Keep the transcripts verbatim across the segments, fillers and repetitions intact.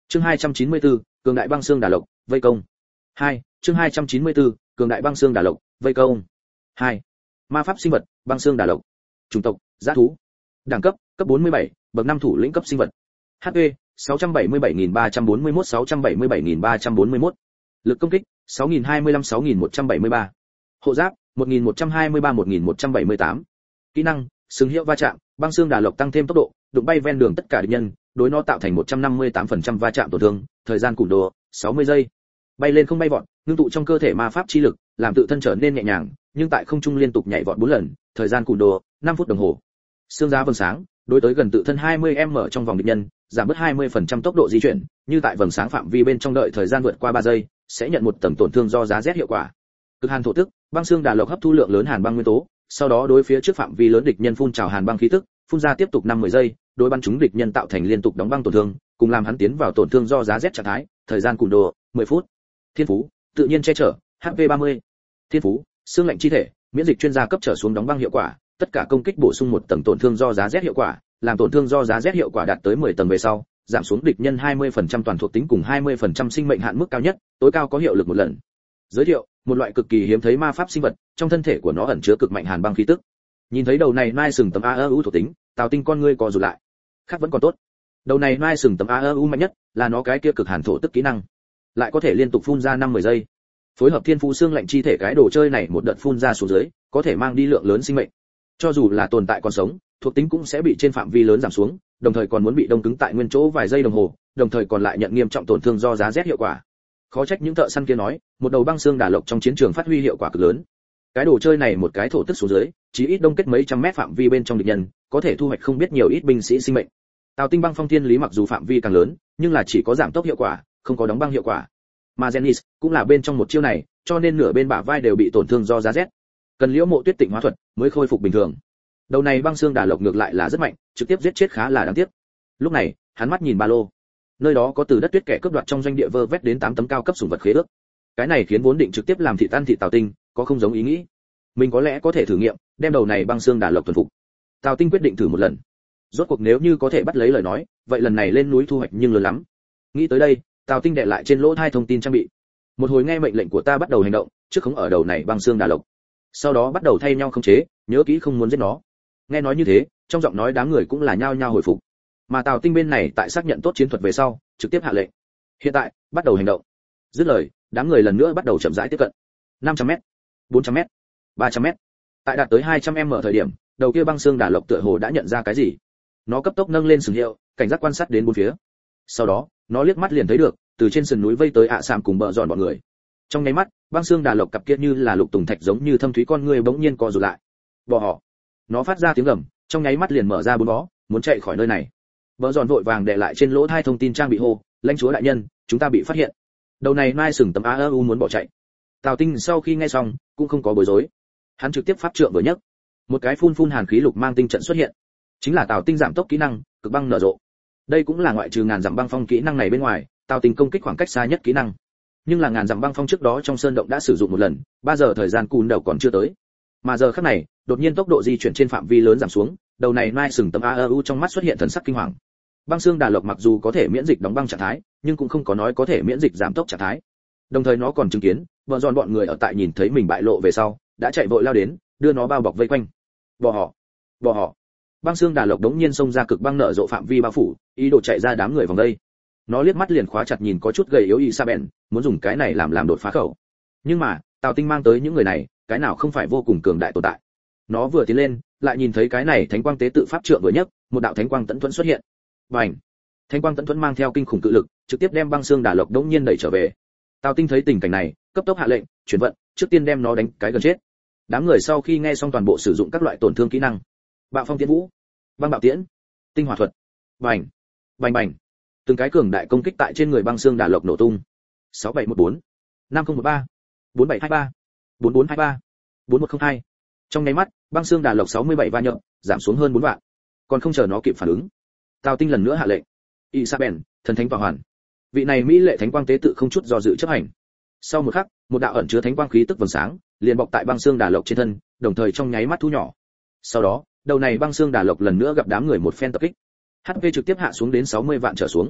Chương hai trăm chín mươi tư, cường đại băng xương đả lộc, vây công. hai. Chương hai trăm chín mươi tư, cường đại băng xương đả lộc, vây công. hai. Ma pháp sinh vật, băng xương đả lộc. Chủng tộc, dã thú. Đẳng cấp, cấp bốn mươi bảy, bậc năm thủ lĩnh cấp sinh vật. hát pê, sáu trăm bảy mươi bảy nghìn ba trăm bốn mươi mốt sáu trăm bảy mươi bảy nghìn ba trăm bốn mươi mốt. Lực công kích, sáu nghìn hai mươi lăm sáu nghìn một trăm bảy mươi ba. Hộ giáp, một nghìn một trăm hai mươi ba một nghìn một trăm bảy mươi tám. Kỹ năng, sừng hiệu va chạm, băng xương đả lộc tăng thêm tốc độ, đụng bay ven đường tất cả địch nhân, đối nó tạo thành một trăm năm mươi tám phần trăm va chạm tổn thương, thời gian cùn đồ sáu mươi giây. Bay lên không bay vọt, ngưng tụ trong cơ thể ma pháp chi lực, làm tự thân trở nên nhẹ nhàng, nhưng tại không trung liên tục nhảy vọt bốn lần, thời gian cùn đồ năm phút đồng hồ. Xương giá vầng sáng, đối tới gần tự thân hai mươi mét trong vòng địch nhân, giảm bớt hai mươi phần trăm tốc độ di chuyển, như tại vầng sáng phạm vi bên trong đợi thời gian vượt qua ba giây, sẽ nhận một tầng tổn thương do giá rét hiệu quả. Cực hàn thổ tức, băng xương đả lộc hấp thu lượng lớn hàn băng nguyên tố, sau đó đối phía trước phạm vi lớn địch nhân phun trào hàn băng khí tức, phun ra tiếp tục năm mươi giây, đối bắn chúng địch nhân tạo thành liên tục đóng băng tổn thương, cùng làm hắn tiến vào tổn thương do giá rét trạng thái, thời gian cùn đồ mười phút. Thiên phú, tự nhiên che chở, hát pê ba mươi. Thiên phú, xương lạnh chi thể, miễn dịch chuyên gia cấp trở xuống đóng băng hiệu quả, tất cả công kích bổ sung một tầng tổn thương do giá rét hiệu quả, làm tổn thương do giá rét hiệu quả đạt tới mười tầng về sau, giảm xuống địch nhân hai mươi phần trăm toàn thuộc tính cùng hai mươi phần trăm sinh mệnh hạn mức cao nhất, tối cao có hiệu lực một lần. Giới thiệu, một loại cực kỳ hiếm thấy ma pháp sinh vật, trong thân thể của nó ẩn chứa cực mạnh hàn băng khí tức. Nhìn thấy đầu này nai sừng tấm a u thuộc tính, Tào Tinh con ngươi co rụt lại. Khác vẫn còn tốt. Đầu này nai sừng tấm a u mạnh nhất, là nó cái kia cực hàn thổ tức kỹ năng, lại có thể liên tục phun ra năm mươi giây. Phối hợp thiên phú xương lạnh chi thể, cái đồ chơi này một đợt phun ra xuống dưới, có thể mang đi lượng lớn sinh mệnh. Cho dù là tồn tại còn sống, thuộc tính cũng sẽ bị trên phạm vi lớn giảm xuống, đồng thời còn muốn bị đông cứng tại nguyên chỗ vài giây đồng hồ, đồng thời còn lại nhận nghiêm trọng tổn thương do giá rét hiệu quả. Khó trách những thợ săn kia nói, một đầu băng xương đả lộc trong chiến trường phát huy hiệu quả cực lớn. Cái đồ chơi này một cái thổ tức xuống dưới, chỉ ít đông kết mấy trăm mét phạm vi bên trong địch nhân, có thể thu hoạch không biết nhiều ít binh sĩ sinh mệnh. Tào Tinh băng phong thiên lý mặc dù phạm vi càng lớn, nhưng là chỉ có giảm tốc hiệu quả, không có đóng băng hiệu quả. Mà Genis cũng là bên trong một chiêu này, cho nên nửa bên bả vai đều bị tổn thương do giá rét. Cần Liễu Mộ Tuyết tịnh hóa thuật mới khôi phục bình thường. Đầu này băng xương đả lộc ngược lại là rất mạnh, trực tiếp giết chết khá là đáng tiếc. Lúc này, hắn mắt nhìn ba lô. Nơi đó có từ đất tuyết kẻ cướp đoạt trong doanh địa vơ vét đến tám tấm cao cấp sủng vật khế ước. Cái này khiến vốn định trực tiếp làm thịt tan thịt Tào Tinh, có không giống ý nghĩ. Mình có lẽ có thể thử nghiệm, đem đầu này băng xương đả lộc thuần phục. Tào Tinh quyết định thử một lần. Rốt cuộc nếu như có thể bắt lấy lời nói, vậy lần này lên núi thu hoạch nhưng lớn lắm. Nghĩ tới đây, Tào Tinh đệ lại trên lỗ tai thông tin trang bị. Một hồi nghe mệnh lệnh của ta bắt đầu hành động, trước khống ở đầu này băng xương đả lộc. Sau đó bắt đầu thay nhau khống chế, nhớ kỹ không muốn giết nó. Nghe nói như thế, trong giọng nói đám người cũng là nhao nhao hồi phục. Mà Tào Tinh bên này tại xác nhận tốt chiến thuật về sau, trực tiếp hạ lệnh. Hiện tại, bắt đầu hành động. Dứt lời, đám người lần nữa bắt đầu chậm rãi tiếp cận. năm trăm mét, bốn trăm mét, ba trăm mét. Tại đạt tới hai trăm mét thời điểm, đầu kia băng xương đả lộc tựa hồ đã nhận ra cái gì. Nó cấp tốc nâng lên sừng hiệu, cảnh giác quan sát đến bốn phía. Sau đó, nó liếc mắt liền thấy được, từ trên sườn núi vây tới ạ à Sạm cùng bờ giòn bọn người. Trong nháy mắt, băng xương đả lộc cặp kia như là lục tùng thạch giống như thâm thúy con người bỗng nhiên co rụt lại. Bỏ họ. Nó phát ra tiếng gầm, trong nháy mắt liền mở ra bốn vó, muốn chạy khỏi nơi này. Bờ giòn vội vàng để lại trên lỗ tai thông tin trang bị hô, lãnh chúa đại nhân, chúng ta bị phát hiện. Đầu này nai sừng tấm a u muốn bỏ chạy. Tào Tinh sau khi nghe xong, cũng không có bối rối. Hắn trực tiếp pháp trượng vừa nhấc, một cái phun phun hàn khí lục mang tinh trận xuất hiện, chính là Tào Tinh giảm tốc kỹ năng, cực băng nở rộ. Đây cũng là ngoại trừ ngàn dặm băng phong kỹ năng này bên ngoài, Tào Tinh công kích khoảng cách xa nhất kỹ năng. Nhưng là ngàn dặm băng phong trước đó trong sơn động đã sử dụng một lần, ba giờ thời gian cùn đầu còn chưa tới. Mà giờ khắc này, đột nhiên tốc độ di chuyển trên phạm vi lớn giảm xuống, đầu này nai sừng tấm a u trong mắt xuất hiện thần sắc kinh hoàng. Băng xương đả lộc mặc dù có thể miễn dịch đóng băng trạng thái, nhưng cũng không có nói có thể miễn dịch giảm tốc trạng thái. Đồng thời nó còn chứng kiến, vợ giòn bọn người ở tại nhìn thấy mình bại lộ về sau, đã chạy vội lao đến, đưa nó bao bọc vây quanh. Bỏ họ, bỏ họ. Băng xương đả lộc đống nhiên xông ra cực băng nở rộ phạm vi bao phủ, ý đồ chạy ra đám người vòng đây. Nó liếc mắt liền khóa chặt nhìn có chút gầy yếu Isabel, muốn dùng cái này làm làm đột phá khẩu. Nhưng mà, Tào Tinh mang tới những người này, cái nào không phải vô cùng cường đại tồn tại. Nó vừa tiến lên, lại nhìn thấy cái này thánh quang tế tự pháp trượng vừa nhấc, một đạo thánh quang tấn thuẫn xuất hiện. Bành! Thánh quang tấn thuẫn mang theo kinh khủng cự lực, trực tiếp đem băng xương đả lộc đống nhiên đẩy trở về. Tào Tinh thấy tình cảnh này, cấp tốc hạ lệnh, chuyển vận, trước tiên đem nó đánh cái gần chết. Đám người sau khi nghe xong toàn bộ sử dụng các loại tổn thương kỹ năng. Bạo phong tiễn vũ, băng bạo tiễn, tinh hỏa thuật. Bành! Bành bành! Từng cái cường đại công kích tại trên người băng xương đả lộc nổ tung. sáu bảy một bốn, năm không một ba, bốn bảy hai ba, bốn bốn hai ba, bốn một không hai. Trong nháy mắt, băng xương đả lộc sáu mươi bảy va nhậm, giảm xuống hơn bốn vạn. Còn không chờ nó kịp phản ứng, Tào Tinh lần nữa hạ lệnh. Isabel, thần thánh vào hoàn. Vị này mỹ lệ thánh quang tế tự không chút do dự chấp hành. Sau một khắc, một đạo ẩn chứa thánh quang khí tức vầng sáng, liền bọc tại băng xương đả lộc trên thân, đồng thời trong nháy mắt thu nhỏ. Sau đó, đầu này băng xương đả lộc lần nữa gặp đám người một phen tập kích. hát pê trực tiếp hạ xuống đến sáu mươi vạn trở xuống.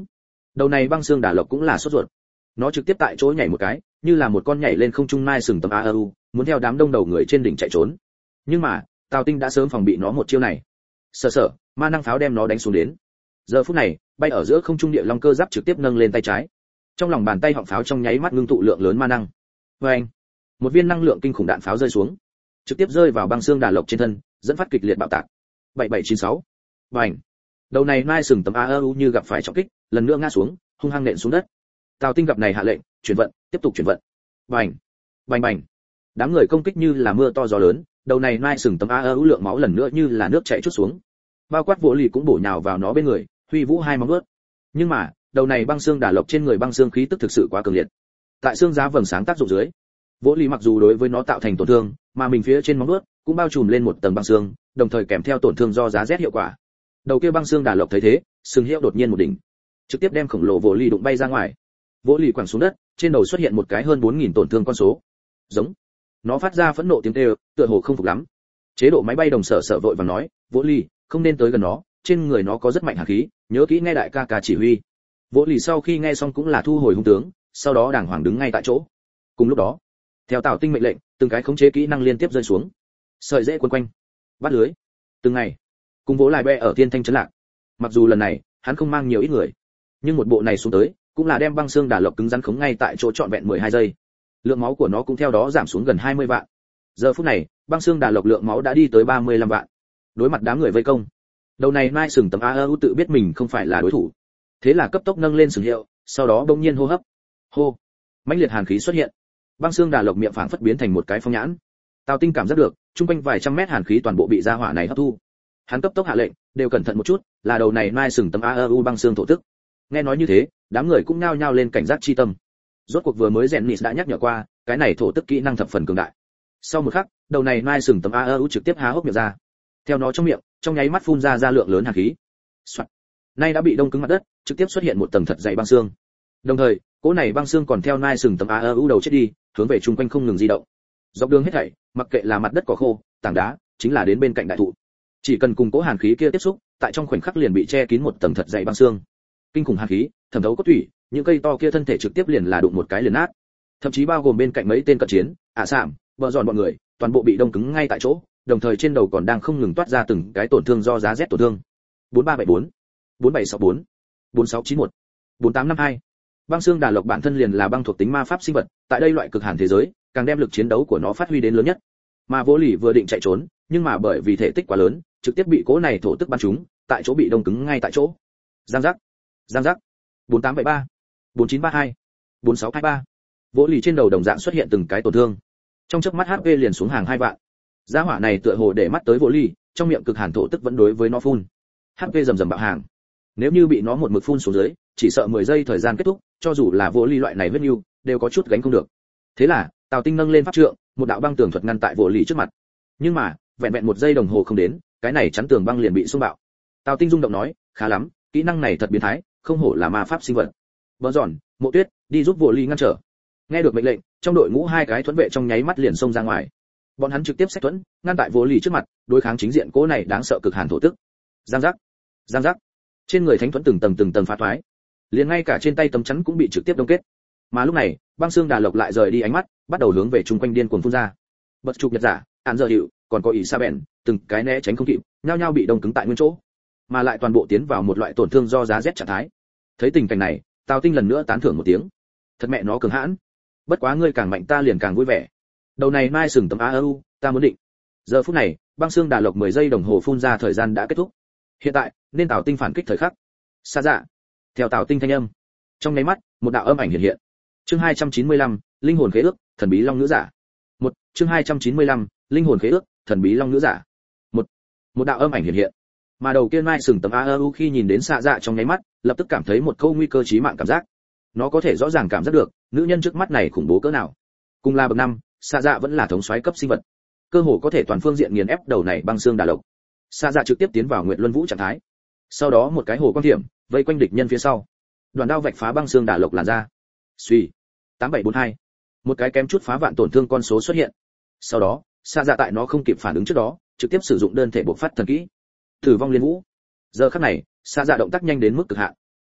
Đầu này băng xương đà lộc cũng là sốt ruột. Nó trực tiếp tại chỗ nhảy một cái, như là một con nhảy lên không trung nai sừng tấm a u, muốn theo đám đông đầu người trên đỉnh chạy trốn. Nhưng mà, Tào Tinh đã sớm phòng bị nó một chiêu này. Sở sở, ma năng pháo đem nó đánh xuống đến. Giờ phút này, bay ở giữa không trung địa long cơ giáp trực tiếp nâng lên tay trái. Trong lòng bàn tay họng pháo trong nháy mắt ngưng tụ lượng lớn ma năng. Oeng! Một viên năng lượng kinh khủng đạn pháo rơi xuống, trực tiếp rơi vào băng xương đà lộc trên thân, dẫn phát kịch liệt bạo tạc. bảy bảy chín sáu. Bành! Đầu này nai sừng tấm a u như gặp phải trọng kích, lần nữa ngã xuống, hung hăng nện xuống đất. Tào Tinh gặp này hạ lệnh, chuyển vận, tiếp tục chuyển vận. Bành! Bành bành! Đám người công kích như là mưa to gió lớn, đầu này nai sừng tấm a u lượng máu lần nữa như là nước chảy chút xuống. Bao quát Vô Lì cũng bổ nhào vào nó bên người, huy vũ hai móng vuốt. Nhưng mà, đầu này băng xương đà lộc trên người băng xương khí tức thực sự quá cường liệt. Tại xương giá vầng sáng tác dụng dưới, Vô Lì mặc dù đối với nó tạo thành tổn thương, mà mình phía trên móng vuốt cũng bao trùm lên một tầng băng xương, đồng thời kèm theo tổn thương do giá rét hiệu quả. Đầu kia băng xương đà lộc thấy thế, sừng hiệu đột nhiên một đỉnh, trực tiếp đem khổng lồ Vô Lì đụng bay ra ngoài. Vô Lì quẳng xuống đất, trên đầu xuất hiện một cái hơn bốn nghìn tổn thương con số. Giống. Nó phát ra phẫn nộ tiếng kêu, tựa hồ không phục lắm. Chế độ máy bay đồng sở sở vội vàng nói, Vô Lì, không nên tới gần nó, trên người nó có rất mạnh hàn khí, nhớ kỹ nghe đại ca ca chỉ huy. Vô Lì sau khi nghe xong cũng là thu hồi hung tướng, sau đó đàng hoàng đứng ngay tại chỗ. Cùng lúc đó, theo Tào Tinh mệnh lệnh, từng cái khống chế kỹ năng liên tiếp rơi xuống, sợi dễ quấn quanh, bắt lưới. Từng ngày, cùng vỗ lại bè ở thiên thanh trấn lạc. Mặc dù lần này hắn không mang nhiều ít người, nhưng một bộ này xuống tới, cũng là đem băng xương đà lộc cứng rắn khống ngay tại chỗ trọn vẹn mười hai giây. Lượng máu của nó cũng theo đó giảm xuống gần hai mươi vạn. Giờ phút này, băng xương đà lộc lượng máu đã đi tới ba mươi lăm vạn. Đối mặt đám người vây công, đầu này nai sừng tấm a u tự biết mình không phải là đối thủ, thế là cấp tốc nâng lên sừng hiệu, sau đó bỗng nhiên hô hấp. Hô. Mãnh liệt hàn khí xuất hiện. Băng xương đà lộc miệng phảng phất biến thành một cái phong nhãn. Tào Tinh cảm giác được, trung quanh vài trăm mét hàn khí toàn bộ bị gia hỏa này hấp thu. Hắn cấp tốc hạ lệnh, đều cẩn thận một chút, là đầu này nai sừng tấm a u băng xương thổ tức. Nghe nói như thế, đám người cũng nhao nhao lên cảnh giác chi tâm. Rốt cuộc vừa mới Zennis đã nhắc nhở qua, cái này thổ tức kỹ năng thập phần cường đại. Sau một khắc, đầu này nai sừng tấm a u trực tiếp há hốc miệng ra. Theo nó trong miệng, trong nháy mắt phun ra ra lượng lớn hàn khí. Soạt. Nay đã bị đông cứng mặt đất, trực tiếp xuất hiện một tầng thật dày băng xương. Đồng thời, cỗ này băng xương còn theo nai sừng tấm a u đầu chết đi, hướng về chung quanh không ngừng di động. Dọc đường hết thảy, mặc kệ là mặt đất cỏ khô, tảng đá, chính là đến bên cạnh đại thụ. Chỉ cần cùng cỗ hàn khí kia tiếp xúc, tại trong khoảnh khắc liền bị che kín một tầng thật dày băng xương. Kinh khủng hàn khí, thẩm thấu cốt tủy, những cây to kia thân thể trực tiếp liền là đụng một cái liền nát. Thậm chí bao gồm bên cạnh mấy tên cận chiến, ả sạm, bờ giòn bọn người, toàn bộ bị đông cứng ngay tại chỗ, đồng thời trên đầu còn đang không ngừng toát ra từng cái tổn thương do giá rét tổn thương. bốn ba bảy bốn, bốn bảy sáu bốn, bốn sáu chín một, bốn tám năm hai. Băng xương đà lộc bản thân liền là băng thuộc tính ma pháp sinh vật, tại đây loại cực hàn thế giới, càng đem lực chiến đấu của nó phát huy đến lớn nhất. Mà Vô Lì vừa định chạy trốn, nhưng mà bởi vì thể tích quá lớn, trực tiếp bị cỗ này thổ tức bắn trúng, tại chỗ bị đông cứng ngay tại chỗ. Giang giác, giang giác. bốn tám bảy ba, bốn chín ba hai, bốn sáu hai ba. Vô Lì trên đầu đồng dạng xuất hiện từng cái tổn thương. Trong chớp mắt hát pê liền xuống hàng hai vạn. Gia hỏa này tựa hồ để mắt tới Vô Lì, trong miệng cực hàn thổ tức vẫn đối với nó phun. hát pê rầm rầm bạo hàng. Nếu như bị nó một mực phun xuống dưới, chỉ sợ mười giây thời gian kết thúc, cho dù là Vô Lì loại này huyết nhu, đều có chút gánh không được. Thế là, Tào Tinh nâng lên pháp trượng, một đạo băng tường thuật ngăn tại Vô Lì trước mặt. Nhưng mà, vẹn vẹn một giây đồng hồ không đến, cái này chắn tường băng liền bị xung bạo. Tào Tinh rung động nói, khá lắm, kỹ năng này thật biến thái, không hổ là ma pháp sinh vật. Bờ giòn, Mộ Tuyết, đi giúp Vô Lì ngăn trở. Nghe được mệnh lệnh, trong đội ngũ hai cái thuẫn vệ trong nháy mắt liền xông ra ngoài. Bọn hắn trực tiếp xách thuẫn, ngăn tại Vô Lì trước mặt, đối kháng chính diện cỗ này đáng sợ cực hàn thổ tức. Giang giác, giang giác. Trên người thánh thuẫn từng tầng từng tầng phá thoái, liền ngay cả trên tay tấm chắn cũng bị trực tiếp đông kết. Mà lúc này, băng xương đà lộc lại rời đi ánh mắt, bắt đầu hướng về chung quanh điên cuồng phun ra. Bật chụp nhật giả, án giờ hiệu, còn có ỷ sa bèn, từng cái né tránh không kịp, nhao nhao bị đông cứng tại nguyên chỗ, mà lại toàn bộ tiến vào một loại tổn thương do giá rét trạng thái. Thấy tình cảnh này, Tào Tinh lần nữa tán thưởng một tiếng. Thật mẹ nó cường hãn. Bất quá ngươi càng mạnh ta liền càng vui vẻ. Đầu này mai sừng tấm a u, ta muốn định. Giờ phút này, băng xương đà lộc mười giây đồng hồ phun ra thời gian đã kết thúc. Hiện tại, nên Tào Tinh phản kích thời khắc. Xa dạ. Theo Tào Tinh thanh âm, trong nháy mắt, một đạo âm ảnh hiện hiện. Chương hai trăm chín mươi lăm, linh hồn khế ước, thần bí long nữ giả. Một, chương hai trăm chín mươi lăm, linh hồn khế ước, thần bí long nữ giả. Một, một đạo âm ảnh hiện hiện. Mà đầu kia mai sừng tấm a u khi nhìn đến xạ dạ trong nháy mắt, lập tức cảm thấy một câu nguy cơ chí mạng cảm giác. Nó có thể rõ ràng cảm giác được, nữ nhân trước mắt này khủng bố cỡ nào. Cùng là bậc năm, xạ dạ vẫn là thống soái cấp sinh vật, cơ hồ có thể toàn phương diện nghiền ép đầu này băng xương đà lộc. Xạ dạ trực tiếp tiến vào nguyệt luân vũ trạng thái. Sau đó một cái hồ quang thiểm vây quanh địch nhân phía sau, đoàn đao vạch phá băng xương đà lộc làn ra. Suy, tám bảy bốn hai, một cái kém chút phá vạn tổn thương con số xuất hiện. Sau đó, xạ dạ tại nó không kịp phản ứng trước đó, trực tiếp sử dụng đơn thể bộc phát thần kỹ, tử vong liên vũ. Giờ khắc này, xạ dạ động tác nhanh đến mức cực hạn.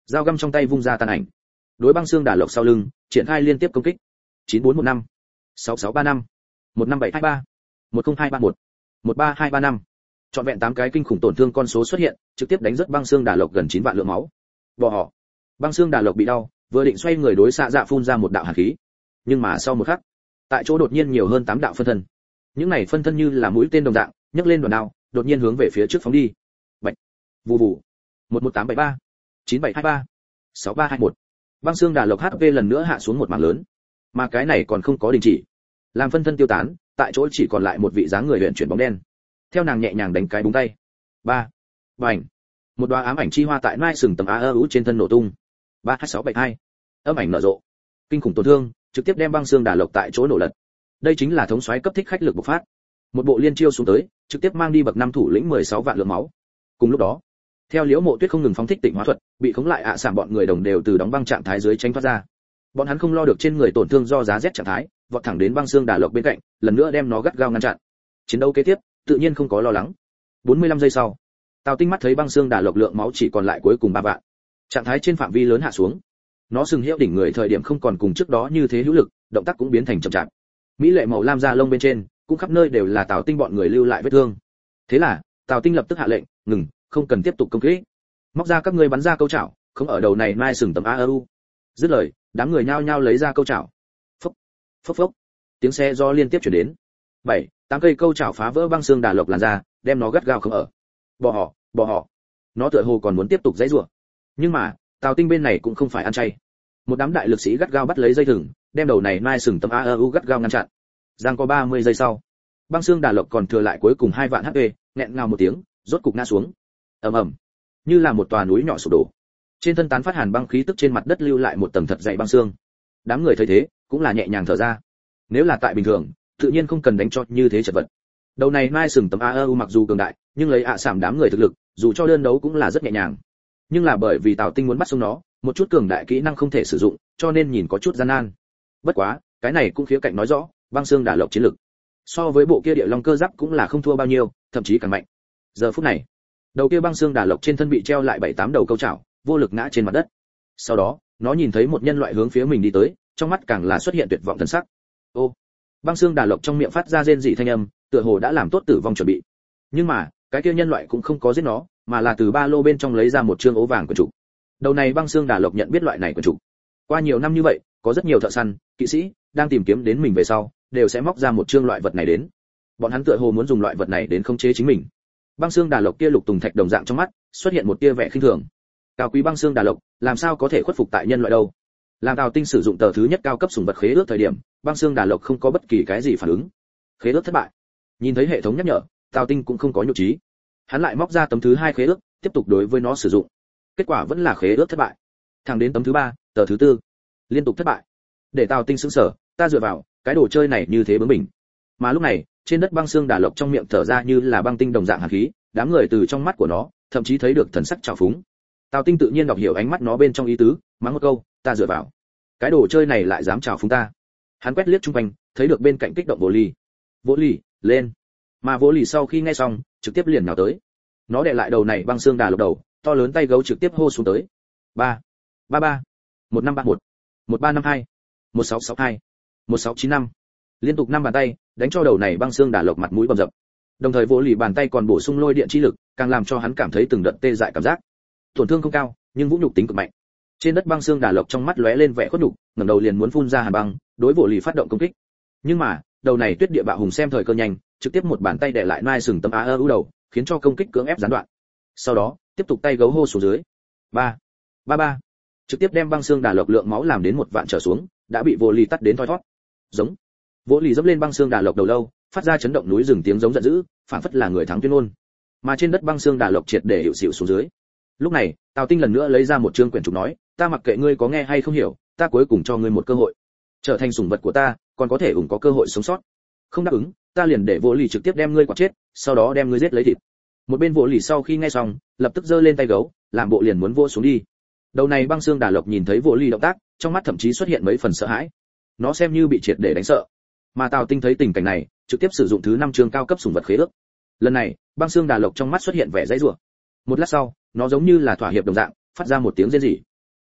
Dao găm trong tay vung ra tàn ảnh. Đối băng xương đả lộc sau lưng, triển khai liên tiếp công kích. chín bốn một năm, sáu sáu ba năm, một năm bảy hai ba, một không hai ba một, một ba hai ba năm. Trọn vẹn tám cái kinh khủng tổn thương con số xuất hiện, trực tiếp đánh rất băng xương đả lộc gần chín vạn lượng máu. Bỏ họ. Băng xương đả lộc bị đau, vừa định xoay người đối xạ dạ phun ra một đạo hàn khí. Nhưng mà sau một khắc, tại chỗ đột nhiên nhiều hơn tám đạo phân thân. Những này phân thân như là mũi tên đồng dạng, nhấc lên đoàn đao, đột nhiên hướng về phía trước phóng đi. Bạch. Vù vù. một một tám bảy ba, chín bảy hai ba, sáu ba hai một. Băng xương đả lộc hát pê lần nữa hạ xuống một mảng lớn. Mà cái này còn không có đình chỉ. Làm phân thân tiêu tán, tại chỗ chỉ còn lại một vị dáng người luyện chuyển bóng đen. Theo nàng nhẹ nhàng đánh cái búng tay. Ba. Bành. Một đóa ám ảnh chi hoa tại nai sừng tầm a ơ trên thân nổ tung. ba hai sáu bảy hai. Âm ảnh nở rộ. Kinh khủng tổn thương, trực tiếp đem băng xương đả lộc tại chỗ nổ lật. Đây chính là thống soái cấp thích khách lực bộc phát. Một bộ liên chiêu xuống tới, trực tiếp mang đi bậc năm thủ lĩnh mười sáu vạn lượng máu. Cùng lúc đó, theo Liễu Mộ Tuyết không ngừng phóng thích tịnh hóa thuật, bị khống lại ạ à sảm bọn người đồng đều từ đóng băng trạng thái dưới tránh thoát ra. Bọn hắn không lo được trên người tổn thương do giá rét trạng thái, vọt thẳng đến băng xương đả lộc bên cạnh, lần nữa đem nó gắt gao ngăn chặn. Chiến đấu kế tiếp, tự nhiên không có lo lắng. bốn mươi lăm giây sau, Tào Tinh mắt thấy băng xương đả lộc lượng máu chỉ còn lại cuối cùng ba vạn. Trạng thái trên phạm vi lớn hạ xuống. Nó sừng hiệu đỉnh người thời điểm không còn cùng trước đó như thế hữu lực, động tác cũng biến thành chậm chạp. Mỹ lệ màu lam da lông bên trên, cũng khắp nơi đều là Tào Tinh bọn người lưu lại vết thương. Thế là, Tào Tinh lập tức hạ lệnh, ngừng, không cần tiếp tục công kích. Móc ra các ngươi bắn ra câu chảo, không ở đầu này mai sừng tầm a u. Dứt lời, đám người nhao nhao lấy ra câu chảo. Phốc, phốc phốc. Tiếng xe do liên tiếp truyền đến. Bảy, tám cây câu chảo phá vỡ băng xương đả lộc làn ra, đem nó gắt gao không ở. Bỏ họ, bỏ họ. Nó tựa hồ còn muốn tiếp tục giãy giụa. Nhưng mà, Tào Tinh bên này cũng không phải ăn chay. Một đám đại lực sĩ gắt gao bắt lấy dây thừng, đem đầu này mai sừng tầm a u gắt gao ngăn chặn. Giang có ba mươi giây sau, băng xương đả lộc còn thừa lại cuối cùng hai vạn hát pê, nghẹn ngào một tiếng, rốt cục ngã xuống. Ầm ầm, như là một tòa núi nhỏ sụp đổ. Trên thân tán phát hàn băng khí tức trên mặt đất lưu lại một tầng thật dày băng xương. Đám người thấy thế, cũng là nhẹ nhàng thở ra. Nếu là tại bình thường, tự nhiên không cần đánh cho như thế chật vật. Đầu này mai sừng tầm a u mặc dù cường đại, nhưng lấy ạ à sảm đám người thực lực, dù cho đơn đấu cũng là rất nhẹ nhàng. Nhưng là bởi vì Tào Tinh muốn bắt sống nó, một chút cường đại kỹ năng không thể sử dụng, cho nên nhìn có chút gian nan. Bất quá, cái này cũng khía cạnh nói rõ, băng xương đả lộc chiến lực so với bộ kia địa long cơ giáp cũng là không thua bao nhiêu, thậm chí càng mạnh. Giờ phút này, đầu kia băng xương đả lộc trên thân bị treo lại bảy tám đầu câu chảo, vô lực ngã trên mặt đất. Sau đó, nó nhìn thấy một nhân loại hướng phía mình đi tới, trong mắt càng là xuất hiện tuyệt vọng thần sắc. Ô, băng xương đả lộc trong miệng phát ra rên rỉ thanh âm, tựa hồ đã làm tốt tử vong chuẩn bị. Nhưng mà, cái kia nhân loại cũng không có giết nó, mà là từ ba lô bên trong lấy ra một trương ố vàng quyển trục. Đầu này băng xương đả lộc nhận biết loại này quyển trục. Qua nhiều năm như vậy, có rất nhiều thợ săn, kỵ sĩ đang tìm kiếm đến mình về sau, đều sẽ móc ra một trương loại vật này đến. Bọn hắn tựa hồ muốn dùng loại vật này đến khống chế chính mình. Băng xương đả lộc kia lục tùng thạch đồng dạng trong mắt, xuất hiện một tia vẻ khinh thường. Cao quý băng xương đả lộc, làm sao có thể khuất phục tại nhân loại đâu? Làm Tào Tinh sử dụng tờ thứ nhất cao cấp sủng vật khế ước thời điểm, băng xương đả lộc không có bất kỳ cái gì phản ứng. Khế ước thất bại. Nhìn thấy hệ thống nhắc nhở, Tào Tinh cũng không có nhục trí. Hắn lại móc ra tấm thứ hai khế ước, tiếp tục đối với nó sử dụng. Kết quả vẫn là khế ước thất bại. Thẳng đến tấm thứ ba, tờ thứ tư, liên tục thất bại. Để Tào Tinh sững sờ, ta dựa vào, cái đồ chơi này như thế bướng bỉnh. Mà lúc này, trên đất băng xương đả lộc trong miệng thở ra như là băng tinh đồng dạng hàn khí, đám người từ trong mắt của nó, thậm chí thấy được thần sắc trào phúng. Tào Tinh tự nhiên đọc hiểu ánh mắt nó bên trong ý tứ, mắng một câu, ta dựa vào. Cái đồ chơi này lại dám trào phúng ta. Hắn quét liếc xung quanh, thấy được bên cạnh kích động Vô Ly. Vô Ly, lên. Mà Vô Ly sau khi nghe xong, trực tiếp liền nhào tới. Nó đè lại đầu này băng xương đả lộc đầu, to lớn tay gấu trực tiếp hô xuống tới. ba, ba ba, một năm ba một, một ba năm hai, một sáu sáu hai, một sáu chín năm. Liên tục năm bàn tay, đánh cho đầu này băng xương đả lộc mặt mũi bầm dập. Đồng thời Vô Ly bàn tay còn bổ sung lôi điện chi lực, càng làm cho hắn cảm thấy từng đợt tê dại cảm giác. Tổn thương không cao, nhưng vũ nhục tính cực mạnh. Trên đất băng xương đả lộc trong mắt lóe lên vẻ khuất nhục, ngẩng đầu liền muốn phun ra hàn băng, đối Vô Ly phát động công kích. Nhưng mà, đầu này tuyết địa bạo hùng xem thời cơ nhanh, trực tiếp một bàn tay đè lại nai sừng tấm á ơ u đầu, khiến cho công kích cưỡng ép gián đoạn. Sau đó, tiếp tục tay gấu hô xuống dưới. ba, ba ba. Trực tiếp đem băng xương đả lộc lượng máu làm đến một vạn trở xuống, đã bị Vô Ly tắt đến thoi thoát. Giống. Vô Ly dẫm lên băng xương đả lộc đầu lâu, phát ra chấn động núi rừng tiếng giống giận dữ, phản phất là người thắng tuyên ngôn. Mà trên đất băng xương đả lộc triệt để hiệu xỉu xuống dưới. Lúc này, Tào Tinh lần nữa lấy ra một chương quyển trục nói, ta mặc kệ ngươi có nghe hay không hiểu, ta cuối cùng cho ngươi một cơ hội. Trở thành sủng vật của ta, còn có thể ủng có cơ hội sống sót. Không đáp ứng, ta liền để Vô Ly trực tiếp đem ngươi quạt chết, sau đó đem ngươi giết lấy thịt. Một bên Vô Ly sau khi nghe xong, lập tức giơ lên tay gấu, làm bộ liền muốn vô xuống đi. Đầu này băng xương đả lộc nhìn thấy Vô Ly động tác, trong mắt thậm chí xuất hiện mấy phần sợ hãi. Nó xem như bị triệt để đánh sợ. Mà Tào Tinh thấy tình cảnh này, trực tiếp sử dụng thứ năm chương cao cấp sủng vật khế ước. Lần này, băng xương đả lộc trong mắt xuất hiện vẻ dãy rủa. Một lát sau, nó giống như là thỏa hiệp đồng dạng, phát ra một tiếng rên rỉ.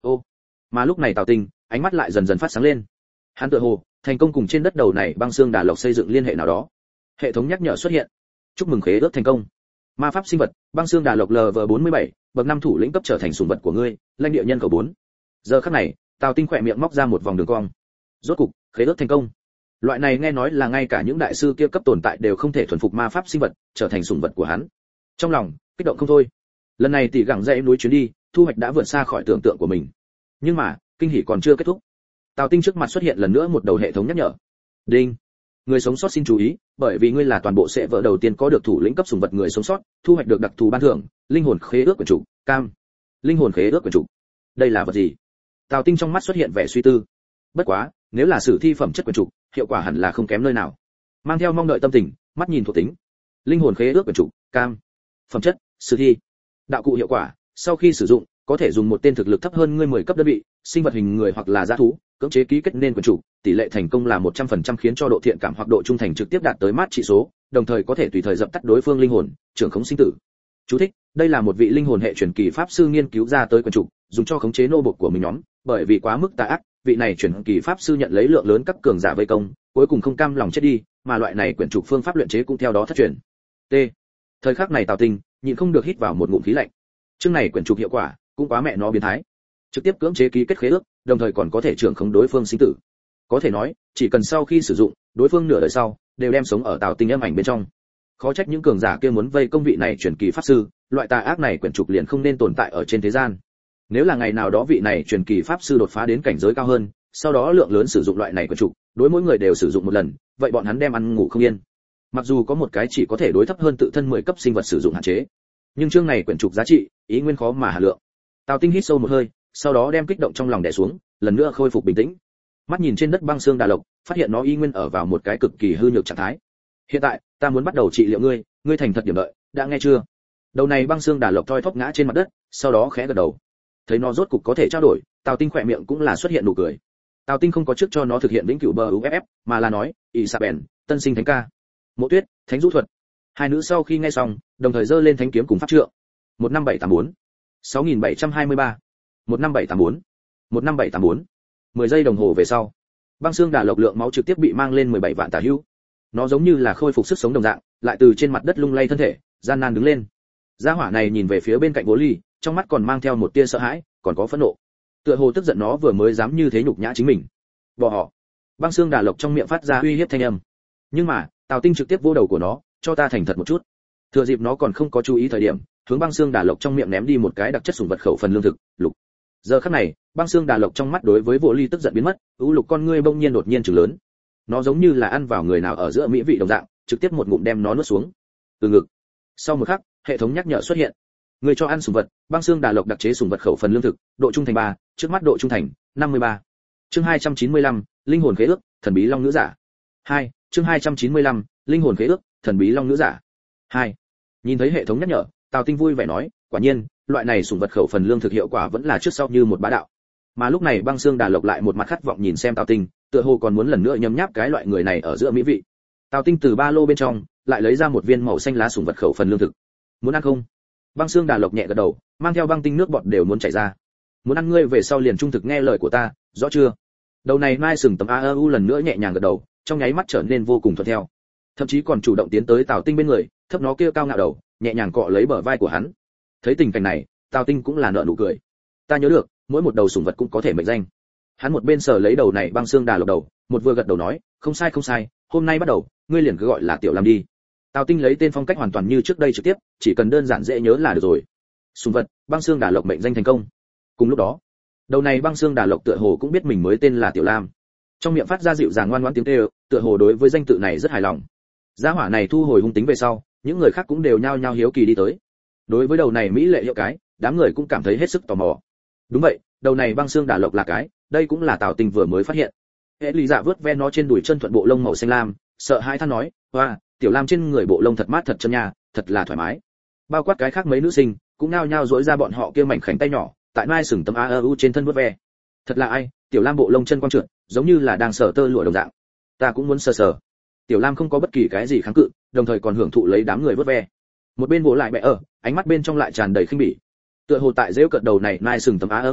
Ô, mà lúc này Tào Tinh, ánh mắt lại dần dần phát sáng lên. Hắn tựa hồ thành công cùng trên đất đầu này băng xương đà lộc xây dựng liên hệ nào đó. Hệ thống nhắc nhở xuất hiện. Chúc mừng khế ước thành công. Ma pháp sinh vật, băng xương đà lộc lờ vê bốn mươi bảy, bậc năm thủ lĩnh cấp trở thành sủng vật của ngươi, lãnh địa nhân khẩu bốn. Giờ khắc này, Tào Tinh khỏe miệng móc ra một vòng đường cong. Rốt cục, khế ước thành công. Loại này nghe nói là ngay cả những đại sư kia cấp tồn tại đều không thể thuần phục ma pháp sinh vật, trở thành sủng vật của hắn. Trong lòng kích động không thôi. Lần này tỷ gẳng dãy núi chuyến đi, thu hoạch đã vượt xa khỏi tưởng tượng của mình. Nhưng mà, kinh hỉ còn chưa kết thúc. Tào Tinh trước mặt xuất hiện lần nữa một đầu hệ thống nhắc nhở. Đinh. Người sống sót xin chú ý, bởi vì ngươi là toàn bộ sẽ vỡ đầu tiên có được thủ lĩnh cấp sủng vật người sống sót, thu hoạch được đặc thù ban thưởng, linh hồn khế ước quyển trục, cam. Linh hồn khế ước quyển trục. Đây là vật gì? Tào Tinh trong mắt xuất hiện vẻ suy tư. Bất quá, nếu là sử thi phẩm chất quyển trục, hiệu quả hẳn là không kém nơi nào. Mang theo mong đợi tâm tình, mắt nhìn thuộc tính. Linh hồn khế ước quyển trục, cam. Phẩm chất, sử thi. Đạo cụ hiệu quả, sau khi sử dụng, có thể dùng một tên thực lực thấp hơn ngươi mười cấp đơn vị, sinh vật hình người hoặc là dã thú, cưỡng chế ký kết nên quyển trục, tỷ lệ thành công là một trăm phần trăm khiến cho độ thiện cảm hoặc độ trung thành trực tiếp đạt tới mát trị số, đồng thời có thể tùy thời dập tắt đối phương linh hồn, trưởng khống sinh tử. Chú thích: đây là một vị linh hồn hệ truyền kỳ pháp sư nghiên cứu ra tới quyển trục, dùng cho khống chế nô bộc của mình nhóm, bởi vì quá mức tà ác, vị này truyền kỳ pháp sư nhận lấy lượng lớn các cường giả vây công, cuối cùng không cam lòng chết đi, mà loại này quyển trục phương pháp luyện chế cũng theo đó thất truyền. T. Thời khắc này Tào Tinh nhịn không được hít vào một ngụm khí lạnh. Chương này quyển trục hiệu quả cũng quá mẹ nó biến thái. Trực tiếp cưỡng chế ký kết khế ước, đồng thời còn có thể trưởng khống đối phương sinh tử. Có thể nói, chỉ cần sau khi sử dụng, đối phương nửa đời sau đều đem sống ở Tào Tinh âm ảnh bên trong. Khó trách những cường giả kia muốn vây công vị này truyền kỳ pháp sư, loại tà ác này quyển trục liền không nên tồn tại ở trên thế gian. Nếu là ngày nào đó vị này truyền kỳ pháp sư đột phá đến cảnh giới cao hơn, sau đó lượng lớn sử dụng loại này quyển trục, đối mỗi người đều sử dụng một lần, vậy bọn hắn đem ăn ngủ không yên. Mặc dù có một cái chỉ có thể đối thấp hơn tự thân mười cấp sinh vật sử dụng hạn chế, nhưng chương này quyển trục giá trị, ý nguyên khó mà hà lượng. Tào Tinh hít sâu một hơi, sau đó đem kích động trong lòng đè xuống, lần nữa khôi phục bình tĩnh. Mắt nhìn trên đất băng xương đà lộc, phát hiện nó y nguyên ở vào một cái cực kỳ hư nhược trạng thái. Hiện tại, ta muốn bắt đầu trị liệu ngươi, ngươi thành thật điểm đợi, đã nghe chưa? Đầu này băng xương đà lộc thoi thóp ngã trên mặt đất, sau đó khẽ gật đầu. Thấy nó rốt cục có thể trao đổi, Tào Tinh khỏe miệng cũng là xuất hiện nụ cười. Tào Tinh không có trước cho nó thực hiện vĩnh cửu bờ u ép ép, mà là nói, Isabel, tân sinh thánh ca, Mộ Tuyết, thánh du thuật. Hai nữ sau khi nghe xong, đồng thời giơ lên thánh kiếm cùng pháp trượng. một năm bảy tám bốn, sáu nghìn bảy trăm hai mươi ba, một năm bảy tám bốn, một năm bảy tám bốn. mười giây đồng hồ về sau, băng xương đà lộc lượng máu trực tiếp bị mang lên mười bảy vạn tà hữu. Nó giống như là khôi phục sức sống đồng dạng, lại từ trên mặt đất lung lay thân thể, gian nan đứng lên. Gia hỏa này nhìn về phía bên cạnh Bố Ly, trong mắt còn mang theo một tia sợ hãi, còn có phẫn nộ. Tựa hồ tức giận nó vừa mới dám như thế nhục nhã chính mình. Bỏ họ. Băng xương đà lộc trong miệng phát ra uy hiếp thanh âm. Nhưng mà, Tào Tinh trực tiếp vô đầu của nó, cho ta thành thật một chút. Thừa dịp nó còn không có chú ý thời điểm, hướng băng xương đà lộc trong miệng ném đi một cái đặc chất sủng vật khẩu phần lương thực, lục. Giờ khắc này, băng xương đà lộc trong mắt đối với Vô Ly tức giận biến mất, ưu lục con ngươi bỗng nhiên đột nhiên trừng lớn. Nó giống như là ăn vào người nào ở giữa mỹ vị đồng dạng, trực tiếp một ngụm đem nó nuốt xuống. Từ ngực. Sau một khắc, hệ thống nhắc nhở xuất hiện. Người cho ăn sủng vật, băng xương đà lộc đặc chế sủng vật khẩu phần lương thực, độ trung thành ba, trước mắt độ trung thành năm mươi ba. Chương hai trăm chín mươi lăm, linh hồn khế ước, thần bí long nữ giả. hai, chương hai trăm chín mươi lăm, linh hồn khế ước, thần bí long nữ giả. hai. Nhìn thấy hệ thống nhắc nhở, Tào Tinh vui vẻ nói, quả nhiên, loại này sủng vật khẩu phần lương thực hiệu quả vẫn là trước sau như một bá đạo. Mà lúc này băng xương đà lộc lại một mặt khát vọng nhìn xem Tào Tinh, tựa hồ còn muốn lần nữa nhấm nháp cái loại người này ở giữa mỹ vị. Tào Tinh từ ba lô bên trong lại lấy ra một viên màu xanh lá sủng vật khẩu phần lương thực. Muốn ăn không? Băng xương đà lộc nhẹ gật đầu, mang theo băng tinh nước bọt đều muốn chảy ra. Muốn ăn ngươi về sau liền trung thực nghe lời của ta, rõ chưa? Đầu này mai sừng tấm a u lần nữa nhẹ nhàng gật đầu, trong nháy mắt trở nên vô cùng thuận theo. Thậm chí còn chủ động tiến tới Tào Tinh bên người, thấp nó kia cao ngạo đầu, nhẹ nhàng cọ lấy bờ vai của hắn. Thấy tình cảnh này, Tào Tinh cũng là nở nụ cười. Ta nhớ được, mỗi một đầu sủng vật cũng có thể mệnh danh. Hắn một bên sờ lấy đầu này băng xương đà lộc đầu, một vừa gật đầu nói, không sai không sai, hôm nay bắt đầu, ngươi liền cứ gọi là Tiểu Lam đi. Tào Tinh lấy tên phong cách hoàn toàn như trước đây trực tiếp, chỉ cần đơn giản dễ nhớ là được rồi. Sủng vật, băng xương đà lộc mệnh danh thành công. Cùng lúc đó, đầu này băng xương đà lộc tựa hồ cũng biết mình mới tên là Tiểu Lam. Trong miệng phát ra dịu dàng ngoan ngoãn tiếng kêu, tựa hồ đối với danh tự này rất hài lòng. Gia hỏa này thu hồi hung tính về sau, những người khác cũng đều nhao nhao hiếu kỳ đi tới. Đối với đầu này mỹ lệ hiệu cái, đám người cũng cảm thấy hết sức tò mò. Đúng vậy, đầu này băng xương đà lộc là cái, đây cũng là Tào Tinh vừa mới phát hiện. Hệ Lý Dạ vớt ve nó trên đùi chân thuận bộ lông màu xanh lam, sợ hãi than nói, "Oa, Tiểu Lam trên người bộ lông thật mát thật chân nha, thật là thoải mái." Bao quát cái khác mấy nữ sinh, cũng nao nhao dỗi ra bọn họ kia mảnh khảnh tay nhỏ, tại mai sừng tấm a u trên thân vớt ve. Thật là ai, Tiểu Lam bộ lông chân quang trượt, giống như là đang sờ tơ lụa đồng dạng. Ta cũng muốn sờ sờ. Tiểu Lam không có bất kỳ cái gì kháng cự, đồng thời còn hưởng thụ lấy đám người vớt ve. Một bên vỗ lại bẹ ở, ánh mắt bên trong lại tràn đầy khinh bỉ. Tựa hồ tại rêu cợt đầu này mai sừng tấm a u,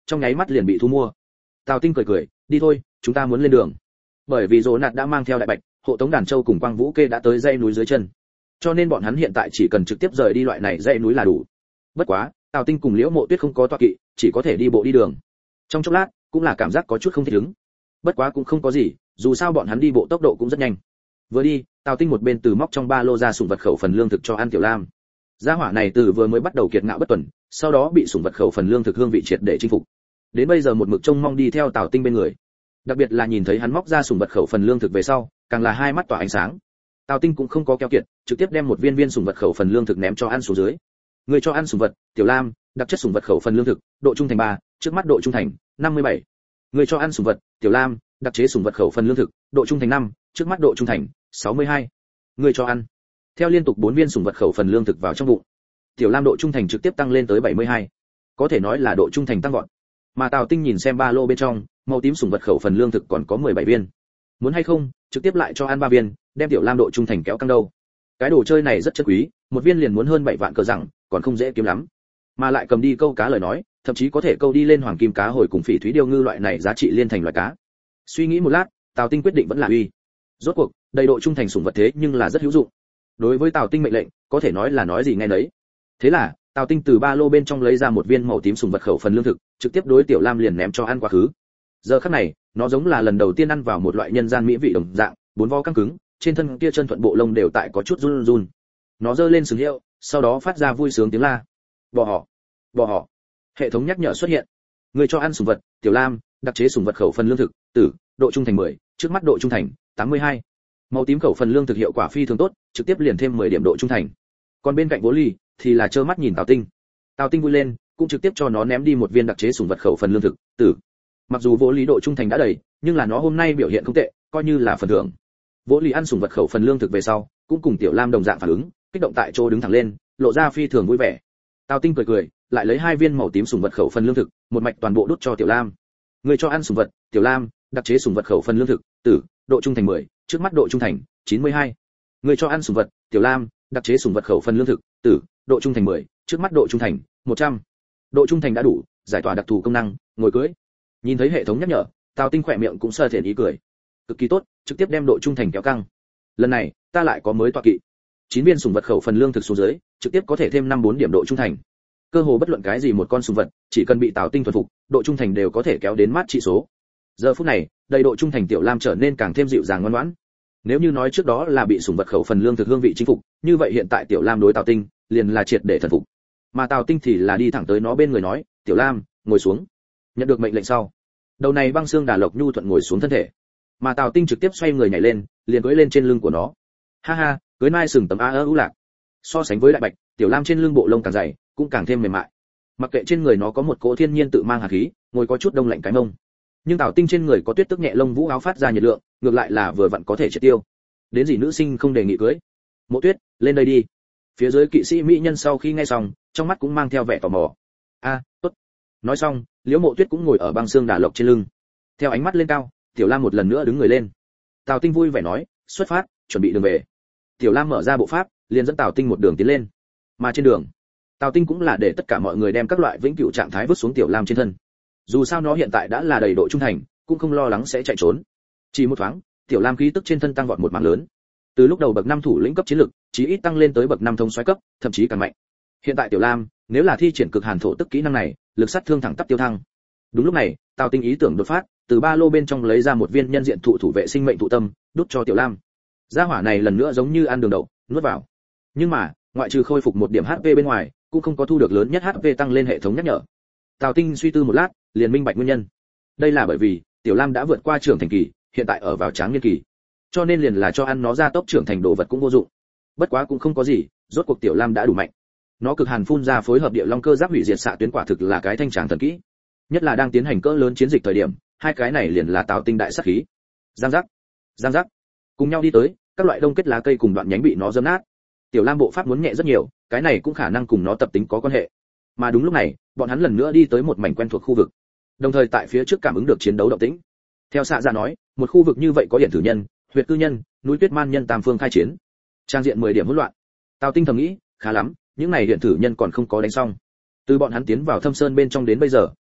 trong nháy mắt liền bị thu mua. Tào Tinh cười cười, đi thôi, chúng ta muốn lên đường. Bởi vì Dỗ Nạt đã mang theo Đại Bạch, hộ tống đàn châu cùng Quang Vũ Kê đã tới dãy núi dưới chân, cho nên bọn hắn hiện tại chỉ cần trực tiếp rời đi loại này dãy núi là đủ. Bất quá, Tào Tinh cùng Liễu Mộ Tuyết không có tọa kỵ, chỉ có thể đi bộ đi đường. Trong chốc lát, cũng là cảm giác có chút không thích ứng. Bất quá cũng không có gì, dù sao bọn hắn đi bộ tốc độ cũng rất nhanh. Vừa đi, Tào Tinh một bên từ móc trong ba lô ra sủng vật khẩu phần lương thực cho An Tiểu Lam. Gia hỏa này từ vừa mới bắt đầu kiệt ngạo bất tuần, sau đó bị sủng vật khẩu phần lương thực hương vị triệt để chinh phục. Đến bây giờ một mực trông mong đi theo Tào Tinh bên người. Đặc biệt là nhìn thấy hắn móc ra sủng vật khẩu phần lương thực về sau, càng là hai mắt tỏa ánh sáng. Tào Tinh cũng không có keo kiệt, trực tiếp đem một viên viên sủng vật khẩu phần lương thực ném cho ăn xuống dưới. Người cho ăn sủng vật, Tiểu Lam, đặc chất sủng vật khẩu phần lương thực, độ trung thành ba, trước mắt độ trung thành năm mươi bảy. Người cho ăn sủng vật, Tiểu Lam, đặc chế sủng vật khẩu phần lương thực, độ trung thành năm, trước mắt độ trung thành sáu mươi hai. Người cho ăn. Theo liên tục bốn viên sủng vật khẩu phần lương thực vào trong bụng, Tiểu Lam độ trung thành trực tiếp tăng lên tới bảy mươi hai. Có thể nói là độ trung thành tăng vọt. Mà Tào Tinh nhìn xem ba lô bên trong, màu tím sủng vật khẩu phần lương thực còn có mười bảy viên. Muốn hay không, trực tiếp lại cho ăn ba viên, đem Tiểu Lam độ trung thành kéo căng đâu. Cái đồ chơi này rất chất quý, một viên liền muốn hơn bảy vạn cờ rằng, còn không dễ kiếm lắm. Mà lại cầm đi câu cá lời nói, thậm chí có thể câu đi lên hoàng kim cá hồi cùng phỉ thúy điêu ngư loại này giá trị liên thành loại cá. Suy nghĩ một lát, Tào Tinh quyết định vẫn là uy. Rốt cuộc, đầy độ trung thành sủng vật thế nhưng là rất hữu dụng. Đối với Tào Tinh mệnh lệnh, có thể nói là nói gì nghe nấy. Thế là, Tào Tinh từ ba lô bên trong lấy ra một viên màu tím sủng vật khẩu phần lương thực, trực tiếp đối Tiểu Lam liền ném cho ăn quá khứ. Giờ khắc này, nó giống là lần đầu tiên ăn vào một loại nhân gian mỹ vị đồng dạng, bốn vo căng cứng, trên thân kia chân thuận bộ lông đều tại có chút run run. Nó giơ lên sừng hiệu, sau đó phát ra vui sướng tiếng la. Bò họ, bò họ. Hệ thống nhắc nhở xuất hiện. Người cho ăn sủng vật, Tiểu Lam, đặc chế sủng vật khẩu phần lương thực, tử, độ trung thành mười, trước mắt độ trung thành tám mươi hai. Màu tím khẩu phần lương thực hiệu quả phi thường tốt, trực tiếp liền thêm mười điểm độ trung thành. Còn bên cạnh Vô Ly thì là trơ mắt nhìn Tào Tinh. Tào Tinh vui lên, cũng trực tiếp cho nó ném đi một viên đặc chế sủng vật khẩu phần lương thực, tử. Mặc dù Vô Lý độ trung thành đã đầy, nhưng là nó hôm nay biểu hiện không tệ, coi như là phần thưởng. Vô Lý ăn sủng vật khẩu phần lương thực về sau, cũng cùng Tiểu Lam đồng dạng phản ứng, kích động tại chỗ đứng thẳng lên, lộ ra phi thường vui vẻ. Tào Tinh cười cười, lại lấy hai viên màu tím sủng vật khẩu phần lương thực, một mạch toàn bộ đút cho Tiểu Lam. Người cho ăn sủng vật, Tiểu Lam, đặc chế sủng vật khẩu phần lương thực, tử, độ trung thành mười, trước mắt độ trung thành chín mươi hai. Người cho ăn sủng vật, Tiểu Lam, đặc chế sủng vật khẩu phần lương thực, tử, độ trung thành mười, trước mắt độ trung thành một trăm. Độ trung thành đã đủ, giải tỏa đặc thù công năng, ngồi cưới. Nhìn thấy hệ thống nhắc nhở, Tào Tinh khỏe miệng cũng sơ thiện ý cười. Cực kỳ tốt, trực tiếp đem độ trung thành kéo căng. Lần này, ta lại có mới tọa kỵ. chín viên sủng vật khẩu phần lương thực xuống dưới, trực tiếp có thể thêm năm bốn điểm độ trung thành. Cơ hồ bất luận cái gì một con sủng vật, chỉ cần bị Tào Tinh thuần phục, độ trung thành đều có thể kéo đến mát trị số. Giờ phút này, đầy độ trung thành Tiểu Lam trở nên càng thêm dịu dàng ngoan ngoãn. Nếu như nói trước đó là bị sủng vật khẩu phần lương thực hương vị chinh phục, như vậy hiện tại Tiểu Lam đối Tào Tinh liền là triệt để thần phục. Mà Tào Tinh thì là đi thẳng tới nó bên người nói, "Tiểu Lam, ngồi xuống." Nhận được mệnh lệnh sau, đầu này băng xương đà lộc nhu thuận ngồi xuống thân thể, mà Tào Tinh trực tiếp xoay người nhảy lên, liền cưỡi lên trên lưng của nó. Ha ha, cưỡi mai sừng tấm a ơ u lạc. So sánh với Đại Bạch, Tiểu Lam trên lưng bộ lông càng dày, cũng càng thêm mềm mại. Mặc kệ trên người nó có một cỗ thiên nhiên tự mang hàn khí, ngồi có chút đông lạnh cái mông. Nhưng Tào Tinh trên người có tuyết tức nhẹ lông vũ áo phát ra nhiệt lượng, ngược lại là vừa vặn có thể triệt tiêu. Đến gì nữ sinh không đề nghị cưới. Mộ Tuyết, lên đây đi. Phía dưới kỵ sĩ mỹ nhân sau khi nghe xong, trong mắt cũng mang theo vẻ tò mò. A, tốt. Nói xong, Liễu Mộ Tuyết cũng ngồi ở băng xương đà lộc trên lưng. Theo ánh mắt lên cao, Tiểu Lam một lần nữa đứng người lên. Tào Tinh vui vẻ nói, xuất phát, chuẩn bị đường về. Tiểu Lam mở ra bộ pháp, liền dẫn Tào Tinh một đường tiến lên. Mà trên đường, Tào Tinh cũng là để tất cả mọi người đem các loại vĩnh cửu trạng thái vứt xuống Tiểu Lam trên thân. Dù sao nó hiện tại đã là đầy độ trung thành, cũng không lo lắng sẽ chạy trốn. Chỉ một thoáng, Tiểu Lam khí tức trên thân tăng vọt một mảng lớn. Từ lúc đầu bậc năm thủ lĩnh cấp chiến lực, chí ít tăng lên tới bậc năm thông soái cấp, thậm chí càng mạnh. Hiện tại Tiểu Lam, nếu là thi triển cực hàn thổ tức kỹ năng này, lực sát thương thẳng tắp tiêu thăng. Đúng lúc này, Tào Tinh ý tưởng đột phát, từ ba lô bên trong lấy ra một viên nhân diện thụ thủ vệ sinh mệnh thụ tâm, đút cho Tiểu Lam. Gia hỏa này lần nữa giống như ăn đường đậu, nuốt vào. Nhưng mà, ngoại trừ khôi phục một điểm hát pê bên ngoài, cũng không có thu được lớn nhất hát pê tăng lên hệ thống nhắc nhở. Tào Tinh suy tư một lát, liền minh bạch nguyên nhân. Đây là bởi vì Tiểu Lam đã vượt qua trưởng thành kỳ, hiện tại ở vào tráng niên kỳ, cho nên liền là cho ăn nó ra tốc trưởng thành đồ vật cũng vô dụng. Bất quá cũng không có gì, rốt cuộc Tiểu Lam đã đủ mạnh. Nó cực hàn phun ra phối hợp địa long cơ giáp hủy diệt xạ tuyến quả thực là cái thanh tràng thần kỹ. Nhất là đang tiến hành cỡ lớn chiến dịch thời điểm, hai cái này liền là Tào Tinh đại sát khí. Giang giác, giang giác, cùng nhau đi tới, các loại đông kết lá cây cùng đoạn nhánh bị nó giẫm nát. Tiểu Lam bộ pháp muốn nhẹ rất nhiều, cái này cũng khả năng cùng nó tập tính có quan hệ. Mà đúng lúc này, bọn hắn lần nữa đi tới một mảnh quen thuộc khu vực. Đồng thời tại phía trước cảm ứng được chiến đấu động tĩnh. Theo xạ ra nói, một khu vực như vậy có hiển thử nhân, huyệt cư nhân, núi tuyết man nhân tam phương khai chiến. Trang diện mười điểm hỗn loạn. Tào Tinh thầm nghĩ, khá lắm, những này hiển thử nhân còn không có đánh xong. Từ bọn hắn tiến vào thâm sơn bên trong đến bây giờ,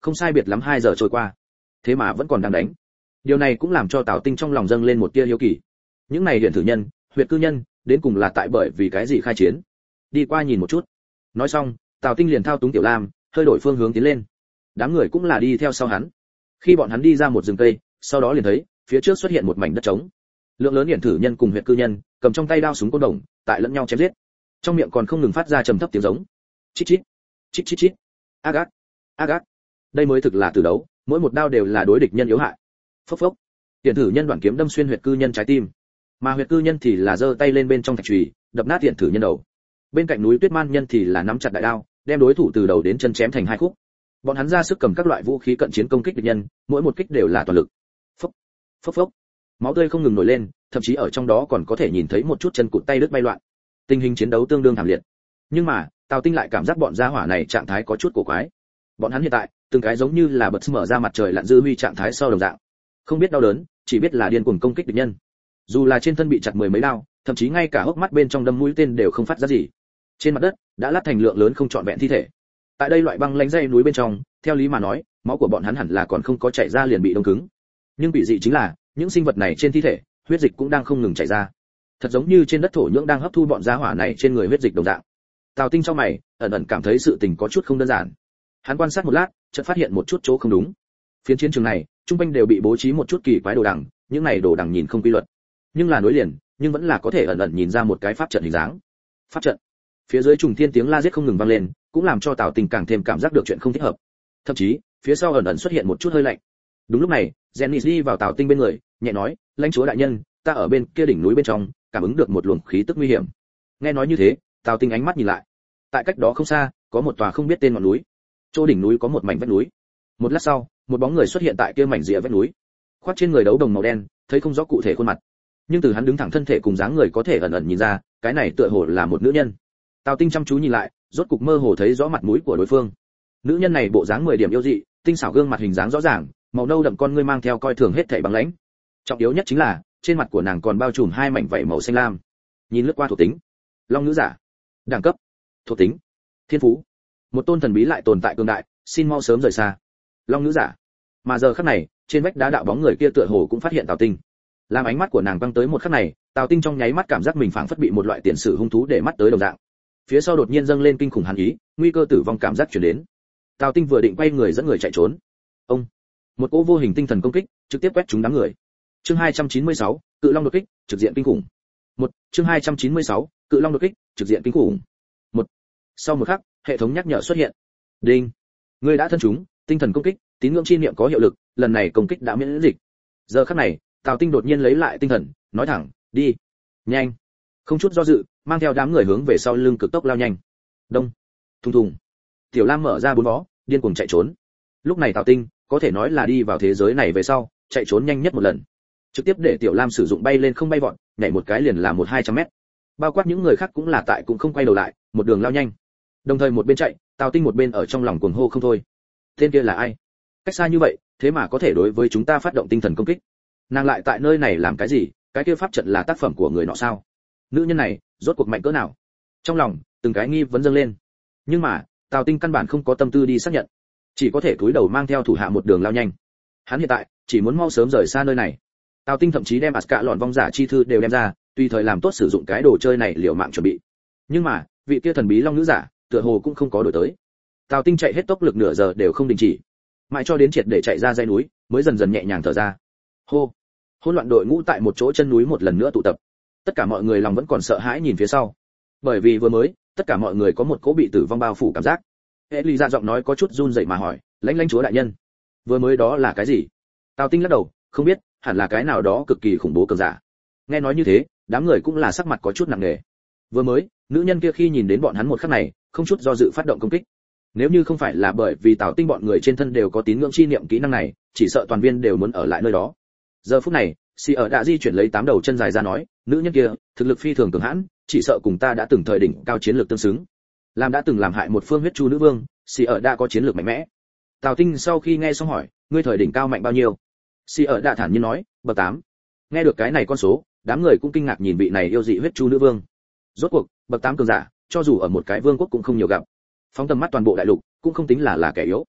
không sai biệt lắm hai giờ trôi qua, thế mà vẫn còn đang đánh. Điều này cũng làm cho Tào Tinh trong lòng dâng lên một tia hiếu kỳ. Những này điện thử nhân, huyệt cư nhân, đến cùng là tại bởi vì cái gì khai chiến? Đi qua nhìn một chút. Nói xong, Tào Tinh liền thao túng Tiểu Lam, hơi đổi phương hướng tiến lên. Đám người cũng là đi theo sau hắn. Khi bọn hắn đi ra một rừng cây, sau đó liền thấy, phía trước xuất hiện một mảnh đất trống. Lượng lớn điện thử nhân cùng huyệt cư nhân, cầm trong tay đao súng côn đồng, tại lẫn nhau chém giết. Trong miệng còn không ngừng phát ra trầm thấp tiếng giống. Chít chít, chít chít chít. Agat, Agat. Đây mới thực là tử đấu, mỗi một đao đều là đối địch nhân yếu hại. Phốc phốc. Điện thử nhân đoạn kiếm đâm xuyên huyệt cư nhân trái tim, mà huyệt cư nhân thì là giơ tay lên bên trong thạch chùy, đập nát điện thử nhân đầu. Bên cạnh núi Tuyết Man nhân thì là nắm chặt đại đao, đem đối thủ từ đầu đến chân chém thành hai khúc. Bọn hắn ra sức cầm các loại vũ khí cận chiến công kích địch nhân, mỗi một kích đều là toàn lực. Phốc, phốc phốc. Máu tươi không ngừng nổi lên, thậm chí ở trong đó còn có thể nhìn thấy một chút chân cụt tay đứt bay loạn. Tình hình chiến đấu tương đương thảm liệt. Nhưng mà, Tào Tinh lại cảm giác bọn gia hỏa này trạng thái có chút cổ quái. Bọn hắn hiện tại, từng cái giống như là bật mở ra mặt trời lặn dư huy trạng thái sau đồng dạng. Không biết đau đớn, chỉ biết là điên cuồng công kích địch nhân. Dù là trên thân bị chặt mười mấy đao, thậm chí ngay cả hốc mắt bên trong đâm mũi tên đều không phát ra gì. Trên mặt đất đã lát thành lượng lớn không trọn vẹn thi thể. Tại đây loại băng lãnh dãy núi bên trong, theo lý mà nói, máu của bọn hắn hẳn là còn không có chảy ra liền bị đông cứng. Nhưng bị dị chính là, những sinh vật này trên thi thể, huyết dịch cũng đang không ngừng chảy ra. Thật giống như trên đất thổ nhưỡng đang hấp thu bọn gia hỏa này trên người huyết dịch đồng dạng. Tào Tinh trong mày, ẩn ẩn cảm thấy sự tình có chút không đơn giản. Hắn quan sát một lát, chợt phát hiện một chút chỗ không đúng. Phiến chiến trường này, trung quanh đều bị bố trí một chút kỳ quái đồ đằng, những này đồ đằng nhìn không quy luật, nhưng là nối liền, nhưng vẫn là có thể ẩn ẩn nhìn ra một cái pháp trận hình dáng. Pháp trận. Phía dưới trùng thiên tiếng la giết không ngừng vang lên, cũng làm cho Tào Tinh càng thêm cảm giác được chuyện không thích hợp. Thậm chí, phía sau ẩn ẩn xuất hiện một chút hơi lạnh. Đúng lúc này, Jenny đi vào Tào Tinh bên người, nhẹ nói, lãnh chúa đại nhân, ta ở bên kia đỉnh núi bên trong, cảm ứng được một luồng khí tức nguy hiểm. Nghe nói như thế, Tào Tinh ánh mắt nhìn lại. Tại cách đó không xa, có một tòa không biết tên ngọn núi. Chỗ đỉnh núi có một mảnh vách núi. Một lát sau, một bóng người xuất hiện tại kia mảnh rìa vách núi. Khoác trên người đấu đồng màu đen, thấy không rõ cụ thể khuôn mặt, nhưng từ hắn đứng thẳng thân thể cùng dáng người có thể ẩn ẩn nhìn ra, cái này tựa hồ là một nữ nhân. Tào Tinh chăm chú nhìn lại, rốt cục mơ hồ thấy rõ mặt mũi của đối phương. Nữ nhân này bộ dáng mười điểm yêu dị, tinh xảo gương mặt hình dáng rõ ràng, màu nâu đậm con ngươi mang theo coi thường hết thảy băng lãnh. Trọng yếu nhất chính là, trên mặt của nàng còn bao trùm hai mảnh vảy màu xanh lam. Nhìn lướt qua thuộc tính, long nữ giả, đẳng cấp, thuộc tính, thiên phú, một tôn thần bí lại tồn tại cường đại, xin mau sớm rời xa. Long nữ giả. Mà giờ khắc này, trên vách đá đạo bóng người kia tựa hồ cũng phát hiện Tào Tinh. Làm ánh mắt của nàng băng tới một khắc này, Tào Tinh trong nháy mắt cảm giác mình phảng phất bị một loại tiền sử hung thú để mắt tới đồng dạng. Phía sau đột nhiên dâng lên kinh khủng hàn ý, nguy cơ tử vong cảm giác truyền đến. Tào Tinh vừa định quay người dẫn người chạy trốn. Ông, một cỗ vô hình tinh thần công kích, trực tiếp quét trúng đám người. Chương hai trăm chín mươi sáu, Cự Long đột kích, trực diện kinh khủng. Một, chương hai trăm chín mươi sáu, Cự Long đột kích, trực diện kinh khủng. Một. Sau một khắc, hệ thống nhắc nhở xuất hiện. Đinh. Người đã thân trúng, tinh thần công kích, tín ngưỡng chi niệm có hiệu lực, lần này công kích đã miễn dịch. Giờ khắc này, Tào Tinh đột nhiên lấy lại tinh thần, nói thẳng, đi. Nhanh. Không chút do dự, mang theo đám người hướng về sau lưng cực tốc lao nhanh. Đông. Thùng thùng. Tiểu Lam mở ra bốn vó, điên cuồng chạy trốn. Lúc này Tào Tinh, có thể nói là đi vào thế giới này về sau, chạy trốn nhanh nhất một lần. Trực tiếp để Tiểu Lam sử dụng bay lên không bay vọt, nhảy một cái liền là một hai trăm mét. Bao quát những người khác cũng là tại cũng không quay đầu lại, một đường lao nhanh. Đồng thời một bên chạy, Tào Tinh một bên ở trong lòng cuồng hô không thôi. Tên kia là ai? Cách xa như vậy, thế mà có thể đối với chúng ta phát động tinh thần công kích. Nàng lại tại nơi này làm cái gì? Cái kia pháp trận là tác phẩm của người nọ sao? Nữ nhân này, rốt cuộc mạnh cỡ nào? Trong lòng, từng cái nghi vấn dâng lên. Nhưng mà, Tào Tinh căn bản không có tâm tư đi xác nhận, chỉ có thể cúi đầu mang theo thủ hạ một đường lao nhanh. Hắn hiện tại chỉ muốn mau sớm rời xa nơi này. Tào Tinh thậm chí đem Aska lọn vong giả chi thư đều đem ra, tùy thời làm tốt sử dụng cái đồ chơi này liều mạng chuẩn bị. Nhưng mà, vị kia thần bí long nữ giả, tựa hồ cũng không có đổi tới. Tào Tinh chạy hết tốc lực nửa giờ đều không đình chỉ, mãi cho đến triệt để chạy ra dãy núi, mới dần dần nhẹ nhàng thở ra. Hô. Hỗn loạn đội ngũ tại một chỗ chân núi một lần nữa tụ tập. Tất cả mọi người lòng vẫn còn sợ hãi nhìn phía sau, bởi vì vừa mới, tất cả mọi người có một cỗ bị tử vong bao phủ cảm giác. Ellie ra giọng nói có chút run rẩy mà hỏi, lãnh lãnh chúa đại nhân, vừa mới đó là cái gì? Tào Tinh lắc đầu, không biết, hẳn là cái nào đó cực kỳ khủng bố cường giả. Nghe nói như thế, đám người cũng là sắc mặt có chút nặng nề. Vừa mới, nữ nhân kia khi nhìn đến bọn hắn một khắc này, không chút do dự phát động công kích. Nếu như không phải là bởi vì Tào Tinh bọn người trên thân đều có tín ngưỡng chi niệm kỹ năng này, chỉ sợ toàn viên đều muốn ở lại nơi đó. Giờ phút này, Si ở đã di chuyển lấy tám đầu chân dài ra nói, nữ nhân kia, thực lực phi thường cường hãn, chỉ sợ cùng ta đã từng thời đỉnh cao chiến lược tương xứng. Làm đã từng làm hại một phương huyết chu nữ vương, Si ở đã có chiến lược mạnh mẽ. Tào Tinh sau khi nghe xong hỏi, ngươi thời đỉnh cao mạnh bao nhiêu? Si ở đã thản nhiên nói, bậc tám. Nghe được cái này con số, đám người cũng kinh ngạc nhìn vị này yêu dị huyết chu nữ vương. Rốt cuộc, bậc tám cường giả, cho dù ở một cái vương quốc cũng không nhiều gặp. Phóng tầm mắt toàn bộ đại lục, cũng không tính là là kẻ yếu.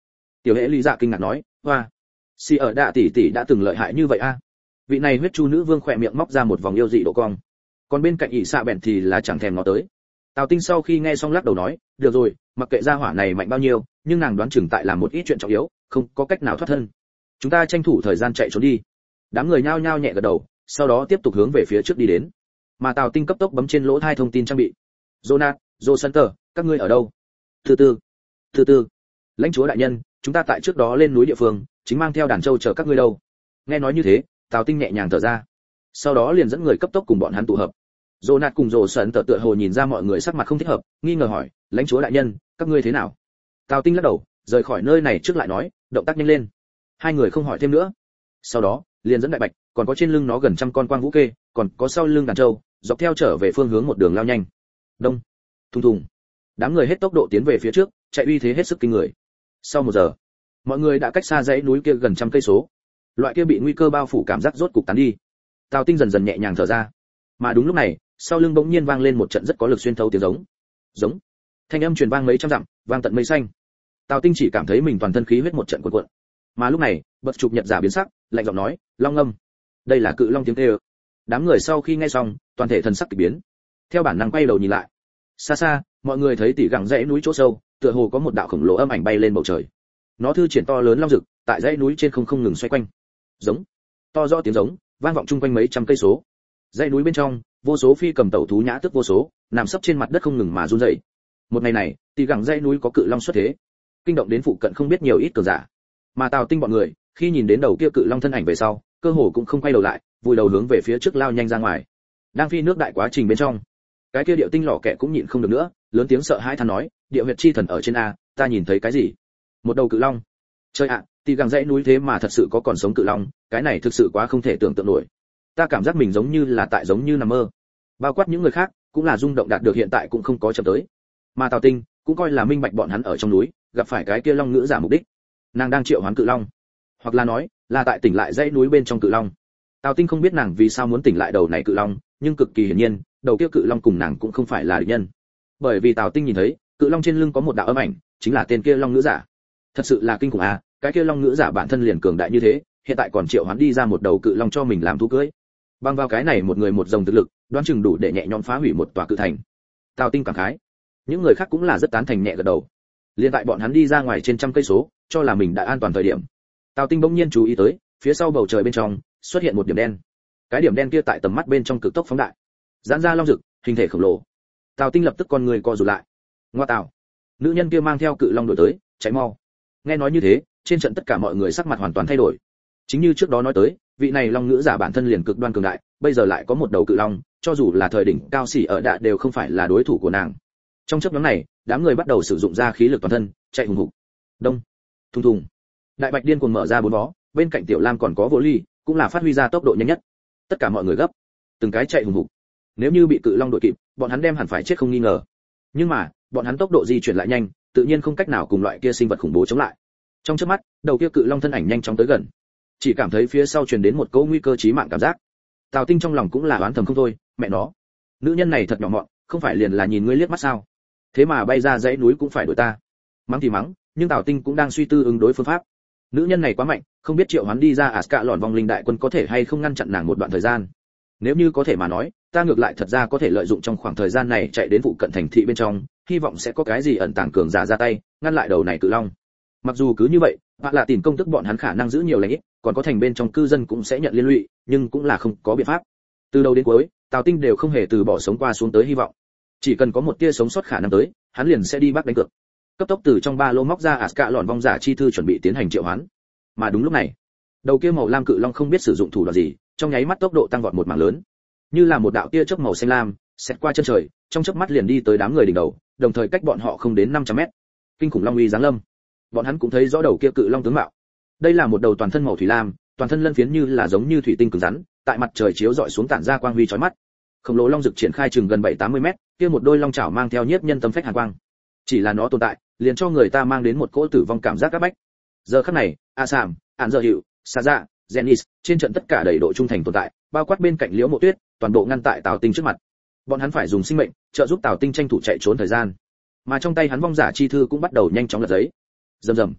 Tiểu Hệ Lý Dạ kinh ngạc nói, hoa, Si ở Đạ tỷ tỷ đã từng lợi hại như vậy a. Vị này huyết chu nữ vương khỏe miệng móc ra một vòng yêu dị độ cong. Còn bên cạnh ỷ xạ bèn thì là chẳng thèm nó tới. Tào Tinh sau khi nghe xong lắc đầu nói, được rồi, mặc kệ gia hỏa này mạnh bao nhiêu, nhưng nàng đoán chừng tại làm một ít chuyện trọng yếu, không có cách nào thoát thân. Chúng ta tranh thủ thời gian chạy trốn đi. Đám người nhao nhao nhẹ gật đầu, sau đó tiếp tục hướng về phía trước đi đến. Mà Tào Tinh cấp tốc bấm trên lỗ tai thông tin trang bị. Jonah, Joe các ngươi ở đâu? Từ từ, từ từ. Lãnh chúa đại nhân, chúng ta tại trước đó lên núi địa phương, chính mang theo đàn trâu chờ các ngươi đâu. Nghe nói như thế, Tào Tinh nhẹ nhàng thở ra. Sau đó liền dẫn người cấp tốc cùng bọn hắn tụ hợp. Jonah cùng Joe Sân tựa tựa hồ nhìn ra mọi người sắc mặt không thích hợp, nghi ngờ hỏi, lãnh chúa đại nhân, các ngươi thế nào? Tào Tinh lắc đầu, rời khỏi nơi này trước lại nói, động tác nhanh lên. Hai người không hỏi thêm nữa. Sau đó, liền dẫn đại bạch, còn có trên lưng nó gần trăm con quang vũ kê, còn có sau lưng đàn trâu, dọc theo trở về phương hướng một đường lao nhanh. Đông, thùng thùng. Đám người hết tốc độ tiến về phía trước, chạy uy thế hết sức kinh người. Sau một giờ, mọi người đã cách xa dãy núi kia gần trăm cây số. Loại kia bị nguy cơ bao phủ cảm giác rốt cục tán đi. Tào Tinh dần dần nhẹ nhàng thở ra. Mà đúng lúc này, sau lưng bỗng nhiên vang lên một trận rất có lực xuyên thấu tiếng giống. Giống. Thanh âm truyền vang mấy trăm dặm, vang tận mây xanh. Tào Tinh chỉ cảm thấy mình toàn thân khí huyết một trận cuộn cuộn. Mà lúc này, bật chụp nhật giả biến sắc, lạnh giọng nói, long ngâm. Đây là cự long tiếng kêu. Đám người sau khi nghe xong, toàn thể thần sắc kỳ biến. Theo bản năng quay đầu nhìn lại. Xa xa, mọi người thấy tỉ gẳng dãy núi chỗ sâu, tựa hồ có một đạo khổng lồ âm ảnh bay lên bầu trời. Nó thư triển to lớn long rực, tại dãy núi trên không không ngừng xoay quanh. Giống. To rõ tiếng giống, vang vọng chung quanh mấy trăm cây số. Dãy núi bên trong, vô số phi cầm tẩu thú nhã tức vô số, nằm sấp trên mặt đất không ngừng mà run rẩy. Một ngày này, tỉ gẳng dãy núi có cự long xuất thế, kinh động đến phụ cận không biết nhiều ít cường giả. Mà Tào Tinh bọn người, khi nhìn đến đầu kia cự long thân ảnh về sau, cơ hồ cũng không quay đầu lại, vùi đầu hướng về phía trước lao nhanh ra ngoài. Đang phi nước đại quá trình bên trong, cái kia điệu tinh lọ kẹ cũng nhịn không được nữa, lớn tiếng sợ hãi than nói, địa huyệt chi thần ở trên a, ta nhìn thấy cái gì? Một đầu cự long. Trời ạ, tỉ gẳng dãy núi thế mà thật sự có còn sống cự long, cái này thực sự quá không thể tưởng tượng nổi. Ta cảm giác mình giống như là tại giống như nằm mơ. Bao quát những người khác, cũng là rung động đạt được hiện tại cũng không có chậm tới. Mà Tào Tinh cũng coi là minh bạch bọn hắn ở trong núi, gặp phải cái kia long ngữ giả mục đích. Nàng đang triệu hoán cự long, hoặc là nói, là tại tỉnh lại dãy núi bên trong cự long. Tào Tinh không biết nàng vì sao muốn tỉnh lại đầu này cự long, nhưng cực kỳ hiển nhiên, đầu kia cự long cùng nàng cũng không phải là địch nhân. Bởi vì Tào Tinh nhìn thấy, cự long trên lưng có một đạo âm ảnh, chính là tên kia long ngữ giả. Thật sự là kinh khủng à, cái kia long ngữ giả bản thân liền cường đại như thế, hiện tại còn triệu hoán đi ra một đầu cự long cho mình làm thú cưới. Bằng vào cái này một người một rồng thực lực, đoán chừng đủ để nhẹ nhõm phá hủy một tòa cự thành. Tào Tinh cảm khái. Những người khác cũng là rất tán thành nhẹ gật đầu. Liên tại bọn hắn đi ra ngoài trên trăm cây số, cho là mình đã an toàn thời điểm. Tào Tinh bỗng nhiên chú ý tới, phía sau bầu trời bên trong xuất hiện một điểm đen. Cái điểm đen kia tại tầm mắt bên trong cực tốc phóng đại, giãn ra long rực, hình thể khổng lồ. Tào Tinh lập tức con người co rụt lại. Ngoa tào, nữ nhân kia mang theo cự long đuổi tới, chạy mau. Nghe nói như thế, trên trận tất cả mọi người sắc mặt hoàn toàn thay đổi. Chính như trước đó nói tới, vị này long ngữ giả bản thân liền cực đoan cường đại, bây giờ lại có một đầu cự long, cho dù là thời đỉnh cao sĩ ở đạ đều không phải là đối thủ của nàng. Trong chớp nhoáng này, đám người bắt đầu sử dụng ra khí lực toàn thân, chạy hùng hục. Đông, thùng thùng. Đại bạch điên cuồng mở ra bốn vó, bên cạnh tiểu lam còn có vô ly, cũng là phát huy ra tốc độ nhanh nhất. Tất cả mọi người gấp, từng cái chạy hùng hục. Nếu như bị cự long đuổi kịp, bọn hắn đem hẳn phải chết không nghi ngờ. Nhưng mà, bọn hắn tốc độ di chuyển lại nhanh, tự nhiên không cách nào cùng loại kia sinh vật khủng bố chống lại. Trong chớp mắt, đầu kia cự long thân ảnh nhanh chóng tới gần. Chỉ cảm thấy phía sau truyền đến một cỗ nguy cơ chí mạng cảm giác. Tào Tinh trong lòng cũng là oán thầm không thôi, mẹ nó, nữ nhân này thật nhỏ mọn, không phải liền là nhìn ngươi liếc mắt sao? Thế mà bay ra dãy núi cũng phải đuổi ta. Mắng thì mắng, nhưng Tào Tinh cũng đang suy tư ứng đối phương pháp. Nữ nhân này quá mạnh, không biết triệu hoán đi ra Aska lọn vong linh đại quân có thể hay không ngăn chặn nàng một đoạn thời gian. Nếu như có thể mà nói, ta ngược lại thật ra có thể lợi dụng trong khoảng thời gian này chạy đến phụ cận thành thị bên trong, hy vọng sẽ có cái gì ẩn tàng cường giả ra tay, ngăn lại đầu này cự long. Mặc dù cứ như vậy, hoặc là tìm công tức bọn hắn khả năng giữ nhiều lãnh ít, còn có thành bên trong cư dân cũng sẽ nhận liên lụy, nhưng cũng là không có biện pháp. Từ đầu đến cuối, Tào Tinh đều không hề từ bỏ sống qua xuống tới hy vọng. Chỉ cần có một tia sống sót khả năng tới, hắn liền sẽ đi bắt đánh cược. Cấp tốc từ trong ba lô móc ra Aska lọn vong giả chi thư chuẩn bị tiến hành triệu hoán. Mà đúng lúc này, đầu kia màu lam cự long không biết sử dụng thủ đoạn gì, trong nháy mắt tốc độ tăng vọt một mảng lớn, như là một đạo tia chớp màu xanh lam, xẹt qua chân trời, trong chớp mắt liền đi tới đám người đỉnh đầu, đồng thời cách bọn họ không đến năm trăm mét. Kinh khủng long uy giáng lâm. Bọn hắn cũng thấy rõ đầu kia cự long tướng mạo. Đây là một đầu toàn thân màu thủy lam, toàn thân lân phiến như là giống như thủy tinh cứng rắn, tại mặt trời chiếu rọi xuống tản ra quang huy chói mắt. Khổng lồ long rực triển khai chừng gần bảy tám mươi mét, kia một đôi long chảo mang theo nhiếp nhân tâm phách hàn quang. Chỉ là nó tồn tại, liền cho người ta mang đến một cỗ tử vong cảm giác áp bách. Giờ khắc này, A Sàm, Án Giờ Hiệu, Sa Dạ, Zenis, trên trận tất cả đầy độ trung thành tồn tại, bao quát bên cạnh Liễu Mộ Tuyết, toàn bộ ngăn tại Tào Tinh trước mặt. Bọn hắn phải dùng sinh mệnh trợ giúp Tào Tinh tranh thủ chạy trốn thời gian. Mà trong tay hắn vong giả chi thư cũng bắt đầu nhanh chóng lật giấy. Rầm rầm.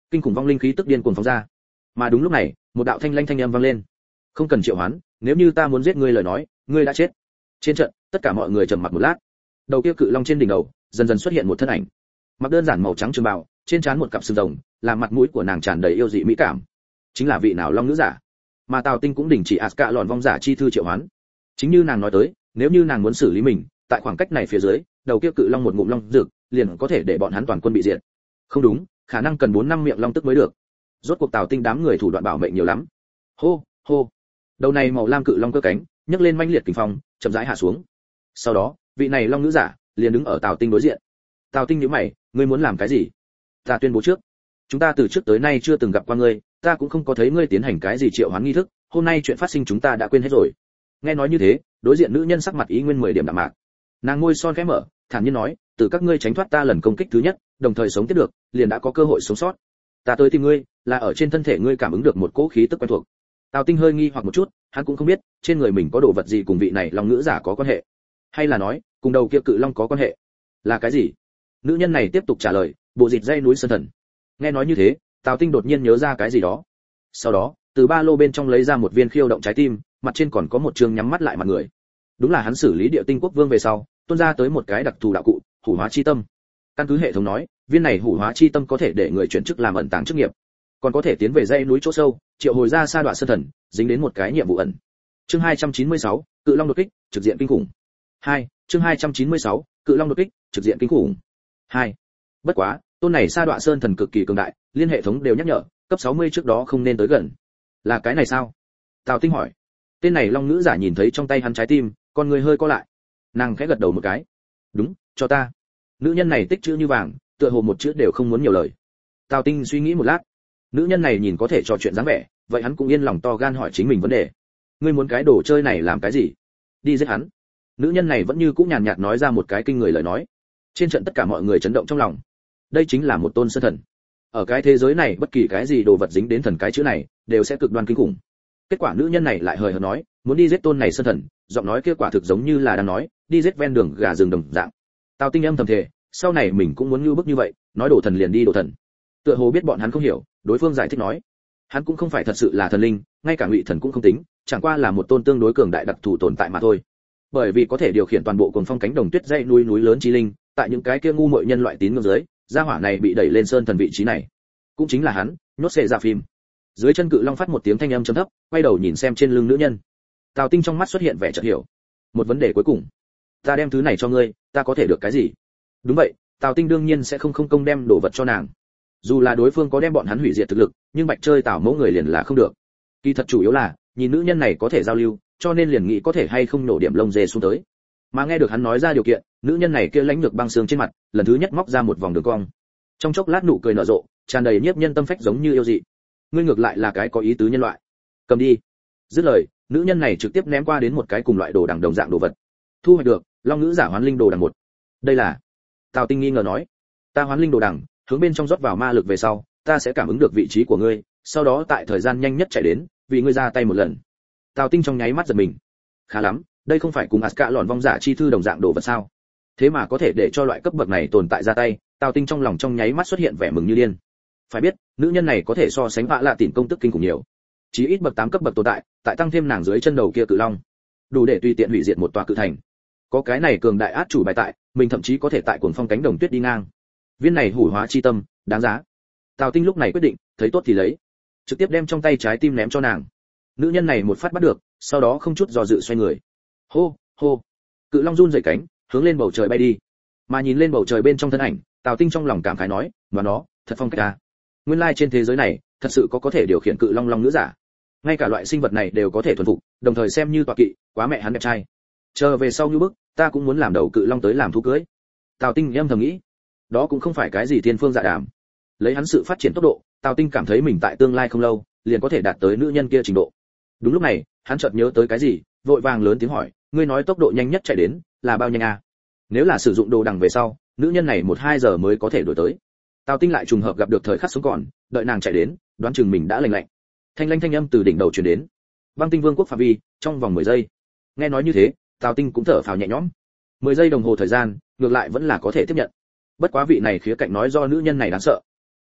kinh khủng vong linh khí tức điên cuồng phóng ra. Mà đúng lúc này, một đạo thanh lanh thanh âm vang lên. Không cần triệu hoán, nếu như ta muốn giết ngươi lời nói, ngươi đã chết. Trên trận, tất cả mọi người trầm mặc một lát. Đầu kia cự long trên đỉnh đầu, dần dần xuất hiện một thân ảnh. Mặc đơn giản màu trắng trường bào, trên trán một cặp sừng rồng, làm mặt mũi của nàng tràn đầy yêu dị mỹ cảm. Chính là vị nào long nữ giả? Mà Tào Tinh cũng đình chỉ Aska lòn vong giả chi thư triệu hoán. Chính như nàng nói tới, nếu như nàng muốn xử lý mình, tại khoảng cách này phía dưới, đầu kia cự long một ngụm long rực, liền có thể để bọn hắn toàn quân bị diệt. Không đúng, khả năng cần bốn năm miệng long tức mới được. Rốt cuộc Tào Tinh đám người thủ đoạn bảo mệnh nhiều lắm. Hô, hô. Đầu này màu lam cự long cơ cánh, nhấc lên manh liệt kình phong, chậm rãi hạ xuống. Sau đó, vị này long nữ giả liền đứng ở Tào Tinh đối diện. Tào Tinh nhíu mày, ngươi muốn làm cái gì? Ta tuyên bố trước, chúng ta từ trước tới nay chưa từng gặp qua ngươi, ta cũng không có thấy ngươi tiến hành cái gì triệu hoán nghi thức, hôm nay chuyện phát sinh chúng ta đã quên hết rồi. Nghe nói như thế, đối diện nữ nhân sắc mặt ý nguyên mười điểm đạm mạc. Nàng môi son khẽ mở, thản nhiên nói, từ các ngươi tránh thoát ta lần công kích thứ nhất, đồng thời sống tiếp được, liền đã có cơ hội sống sót. Ta tới tìm ngươi, là ở trên thân thể ngươi cảm ứng được một cỗ khí tức quen thuộc. Tào Tinh hơi nghi hoặc một chút, hắn cũng không biết trên người mình có đồ vật gì cùng vị này long nữ giả có quan hệ, hay là nói cùng đầu kia cự long có quan hệ. Là cái gì? Nữ nhân này tiếp tục trả lời, bộ dịch dây núi sơn thần. Nghe nói như thế, Tào Tinh đột nhiên nhớ ra cái gì đó. Sau đó, từ ba lô bên trong lấy ra một viên khiêu động trái tim, mặt trên còn có một chương nhắm mắt lại mặt người. Đúng là hắn xử lý địa tinh quốc vương về sau, tuôn ra tới một cái đặc thù đạo cụ, hủ hóa chi tâm. Căn cứ hệ thống nói, viên này hủ hóa chi tâm có thể để người chuyển chức làm ẩn tàng chức nghiệp, còn có thể tiến về dãy núi chỗ sâu, triệu hồi ra sa đoạn sơn thần, dính đến một cái nhiệm vụ ẩn. Chương hai trăm chín mươi sáu, cự long đột kích, trực diện kinh khủng. hai, chương hai trăm chín mươi sáu, cự long đột kích, trực diện kinh khủng. hai. Bất quá, tôn này sa đoạn sơn thần cực kỳ cường đại, liên hệ thống đều nhắc nhở, cấp sáu mươi trước đó không nên tới gần. Là cái này sao? Tào Tinh hỏi. Tên này long nữ giả nhìn thấy trong tay hắn trái tim, con người hơi co lại. Nàng khẽ gật đầu một cái. Đúng, cho ta. Nữ nhân này tích chữ như vàng, tựa hồ một chữ đều không muốn nhiều lời. Tào Tinh suy nghĩ một lát. Nữ nhân này nhìn có thể trò chuyện dáng vẻ, vậy hắn cũng yên lòng to gan hỏi chính mình vấn đề. Ngươi muốn cái đồ chơi này làm cái gì? Đi giết hắn. Nữ nhân này vẫn như cũng nhàn nhạt nói ra một cái kinh người lời nói. Trên trận tất cả mọi người chấn động trong lòng. Đây chính là một tôn sơn thần. Ở cái thế giới này bất kỳ cái gì đồ vật dính đến thần cái chữ này, đều sẽ cực đoan kinh khủng. Kết quả nữ nhân này lại hời hợt nói, muốn đi giết tôn này sơn thần, giọng nói kia quả thực giống như là đang nói, đi giết ven đường gà rừng đồng dạng. Tào Tinh âm thầm thề, sau này mình cũng muốn như bức như vậy, nói đổ thần liền đi đổ thần. Tựa hồ biết bọn hắn không hiểu, đối phương giải thích nói, hắn cũng không phải thật sự là thần linh, ngay cả ngụy thần cũng không tính, chẳng qua là một tôn tương đối cường đại đặc thù tồn tại mà thôi. Bởi vì có thể điều khiển toàn bộ cuồng phong cánh đồng tuyết dãy núi núi lớn chi linh, tại những cái kia ngu muội nhân loại tín ngưỡng dưới, gia hỏa này bị đẩy lên sơn thần vị trí này. Cũng chính là hắn, nhốt xệ ra phim. Dưới chân cự long phát một tiếng thanh âm trầm thấp, quay đầu nhìn xem trên lưng nữ nhân. Tào Tinh trong mắt xuất hiện vẻ chợt hiểu. Một vấn đề cuối cùng, ta đem thứ này cho ngươi, ta có thể được cái gì? Đúng vậy, Tào Tinh đương nhiên sẽ không không công đem đồ vật cho nàng. Dù là đối phương có đem bọn hắn hủy diệt thực lực, nhưng bạch chơi Tào mẫu người liền là không được. Kỳ thật chủ yếu là, nhìn nữ nhân này có thể giao lưu, cho nên liền nghĩ có thể hay không nổ điểm lông dê xuống tới. Mà nghe được hắn nói ra điều kiện, nữ nhân này kia lãnh lược băng xương trên mặt, lần thứ nhất móc ra một vòng đường cong. Trong chốc lát nụ cười nở rộ, tràn đầy nhiếp nhân tâm phách giống như yêu dị. Ngươi ngược lại là cái có ý tứ nhân loại. Cầm đi. Dứt lời, nữ nhân này trực tiếp ném qua đến một cái cùng loại đồ đằng đồng dạng đồ vật. Thu hoạch được, long nữ giả hoán linh đồ đằng một. Đây là? Tào Tinh nghi ngờ nói. Ta hoán linh đồ đằng, hướng bên trong rót vào ma lực về sau, ta sẽ cảm ứng được vị trí của ngươi, sau đó tại thời gian nhanh nhất chạy đến, vì ngươi ra tay một lần. Tào Tinh trong nháy mắt giật mình. Khá lắm, đây không phải cùng Aska lòn vong giả chi thư đồng dạng đồ vật sao? Thế mà có thể để cho loại cấp bậc này tồn tại ra tay, Tào Tinh trong lòng trong nháy mắt xuất hiện vẻ mừng như điên. Phải biết, nữ nhân này có thể so sánh vạ lạ tỉn công tức kinh khủng nhiều. Chí ít bậc tám cấp bậc tồn tại, tại tăng thêm nàng dưới chân đầu kia cự long, đủ để tùy tiện hủy diệt một tòa cự thành. Có cái này cường đại át chủ bài tại, mình thậm chí có thể tại cuồng phong cánh đồng tuyết đi ngang. Viên này hủ hóa chi tâm, đáng giá. Tào Tinh lúc này quyết định, thấy tốt thì lấy, trực tiếp đem trong tay trái tim ném cho nàng. Nữ nhân này một phát bắt được, sau đó không chút do dự xoay người. Hô, hô. Cự long run rẩy cánh, hướng lên bầu trời bay đi. Mà nhìn lên bầu trời bên trong thân ảnh, Tào Tinh trong lòng cảm khái nói, "Mà nó, thật phong cách a. Nguyên lai trên thế giới này, thật sự có có thể điều khiển cự long long nữ giả. Ngay cả loại sinh vật này đều có thể thuần phục, đồng thời xem như tọa kỵ, quá mẹ hắn đẹp trai. Chờ về sau như bức, ta cũng muốn làm đầu cự long tới làm thú cưới." Tào Tinh âm thầm nghĩ, đó cũng không phải cái gì thiên phương dạ đàm. Lấy hắn sự phát triển tốc độ, Tào Tinh cảm thấy mình tại tương lai không lâu, liền có thể đạt tới nữ nhân kia trình độ. Đúng lúc này, hắn chợt nhớ tới cái gì, vội vàng lớn tiếng hỏi, ngươi nói tốc độ nhanh nhất chạy đến là bao nhanh à? Nếu là sử dụng đồ đằng về sau, nữ nhân này một hai giờ mới có thể đuổi tới. Tào Tinh lại trùng hợp gặp được thời khắc sống còn, đợi nàng chạy đến, đoán chừng mình đã lành lạnh. Thanh lanh thanh âm từ đỉnh đầu truyền đến. Băng Tinh Vương quốc phạm vi, trong vòng mười giây. Nghe nói như thế, Tào Tinh cũng thở phào nhẹ nhõm. mười giây đồng hồ thời gian, ngược lại vẫn là có thể tiếp nhận. Bất quá vị này khía cạnh nói do nữ nhân này đáng sợ.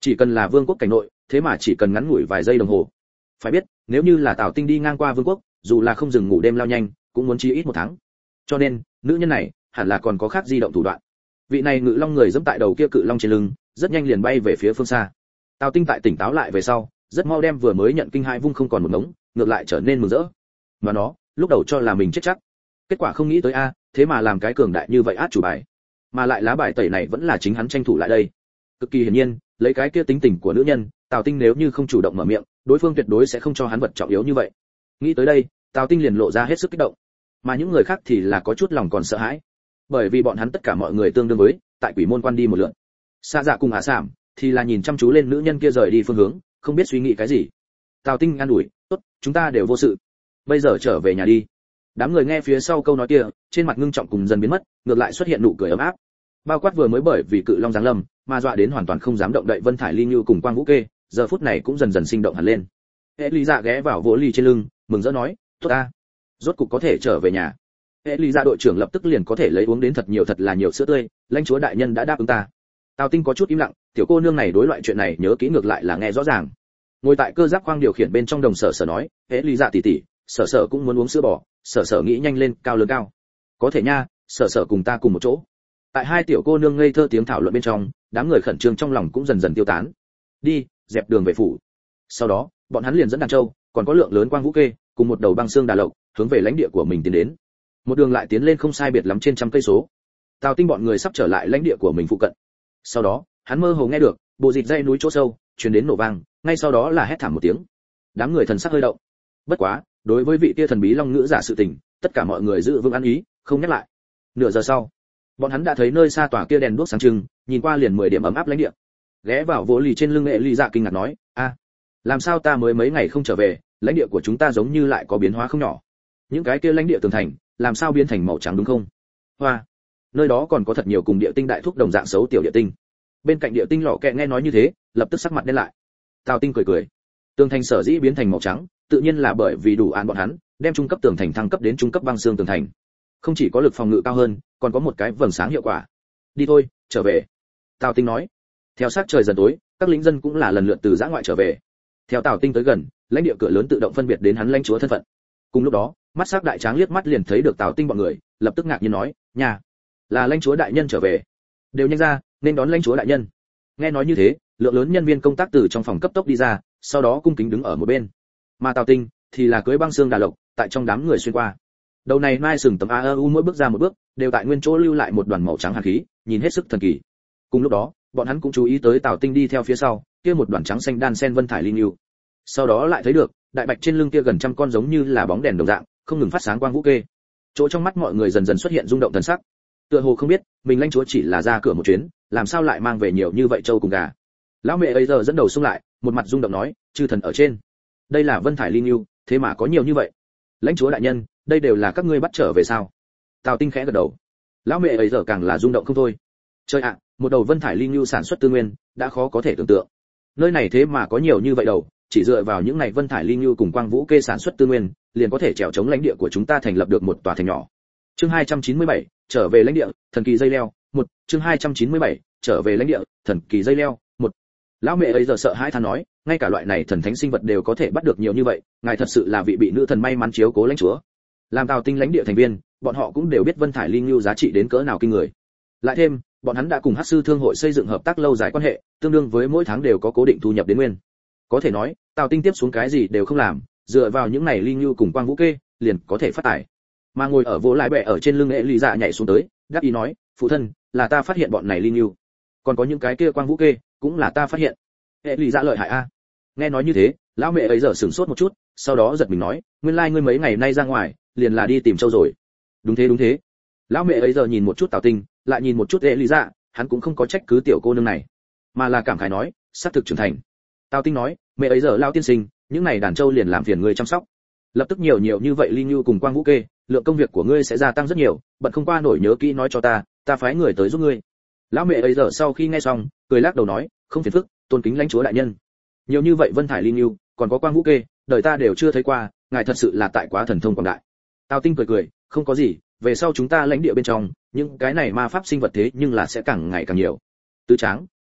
Chỉ cần là vương quốc cảnh nội, thế mà chỉ cần ngắn ngủi vài giây đồng hồ. Phải biết, nếu như là Tào Tinh đi ngang qua vương quốc, dù là không dừng ngủ đêm lao nhanh, cũng muốn chí ít một tháng. Cho nên, nữ nhân này hẳn là còn có khác di động thủ đoạn. Vị này ngự long người giẫm tại đầu kia cự long trên lưng, rất nhanh liền bay về phía phương xa. Tào Tinh tại tỉnh táo lại về sau, rất mau đem vừa mới nhận kinh hãi vung không còn một ngống, ngược lại trở nên mừng rỡ. Mà nó, lúc đầu cho là mình chết chắc, kết quả không nghĩ tới a, thế mà làm cái cường đại như vậy át chủ bài, mà lại lá bài tẩy này vẫn là chính hắn tranh thủ lại đây. Cực kỳ hiển nhiên, lấy cái kia tính tình của nữ nhân, Tào Tinh nếu như không chủ động mở miệng, đối phương tuyệt đối sẽ không cho hắn vật trọng yếu như vậy. Nghĩ tới đây, Tào Tinh liền lộ ra hết sức kích động, mà những người khác thì là có chút lòng còn sợ hãi, bởi vì bọn hắn tất cả mọi người tương đương với tại quỷ môn quan đi một lượt. Sa Dạ cùng Hạ Sảm thì là nhìn chăm chú lên nữ nhân kia rời đi phương hướng, không biết suy nghĩ cái gì. Tào Tinh an ủi, tốt, chúng ta đều vô sự, bây giờ trở về nhà đi. Đám người nghe phía sau câu nói kia, trên mặt ngưng trọng cùng dần biến mất, ngược lại xuất hiện nụ cười ấm áp. Bao quát vừa mới bởi vì cự long giáng lâm mà dọa đến hoàn toàn không dám động đậy Vân Thải Ly Như cùng Quang Vũ Kê, giờ phút này cũng dần dần sinh động hẳn lên. Hệ Lý Dạ ghé vào vỗ ly trên lưng, mừng rỡ nói, tốt ta, rốt cục có thể trở về nhà. Hệ Lý Dạ đội trưởng lập tức liền có thể lấy uống đến thật nhiều thật là nhiều sữa tươi, lãnh chúa đại nhân đã đáp ứng ta. Tào Tinh có chút im lặng, tiểu cô nương này đối loại chuyện này nhớ kỹ ngược lại là nghe rõ ràng. Ngồi tại cơ giáp khoang điều khiển bên trong đồng sở sở nói, Hệ Lý Dạ tỷ tỷ, sở sở cũng muốn uống sữa bò, sở sở nghĩ nhanh lên, cao lớn cao. Có thể nha, sở sở cùng ta cùng một chỗ. Tại hai tiểu cô nương ngây thơ tiếng thảo luận bên trong, đám người khẩn trương trong lòng cũng dần dần tiêu tán. Đi, dẹp đường về phủ. Sau đó, bọn hắn liền dẫn đàn châu, còn có lượng lớn Quang Vũ Kê, cùng một đầu băng xương đà lộc, hướng về lãnh địa của mình tiến đến. Một đường lại tiến lên không sai biệt lắm trên trăm cây số. Tào Tinh bọn người sắp trở lại lãnh địa của mình phụ cận. Sau đó, hắn mơ hồ nghe được bộ dịch dây núi chỗ sâu truyền đến nổ vang, ngay sau đó là hét thảm một tiếng. Đám người thần sắc hơi động. Bất quá, đối với vị tia thần bí long ngữ giả sự tình, tất cả mọi người giữ vững ăn ý, không nhắc lại. Nửa giờ sau, bọn hắn đã thấy nơi xa tòa kia đèn đuốc sáng trưng, nhìn qua liền mười điểm ấm áp lãnh địa. Ghé vào vỗ lì trên lưng Nghệ Ly Dạ kinh ngạc nói, a, làm sao ta mới mấy ngày không trở về, lãnh địa của chúng ta giống như lại có biến hóa không nhỏ. Những cái kia lãnh địa tường thành, làm sao biến thành màu trắng đúng không? Hoa, nơi đó còn có thật nhiều cùng địa tinh đại thúc đồng dạng xấu tiểu địa tinh. Bên cạnh địa tinh lọ kẹ nghe nói như thế, lập tức sắc mặt đen lại. Tào Tinh cười cười, tường thành sở dĩ biến thành màu trắng, tự nhiên là bởi vì đủ an bọn hắn đem trung cấp tường thành thăng cấp đến trung cấp băng xương tường thành, không chỉ có lực phòng ngự cao hơn, còn có một cái vầng sáng hiệu quả. Đi thôi, trở về. Tào Tinh nói. Theo sát trời dần tối, các lính dân cũng là lần lượt từ giã ngoại trở về. Theo Tào Tinh tới gần, lãnh địa cửa lớn tự động phân biệt đến hắn lãnh chúa thân phận. Cùng lúc đó, mắt sắc đại tráng liếc mắt liền thấy được Tào Tinh bọn người, lập tức ngạc nhiên nói, nhà, là lãnh chúa đại nhân trở về. Đều nhanh ra, nên đón lãnh chúa đại nhân. Nghe nói như thế, lượng lớn nhân viên công tác từ trong phòng cấp tốc đi ra, sau đó cung kính đứng ở một bên. Mà Tào Tinh thì là cưỡi băng xương đà lộc, tại trong đám người xuyên qua. Đầu này mai sừng tấm a u mỗi bước ra một bước, đều tại nguyên chỗ lưu lại một đoàn màu trắng hàn khí, nhìn hết sức thần kỳ. Cùng lúc đó, bọn hắn cũng chú ý tới Tào Tinh đi theo phía sau, kia một đoàn trắng xanh đan sen Vân Thải Linh Lưu. Sau đó lại thấy được, đại bạch trên lưng kia gần trăm con giống như là bóng đèn đồng dạng, không ngừng phát sáng quang vũ kê. Chỗ trong mắt mọi người dần dần xuất hiện rung động thần sắc. Tựa hồ không biết, mình lãnh chúa chỉ là ra cửa một chuyến, làm sao lại mang về nhiều như vậy trâu cùng gà. Lão mẹ ấy giờ dẫn đầu xung lại, một mặt rung động nói, chư thần ở trên. Đây là Vân Thải Linh Lưu, thế mà có nhiều như vậy. Lãnh chúa đại nhân, đây đều là các ngươi bắt trở về sao? Tào Tinh khẽ gật đầu. Lão mẹ ấy giờ càng là rung động không thôi. Trời ạ, một đầu Vân Thải Linh Lưu sản xuất tư nguyên, đã khó có thể tưởng tượng. Nơi này thế mà có nhiều như vậy đầu, chỉ dựa vào những này Vân Thải Linh Lưu cùng Quang Vũ Kê sản xuất tư nguyên, liền có thể trèo chống lãnh địa của chúng ta thành lập được một tòa thành nhỏ. Chương hai trăm chín mươi bảy, trở về lãnh địa, thần kỳ dây leo, một, chương hai trăm chín mươi bảy, trở về lãnh địa, thần kỳ dây leo, một. Lão mẹ ấy giờ sợ hãi than nói, ngay cả loại này thần thánh sinh vật đều có thể bắt được nhiều như vậy, ngài thật sự là vị bị nữ thần may mắn chiếu cố lãnh chúa. Làm Tào Tinh lãnh địa thành viên, bọn họ cũng đều biết Vân Thải Linh Lưu giá trị đến cỡ nào kinh người. Lại thêm, bọn hắn đã cùng Hắc sư thương hội xây dựng hợp tác lâu dài quan hệ, tương đương với mỗi tháng đều có cố định thu nhập đến nguyên. Có thể nói, Tào Tinh tiếp xuống cái gì đều không làm, dựa vào những này Linh Lưu cùng Quang Vũ Kê, liền có thể phát tài. Mà ngồi ở vỗ lại bẹ ở trên lưng Nghệ Lý Dạ nhảy xuống tới, đáp ý nói, phụ thân, là ta phát hiện bọn này Linh Lưu, còn có những cái kia Quang Vũ Kê, cũng là ta phát hiện. Nghệ Lý Dạ lợi hại a. Nghe nói như thế, lão mẹ ấy giờ sửng sốt một chút, sau đó giật mình nói, nguyên lai like ngươi mấy ngày nay ra ngoài, liền là đi tìm châu rồi. Đúng thế đúng thế. Lão mẹ ấy giờ nhìn một chút Tào Tinh, lại nhìn một chút Nghệ Lý Dạ, hắn cũng không có trách cứ tiểu cô nương này, mà là cảm khái nói, sắp thực trưởng thành. Tào Tinh nói, mẹ ấy giờ lão tiên sinh, những này đàn châu liền làm phiền ngươi chăm sóc. Lập tức nhiều nhiều như vậy Linh Lưu cùng Quang Vũ Kê, lượng công việc của ngươi sẽ gia tăng rất nhiều, bận không qua nổi nhớ kỹ nói cho ta, ta phái người tới giúp ngươi. Lão mẹ ấy giờ sau khi nghe xong, cười lắc đầu nói, không phiền phức, tôn kính lãnh chúa đại nhân. Nhiều như vậy Vân Thải Linh Lưu, còn có Quang Vũ Kê, đời ta đều chưa thấy qua, ngài thật sự là tại quá thần thông quảng đại. Tào Tinh cười cười, không có gì, về sau chúng ta lãnh địa bên trong, những cái này ma pháp sinh vật thế nhưng là sẽ càng ngày càng nhiều. Tứ Tráng,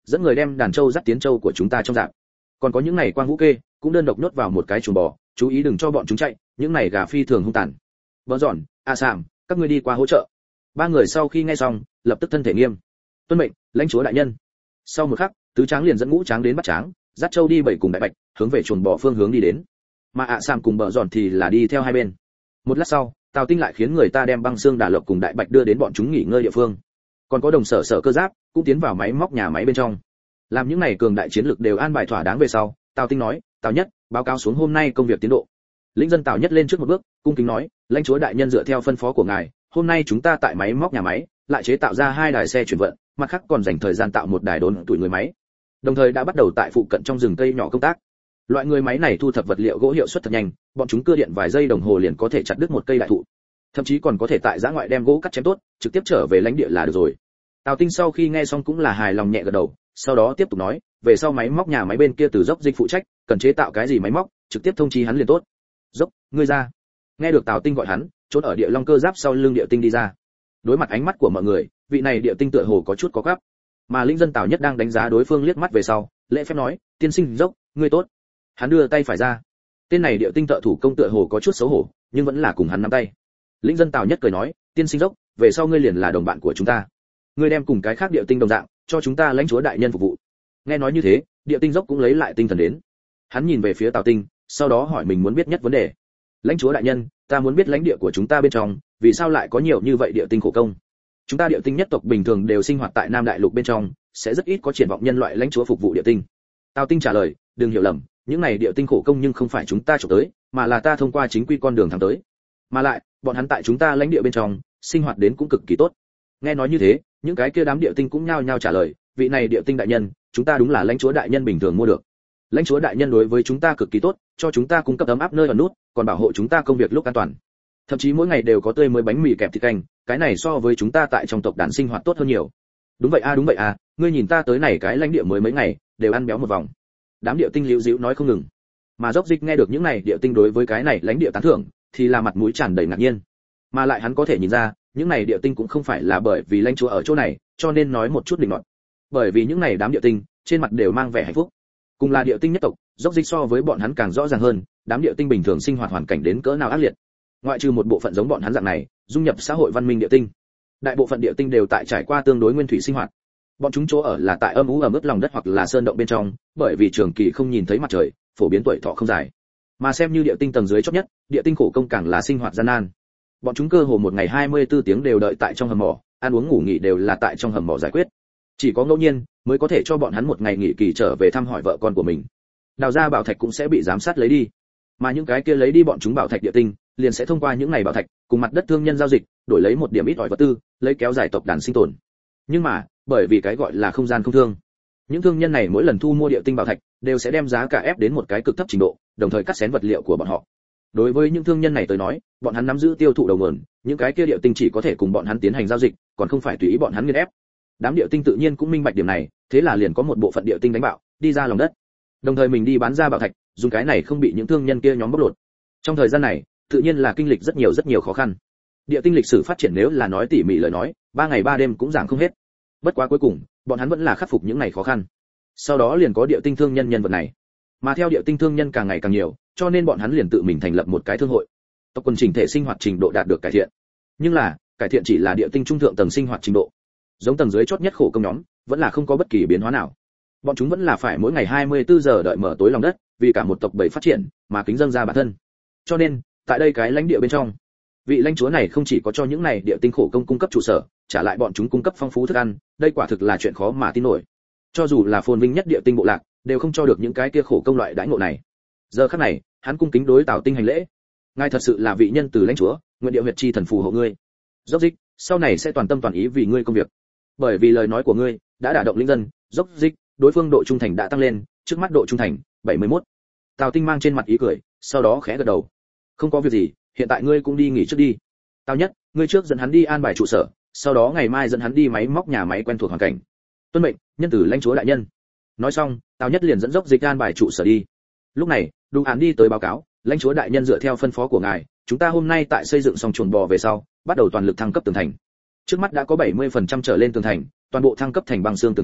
dẫn người đem đàn trâu dắt tiến trâu của chúng ta trong dạng. Còn có những này quang vũ kê cũng đơn độc nhốt vào một cái chuồng bò, chú ý đừng cho bọn chúng chạy, những này gà phi thường hung tàn. Bờ giòn, a sàm, các ngươi đi qua hỗ trợ. Ba người sau khi nghe xong lập tức thân thể nghiêm. Tuân mệnh, lãnh chúa đại nhân. Sau một khắc, tứ tráng liền dẫn ngũ tráng đến bắt tráng, dắt trâu đi bảy cùng đại bạch hướng về chuồng bò phương hướng đi đến, mà ạ sàm cùng bờ giòn thì là đi theo hai bên. Một lát sau, Tào Tinh lại khiến người ta đem băng xương đà lộc cùng đại bạch đưa đến bọn chúng nghỉ ngơi địa phương. Còn có đồng sở sở cơ giáp cũng tiến vào máy móc nhà máy bên trong. Làm những này cường đại chiến lực đều an bài thỏa đáng về sau, Tào Tinh nói, Tào Nhất, báo cáo xuống hôm nay công việc tiến độ. Lĩnh dân Tào Nhất lên trước một bước, cung kính nói, lãnh chúa đại nhân dựa theo phân phó của ngài, hôm nay chúng ta tại máy móc nhà máy lại chế tạo ra hai đài xe chuyển vận, mặt khác còn dành thời gian tạo một đài đốn tuổi người máy. Đồng thời đã bắt đầu tại phụ cận trong rừng cây nhỏ công tác. Loại người máy này thu thập vật liệu gỗ hiệu suất thật nhanh, bọn chúng cưa điện vài giây đồng hồ liền có thể chặt đứt một cây đại thụ, thậm chí còn có thể tại giã ngoại đem gỗ cắt chém tốt, trực tiếp trở về lãnh địa là được rồi. Tào Tinh sau khi nghe xong cũng là hài lòng nhẹ gật đầu, sau đó tiếp tục nói, về sau máy móc nhà máy bên kia từ dốc dịch phụ trách, cần chế tạo cái gì máy móc, trực tiếp thông chi hắn liền tốt. Dốc, ngươi ra. Nghe được Tào Tinh gọi hắn, trốn ở địa long cơ giáp sau lưng địa tinh đi ra. Đối mặt ánh mắt của mọi người, vị này địa tinh tựa hồ có chút có gấp, mà linh dân Tào Nhất đang đánh giá đối phương liếc mắt về sau, lễ phép nói, tiên sinh Dốc, ngươi tốt. Hắn đưa tay phải ra. Tên này địa tinh thợ thủ công tựa hồ có chút xấu hổ, nhưng vẫn là cùng hắn nắm tay. Linh dân Tào Nhất cười nói, tiên sinh Dốc, về sau ngươi liền là đồng bạn của chúng ta. Ngươi đem cùng cái khác địa tinh đồng dạng, cho chúng ta lãnh chúa đại nhân phục vụ. Nghe nói như thế, địa tinh Dốc cũng lấy lại tinh thần đến. Hắn nhìn về phía Tào Tinh, sau đó hỏi mình muốn biết nhất vấn đề. Lãnh chúa đại nhân, ta muốn biết lãnh địa của chúng ta bên trong, vì sao lại có nhiều như vậy địa tinh khổ công? Chúng ta địa tinh nhất tộc bình thường đều sinh hoạt tại Nam Đại Lục bên trong, sẽ rất ít có triển vọng nhân loại lãnh chúa phục vụ địa tinh. Tào Tinh trả lời, đừng hiểu lầm, những này địa tinh khổ công nhưng không phải chúng ta chụp tới, mà là ta thông qua chính quy con đường thắng tới. Mà lại, bọn hắn tại chúng ta lãnh địa bên trong, sinh hoạt đến cũng cực kỳ tốt. Nghe nói như thế, những cái kia đám địa tinh cũng nhao nhao trả lời, vị này địa tinh đại nhân, chúng ta đúng là lãnh chúa đại nhân bình thường mua được. Lãnh chúa đại nhân đối với chúng ta cực kỳ tốt, cho chúng ta cung cấp ấm áp nơi ở nút, còn bảo hộ chúng ta công việc lúc an toàn. Thậm chí mỗi ngày đều có tươi mới bánh mì kẹp thịt canh, cái này so với chúng ta tại trong tộc đàn sinh hoạt tốt hơn nhiều. Đúng vậy a, đúng vậy a, ngươi nhìn ta tới này cái lãnh địa mới mấy ngày, đều ăn béo một vòng. Đám địa tinh liễu díu nói không ngừng. Mà Dốc Dịch nghe được những này địa tinh đối với cái này lãnh địa tán thưởng, thì là mặt mũi tràn đầy ngạc nhiên. Mà lại hắn có thể nhìn ra, những này địa tinh cũng không phải là bởi vì lãnh chúa ở chỗ này, cho nên nói một chút định luận. Bởi vì những này đám địa tinh, trên mặt đều mang vẻ hạnh phúc. Cùng là địa tinh nhất tộc, Dốc Dịch so với bọn hắn càng rõ ràng hơn, đám địa tinh bình thường sinh hoạt hoàn cảnh đến cỡ nào ác liệt. Ngoại trừ một bộ phận giống bọn hắn dạng này, dung nhập xã hội văn minh địa tinh. Đại bộ phận địa tinh đều tại trải qua tương đối nguyên thủy sinh hoạt. Bọn chúng chỗ ở là tại âm u ẩm ướt lòng đất hoặc là sơn động bên trong, bởi vì trường kỳ không nhìn thấy mặt trời, phổ biến tuổi thọ không dài. Mà xem như địa tinh tầng dưới chót nhất, địa tinh khổ công càng là sinh hoạt gian nan. Bọn chúng cơ hồ một ngày hai mươi tư tiếng đều đợi tại trong hầm mỏ, ăn uống ngủ nghỉ đều là tại trong hầm mỏ giải quyết. Chỉ có ngẫu nhiên mới có thể cho bọn hắn một ngày nghỉ kỳ trở về thăm hỏi vợ con của mình. Đào ra bảo thạch cũng sẽ bị giám sát lấy đi, mà những cái kia lấy đi bọn chúng bảo thạch địa tinh, liền sẽ thông qua những ngày bảo thạch cùng mặt đất thương nhân giao dịch, đổi lấy một điểm ít ỏi vật tư, lấy kéo dài tộc đàn sinh tồn. Nhưng mà, bởi vì cái gọi là không gian không thương, những thương nhân này mỗi lần thu mua địa tinh bảo thạch đều sẽ đem giá cả ép đến một cái cực thấp trình độ, đồng thời cắt xén vật liệu của bọn họ. Đối với những thương nhân này tới nói, bọn hắn nắm giữ tiêu thụ đầu nguồn, những cái kia địa tinh chỉ có thể cùng bọn hắn tiến hành giao dịch, còn không phải tùy ý bọn hắn nghiền ép. Đám địa tinh tự nhiên cũng minh bạch điểm này, thế là liền có một bộ phận địa tinh đánh bạo, đi ra lòng đất. Đồng thời mình đi bán ra bảo thạch, dùng cái này không bị những thương nhân kia nhóm bóc lột. Trong thời gian này, tự nhiên là kinh lịch rất nhiều rất nhiều khó khăn. Địa tinh lịch sử phát triển nếu là nói tỉ mỉ lời nói, ba ngày ba đêm cũng giảng không hết. Bất quá cuối cùng, bọn hắn vẫn là khắc phục những ngày khó khăn. Sau đó liền có địa tinh thương nhân nhân vật này. Mà theo địa tinh thương nhân càng ngày càng nhiều, cho nên bọn hắn liền tự mình thành lập một cái thương hội. Tộc quần chỉnh thể sinh hoạt trình độ đạt được cải thiện. Nhưng là, cải thiện chỉ là địa tinh trung thượng tầng sinh hoạt trình độ. Giống tầng dưới chót nhất khổ công nhóm, vẫn là không có bất kỳ biến hóa nào. Bọn chúng vẫn là phải mỗi ngày hai mươi tư giờ đợi mở tối lòng đất, vì cả một tộc bầy phát triển, mà kính dâng ra bản thân. Cho nên, tại đây cái lãnh địa bên trong, vị lãnh chúa này không chỉ có cho những này địa tinh khổ công cung cấp trụ sở, trả lại bọn chúng cung cấp phong phú thức ăn, đây quả thực là chuyện khó mà tin nổi. Cho dù là phồn vinh nhất địa tinh bộ lạc, đều không cho được những cái kia khổ công loại đãi ngộ này. Giờ khắc này, hắn cung kính đối Tào Tinh hành lễ. Ngài thật sự là vị nhân từ lãnh chúa, nguyện địa huyệt chi thần phù hộ ngươi. Dốc Dịch, sau này sẽ toàn tâm toàn ý vì ngươi công việc. Bởi vì lời nói của ngươi đã đả động linh dân, Dốc Dịch, đối phương độ trung thành đã tăng lên, trước mắt độ trung thành bảy mươi mốt. Tào Tinh mang trên mặt ý cười, sau đó khẽ gật đầu. Không có việc gì, hiện tại ngươi cũng đi nghỉ trước đi. Tào Nhất, ngươi trước dẫn hắn đi an bài trụ sở, sau đó ngày mai dẫn hắn đi máy móc nhà máy quen thuộc hoàn cảnh. Tuân mệnh, nhân tử lãnh chúa đại nhân. Nói xong, Tào Nhất liền dẫn Dốc Dịch an bài trụ sở đi. Lúc này, Đu Án đi tới báo cáo, lãnh chúa đại nhân dựa theo phân phó của ngài, chúng ta hôm nay tại xây dựng xong chuồng bò về sau, bắt đầu toàn lực thăng cấp tường thành. Trước mắt đã có bảy mươi phần trăm trở lên tường thành, toàn bộ thăng cấp thành băng xương tường thành,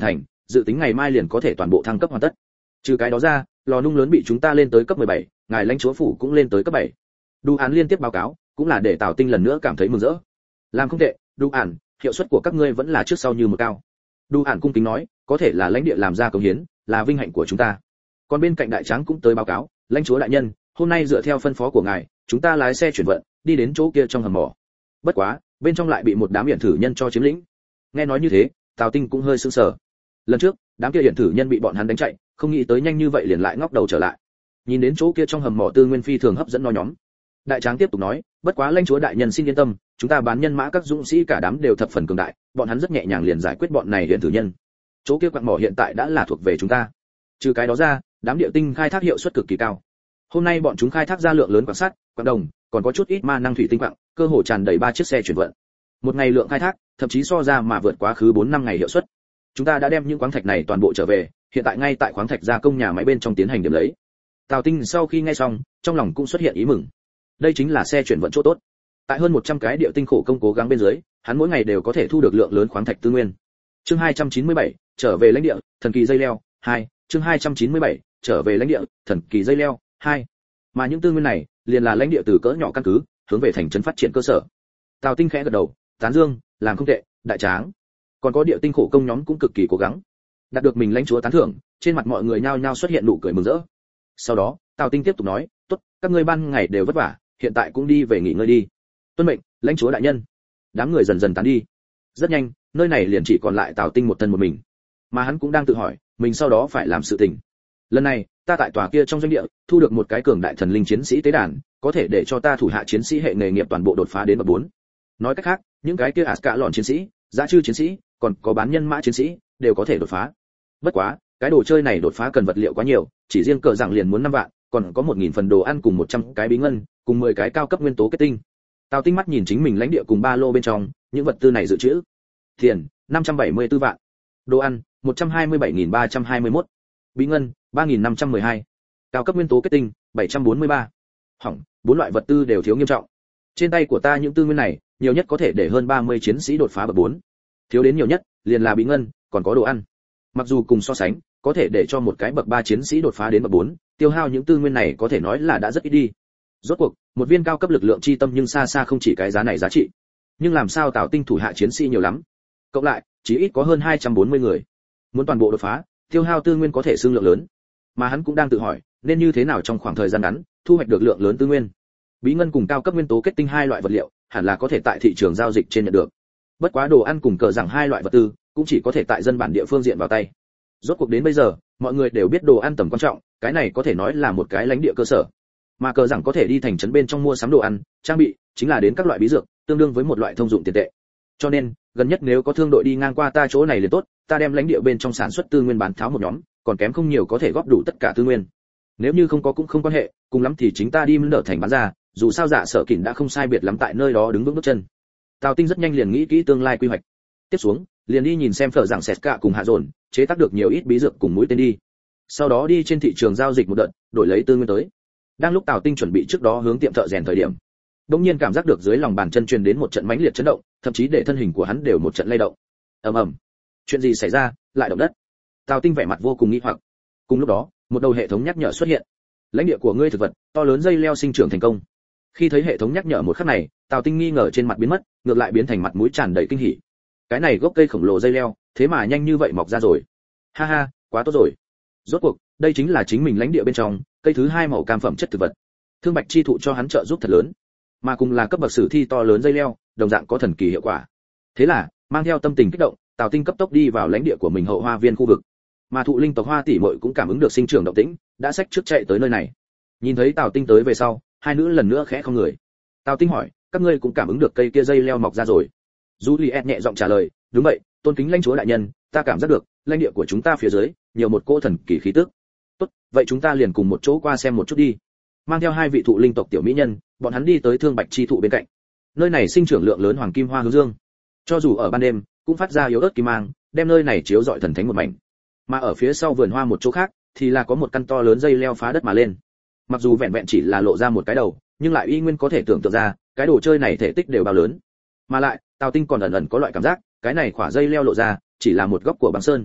dự tính ngày mai liền có thể toàn bộ thăng cấp hoàn tất. Trừ cái đó ra, lò nung lớn bị chúng ta lên tới cấp mười bảy, ngài lãnh chúa phủ cũng lên tới cấp bảy. Đu án liên tiếp báo cáo, cũng là để Tào Tinh lần nữa cảm thấy mừng rỡ. Làm không tệ, Đu án, hiệu suất của các ngươi vẫn là trước sau như một cao. Đu án cung kính nói, có thể là lãnh địa làm ra công hiến, là vinh hạnh của chúng ta. Còn bên cạnh đại tráng cũng tới báo cáo, lãnh chúa đại nhân, hôm nay dựa theo phân phó của ngài, chúng ta lái xe chuyển vận, đi đến chỗ kia trong hầm mỏ. Bất quá, bên trong lại bị một đám hiển thử nhân cho chiếm lĩnh. Nghe nói như thế, Tào Tinh cũng hơi sững sờ. Lần trước, đám kia hiển thử nhân bị bọn hắn đánh chạy, không nghĩ tới nhanh như vậy liền lại ngóc đầu trở lại. Nhìn đến chỗ kia trong hầm mỏ tư nguyên phi thường hấp dẫn nó nhóm. Đại tráng tiếp tục nói, bất quá lãnh chúa đại nhân xin yên tâm, chúng ta bán nhân mã các dũng sĩ cả đám đều thập phần cường đại, bọn hắn rất nhẹ nhàng liền giải quyết bọn này hiển thử nhân. Chỗ kia quặng mỏ hiện tại đã là thuộc về chúng ta. Trừ cái đó ra, đám địa tinh khai thác hiệu suất cực kỳ cao. Hôm nay bọn chúng khai thác ra lượng lớn quặng sắt, quặng đồng, còn có chút ít ma năng thủy tinh quặng, cơ hồ tràn đầy ba chiếc xe chuyển vận. Một ngày lượng khai thác, thậm chí so ra mà vượt quá khứ bốn năm ngày hiệu suất. Chúng ta đã đem những khoáng thạch này toàn bộ trở về, hiện tại ngay tại khoáng thạch gia công nhà máy bên trong tiến hành điểm lấy. Tào Tinh sau khi nghe xong, trong lòng cũng xuất hiện ý mừng. Đây chính là xe chuyển vận chỗ tốt. Tại hơn một trăm cái địa tinh khổ công cố gắng bên dưới, hắn mỗi ngày đều có thể thu được lượng lớn khoáng thạch tư nguyên. Chương hai trăm chín mươi bảy, trở về lãnh địa, thần kỳ dây leo, hai. Chương hai trăm chín mươi bảy, trở về lãnh địa, thần kỳ dây leo, hai. Mà những tư nguyên này, liền là lãnh địa từ cỡ nhỏ căn cứ, hướng về thành trấn phát triển cơ sở. Tào Tinh khẽ gật đầu, tán dương, làm không tệ, đại tráng. Còn có địa tinh khổ công nhóm cũng cực kỳ cố gắng. Đạt được mình lãnh chúa tán thưởng, trên mặt mọi người nhao nhao xuất hiện nụ cười mừng rỡ. Sau đó, Tào Tinh tiếp tục nói, tốt, các ngươi ban ngày đều vất vả, hiện tại cũng đi về nghỉ ngơi đi. Tuân mệnh, lãnh chúa đại nhân. Đám người dần dần tán đi. Rất nhanh, nơi này liền chỉ còn lại Tào Tinh một thân một mình. Mà hắn cũng đang tự hỏi, mình sau đó phải làm sự tình. Lần này, ta tại tòa kia trong doanh địa, thu được một cái cường đại thần linh chiến sĩ tế đàn, có thể để cho ta thủ hạ chiến sĩ hệ nghề nghiệp toàn bộ đột phá đến bậc bốn. Nói cách khác, những cái kia Asca lọn chiến sĩ, dã chư chiến sĩ, còn có bán nhân mã chiến sĩ, đều có thể đột phá. Bất quá, cái đồ chơi này đột phá cần vật liệu quá nhiều, chỉ riêng cờ rằng liền muốn năm vạn, còn có một nghìn phần đồ ăn cùng một trăm cái bí ngân, cùng mười cái cao cấp nguyên tố kết tinh. Tào Tinh mắt nhìn chính mình lãnh địa cùng ba lô bên trong, những vật tư này dự trữ. Tiền, năm trăm bảy mươi tư vạn. Đồ ăn, một trăm hai mươi bảy nghìn ba trăm hai mươi mốt. Bí ngân, ba nghìn năm trăm mười hai. Cao cấp nguyên tố kết tinh, bảy trăm bốn mươi ba. Hỏng, bốn loại vật tư đều thiếu nghiêm trọng. Trên tay của ta những tư nguyên này, nhiều nhất có thể để hơn ba mươi chiến sĩ đột phá bậc bốn. Thiếu đến nhiều nhất, liền là bí ngân, còn có đồ ăn. Mặc dù cùng so sánh, có thể để cho một cái bậc ba chiến sĩ đột phá đến bậc bốn, tiêu hao những tư nguyên này có thể nói là đã rất ít đi. Rốt cuộc, một viên cao cấp lực lượng chi tâm nhưng xa xa không chỉ cái giá này giá trị. Nhưng làm sao Tào Tinh thủ hạ chiến sĩ nhiều lắm. Cộng lại, chỉ ít có hơn hai trăm bốn mươi người. Muốn toàn bộ đột phá, tiêu hao tư nguyên có thể xương lượng lớn. Mà hắn cũng đang tự hỏi, nên như thế nào trong khoảng thời gian ngắn, thu hoạch được lượng lớn tư nguyên. Bí ngân cùng cao cấp nguyên tố kết tinh hai loại vật liệu, hẳn là có thể tại thị trường giao dịch trên nhận được. Bất quá đồ ăn cùng cờ rằng hai loại vật tư, cũng chỉ có thể tại dân bản địa phương diện vào tay. Rốt cuộc đến bây giờ, mọi người đều biết đồ ăn tầm quan trọng, cái này có thể nói là một cái lãnh địa cơ sở. Mà cờ rằng có thể đi thành trấn bên trong mua sắm đồ ăn, trang bị, chính là đến các loại bí dược, tương đương với một loại thông dụng tiền tệ. Cho nên, gần nhất nếu có thương đội đi ngang qua ta chỗ này liền tốt, ta đem lãnh địa bên trong sản xuất tư nguyên bán tháo một nhóm, còn kém không nhiều có thể góp đủ tất cả tư nguyên. Nếu như không có cũng không quan hệ, cùng lắm thì chính ta đi nở thành bán ra, dù sao Dạ Sở Kình đã không sai biệt lắm tại nơi đó đứng vững bước chân. Tào Tinh rất nhanh liền nghĩ kỹ tương lai quy hoạch. Tiếp xuống, liền đi nhìn xem phở rằng sệt cả cùng hạ dồn, chế tác được nhiều ít bí dược cùng mũi tên đi. Sau đó đi trên thị trường giao dịch một đợt, đổi lấy tư nguyên tới. Đang lúc Tào Tinh chuẩn bị trước đó hướng tiệm thợ rèn thời điểm, đột nhiên cảm giác được dưới lòng bàn chân truyền đến một trận mãnh liệt chấn động, thậm chí để thân hình của hắn đều một trận lay động. Ầm ầm. Chuyện gì xảy ra, lại động đất? Tào Tinh vẻ mặt vô cùng nghi hoặc. Cùng lúc đó, một đầu hệ thống nhắc nhở xuất hiện. Lãnh địa của ngươi thực vật, to lớn dây leo sinh trưởng thành công. Khi thấy hệ thống nhắc nhở một khắc này, Tào Tinh nghi ngờ trên mặt biến mất, ngược lại biến thành mặt mũi tràn đầy kinh hỉ. Cái này gốc cây khổng lồ dây leo, thế mà nhanh như vậy mọc ra rồi. Ha ha, quá tốt rồi. Rốt cuộc, đây chính là chính mình lãnh địa bên trong, cây thứ hai màu cam phẩm chất thực vật. Thương Bạch chi thụ cho hắn trợ giúp thật lớn, mà cùng là cấp bậc sử thi to lớn dây leo, đồng dạng có thần kỳ hiệu quả. Thế là, mang theo tâm tình kích động, Tào Tinh cấp tốc đi vào lãnh địa của mình hậu hoa viên khu vực. Mà thụ linh tộc Hoa tỷ muội cũng cảm ứng được sinh trưởng động tĩnh, đã xách trước chạy tới nơi này. Nhìn thấy Tào Tinh tới về sau, hai nữ lần nữa khẽ không người. Tào Tinh hỏi, các ngươi cũng cảm ứng được cây kia dây leo mọc ra rồi? Juliet nhẹ giọng trả lời, đúng vậy, tôn kính lãnh chúa đại nhân, ta cảm giác được, lãnh địa của chúng ta phía dưới, nhiều một cỗ thần kỳ khí tức. Tốt, vậy chúng ta liền cùng một chỗ qua xem một chút đi. Mang theo hai vị thụ linh tộc tiểu mỹ nhân, bọn hắn đi tới Thương Bạch chi thụ bên cạnh. Nơi này sinh trưởng lượng lớn hoàng kim hoa hướng dương, cho dù ở ban đêm, cũng phát ra yếu ớt kim mang, đem nơi này chiếu rọi thần thánh một mảnh. Mà ở phía sau vườn hoa một chỗ khác, thì là có một căn to lớn dây leo phá đất mà lên. Mặc dù vẹn vẹn chỉ là lộ ra một cái đầu, nhưng lại y nguyên có thể tưởng tượng ra, cái đồ chơi này thể tích đều bao lớn. Mà lại, Tào Tinh còn ẩn ẩn có loại cảm giác, cái này khỏa dây leo lộ ra, chỉ là một góc của băng sơn.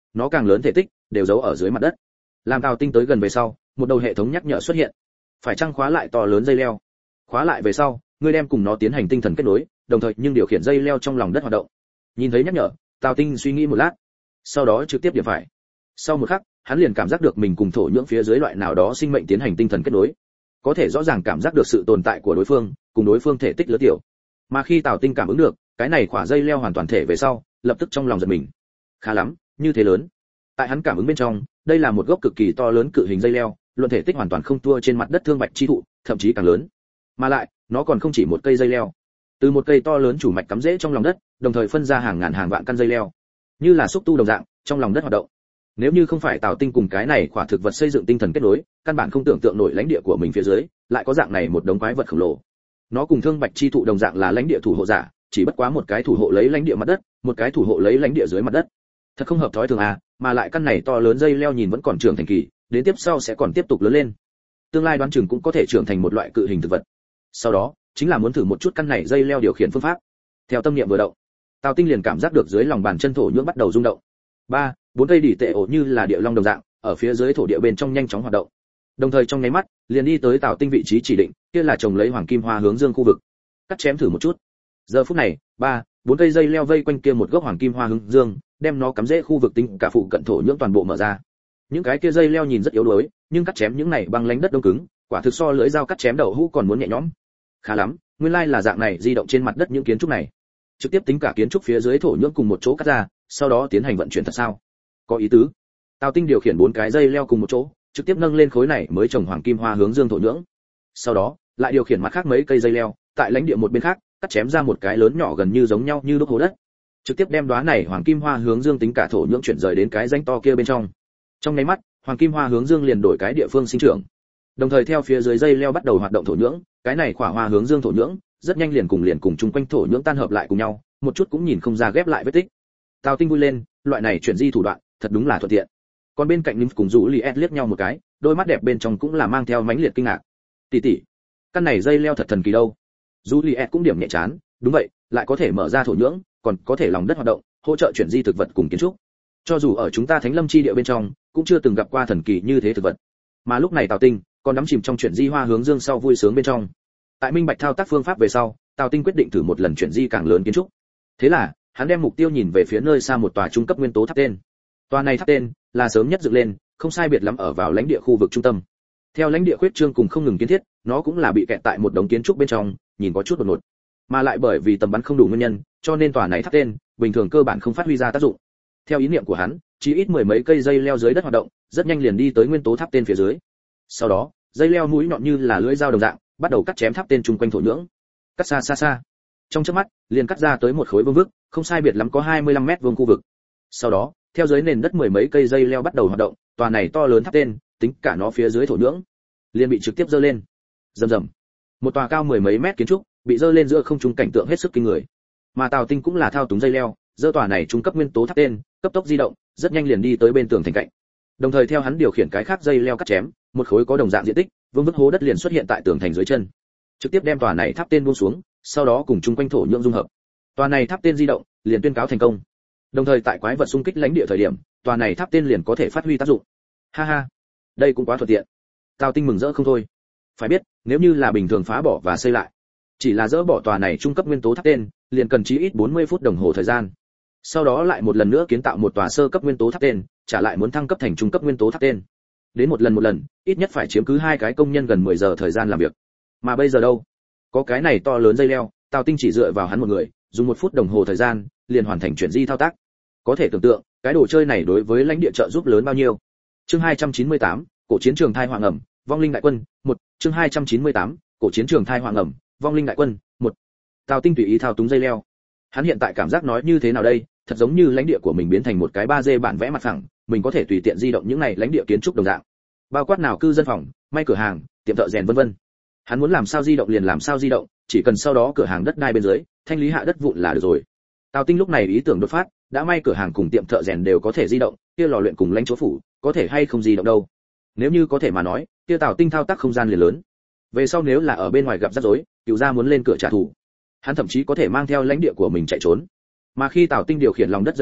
nó càng lớn thể tích đều giấu ở dưới mặt đất. Làm Tào Tinh tới gần về sau, một đầu hệ thống nhắc nhở xuất hiện. Phải chăng khóa lại to lớn dây leo? Khóa lại về sau, ngươi đem cùng nó tiến hành tinh thần kết nối, đồng thời nhưng điều khiển dây leo trong lòng đất hoạt động. Nhìn thấy nhắc nhở, Tào Tinh suy nghĩ một lát, sau đó trực tiếp điểm phải. Sau một khắc, hắn liền cảm giác được mình cùng thổ nhưỡng phía dưới loại nào đó sinh mệnh tiến hành tinh thần kết nối. Có thể rõ ràng cảm giác được sự tồn tại của đối phương, cùng đối phương thể tích lớn tiểu. Mà khi Tào Tinh cảm ứng được, cái này khỏa dây leo hoàn toàn thể về sau, lập tức trong lòng giật mình. Khá lắm, như thế lớn. Tại hắn cảm ứng bên trong, đây là một gốc cực kỳ to lớn cự hình dây leo, luận thể tích hoàn toàn không thua trên mặt đất thương bạch chi thụ, thậm chí càng lớn. Mà lại, nó còn không chỉ một cây dây leo. Từ một cây to lớn chủ mạch cắm rễ trong lòng đất, đồng thời phân ra hàng ngàn hàng vạn căn dây leo, như là xúc tu đồng dạng, trong lòng đất hoạt động. Nếu như không phải Tào Tinh cùng cái này quả thực vật xây dựng tinh thần kết nối, căn bản không tưởng tượng nổi lãnh địa của mình phía dưới, lại có dạng này một đống quái vật khổng lồ. Nó cùng thương bạch chi thụ đồng dạng là lãnh địa thủ hộ giả, chỉ bất quá một cái thủ hộ lấy lãnh địa mặt đất, một cái thủ hộ lấy lãnh địa dưới mặt đất. Thật không hợp thói thường à, mà lại căn này to lớn dây leo nhìn vẫn còn trưởng thành kỳ, đến tiếp sau sẽ còn tiếp tục lớn lên. Tương lai đoán chừng cũng có thể trưởng thành một loại cự hình thực vật. Sau đó, chính là muốn thử một chút căn này dây leo điều khiển phương pháp. Theo tâm niệm vừa động, Tào Tinh liền cảm giác được dưới lòng bàn chân thổ nhưỡng bắt đầu rung động. Ba, bốn cây đỉ tệ ổ như là địa long đồng dạng, ở phía dưới thổ địa bên trong nhanh chóng hoạt động. Đồng thời trong nháy mắt, liền đi tới Tào Tinh vị trí chỉ định, kia là trồng lấy hoàng kim hoa hướng dương khu vực. Cắt chém thử một chút. Giờ phút này, ba, bốn cây dây leo vây quanh kia một gốc hoàng kim hoa hướng dương, đem nó cắm rễ khu vực tính cả phụ cận thổ nhưỡng toàn bộ mở ra. Những cái kia dây leo nhìn rất yếu đuối, nhưng cắt chém những này băng lánh đất đông cứng, quả thực so lưỡi dao cắt chém đậu hũ còn muốn nhẹ nhõm. Khá lắm, nguyên lai là dạng này di động trên mặt đất những kiến trúc này. Trực tiếp tính cả kiến trúc phía dưới thổ nhưỡng cùng một chỗ cắt ra, sau đó tiến hành vận chuyển thật sao? Có ý tứ. Tào Tinh điều khiển bốn cái dây leo cùng một chỗ, trực tiếp nâng lên khối này mới trồng hoàng kim hoa hướng dương thổ nhưỡng. Sau đó, lại điều khiển mặt khác mấy cây dây leo, tại lãnh địa một bên khác, cắt chém ra một cái lớn nhỏ gần như giống nhau như đúc hố đất. Trực tiếp đem đóa này hoàng kim hoa hướng dương tính cả thổ nhưỡng chuyển rời đến cái rãnh to kia bên trong. Trong nháy mắt, hoàng kim hoa hướng dương liền đổi cái địa phương sinh trưởng. Đồng thời theo phía dưới dây leo bắt đầu hoạt động thổ nhưỡng, cái này khỏa hoa hướng dương thổ nhưỡng, rất nhanh liền cùng liền cùng chung quanh thổ nhưỡng tan hợp lại cùng nhau, một chút cũng nhìn không ra ghép lại vết tích. Tào Tinh vui lên, loại này chuyển di thủ đoạn, thật đúng là thuận tiện. Còn bên cạnh Nymph cùng Juliet liếc nhau một cái, đôi mắt đẹp bên trong cũng là mang theo mãnh liệt kinh ngạc. Tỷ tỷ, căn này dây leo thật thần kỳ đâu. Juliet cũng điểm nhẹ chán, đúng vậy, lại có thể mở ra thổ nhưỡng, còn có thể lòng đất hoạt động, hỗ trợ chuyển di thực vật cùng kiến trúc. Cho dù ở chúng ta Thánh Lâm chi địa bên trong, cũng chưa từng gặp qua thần kỳ như thế thực vật. Mà lúc này Tào Tinh còn đắm chìm trong chuyển di hoa hướng dương sau vui sướng bên trong. Tại minh bạch thao tác phương pháp về sau, Tào Tinh quyết định thử một lần chuyển di càng lớn kiến trúc. Thế là, hắn đem mục tiêu nhìn về phía nơi xa một tòa trung cấp nguyên tố tháp tên. Tòa này tháp tên là sớm nhất dựng lên, không sai biệt lắm ở vào lãnh địa khu vực trung tâm. Theo lãnh địa khuyết trương cùng không ngừng kiến thiết, nó cũng là bị kẹt tại một đống kiến trúc bên trong, nhìn có chút đột ngột. Mà lại bởi vì tầm bắn không đủ nguyên nhân, cho nên tòa này tháp tên bình thường cơ bản không phát huy ra tác dụng. Theo ý niệm của hắn, chỉ ít mười mấy cây dây leo dưới đất hoạt động, rất nhanh liền đi tới nguyên tố tháp tên phía dưới. Sau đó, dây leo mũi nhọn như là lưỡi dao đồng dạng, bắt đầu cắt chém tháp tên chung quanh thổ nhưỡng. Cắt xa xa xa. Trong chớp mắt, liền cắt ra tới một khối vương vức, không sai biệt lắm có hai mươi lăm mét vuông khu vực. Sau đó, theo dưới nền đất mười mấy cây dây leo bắt đầu hoạt động, tòa này to lớn tháp tên, tính cả nó phía dưới thổ nhưỡng, liền bị trực tiếp giơ lên. Rầm rầm. Một tòa cao mười mấy mét kiến trúc, bị giơ lên giữa không trung, cảnh tượng hết sức kinh người. Mà Tào Tinh cũng là thao túng dây leo, giơ tòa này trung cấp nguyên tố tháp tên, cấp tốc di động, rất nhanh liền đi tới bên tường thành cạnh. Đồng thời theo hắn điều khiển cái khác dây leo cắt chém, một khối có đồng dạng diện tích, vương vức hố đất liền xuất hiện tại tường thành dưới chân. Trực tiếp đem tòa này tháp tên buông xuống, sau đó cùng chung quanh thổ nhưỡng dung hợp. Tòa này tháp tên di động, liền tuyên cáo thành công. Đồng thời tại quái vật xung kích lãnh địa thời điểm, tòa này tháp tên liền có thể phát huy tác dụng. Ha ha, đây cũng quá thuận tiện. Tào Tinh mừng rỡ không thôi. Phải biết, nếu như là bình thường phá bỏ và xây lại, chỉ là dỡ bỏ tòa này trung cấp nguyên tố tháp tên, liền cần chí ít bốn mươi phút đồng hồ thời gian. Sau đó lại một lần nữa kiến tạo một tòa sơ cấp nguyên tố tháp tên, trả lại muốn thăng cấp thành trung cấp nguyên tố tháp tên. Đến một lần một lần, ít nhất phải chiếm cứ hai cái công nhân gần mười giờ thời gian làm việc. Mà bây giờ đâu? Có cái này to lớn dây leo, Tào Tinh chỉ dựa vào hắn một người, dùng một phút đồng hồ thời gian, liền hoàn thành chuyển di thao tác. Có thể tưởng tượng, cái đồ chơi này đối với lãnh địa trợ giúp lớn bao nhiêu. Chương hai trăm chín mươi tám, cổ chiến trường thai họa ngầm, vong linh đại quân, một. Chương hai trăm chín mươi tám, cổ chiến trường thai họa ngầm, vong linh đại quân, một. Tào Tinh tùy ý thao túng dây leo. Hắn hiện tại cảm giác nói như thế nào đây, thật giống như lãnh địa của mình biến thành một cái ba D bản vẽ mặt phẳng, mình có thể tùy tiện di động những này lãnh địa kiến trúc đồng dạng. Bao quát nào cư dân phòng, may cửa hàng, tiệm thợ rèn vân vân. Hắn muốn làm sao di động liền làm sao di động, chỉ cần sau đó cửa hàng đất đai bên dưới, thanh lý hạ đất vụn là được rồi. Tào Tinh lúc này ý tưởng đột phát, đã may cửa hàng cùng tiệm thợ rèn đều có thể di động, kia lò luyện cùng lãnh chúa phủ, có thể hay không di động đâu? Nếu như có thể mà nói, kia Tào Tinh thao tác không gian liền lớn. Về sau nếu là ở bên ngoài gặp rắc rối, Cửu gia muốn lên cửa trả thù, hắn thậm chí có thể mang theo lãnh địa của mình chạy trốn. Mà khi Tào Tinh điều khiển lòng đất dây leo,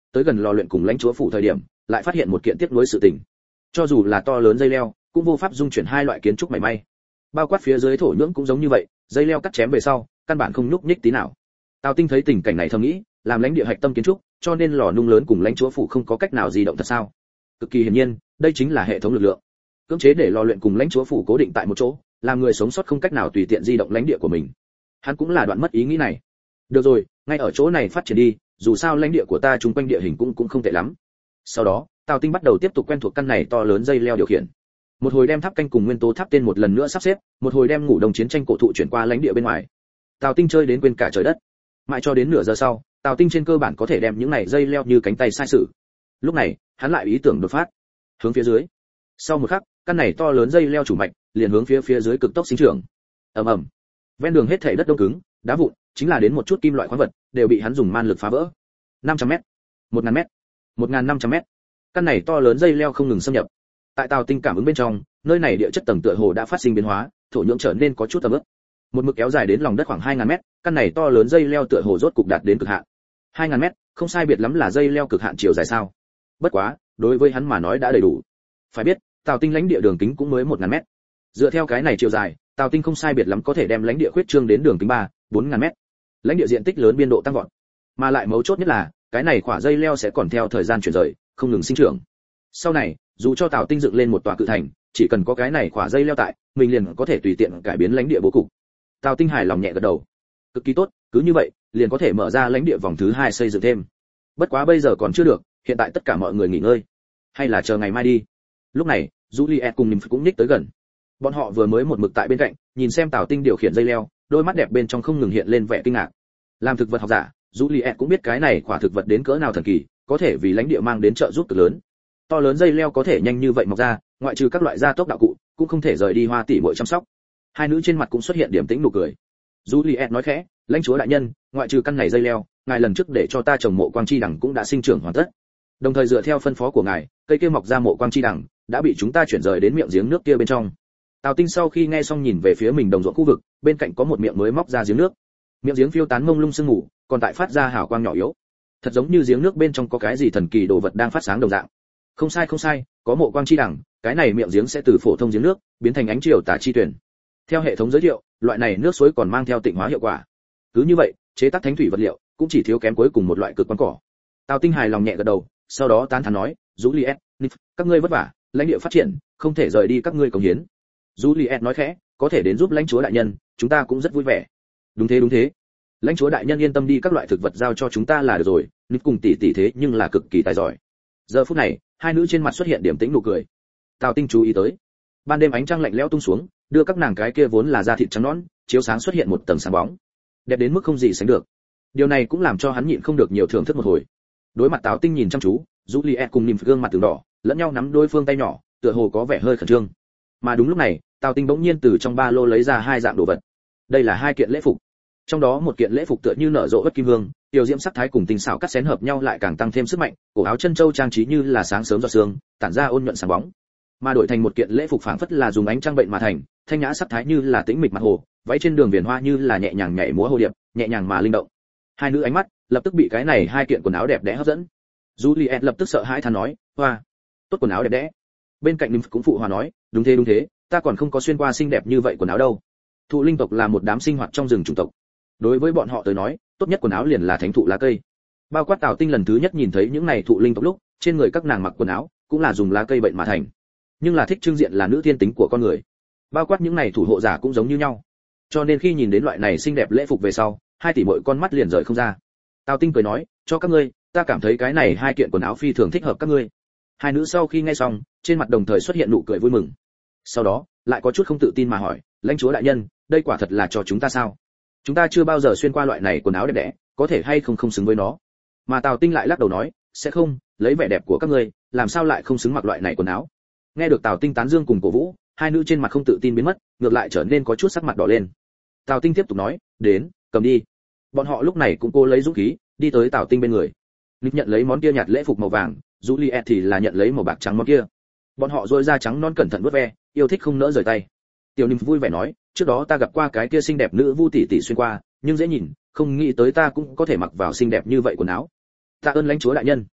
tới gần lò luyện cùng lãnh chúa phủ thời điểm lại phát hiện một kiện tiếp nối sự tình. Cho dù là to lớn dây leo cũng vô pháp dung chuyển hai loại kiến trúc mảy may, bao quát phía dưới thổ nhưỡng cũng giống như vậy, dây leo cắt chém về sau căn bản không nhúc nhích tí nào. Tào Tinh thấy tình cảnh này thầm nghĩ, làm lãnh địa hạch tâm kiến trúc, cho nên lò nung lớn cùng lãnh chúa phủ không có cách nào di động thật sao? Cực kỳ hiển nhiên, đây chính là hệ thống lực lượng. Cưỡng chế để lò luyện cùng lãnh chúa phủ cố định tại một chỗ, làm người sống sót không cách nào tùy tiện di động lãnh địa của mình. Hắn cũng là đoạn mất ý nghĩ này. Được rồi, ngay ở chỗ này phát triển đi, dù sao lãnh địa của ta chung quanh địa hình cũng cũng không tệ lắm. Sau đó, Tào Tinh bắt đầu tiếp tục quen thuộc căn này to lớn dây leo điều khiển. Một hồi đem tháp canh cùng nguyên tố tháp tên một lần nữa sắp xếp, một hồi đem ngủ đông chiến tranh cổ thụ chuyển qua lãnh địa bên ngoài. Tào Tinh chơi đến quên cả trời đất. Mãi cho đến nửa giờ sau, Tào Tinh trên cơ bản có thể đem những này dây leo như cánh tay sai sử. Lúc này, hắn lại ý tưởng đột phát, hướng phía dưới. Sau một khắc, căn này to lớn dây leo chủ mạch liền hướng phía phía dưới cực tốc sinh trưởng. Ầm ầm. Ven đường hết thảy đất đông cứng, đá vụn, chính là đến một chút kim loại khoáng vật, đều bị hắn dùng man lực phá vỡ. năm trăm mét, một nghìn mét, một nghìn năm trăm mét. Căn này to lớn dây leo không ngừng xâm nhập. Tại Tào Tinh cảm ứng bên trong, nơi này địa chất tầng tựa hồ đã phát sinh biến hóa, thổ nhưỡng trở nên có chút ẩm ướt. Một mực kéo dài đến lòng đất khoảng hai nghìn mét, căn này to lớn dây leo tựa hồ rốt cục đạt đến cực hạn. hai nghìn mét, không sai biệt lắm là dây leo cực hạn chiều dài sao? Bất quá, đối với hắn mà nói đã đầy đủ. Phải biết, Tào Tinh lãnh địa đường kính cũng mới một nghìn mét. Dựa theo cái này chiều dài, Tào Tinh không sai biệt lắm có thể đem lãnh địa khuyết trương đến đường kính ba, bốn nghìn mét. Lãnh địa diện tích lớn biên độ tăng vọt. Mà lại mấu chốt nhất là, cái này quả dây leo sẽ còn theo thời gian chuyển rời, không ngừng sinh trưởng. Sau này, dù cho Tào Tinh dựng lên một tòa cự thành, chỉ cần có cái này quả dây leo tại, mình liền có thể tùy tiện cải biến lãnh địa bố cục. Tào Tinh hài lòng nhẹ gật đầu. Cực kỳ tốt, cứ như vậy, liền có thể mở ra lãnh địa vòng thứ hai xây dựng thêm. Bất quá bây giờ còn chưa được, hiện tại tất cả mọi người nghỉ ngơi. Hay là chờ ngày mai đi. Lúc này, Juliet cùng Nymph cũng nhích tới gần. Bọn họ vừa mới một mực tại bên cạnh, nhìn xem Tào Tinh điều khiển dây leo, đôi mắt đẹp bên trong không ngừng hiện lên vẻ kinh ngạc. Làm thực vật học giả, Juliet cũng biết cái này quả thực vật đến cỡ nào thần kỳ, có thể vì lãnh địa mang đến trợ giúp cực lớn. To lớn dây leo có thể nhanh như vậy mọc ra, ngoại trừ các loại gia tốc đạo cụ, cũng không thể rời đi Hoa tỷ muội chăm sóc. Hai nữ trên mặt cũng xuất hiện điểm tĩnh nụ cười. Juliet nói khẽ, lãnh chúa đại nhân, ngoại trừ căn này dây leo, ngài lần trước để cho ta trồng mộ quang chi đằng cũng đã sinh trưởng hoàn tất. Đồng thời dựa theo phân phó của ngài, cây kia mọc ra mộ quang chi đằng đã bị chúng ta chuyển rời đến miệng giếng nước kia bên trong. Tào Tinh sau khi nghe xong nhìn về phía mình đồng ruộng khu vực, bên cạnh có một miệng mới móc ra giếng nước. Miệng giếng phiêu tán mông lung sương mù, còn tại phát ra hào quang nhỏ yếu. Thật giống như giếng nước bên trong có cái gì thần kỳ đồ vật đang phát sáng đồng dạng. Không sai không sai, có mộ quang chi đằng, cái này miệng giếng sẽ từ phổ thông giếng nước biến thành ánh chiều tà chi tuyển. Theo hệ thống giới thiệu, loại này nước suối còn mang theo tịnh hóa hiệu quả. Cứ như vậy, chế tác thánh thủy vật liệu cũng chỉ thiếu kém cuối cùng một loại cực quán cỏ. Tào Tinh hài lòng nhẹ gật đầu, sau đó tán thán nói, Juliet, Nymph, các ngươi vất vả, lãnh địa phát triển, không thể rời đi các ngươi cống hiến. Juliet nói khẽ, có thể đến giúp lãnh chúa đại nhân, chúng ta cũng rất vui vẻ. Đúng thế đúng thế. Lãnh chúa đại nhân yên tâm đi, các loại thực vật giao cho chúng ta là được rồi, Nymph cùng tỷ tỷ thế nhưng là cực kỳ tài giỏi. Giờ phút này, hai nữ trên mặt xuất hiện điểm tĩnh nụ cười. Tào Tinh chú ý tới, ban đêm ánh trăng lạnh lẽo tung xuống, đưa các nàng cái kia vốn là da thịt trắng nõn, chiếu sáng xuất hiện một tầng sáng bóng, đẹp đến mức không gì sánh được. Điều này cũng làm cho hắn nhịn không được nhiều thưởng thức một hồi. Đối mặt Tào Tinh nhìn chăm chú, Juliet cùng Nymph gương mặt từng đỏ, lẫn nhau nắm đối phương tay nhỏ, tựa hồ có vẻ hơi khẩn trương. Mà đúng lúc này, Tào Tinh bỗng nhiên từ trong ba lô lấy ra hai dạng đồ vật. Đây là hai kiện lễ phục. Trong đó một kiện lễ phục tựa như nở rộ bất kim hương, tiểu diễm sắc thái cùng tinh xảo cắt xén hợp nhau lại càng tăng thêm sức mạnh, cổ áo chân châu trang trí như là sáng sớm giọt sương, tản ra ôn nhuận sáng bóng. Mà đổi thành một kiện lễ phục phảng phất là dùng ánh trăng bệnh mà thành, thanh nhã sắc thái như là tĩnh mịch mặt hồ, váy trên đường viền hoa như là nhẹ nhàng nhảy múa hồ điệp, nhẹ nhàng mà linh động. Hai nữ ánh mắt lập tức bị cái này hai kiện quần áo đẹp đẽ hấp dẫn. Juliet lập tức sợ hãi than nói, "Hoa, tốt quần áo đẹp đẽ." Bên cạnh Nymph cũng phụ hòa nói, "Đúng thế đúng thế, ta còn không có xuyên qua xinh đẹp như vậy quần áo đâu." Thụ linh tộc là một đám sinh hoạt trong rừng chủng tộc. Đối với bọn họ tới nói, tốt nhất quần áo liền là thánh thụ lá cây. Bao quát Tào Tinh lần thứ nhất nhìn thấy những này thụ linh tộc lúc, trên người các nàng mặc quần áo cũng là dùng lá cây bệnh mà thành. Nhưng là thích trưng diện là nữ thiên tính của con người. Bao quát những này thủ hộ giả cũng giống như nhau. Cho nên khi nhìn đến loại này xinh đẹp lễ phục về sau, hai tỷ muội con mắt liền rời không ra. Tào Tinh cười nói, "Cho các ngươi, ta cảm thấy cái này hai kiện quần áo phi thường thích hợp các ngươi." Hai nữ sau khi nghe xong, trên mặt đồng thời xuất hiện nụ cười vui mừng. Sau đó, lại có chút không tự tin mà hỏi, "Lãnh chúa đại nhân, đây quả thật là cho chúng ta sao? Chúng ta chưa bao giờ xuyên qua loại này quần áo đẹp đẽ, có thể hay không không xứng với nó?" Mà Tào Tinh lại lắc đầu nói, "Sẽ không, lấy vẻ đẹp của các ngươi, làm sao lại không xứng mặc loại này quần áo?" Nghe được Tào Tinh tán dương cùng cổ vũ, hai nữ trên mặt không tự tin biến mất, ngược lại trở nên có chút sắc mặt đỏ lên. Tào Tinh tiếp tục nói, "Đến, cầm đi." Bọn họ lúc này cũng cố lấy dũng khí, đi tới Tào Tinh bên người. Nymph nhận lấy món kia nhạt lễ phục màu vàng, Juliet thì là nhận lấy màu bạc trắng món kia. Bọn họ rôi da trắng non cẩn thận vuốt ve, yêu thích không nỡ rời tay. Tiểu Nymph vui vẻ nói, "Trước đó ta gặp qua cái kia xinh đẹp nữ Vu tỷ tỷ xuyên qua, nhưng dễ nhìn, không nghĩ tới ta cũng có thể mặc vào xinh đẹp như vậy quần áo. Tạ ơn lãnh chúa đại nhân."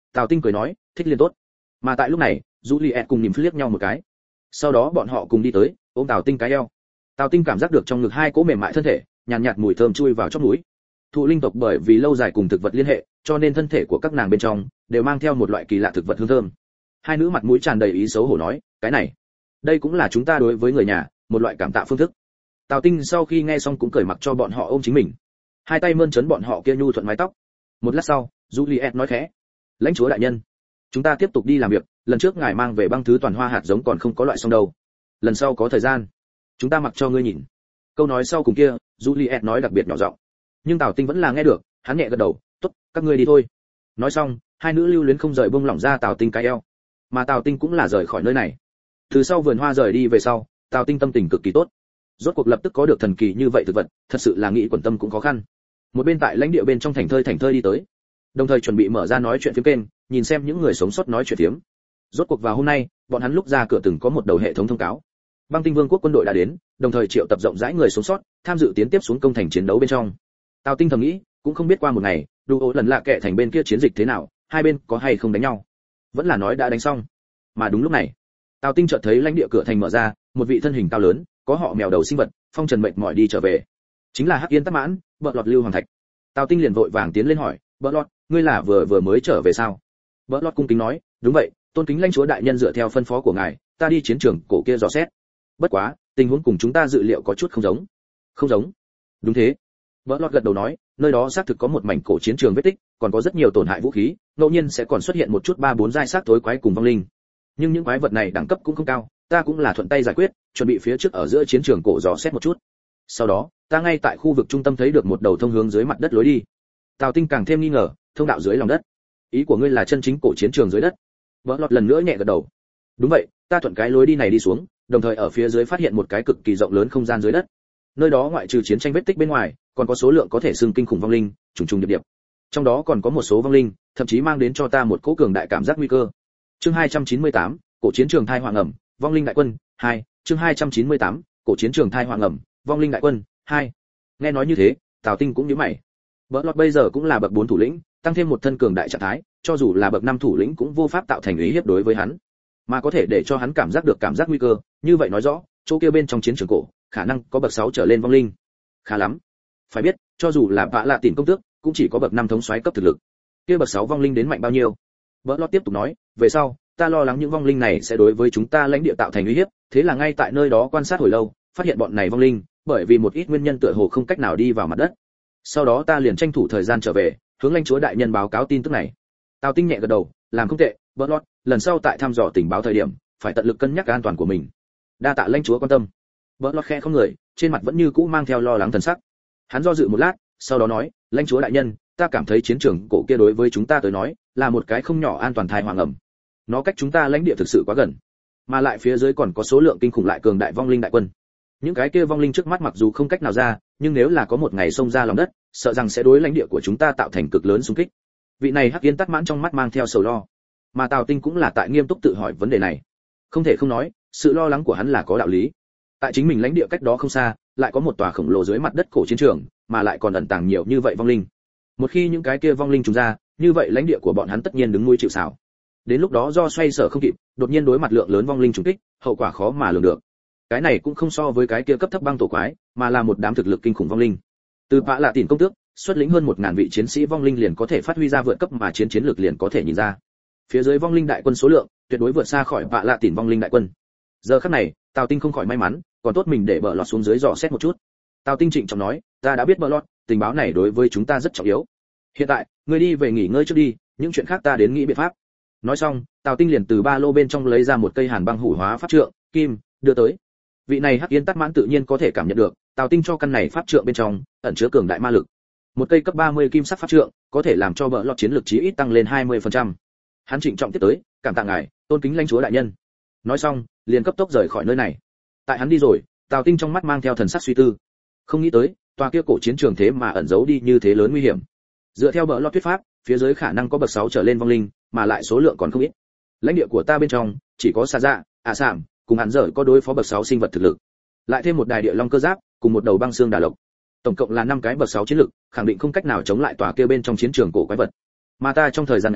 Tào Tinh cười nói, thích liền tốt. Mà tại lúc này, Juliet cùng nhìn liếc nhau một cái. Sau đó bọn họ cùng đi tới, ôm Tào Tinh cái eo. Tào Tinh cảm giác được trong ngực hai cỗ mềm mại thân thể, nhàn nhạt, nhạt mùi thơm chui vào chóp mũi. Thụ linh tộc bởi vì lâu dài cùng thực vật liên hệ, cho nên thân thể của các nàng bên trong đều mang theo một loại kỳ lạ thực vật hương thơm. Hai nữ mặt mũi tràn đầy ý xấu hổ nói, cái này, đây cũng là chúng ta đối với người nhà một loại cảm tạ phương thức. Tào Tinh sau khi nghe xong cũng cởi mặc cho bọn họ ôm chính mình, hai tay mơn trớn bọn họ kia nhu thuận mái tóc. Một lát sau, Juliet nói khẽ, lãnh chúa đại nhân, chúng ta tiếp tục đi làm việc, lần trước ngài mang về băng thứ toàn hoa hạt giống còn không có loại xong đâu, lần sau có thời gian chúng ta mặc cho ngươi nhìn. Câu nói sau cùng kia, Juliet nói đặc biệt nhỏ giọng, nhưng Tào Tinh vẫn là nghe được, hắn nhẹ gật đầu, tốt, các ngươi đi thôi. Nói xong, hai nữ lưu luyến không rời buông lỏng ra Tào Tinh cái eo, mà Tào Tinh cũng là rời khỏi nơi này. Từ sau vườn hoa rời đi về sau, Tào Tinh tâm tình cực kỳ tốt, rốt cuộc lập tức có được thần kỳ như vậy thực vật, thật sự là nghĩ quẩn tâm cũng khó khăn. Một bên tại lãnh địa bên trong thành thơi thành thơi đi tới, đồng thời chuẩn bị mở ra nói chuyện phiếm kênh, nhìn xem những người sống sót nói chuyện phiếm. Rốt cuộc vào hôm nay, bọn hắn lúc ra cửa từng có một đầu hệ thống thông cáo. Băng Tinh Vương quốc quân đội đã đến, đồng thời triệu tập rộng rãi người sống sót, tham dự tiến tiếp xuống công thành chiến đấu bên trong. Tào Tinh thầm nghĩ, cũng không biết qua một ngày, đủ ố lần lạ kệ thành bên kia chiến dịch thế nào, hai bên có hay không đánh nhau. Vẫn là nói đã đánh xong. Mà đúng lúc này, Tào Tinh chợt thấy lãnh địa cửa thành mở ra, một vị thân hình cao lớn, có họ mèo đầu sinh vật, phong trần mệt mỏi đi trở về. Chính là Hắc Yên Tắc Mãn, Bợ Lọt Lưu Hoàng Thạch. Tào Tinh liền vội vàng tiến lên hỏi, Bợ Lọt, ngươi là vừa vừa mới trở về sao? Bợ Lọt cung kính nói, đúng vậy, tôn kính lãnh chúa đại nhân dựa theo phân phó của ngài, ta đi chiến trường cổ kia dò xét. Bất quá, tình huống cùng chúng ta dự liệu có chút không giống. Không giống? Đúng thế. Bợ Lọt gật đầu nói, nơi đó xác thực có một mảnh cổ chiến trường vết tích, còn có rất nhiều tổn hại vũ khí, ngẫu nhiên sẽ còn xuất hiện một chút ba bốn giai xác tối quái cùng vong linh. Nhưng những quái vật này đẳng cấp cũng không cao, ta cũng là thuận tay giải quyết, chuẩn bị phía trước ở giữa chiến trường cổ dò xét một chút. Sau đó, ta ngay tại khu vực trung tâm thấy được một đầu thông hướng dưới mặt đất lối đi. Tào Tinh càng thêm nghi ngờ, thông đạo dưới lòng đất. Ý của ngươi là chân chính cổ chiến trường dưới đất? Vỡ Lọt lần nữa nhẹ gật đầu. Đúng vậy, ta thuận cái lối đi này đi xuống, đồng thời ở phía dưới phát hiện một cái cực kỳ rộng lớn không gian dưới đất. Nơi đó ngoại trừ chiến tranh vết tích bên ngoài, còn có số lượng có thể xưng kinh khủng vong linh, trùng trùng điệp điệp. Trong đó còn có một số vong linh, thậm chí mang đến cho ta một cỗ cường đại cảm giác nguy cơ. Chương hai trăm chín mươi tám, cổ chiến trường thai hoàng ẩm, vong linh đại quân, hai, chương hai trăm chín mươi tám, cổ chiến trường thai hoàng ẩm, vong linh đại quân, hai. Nghe nói như thế, Tào Tinh cũng nhíu mày. Bỡ Lọt bây giờ cũng là bậc bốn thủ lĩnh, tăng thêm một thân cường đại trạng thái, cho dù là bậc năm thủ lĩnh cũng vô pháp tạo thành uy hiếp đối với hắn, mà có thể để cho hắn cảm giác được cảm giác nguy cơ, như vậy nói rõ, chỗ kia bên trong chiến trường cổ, khả năng có bậc sáu trở lên vong linh. Khá lắm. Phải biết, cho dù là Vạ Lạ Tỉnh công tước, cũng chỉ có bậc năm thống soái cấp thực lực. Kia bậc sáu vong linh đến mạnh bao nhiêu? Bỡ Lọt tiếp tục nói, về sau, ta lo lắng những vong linh này sẽ đối với chúng ta lãnh địa tạo thành uy hiếp, thế là ngay tại nơi đó quan sát hồi lâu, phát hiện bọn này vong linh, bởi vì một ít nguyên nhân tựa hồ không cách nào đi vào mặt đất. Sau đó ta liền tranh thủ thời gian trở về, hướng lãnh chúa đại nhân báo cáo tin tức này. Tào Tinh nhẹ gật đầu, làm không tệ, Bỡ Lọt, lần sau tại thăm dò tình báo thời điểm, phải tận lực cân nhắc an toàn của mình. Đa tạ lãnh chúa quan tâm. Bỡ Lọt khẽ không người, trên mặt vẫn như cũ mang theo lo lắng thần sắc. Hắn do dự một lát, sau đó nói, lãnh chúa đại nhân, ta cảm thấy chiến trường cổ kia đối với chúng ta tới nói, là một cái không nhỏ an toàn thai hoàng ẩm. Nó cách chúng ta lãnh địa thực sự quá gần, mà lại phía dưới còn có số lượng kinh khủng lại cường đại vong linh đại quân. Những cái kia vong linh trước mắt mặc dù không cách nào ra, nhưng nếu là có một ngày xông ra lòng đất, sợ rằng sẽ đối lãnh địa của chúng ta tạo thành cực lớn xung kích. Vị này Hắc Yên Tắc Mãn trong mắt mang theo sầu lo, mà Tào Tinh cũng là tại nghiêm túc tự hỏi vấn đề này. Không thể không nói, sự lo lắng của hắn là có đạo lý. Tại chính mình lãnh địa cách đó không xa, lại có một tòa khổng lồ dưới mặt đất cổ chiến trường, mà lại còn ẩn tàng nhiều như vậy vong linh. Một khi những cái kia vong linh trùng ra, như vậy lãnh địa của bọn hắn tất nhiên đứng nuôi chịu sào. Đến lúc đó do xoay sở không kịp, đột nhiên đối mặt lượng lớn vong linh trùng kích, hậu quả khó mà lường được. Cái này cũng không so với cái kia cấp thấp băng tổ quái, mà là một đám thực lực kinh khủng vong linh. Từ Vạ Lạ Tỉnh công tước, xuất lĩnh hơn một ngàn vị chiến sĩ vong linh liền có thể phát huy ra vượt cấp mà chiến chiến lược liền có thể nhìn ra. Phía dưới vong linh đại quân số lượng, tuyệt đối vượt xa khỏi Vạ Lạ Tỉnh vong linh đại quân. Giờ khắc này, Tào Tinh không khỏi may mắn, còn tốt mình để Bỡ Lọt xuống dưới dò xét một chút. Tào Tinh trịnh trọng nói, ta đã biết Bỡ Lọt, tình báo này đối với chúng ta rất trọng yếu. Hiện tại, ngươi đi về nghỉ ngơi trước đi, những chuyện khác ta đến nghĩ biện pháp. Nói xong, Tào Tinh liền từ ba lô bên trong lấy ra một cây hàn băng hủ hóa pháp trượng, kim, đưa tới. Vị này Hắc Yên Tắc Mãn tự nhiên có thể cảm nhận được, Tào Tinh cho căn này pháp trượng bên trong ẩn chứa cường đại ma lực. Một cây cấp ba mươi kim sắc pháp trượng, có thể làm cho Bỡ Lọt chiến lực chí ít tăng lên hai mươi phần trăm. Hắn trịnh trọng tiếp tới, cảm tạ ngài, tôn kính lãnh chúa đại nhân. Nói xong, liền cấp tốc rời khỏi nơi này. Tại hắn đi rồi, Tào Tinh trong mắt mang theo thần sắc suy tư. Không nghĩ tới, tòa kia cổ chiến trường thế mà ẩn giấu đi như thế lớn nguy hiểm. Dựa theo Bỡ Lọt thuyết pháp, phía dưới khả năng có bậc sáu trở lên vong linh, mà lại số lượng còn không ít. Lãnh địa của ta bên trong chỉ có Sa Dạ, Ả Sạm, cùng hắn dở có đối phó bậc sáu sinh vật thực lực. Lại thêm một đài địa long cơ giáp, cùng một đầu băng xương đà lộc. Tổng cộng là năm cái bậc sáu chiến lực, khẳng định không cách nào chống lại tòa kia bên trong chiến trường cổ quái vật. Mà ta trong thời gian ngắn,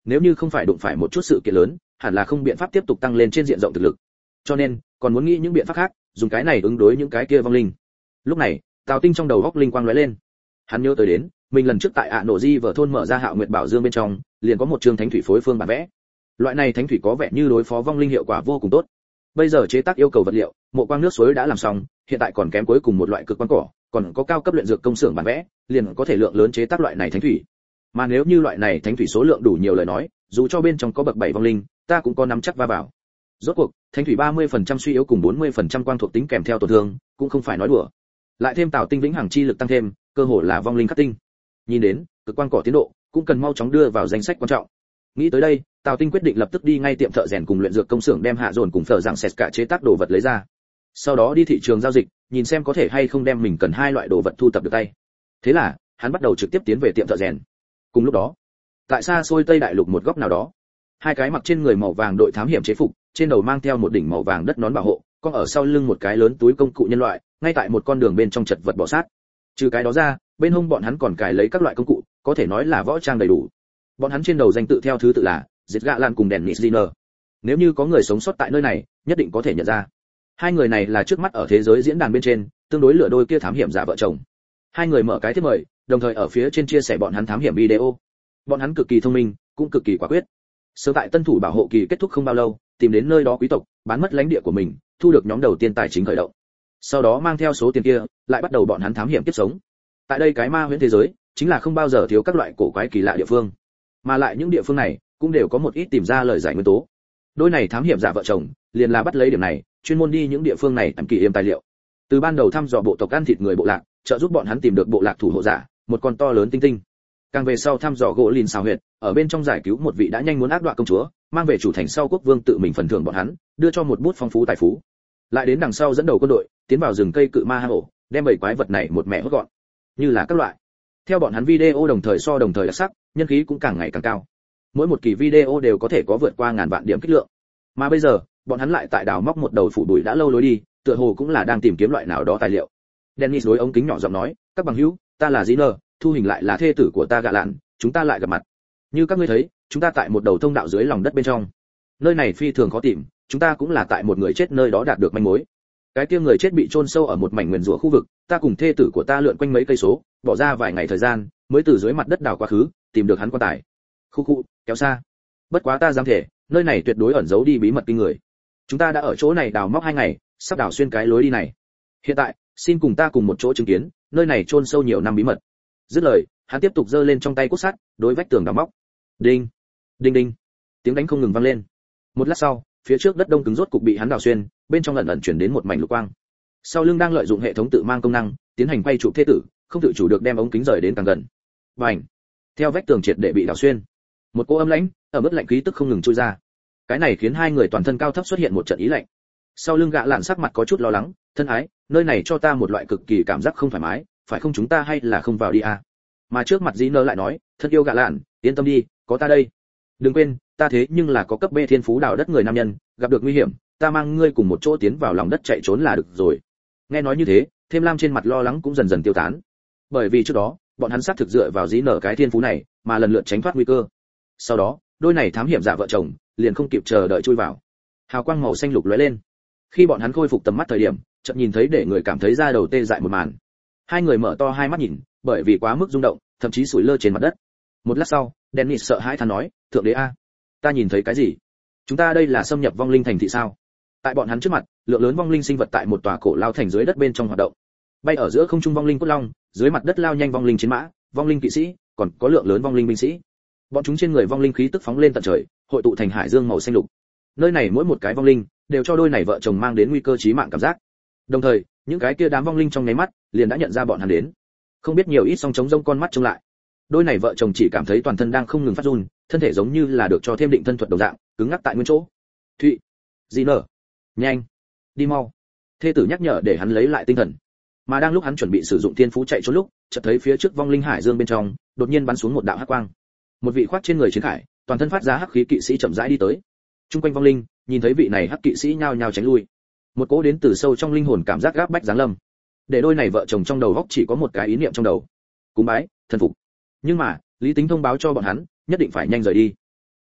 nếu như không phải đụng phải một chút sự kiện lớn, hẳn là không biện pháp tiếp tục tăng lên trên diện rộng thực lực. Cho nên, còn muốn nghĩ những biện pháp khác, dùng cái này ứng đối những cái kia vong linh. Lúc này, Tào Tinh trong đầu góc linh quang lóe lên. Hắn nhớ tới đến, mình lần trước tại ạ nổ di vở thôn mở ra Hạo Nguyệt Bảo Dương bên trong, liền có một chương thánh thủy phối phương bản vẽ. Loại này thánh thủy có vẻ như đối phó vong linh hiệu quả vô cùng tốt. Bây giờ chế tác yêu cầu vật liệu, mộ quang nước suối đã làm xong, hiện tại còn kém cuối cùng một loại cực quang cỏ, còn có cao cấp luyện dược công xưởng bản vẽ, liền có thể lượng lớn chế tác loại này thánh thủy. Mà nếu như loại này thánh thủy số lượng đủ nhiều lời nói, dù cho bên trong có bậc bảy vong linh, ta cũng có nắm chắc va vào. Rốt cuộc, thánh thủy ba mươi phần trăm suy yếu cùng bốn mươi phần trăm quang thuộc tính kèm theo tổn thương, cũng không phải nói đùa. Lại thêm Tào Tinh vĩnh hằng chi lực tăng thêm, cơ hồ là vong linh khắc tinh. Nhìn đến, cực quang cỏ tiến độ, cũng cần mau chóng đưa vào danh sách quan trọng. Nghĩ tới đây, Tào Tinh quyết định lập tức đi ngay tiệm thợ rèn cùng luyện dược công xưởng đem hạ dồn cùng phở rằng sệt cả chế tác đồ vật lấy ra. Sau đó đi thị trường giao dịch, nhìn xem có thể hay không đem mình cần hai loại đồ vật thu tập được tay. Thế là, hắn bắt đầu trực tiếp tiến về tiệm thợ rèn. Cùng lúc đó, tại xa xôi Tây Đại Lục một góc nào đó, hai cái mặc trên người màu vàng đội thám hiểm chế phục, trên đầu mang theo một đỉnh màu vàng đất nón bảo hộ, còn ở sau lưng một cái lớn túi công cụ nhân loại, ngay tại một con đường bên trong chật vật bò sát. Trừ cái đó ra, bên hông bọn hắn còn cài lấy các loại công cụ, có thể nói là võ trang đầy đủ. Bọn hắn trên đầu danh tự theo thứ tự là Diệt Gạ Lan cùng Dennis Dinner. Nếu như có người sống sót tại nơi này, nhất định có thể nhận ra. Hai người này là trước mắt ở thế giới diễn đàn bên trên, tương đối lựa đôi kia thám hiểm giả vợ chồng. Hai người mở cái tiếp mời, đồng thời ở phía trên chia sẻ bọn hắn thám hiểm video. Bọn hắn cực kỳ thông minh, cũng cực kỳ quả quyết. Sớm tại tân thủ bảo hộ kỳ kết thúc không bao lâu, tìm đến nơi đó quý tộc, bán mất lãnh địa của mình, thu được nhóm đầu tiên tài chính khởi động. Sau đó mang theo số tiền kia, lại bắt đầu bọn hắn thám hiểm tiếp sống. Tại đây cái ma huyễn thế giới, chính là không bao giờ thiếu các loại cổ quái kỳ lạ địa phương. Mà lại những địa phương này, cũng đều có một ít tìm ra lời giải nguyên tố. Đôi này thám hiểm giả vợ chồng, liền là bắt lấy điểm này, chuyên môn đi những địa phương này tầm kỳ yêm tài liệu. Từ ban đầu thăm dò bộ tộc ăn thịt người bộ lạc, trợ giúp bọn hắn tìm được bộ lạc thủ hộ giả, một con to lớn tinh tinh. Càng về sau thăm dò gỗ lìn xào huyệt, ở bên trong giải cứu một vị đã nhanh muốn ác đoạ công chúa, mang về chủ thành sau quốc vương tự mình phần thưởng bọn hắn, đưa cho một bút phong phú tài phú. Lại đến đằng sau dẫn đầu quân đội, tiến vào rừng cây cự ma hang ổ, đem bảy quái vật này một mẹ hốt gọn. Như là các loại. Theo bọn hắn video đồng thời so đồng thời đặc sắc, nhân khí cũng càng ngày càng cao. Mỗi một kỳ video đều có thể có vượt qua ngàn vạn điểm kích lượng. Mà bây giờ, bọn hắn lại tại đào móc một đầu phủ bụi đã lâu lối đi, tựa hồ cũng là đang tìm kiếm loại nào đó tài liệu. Dennis đối ống kính nhỏ giọng nói, các bằng hữu, ta là Ziner, thu hình lại là thê tử của ta Gạ Lạn, chúng ta lại gặp mặt. Như các ngươi thấy, chúng ta tại một đầu thông đạo dưới lòng đất bên trong. Nơi này phi thường khó tìm, chúng ta cũng là tại một người chết nơi đó đạt được manh mối. Cái kia người chết bị chôn sâu ở một mảnh nguyên rủa khu vực, ta cùng thê tử của ta lượn quanh mấy cây số, bỏ ra vài ngày thời gian, mới từ dưới mặt đất đào quá khứ, tìm được hắn quan tài. Khu khu, kéo xa. Bất quá ta dám thể, nơi này tuyệt đối ẩn giấu đi bí mật kinh người. Chúng ta đã ở chỗ này đào móc hai ngày, sắp đào xuyên cái lối đi này. Hiện tại, xin cùng ta cùng một chỗ chứng kiến, nơi này chôn sâu nhiều năm bí mật. Dứt lời, hắn tiếp tục giơ lên trong tay cốt sắt, đối vách tường đào móc. Đinh, đinh đinh, tiếng đánh không ngừng vang lên. Một lát sau, phía trước đất đông cứng rốt cục bị hắn đào xuyên, bên trong ẩn ẩn chuyển đến một mảnh lục quang. Sau lưng đang lợi dụng hệ thống tự mang công năng, tiến hành quay chụp thế tử, không tự chủ được đem ống kính rời đến càng gần. Bành! Theo vách tường triệt để bị đào xuyên, một cô âm lãnh, ở mức lạnh khí tức không ngừng trôi ra. Cái này khiến hai người toàn thân cao thấp xuất hiện một trận ý lạnh. Sau lưng Gạ Lạn sắc mặt có chút lo lắng, thân ái, nơi này cho ta một loại cực kỳ cảm giác không thoải mái, phải không chúng ta hay là không vào đi à? Mà trước mặt Dĩ Nơ lại nói, thân yêu Gạ Lạn, yên tâm đi, có ta đây. Đừng quên, ta thế nhưng là có cấp B thiên phú đào đất người nam nhân, gặp được nguy hiểm, ta mang ngươi cùng một chỗ tiến vào lòng đất chạy trốn là được rồi. Nghe nói như thế, Thêm Lam trên mặt lo lắng cũng dần dần tiêu tán. Bởi vì trước đó, bọn hắn xác thực dựa vào Dĩ Nơ cái thiên phú này, mà lần lượt tránh thoát nguy cơ. Sau đó, đôi này thám hiểm giả vợ chồng, liền không kịp chờ đợi chui vào. Hào quang màu xanh lục lóe lên. Khi bọn hắn khôi phục tầm mắt thời điểm, chợt nhìn thấy để người cảm thấy da đầu tê dại một màn. Hai người mở to hai mắt nhìn, bởi vì quá mức rung động, thậm chí sủi lơ trên mặt đất. Một lát sau, Dennis sợ hãi than nói, "Thượng đế a, ta nhìn thấy cái gì? Chúng ta đây là xâm nhập vong linh thành thị sao?" Tại bọn hắn trước mặt, lượng lớn vong linh sinh vật tại một tòa cổ lao thành dưới đất bên trong hoạt động. Bay ở giữa không trung vong linh cốt long, dưới mặt đất lao nhanh vong linh chiến mã, vong linh kỵ sĩ, còn có lượng lớn vong linh binh sĩ. Bọn chúng trên người vong linh khí tức phóng lên tận trời, hội tụ thành hải dương màu xanh lục. Nơi này mỗi một cái vong linh đều cho đôi này vợ chồng mang đến nguy cơ chí mạng cảm giác. Đồng thời, những cái kia đám vong linh trong nháy mắt liền đã nhận ra bọn hắn đến. Không biết nhiều ít song chống rông con mắt trông lại. Đôi này vợ chồng chỉ cảm thấy toàn thân đang không ngừng phát run, thân thể giống như là được cho thêm định thân thuật đồng dạng, cứng ngắc tại nguyên chỗ. "Thụy, gì nở, nhanh, đi mau." Thê tử nhắc nhở để hắn lấy lại tinh thần. Mà đang lúc hắn chuẩn bị sử dụng thiên phú chạy trốn lúc, chợt thấy phía trước vong linh hải dương bên trong, đột nhiên bắn xuống một đạo hắc quang. Một vị khoác trên người chiến khải, toàn thân phát ra hắc khí kỵ sĩ chậm rãi đi tới. Trung quanh vong linh, nhìn thấy vị này hắc kỵ sĩ nhao nhao tránh lui. Một cỗ đến từ sâu trong linh hồn cảm giác gáp bách giáng lâm. Để đôi này vợ chồng trong đầu góc chỉ có một cái ý niệm trong đầu: cúng bái, thần phục. Nhưng mà, lý tính thông báo cho bọn hắn, nhất định phải nhanh rời đi.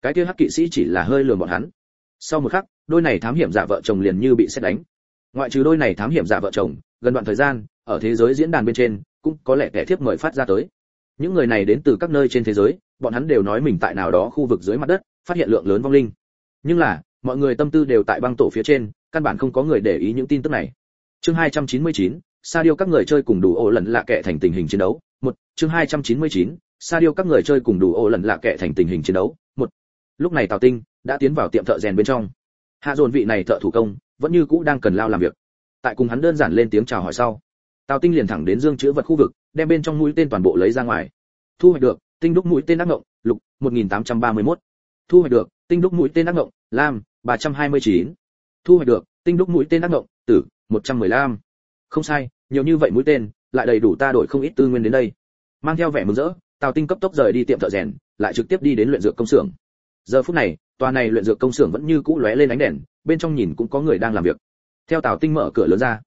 cái kia hắc kỵ sĩ chỉ là hơi lườm bọn hắn. Sau một khắc, đôi này thám hiểm giả vợ chồng liền như bị sét đánh. Ngoại trừ đôi này thám hiểm giả vợ chồng, gần đoạn thời gian, ở thế giới diễn đàn bên trên, cũng có lẽ kẻ thiếp mời phát ra tới. Những người này đến từ các nơi trên thế giới, bọn hắn đều nói mình tại nào đó khu vực dưới mặt đất, phát hiện lượng lớn vong linh. Nhưng là, mọi người tâm tư đều tại băng tổ phía trên, căn bản không có người để ý những tin tức này. Chương hai trăm chín mươi chín, Sa điêu các người chơi cùng đủ ổ lần lạ kệ thành tình hình chiến đấu. Một, chương hai trăm chín mươi chín, Sa điêu các người chơi cùng đủ ổ lần lạ kệ thành tình hình chiến đấu. Một. Lúc này Tào Tinh đã tiến vào tiệm thợ rèn bên trong. Hạ Dồn vị này thợ thủ công, vẫn như cũ đang cần lao làm việc. Tại cùng hắn đơn giản lên tiếng chào hỏi sau, Tào Tinh liền thẳng đến dương chứa vật khu vực, đem bên trong mũi tên toàn bộ lấy ra ngoài. Thu hoạch được, tinh đúc mũi tên ác ngộng, lục, một nghìn tám trăm ba mươi mốt. Thu hoạch được, tinh đúc mũi tên ác ngộng, lam, ba trăm hai mươi chín. Thu hoạch được, tinh đúc mũi tên ác ngộng, tử, một trăm mười lăm. Không sai, nhiều như vậy mũi tên, lại đầy đủ ta đổi không ít tư nguyên đến đây. Mang theo vẻ mừng rỡ, Tào Tinh cấp tốc rời đi tiệm thợ rèn, lại trực tiếp đi đến luyện dược công xưởng. Giờ phút này, tòa này luyện dược công xưởng vẫn như cũ lóe lên ánh đèn, bên trong nhìn cũng có người đang làm việc. Theo Tào Tinh mở cửa lớn ra,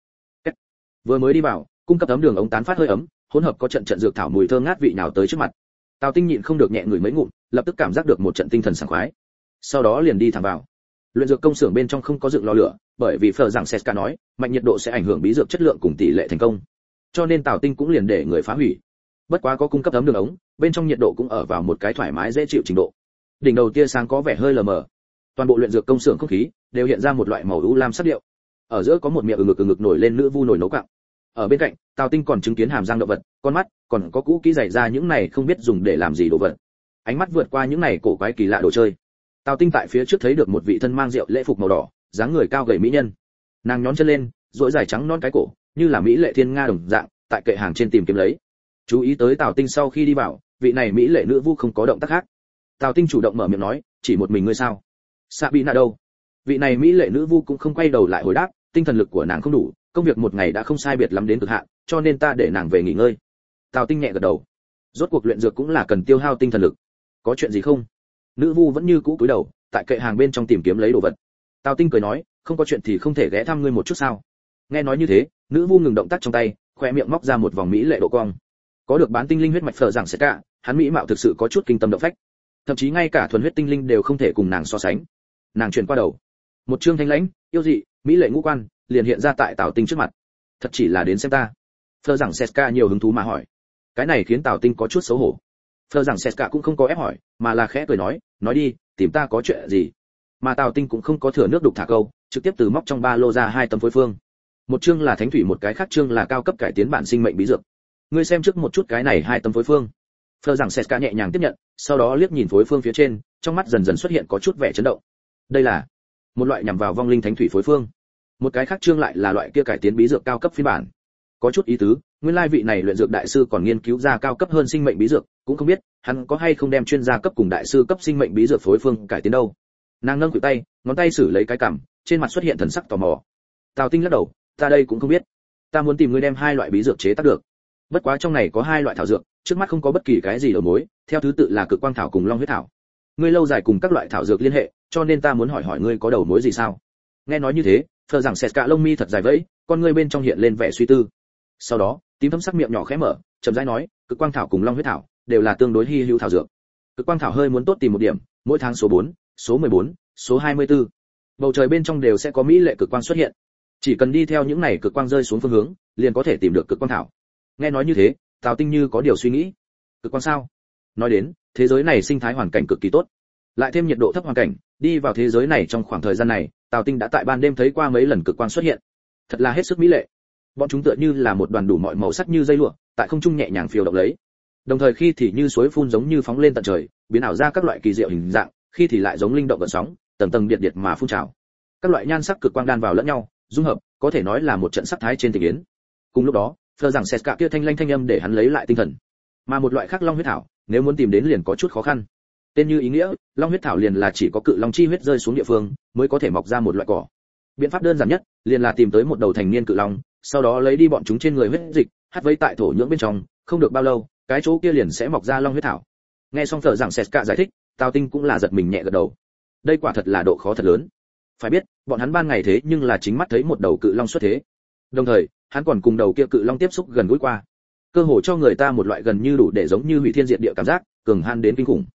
vừa mới đi vào, cung cấp tấm đường ống tán phát hơi ấm, hỗn hợp có trận trận dược thảo mùi thơm ngát vị nào tới trước mặt. Tào Tinh nhịn không được nhẹ người mấy ngụm, lập tức cảm giác được một trận tinh thần sảng khoái. Sau đó liền đi thẳng vào. Luyện dược công xưởng bên trong không có dựng lò lửa, bởi vì Phở rằng Seska nói, mạnh nhiệt độ sẽ ảnh hưởng bí dược chất lượng cùng tỷ lệ thành công. Cho nên Tào Tinh cũng liền để người phá hủy. Bất quá có cung cấp tấm đường ống, bên trong nhiệt độ cũng ở vào một cái thoải mái dễ chịu trình độ. Đỉnh đầu tia sáng có vẻ hơi lờ mờ. Toàn bộ luyện dược công xưởng không khí đều hiện ra một loại màu u lam sắc điệu. Ở giữa có một miệng ừ ngực ừ ngực nổi lên nữ vu nồi nấu cặn. Ở bên cạnh, Tào Tinh còn chứng kiến hàm răng động vật, con mắt, còn có cũ kỹ dày ra những này không biết dùng để làm gì đồ vật. Ánh mắt vượt qua những này cổ quái kỳ lạ đồ chơi. Tào Tinh tại phía trước thấy được một vị thân mang rượu lễ phục màu đỏ, dáng người cao gầy mỹ nhân. Nàng nhón chân lên, duỗi dài trắng non cái cổ, như là mỹ lệ thiên nga đồng dạng, tại kệ hàng trên tìm kiếm lấy. Chú ý tới Tào Tinh sau khi đi vào, vị này mỹ lệ nữ vu không có động tác khác. Tào Tinh chủ động mở miệng nói, chỉ một mình ngươi sao? Sabina đâu? Vị này mỹ lệ nữ vu cũng không quay đầu lại hồi đáp, tinh thần lực của nàng không đủ, công việc một ngày đã không sai biệt lắm đến cực hạn, cho nên ta để nàng về nghỉ ngơi. Tào Tinh nhẹ gật đầu. Rốt cuộc luyện dược cũng là cần tiêu hao tinh thần lực. Có chuyện gì không? Nữ vu vẫn như cũ cúi đầu, tại kệ hàng bên trong tìm kiếm lấy đồ vật. Tào Tinh cười nói, không có chuyện thì không thể ghé thăm ngươi một chút sao? Nghe nói như thế, nữ vu ngừng động tác trong tay, khoe miệng móc ra một vòng mỹ lệ độ cong. Có được bán tinh linh huyết mạch Phở rằng sẽ cả, hắn mỹ mạo thực sự có chút kinh tâm động phách. Thậm chí ngay cả thuần huyết tinh linh đều không thể cùng nàng so sánh. Nàng chuyển qua đầu, một trương thanh lãnh, yêu dị, mỹ lệ ngũ quan liền hiện ra tại Tào Tinh trước mặt. Thật chỉ là đến xem ta? Phở rằng Seska nhiều hứng thú mà hỏi. Cái này khiến Tào Tinh có chút xấu hổ. Phở rằng Seska cũng không có ép hỏi, mà là khẽ cười nói, nói đi, tìm ta có chuyện gì? Mà Tào Tinh cũng không có thừa nước đục thả câu, trực tiếp từ móc trong ba lô ra hai tấm phối phương. Một chương là thánh thủy, một cái khác chương là cao cấp cải tiến bản sinh mệnh bí dược. Ngươi xem trước một chút cái này hai tấm phối phương. Phở rằng Seska nhẹ nhàng tiếp nhận, sau đó liếc nhìn phối phương phía trên, trong mắt dần dần xuất hiện có chút vẻ chấn động. Đây là một loại nhằm vào vong linh thánh thủy phối phương. Một cái khác chương lại là loại kia cải tiến bí dược cao cấp phiên bản. Có chút ý tứ, nguyên lai vị này luyện dược đại sư còn nghiên cứu ra cao cấp hơn sinh mệnh bí dược, cũng không biết hắn có hay không đem chuyên gia cấp cùng đại sư cấp sinh mệnh bí dược phối phương cải tiến đâu. Nàng nâng cụt tay, ngón tay xử lấy cái cằm, trên mặt xuất hiện thần sắc tò mò. Tào Tinh lắc đầu, ta đây cũng không biết. Ta muốn tìm ngươi đem hai loại bí dược chế tác được. Bất quá trong này có hai loại thảo dược, trước mắt không có bất kỳ cái gì đầu mối, theo thứ tự là cực quang thảo cùng long huyết thảo. Ngươi lâu dài cùng các loại thảo dược liên hệ, cho nên ta muốn hỏi hỏi ngươi có đầu mối gì sao? Nghe nói như thế, Phở rằng Seska lông mi thật dài vẫy, con ngươi bên trong hiện lên vẻ suy tư. Sau đó, tím thấm sắc miệng nhỏ khẽ mở, chậm rãi nói, cực quang thảo cùng long huyết thảo đều là tương đối hi hữu thảo dược. Cực quang thảo hơi muốn tốt tìm một điểm, mỗi tháng số bốn, số mười bốn, số hai mươi tư, bầu trời bên trong đều sẽ có mỹ lệ cực quang xuất hiện. Chỉ cần đi theo những này cực quang rơi xuống phương hướng, liền có thể tìm được cực quang thảo. Nghe nói như thế, Tào Tinh như có điều suy nghĩ. Cực quang sao? Nói đến, thế giới này sinh thái hoàn cảnh cực kỳ tốt, lại thêm nhiệt độ thấp hoàn cảnh, đi vào thế giới này trong khoảng thời gian này, Tào Tinh đã tại ban đêm thấy qua mấy lần cực quang xuất hiện. Thật là hết sức mỹ lệ. Bọn chúng tựa như là một đoàn đủ mọi màu sắc như dây lụa, tại không trung nhẹ nhàng phiêu động lấy. Đồng thời khi thì như suối phun giống như phóng lên tận trời, biến ảo ra các loại kỳ diệu hình dạng, khi thì lại giống linh động gợn sóng, tầng tầng điện điện mà phun trào. Các loại nhan sắc cực quang đan vào lẫn nhau, dung hợp, có thể nói là một trận sắc thái trên tình yến. Cùng lúc đó, Phở rằng Seska kia thanh lanh thanh âm để hắn lấy lại tinh thần. Mà một loại khác long huyết thảo, nếu muốn tìm đến liền có chút khó khăn. Tên như ý nghĩa, long huyết thảo liền là chỉ có cự long chi huyết rơi xuống địa phương mới có thể mọc ra một loại cỏ. Biện pháp đơn giản nhất, liền là tìm tới một đầu thành niên cự long, sau đó lấy đi bọn chúng trên người huyết dịch, hắt vây tại thổ nhưỡng bên trong, không được bao lâu, cái chỗ kia liền sẽ mọc ra long huyết thảo. Nghe xong Phở rằng Seska giải thích, Tào Tinh cũng là giật mình nhẹ gật đầu. Đây quả thật là độ khó thật lớn. Phải biết, bọn hắn ban ngày thế nhưng là chính mắt thấy một đầu cự long xuất thế. Đồng thời, hắn còn cùng đầu kia cự long tiếp xúc gần gũi qua. Cơ hồ cho người ta một loại gần như đủ để giống như hủy thiên diệt địa cảm giác, cường han đến kinh khủng.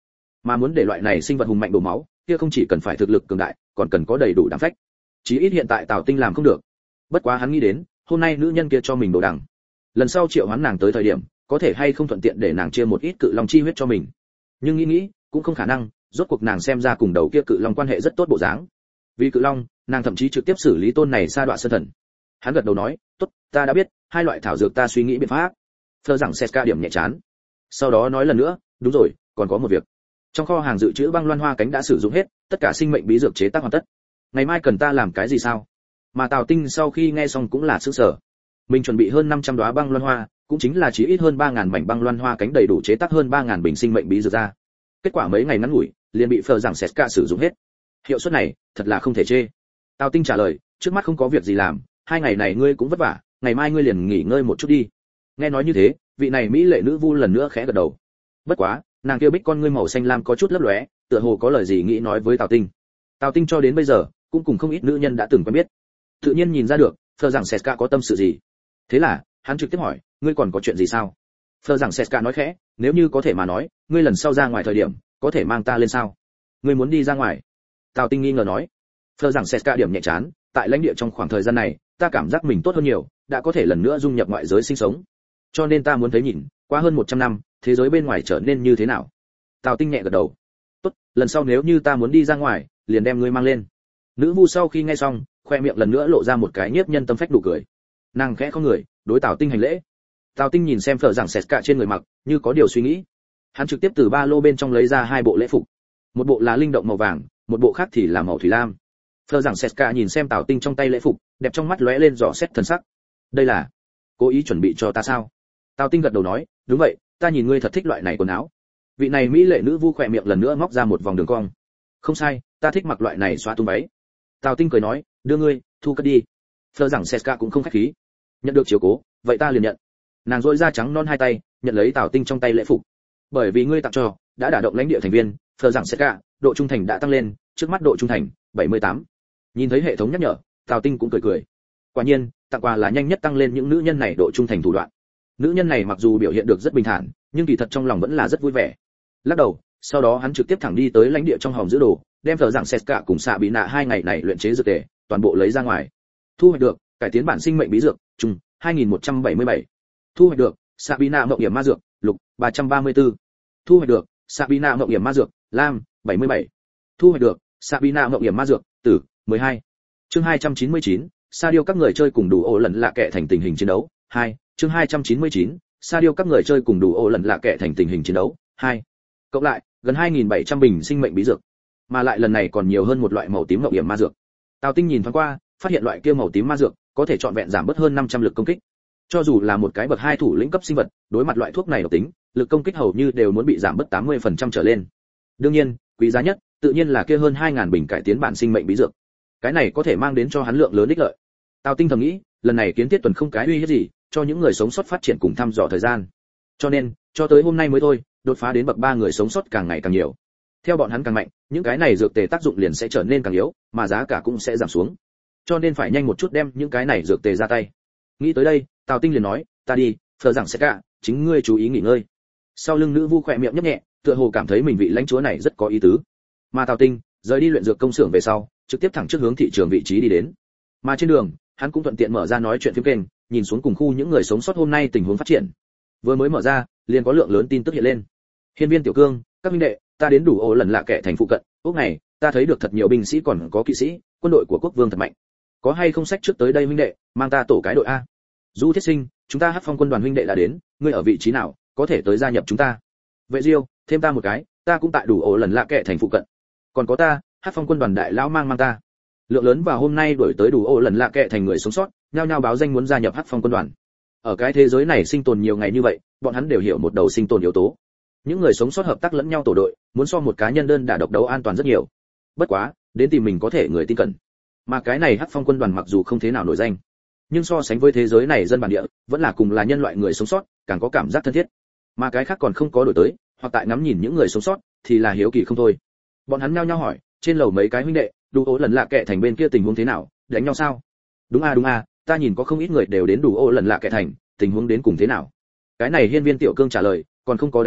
Mà muốn để loại này sinh vật hùng mạnh đổ máu, kia không chỉ cần phải thực lực cường đại, còn cần có đầy đủ đảm phách. Chí ít hiện tại Tào Tinh làm không được. Bất quá hắn nghĩ đến, hôm nay nữ nhân kia cho mình đồ đằng. Lần sau triệu hoán nàng tới thời điểm, có thể hay không thuận tiện để nàng chia một ít cự long chi huyết cho mình. Nhưng nghĩ nghĩ, cũng không khả năng, rốt cuộc nàng xem ra cùng đầu kia cự long quan hệ rất tốt bộ dáng. Vì cự long, nàng thậm chí trực tiếp xử lý tôn này sa đọa sơn thần. Hắn gật đầu nói, "Tốt, ta đã biết, hai loại thảo dược ta suy nghĩ biện pháp." Phờ rằng Seska điểm nhẹ chán. Sau đó nói lần nữa, "Đúng rồi, còn có một việc. Trong kho hàng dự trữ băng loan hoa cánh đã sử dụng hết, tất cả sinh mệnh bí dược chế tác hoàn tất. Ngày mai cần ta làm cái gì sao?" Mà Tào Tinh sau khi nghe xong cũng là sửng sở. Mình chuẩn bị hơn năm trăm đóa băng loan hoa, cũng chính là chỉ ít hơn ba ngàn mảnh băng loan hoa cánh đầy đủ chế tác hơn ba ngàn bình sinh mệnh bí dược ra. Kết quả mấy ngày ngắn ngủi, liền bị Phờ rằng Seska sử dụng hết. Hiệu suất này, thật là không thể chê. Tào Tinh trả lời, "Trước mắt không có việc gì làm, hai ngày này ngươi cũng vất vả, ngày mai ngươi liền nghỉ ngơi một chút đi." Nghe nói như thế, vị này mỹ lệ nữ vu lần nữa khẽ gật đầu. Bất quá, nàng kia bích con ngươi màu xanh lam có chút lấp lóe, tựa hồ có lời gì nghĩ nói với Tào Tinh. Tào Tinh cho đến bây giờ, cũng cùng không ít nữ nhân đã từng quen biết. Tự nhiên nhìn ra được, Phờ rằng Seska có tâm sự gì. Thế là, hắn trực tiếp hỏi, "Ngươi còn có chuyện gì sao?" Phờ rằng Seska nói khẽ, "Nếu như có thể mà nói, ngươi lần sau ra ngoài thời điểm, có thể mang ta lên sao?" "Ngươi muốn đi ra ngoài?" Tào Tinh nghi ngờ nói. Phờ rằng Seska điểm nhẹ chán, "Tại lãnh địa trong khoảng thời gian này, ta cảm giác mình tốt hơn nhiều, đã có thể lần nữa dung nhập ngoại giới sinh sống. Cho nên ta muốn thấy nhìn, qua hơn một trăm năm, thế giới bên ngoài trở nên như thế nào." Tào Tinh nhẹ gật đầu. "Tốt, lần sau nếu như ta muốn đi ra ngoài, liền đem ngươi mang lên." Nữ vu sau khi nghe xong, khoe miệng lần nữa lộ ra một cái nhiếp nhân tâm phách nụ cười. Nàng khẽ không người, đối Tào Tinh hành lễ. Tào Tinh nhìn xem Phở rằng Seska trên người mặc, như có điều suy nghĩ. Hắn trực tiếp từ ba lô bên trong lấy ra hai bộ lễ phục. Một bộ là linh động màu vàng, một bộ khác thì là màu thủy lam. Phở rằng Seska nhìn xem Tào Tinh trong tay lễ phục, đẹp trong mắt lóe lên rõ xét thần sắc. "Đây là cố ý chuẩn bị cho ta sao?" Tào Tinh gật đầu nói, "Đúng vậy, ta nhìn ngươi thật thích loại này quần áo." Vị này mỹ lệ nữ vu khỏe miệng lần nữa móc ra một vòng đường cong. "Không sai, ta thích mặc loại này xóa tung váy." Tào Tinh cười nói, "Đưa ngươi, thu cất đi." Phở rằng Seska cũng không khách khí. "Nhận được chiếu cố, vậy ta liền nhận." Nàng rỗi ra trắng non hai tay, nhận lấy Tào Tinh trong tay lễ phục. "Bởi vì ngươi tặng cho, đã đả động lãnh địa thành viên, Phở rằng Seska, độ trung thành đã tăng lên, trước mắt độ trung thành bảy mươi tám." Nhìn thấy hệ thống nhắc nhở, Tào Tinh cũng cười cười. Quả nhiên, tặng quà là nhanh nhất tăng lên những nữ nhân này độ trung thành thủ đoạn. Nữ nhân này mặc dù biểu hiện được rất bình thản, nhưng kỳ thật trong lòng vẫn là rất vui vẻ. Lắc đầu, sau đó hắn trực tiếp thẳng đi tới lãnh địa trong hòm giữ đồ, đem Phở rằng Seska cùng xạ bị nạ hai ngày này luyện chế dược tề, toàn bộ lấy ra ngoài. Thu hoạch được, cải tiến bản sinh mệnh bí dược, trùng hai nghìn một trăm bảy mươi bảy. Thu hoạch được, Sabina mộng hiểm ma dược, lục ba trăm ba mươi tư. Thu hoạch được, Sabina mộng hiểm ma dược, lam bảy mươi bảy. Thu hoạch được, Sabina mộng hiểm ma dược, tử mười hai. Chương hai trăm chín mươi chín, sa điêu các người chơi cùng đủ ổ lần lạ kệ thành tình hình chiến đấu, hai. Chương hai trăm chín mươi chín, sa điêu các người chơi cùng đủ ổ lần lạ kệ thành tình hình chiến đấu, hai. Cộng lại, gần hai nghìn bảy trăm bình sinh mệnh bí dược, mà lại lần này còn nhiều hơn một loại màu tím mộng hiểm ma dược. Tào Tinh nhìn thoáng qua, phát hiện loại kia màu tím ma dược có thể trọn vẹn giảm bớt hơn năm trăm lực công kích. Cho dù là một cái bậc hai thủ lĩnh cấp sinh vật, đối mặt loại thuốc này độc tính, lực công kích hầu như đều muốn bị giảm bớt tám mươi phần trăm trở lên. Đương nhiên, quý giá nhất, tự nhiên là kia hơn hai nghìn bình cải tiến bản sinh mệnh bí dược. Cái này có thể mang đến cho hắn lượng lớn ích lợi. Tào Tinh thầm nghĩ, lần này kiến thiết tuần không cái uy hiếp gì, cho những người sống sót phát triển cùng thăm dò thời gian. Cho nên, cho tới hôm nay mới thôi, đột phá đến bậc ba người sống sót càng ngày càng nhiều. Theo bọn hắn càng mạnh, những cái này dược tề tác dụng liền sẽ trở nên càng yếu, mà giá cả cũng sẽ giảm xuống. Cho nên phải nhanh một chút đem những cái này dược tề ra tay. Nghĩ tới đây, Tào Tinh liền nói, "Ta đi, Phở rằng Seska, chính ngươi chú ý nghỉ ngơi." Sau lưng nữ vu khỏe miệng nhếch nhẹ, tựa hồ cảm thấy mình vị lãnh chúa này rất có ý tứ. Mà Tào Tinh, rời đi luyện dược công xưởng về sau, trực tiếp thẳng trước hướng thị trường vị trí đi đến. Mà trên đường, hắn cũng thuận tiện mở ra nói chuyện phim kênh, nhìn xuống cùng khu những người sống sót hôm nay tình huống phát triển. Vừa mới mở ra, liền có lượng lớn tin tức hiện lên. Hiên Viên Tiểu Cương, các huynh đệ, ta đến đủ ổ lần lạ kệ thành phụ cận, lúc này, ta thấy được thật nhiều binh sĩ còn có kỵ sĩ, quân đội của quốc vương thật mạnh. Có hay không sách trước tới đây huynh đệ, mang ta tổ cái đội a. Du Thiết Sinh, chúng ta Hắc Phong quân đoàn huynh đệ đã đến, ngươi ở vị trí nào, có thể tới gia nhập chúng ta. Vệ Diêu, thêm ta một cái, ta cũng tại đủ ổ lần lạ kệ thành phụ cận. Còn có ta, Hắc Phong quân đoàn đại lão mang mang ta. Lượng lớn vào hôm nay đổi tới đủ ổ lần lạ kệ thành người sống sót, nhao nhao báo danh muốn gia nhập Hắc Phong quân đoàn. Ở cái thế giới này sinh tồn nhiều ngày như vậy, bọn hắn đều hiểu một đầu sinh tồn yếu tố. Những người sống sót hợp tác lẫn nhau tổ đội, muốn so một cá nhân đơn đả độc đấu an toàn rất nhiều. Bất quá, đến tìm mình có thể người tin cẩn. Mà cái này Hắc Phong quân đoàn mặc dù không thế nào nổi danh, nhưng so sánh với thế giới này dân bản địa, vẫn là cùng là nhân loại người sống sót, càng có cảm giác thân thiết. Mà cái khác còn không có đổi tới, hoặc tại ngắm nhìn những người sống sót, thì là hiếu kỳ không thôi. Bọn hắn nhao nhao hỏi, trên lầu mấy cái huynh đệ, đủ ổ lần lạ kệ thành bên kia tình huống thế nào, đánh nhau sao? Đúng a đúng a, ta nhìn có không ít người đều đến đủ ổ lần lạ kệ thành, tình huống đến cùng thế nào? Cái này Hiên Viên Tiểu Cương trả lời, còn không có đánh nhau,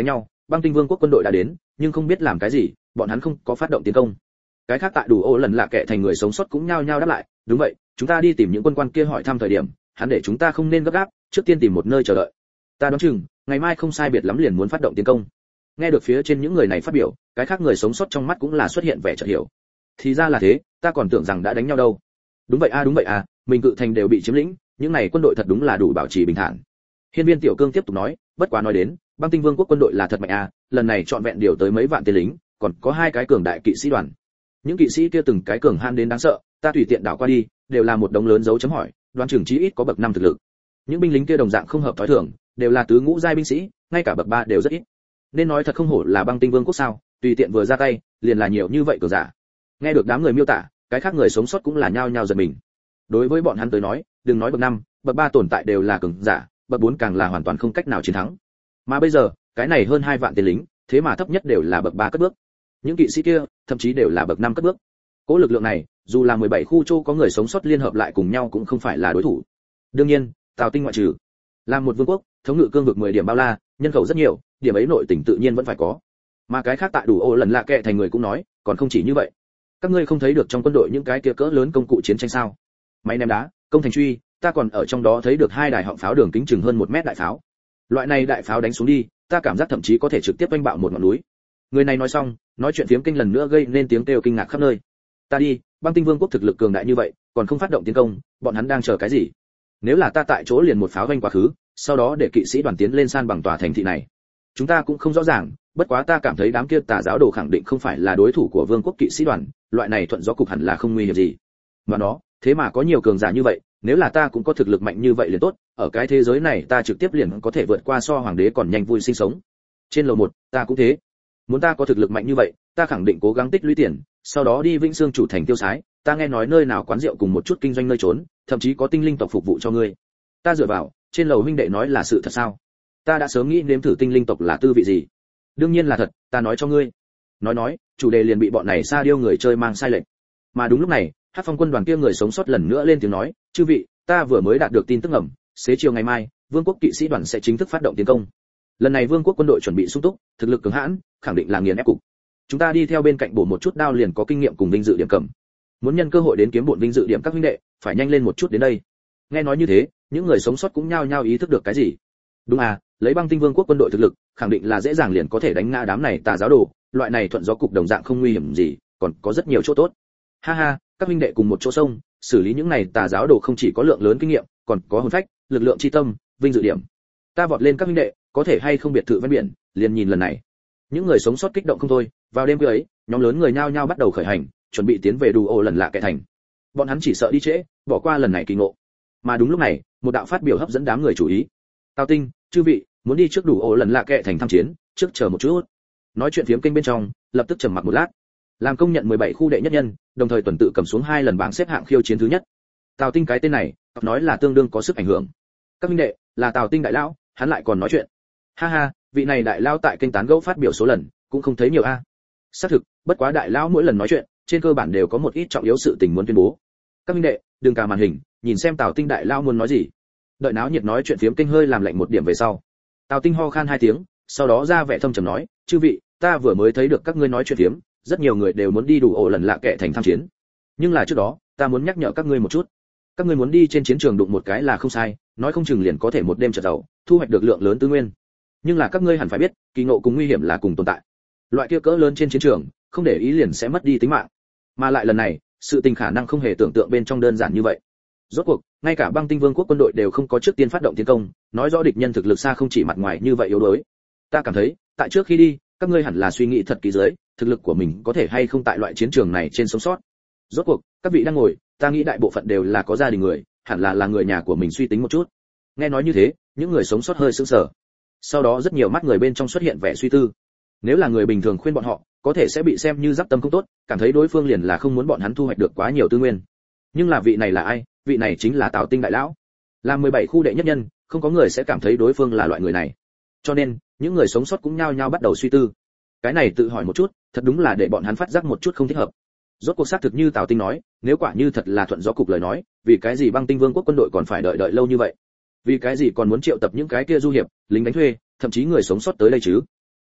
băng tinh vương quốc quân đội đã đến, nhưng không biết làm cái gì, bọn hắn không có phát động tiến công. Cái khác tại đủ ô lần lạ kệ thành người sống sót cũng nhao nhao đáp lại, đúng vậy, chúng ta đi tìm những quân quan kia hỏi thăm thời điểm, hắn để chúng ta không nên gấp gáp, trước tiên tìm một nơi chờ đợi. Ta đoán chừng, ngày mai không sai biệt lắm liền muốn phát động tiến công. Nghe được phía trên những người này phát biểu, cái khác người sống sót trong mắt cũng là xuất hiện vẻ chợt hiểu. Thì ra là thế, ta còn tưởng rằng đã đánh nhau đâu. Đúng vậy a, đúng vậy a, mình cự thành đều bị chiếm lĩnh, những này quân đội thật đúng là đủ bảo trì bình thản. Hiên Viên Tiểu Cương tiếp tục nói, bất quá nói đến, băng tinh vương quốc quân đội là thật mạnh a, lần này chọn vẹn điều tới mấy vạn tên lính, còn có hai cái cường đại kỵ sĩ đoàn. Những kỵ sĩ kia từng cái cường han đến đáng sợ, ta tùy tiện đảo qua đi, đều là một đống lớn dấu chấm hỏi, đoán chừng chí ít có bậc năm thực lực. Những binh lính kia đồng dạng không hợp thói thường, đều là tứ ngũ giai binh sĩ, ngay cả bậc ba đều rất ít. Nên nói thật không hổ là băng tinh vương quốc sao, tùy tiện vừa ra tay, liền là nhiều như vậy cường giả. Nghe được đám người miêu tả, cái khác người sống sót cũng là nhao nhao giật mình. Đối với bọn hắn tới nói, đừng nói bậc năm, bậc ba tồn tại đều là cường giả, bậc bốn càng là hoàn toàn không cách nào chiến thắng. Mà bây giờ, cái này hơn hai vạn tên lính, thế mà thấp nhất đều là bậc ba cất bước. Những kỵ sĩ kia, thậm chí đều là bậc năm cất bước. Cố lực lượng này, dù là mười bảy khu châu có người sống sót liên hợp lại cùng nhau cũng không phải là đối thủ. Đương nhiên, Tào Tinh ngoại trừ. Làm một vương quốc, thống ngự cương vực mười điểm bao la, nhân khẩu rất nhiều, điểm ấy nội tình tự nhiên vẫn phải có. Mà cái khác tại đủ ô lần lạ kệ thành người cũng nói, còn không chỉ như vậy. Các ngươi không thấy được trong quân đội những cái kia cỡ lớn công cụ chiến tranh sao? Máy ném đá, công thành truy, ta còn ở trong đó thấy được hai đài họng pháo đường kính chừng hơn một mét đại pháo. Loại này đại pháo đánh xuống đi, ta cảm giác thậm chí có thể trực tiếp oanh bạo một ngọn núi. Người này nói xong, nói chuyện phiếm kinh lần nữa gây nên tiếng kêu kinh ngạc khắp nơi. Ta đi, băng tinh vương quốc thực lực cường đại như vậy, còn không phát động tiến công, bọn hắn đang chờ cái gì? Nếu là ta tại chỗ liền một pháo oanh quá khứ, sau đó để kỵ sĩ đoàn tiến lên san bằng tòa thành thị này. Chúng ta cũng không rõ ràng, bất quá ta cảm thấy đám kia tà giáo đồ khẳng định không phải là đối thủ của vương quốc kỵ sĩ đoàn, loại này thuận gió cục hẳn là không nguy hiểm gì. Mà nó, thế mà có nhiều cường giả như vậy, nếu là ta cũng có thực lực mạnh như vậy liền tốt, ở cái thế giới này ta trực tiếp liền có thể vượt qua so hoàng đế còn nhanh vui sinh sống. Trên lầu một, ta cũng thế. Muốn ta có thực lực mạnh như vậy, ta khẳng định cố gắng tích lũy tiền, sau đó đi Vĩnh Xương chủ thành tiêu xái, ta nghe nói nơi nào quán rượu cùng một chút kinh doanh nơi trốn, thậm chí có tinh linh tộc phục vụ cho ngươi. Ta dựa vào, trên lầu huynh đệ nói là sự thật sao? Ta đã sớm nghĩ nếm thử tinh linh tộc là tư vị gì. Đương nhiên là thật, ta nói cho ngươi. Nói nói, chủ đề liền bị bọn này sa điêu người chơi mang sai lệch. Mà đúng lúc này, Hắc Phong quân đoàn kia người sống sót lần nữa lên tiếng nói, chư vị, ta vừa mới đạt được tin tức ngầm, xế chiều ngày mai, vương quốc kỵ sĩ đoàn sẽ chính thức phát động tiến công. Lần này vương quốc quân đội chuẩn bị sung túc, thực lực cường hãn, khẳng định là nghiền ép cục. Chúng ta đi theo bên cạnh bổ một chút đao liền có kinh nghiệm cùng vinh dự điểm cầm. Muốn nhân cơ hội đến kiếm bộn vinh dự điểm các huynh đệ, phải nhanh lên một chút đến đây. Nghe nói như thế, những người sống sót cũng nhao nhao ý thức được cái gì. Đúng à, lấy băng tinh vương quốc quân đội thực lực, khẳng định là dễ dàng liền có thể đánh ngã đám này tà giáo đồ, loại này thuận gió cục đồng dạng không nguy hiểm gì, còn có rất nhiều chỗ tốt. Ha ha, các huynh đệ cùng một chỗ sông, xử lý những này tà giáo đồ không chỉ có lượng lớn kinh nghiệm, còn có hồn phách, lực lượng chi tâm, vinh dự điểm. Ta vọt lên các huynh đệ, có thể hay không biệt thự ven biển, liền nhìn lần này. Những người sống sót kích động không thôi, vào đêm ấy, nhóm lớn người nhao nhao bắt đầu khởi hành, chuẩn bị tiến về đủ ổ lần lạ kệ thành. Bọn hắn chỉ sợ đi trễ, bỏ qua lần này kỳ ngộ. Mà đúng lúc này, một đạo phát biểu hấp dẫn đám người chú ý. Tào Tinh, chư vị, muốn đi trước đủ ổ lần lạ kệ thành tham chiến, trước chờ một chút. Nói chuyện phiếm kênh bên trong, lập tức trầm mặc một lát. Làm công nhận mười bảy khu đệ nhất nhân, đồng thời tuần tự cầm xuống hai lần bảng xếp hạng khiêu chiến thứ nhất. Tào Tinh cái tên này, nói là tương đương có sức ảnh hưởng. Các minh đệ, là Tào Tinh đại lão, hắn lại còn nói chuyện. Ha ha, vị này đại lão tại kênh tán gẫu phát biểu số lần, cũng không thấy nhiều a. Xác thực, bất quá đại lão mỗi lần nói chuyện, trên cơ bản đều có một ít trọng yếu sự tình muốn tuyên bố. Các minh đệ, đừng cả màn hình, nhìn xem Tào Tinh đại lão muốn nói gì. Đợi náo nhiệt nói chuyện phiếm kênh hơi làm lạnh một điểm về sau. Tào Tinh ho khan hai tiếng, sau đó ra vẻ thâm trầm nói, chư vị, ta vừa mới thấy được các ngươi nói chuyện phiếm, rất nhiều người đều muốn đi đủ ổ lần lạ kệ thành tham chiến. Nhưng là trước đó, ta muốn nhắc nhở các ngươi một chút. Các ngươi muốn đi trên chiến trường đụng một cái là không sai, nói không chừng liền có thể một đêm trở giàu, thu hoạch được lượng lớn tư nguyên. Nhưng là các ngươi hẳn phải biết, kỳ ngộ cùng nguy hiểm là cùng tồn tại. Loại kia cỡ lớn trên chiến trường, không để ý liền sẽ mất đi tính mạng. Mà lại lần này, sự tình khả năng không hề tưởng tượng bên trong đơn giản như vậy. Rốt cuộc, ngay cả băng tinh vương quốc quân đội đều không có trước tiên phát động tiến công, nói rõ địch nhân thực lực xa không chỉ mặt ngoài như vậy yếu đuối. Ta cảm thấy, tại trước khi đi, các ngươi hẳn là suy nghĩ thật kỹ dưới, thực lực của mình có thể hay không tại loại chiến trường này trên sống sót. Rốt cuộc, các vị đang ngồi, ta nghĩ đại bộ phận đều là có gia đình người, hẳn là là người nhà của mình suy tính một chút. Nghe nói như thế, những người sống sót hơi sững sờ. Sau đó rất nhiều mắt người bên trong xuất hiện vẻ suy tư. Nếu là người bình thường khuyên bọn họ, có thể sẽ bị xem như giáp tâm không tốt, cảm thấy đối phương liền là không muốn bọn hắn thu hoạch được quá nhiều tư nguyên. Nhưng là vị này là ai? Vị này chính là Tào Tinh đại lão. Là mười bảy khu đệ nhất nhân, không có người sẽ cảm thấy đối phương là loại người này. Cho nên, những người sống sót cũng nhao nhao bắt đầu suy tư. Cái này tự hỏi một chút, thật đúng là để bọn hắn phát giác một chút không thích hợp. Rốt cuộc xác thực như Tào Tinh nói, nếu quả như thật là thuận gió cục lời nói, vì cái gì băng tinh vương quốc quân đội còn phải đợi đợi lâu như vậy? Vì cái gì còn muốn triệu tập những cái kia du hiệp, lính đánh thuê, thậm chí người sống sót tới đây chứ?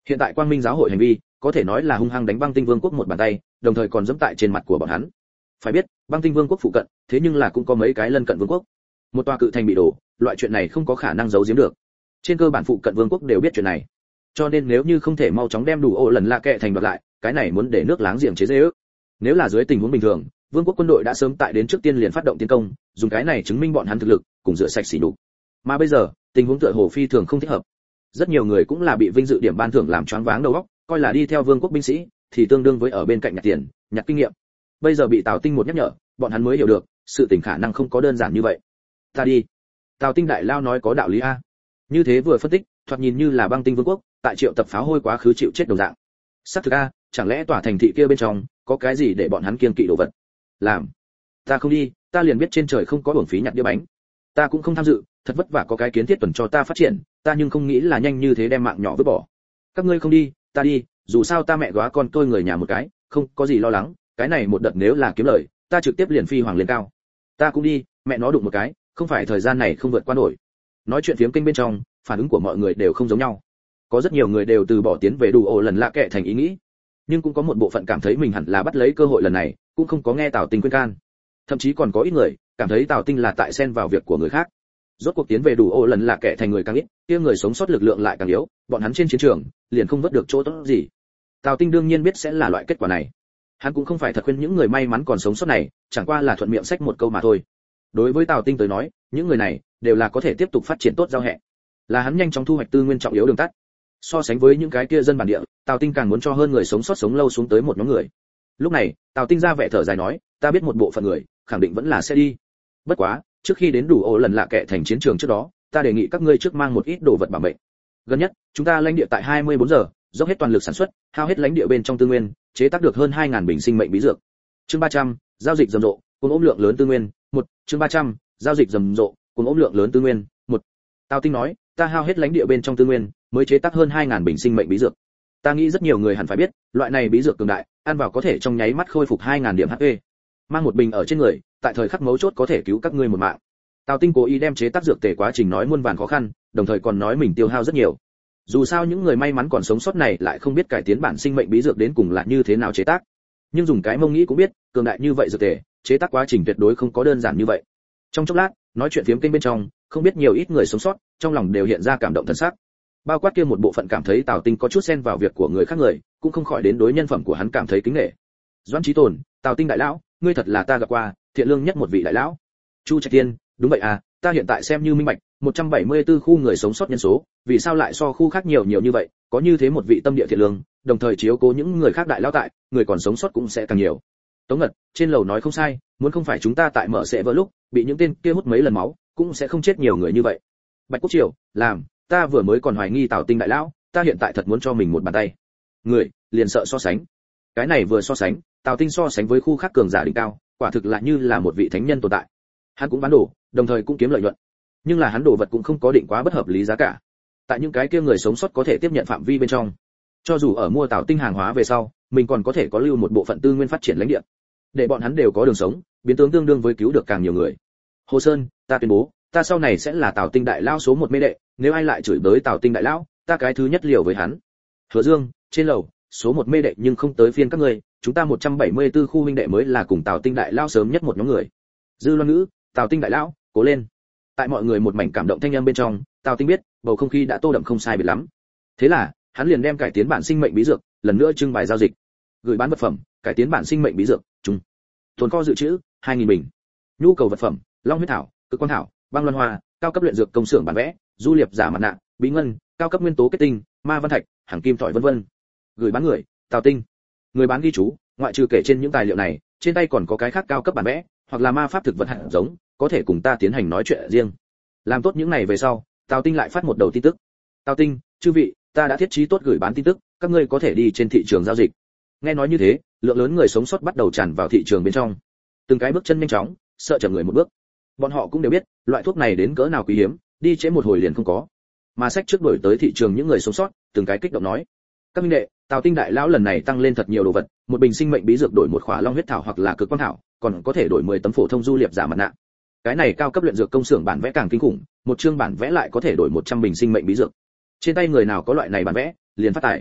Hiện tại Quang Minh giáo hội hành vi, có thể nói là hung hăng đánh Băng Tinh Vương quốc một bàn tay, đồng thời còn giẫm tại trên mặt của bọn hắn. Phải biết, Băng Tinh Vương quốc phụ cận, thế nhưng là cũng có mấy cái lân cận vương quốc. Một tòa cự thành bị đổ, loại chuyện này không có khả năng giấu giếm được. Trên cơ bản phụ cận vương quốc đều biết chuyện này. Cho nên nếu như không thể mau chóng đem đủ ổ lần lạ kệ thành đoạt lại, cái này muốn để nước láng giềng chế giễu. Nếu là dưới tình huống bình thường, vương quốc quân đội đã sớm tại đến trước tiên liền phát động tiến công, dùng cái này chứng minh bọn hắn thực lực, cùng rửa sạch sỉ nhục. Mà bây giờ, tình huống tựa hồ phi thường không thích hợp. Rất nhiều người cũng là bị vinh dự điểm ban thưởng làm choáng váng đầu óc, coi là đi theo vương quốc binh sĩ thì tương đương với ở bên cạnh nhặt tiền, nhặt kinh nghiệm. Bây giờ bị Tào Tinh một nhắc nhở, bọn hắn mới hiểu được, sự tình khả năng không có đơn giản như vậy. Ta đi. Tào Tinh đại lao nói có đạo lý a. Như thế vừa phân tích, thoạt nhìn như là Băng Tinh vương quốc tại triệu tập pháo hôi quá khứ chịu chết đồng dạng. Xác thực a, chẳng lẽ tòa thành thị kia bên trong có cái gì để bọn hắn kiêng kỵ đồ vật? Làm. Ta không đi, ta liền biết trên trời không có uổng phí nhặt đĩa bánh. Ta cũng không tham dự, thật vất vả có cái kiến thiết tuần cho ta phát triển, ta nhưng không nghĩ là nhanh như thế đem mạng nhỏ vứt bỏ. Các ngươi không đi, ta đi, dù sao ta mẹ góa con tôi người nhà một cái, không có gì lo lắng, cái này một đợt nếu là kiếm lời, ta trực tiếp liền phi hoàng lên cao. Ta cũng đi, mẹ nó đụng một cái, không phải thời gian này không vượt qua nổi. Nói chuyện phiếm kênh bên trong, phản ứng của mọi người đều không giống nhau. Có rất nhiều người đều từ bỏ tiến về đủ ổ lần lạ kệ thành ý nghĩ, nhưng cũng có một bộ phận cảm thấy mình hẳn là bắt lấy cơ hội lần này, cũng không có nghe Tào Tinh khuyên can. Thậm chí còn có ít người cảm thấy Tào Tinh là tại xen vào việc của người khác. Rốt cuộc tiến về đủ ổ lần lạ kệ thành người càng ít, kia người sống sót lực lượng lại càng yếu, bọn hắn trên chiến trường liền không vớt được chỗ tốt gì. Tào Tinh đương nhiên biết sẽ là loại kết quả này. Hắn cũng không phải thật khuyên những người may mắn còn sống sót này, chẳng qua là thuận miệng xách một câu mà thôi. Đối với Tào Tinh tới nói, những người này đều là có thể tiếp tục phát triển tốt giao hệ, là hắn nhanh chóng thu hoạch tư nguyên trọng yếu đường tắt. So sánh với những cái kia dân bản địa, Tào Tinh càng muốn cho hơn người sống sót sống lâu xuống tới một nhóm người. Lúc này, Tào Tinh ra vẻ thở dài nói, ta biết một bộ phận người khẳng định vẫn là sẽ đi. Bất quá, trước khi đến đủ ổ lần lạ kệ thành chiến trường trước đó, ta đề nghị các ngươi trước mang một ít đồ vật bảo mệnh. Gần nhất, chúng ta lãnh địa tại hai mươi bốn giờ, dốc hết toàn lực sản xuất, hao hết lãnh địa bên trong tư nguyên, chế tác được hơn hai nghìn bình sinh mệnh bí dược. Chương ba trăm, giao dịch rầm rộ, cùng ôm lượng lớn tư nguyên. Một, chương ba trăm, giao dịch rầm rộ, cùng ôm lượng lớn tư nguyên. Một. Tào Tinh nói, ta hao hết lãnh địa bên trong tư nguyên, mới chế tác hơn hai nghìn bình sinh mệnh bí dược. Ta nghĩ rất nhiều người hẳn phải biết, loại này bí dược cường đại, ăn vào có thể trong nháy mắt khôi phục hai nghìn điểm hát pê. Mang một bình ở trên người, tại thời khắc mấu chốt có thể cứu các ngươi một mạng. Tào Tinh cố ý đem chế tác dược tề quá trình nói muôn vàn khó khăn, đồng thời còn nói mình tiêu hao rất nhiều. Dù sao những người may mắn còn sống sót này lại không biết cải tiến bản sinh mệnh bí dược đến cùng là như thế nào chế tác. Nhưng dùng cái mông nghĩ cũng biết, cường đại như vậy dược tề, chế tác quá trình tuyệt đối không có đơn giản như vậy. Trong chốc lát, nói chuyện phiếm kênh bên trong, không biết nhiều ít người sống sót, trong lòng đều hiện ra cảm động thần sắc. Bao quát kia một bộ phận cảm thấy Tào Tinh có chút xen vào việc của người khác người, cũng không khỏi đến đối nhân phẩm của hắn cảm thấy kính nể. Doãn Chí Tồn, Tào Tinh đại lão, ngươi thật là ta gặp qua thiện lương nhất một vị đại lão. Chu Trạch Tiên, đúng vậy à, ta hiện tại xem như minh bạch, một trăm bảy mươi tư khu người sống sót nhân số, vì sao lại so khu khác nhiều nhiều như vậy, có như thế một vị tâm địa thiện lương, đồng thời chiếu cố những người khác đại lão tại, người còn sống sót cũng sẽ càng nhiều. Tống Ngật, trên lầu nói không sai, muốn không phải chúng ta tại mở sẽ vỡ lúc, bị những tên kia hút mấy lần máu, cũng sẽ không chết nhiều người như vậy. Bạch Quốc Triều, làm, ta vừa mới còn hoài nghi Tào Tinh đại lão, ta hiện tại thật muốn cho mình một bàn tay. Người, liền sợ so sánh. Cái này vừa so sánh, Tào Tinh so sánh với khu khác cường giả đỉnh cao, quả thực là như là một vị thánh nhân tồn tại. Hắn cũng bán đồ, đồng thời cũng kiếm lợi nhuận. Nhưng là hắn đồ vật cũng không có định quá bất hợp lý giá cả. Tại những cái kia người sống sót có thể tiếp nhận phạm vi bên trong, cho dù ở mua Tào Tinh hàng hóa về sau, mình còn có thể có lưu một bộ phận tư nguyên phát triển lãnh địa, để bọn hắn đều có đường sống, biến tướng tương đương với cứu được càng nhiều người. Hồ Sơn, ta tuyên bố, ta sau này sẽ là Tào Tinh đại lão số một mê đệ, nếu ai lại chửi bới Tào Tinh đại lão, ta cái thứ nhất liều với hắn. Hứa Dương, trên lầu, số một mê đệ nhưng không tới phiên các ngươi, chúng ta một trăm bảy mươi tư khu huynh đệ mới là cùng Tào Tinh đại lão sớm nhất một nhóm người. Dư Loan Ngữ, Tào Tinh đại lão, cố lên. Tại mọi người một mảnh cảm động thanh âm bên trong, Tào Tinh biết, bầu không khí đã tô đậm không sai biệt lắm. Thế là, hắn liền đem cải tiến bản sinh mệnh bí dược, lần nữa trưng bày giao dịch. Gửi bán vật phẩm, cải tiến bản sinh mệnh bí dược, chung. Tồn kho dự trữ, hai nghìn bình. Nhu cầu vật phẩm, long huyết thảo, cực quang thảo, băng loan hoa, cao cấp luyện dược công xưởng bản vẽ, du liệp giả mặt nạ, bí ngân, cao cấp nguyên tố kết tinh, ma văn thạch, hàng kim thỏi vân vân. Gửi bán người, Tào Tinh. Người bán ghi chú, ngoại trừ kể trên những tài liệu này, trên tay còn có cái khác cao cấp bản vẽ, hoặc là ma pháp thực vật hạt giống, có thể cùng ta tiến hành nói chuyện riêng. Làm tốt những này về sau, Tào Tinh lại phát một đầu tin tức. Tào Tinh, chư vị, ta đã thiết trí tốt gửi bán tin tức, các ngươi có thể đi trên thị trường giao dịch. Nghe nói như thế, lượng lớn người sống sót bắt đầu tràn vào thị trường bên trong. Từng cái bước chân nhanh chóng, sợ chậm người một bước. Bọn họ cũng đều biết, loại thuốc này đến cỡ nào quý hiếm, đi trễ một hồi liền không có. Mà sách trước đổi tới thị trường những người sống sót, từng cái kích động nói: "Các minh đệ, Tào Tinh đại lão lần này tăng lên thật nhiều đồ vật, một bình sinh mệnh bí dược đổi một khỏa long huyết thảo hoặc là cực quang thảo, còn có thể đổi mười tấm phổ thông du liệp giả mặt nạ. Cái này cao cấp luyện dược công xưởng bản vẽ càng kinh khủng, một chương bản vẽ lại có thể đổi một trăm bình sinh mệnh bí dược. Trên tay người nào có loại này bản vẽ, liền phát tài,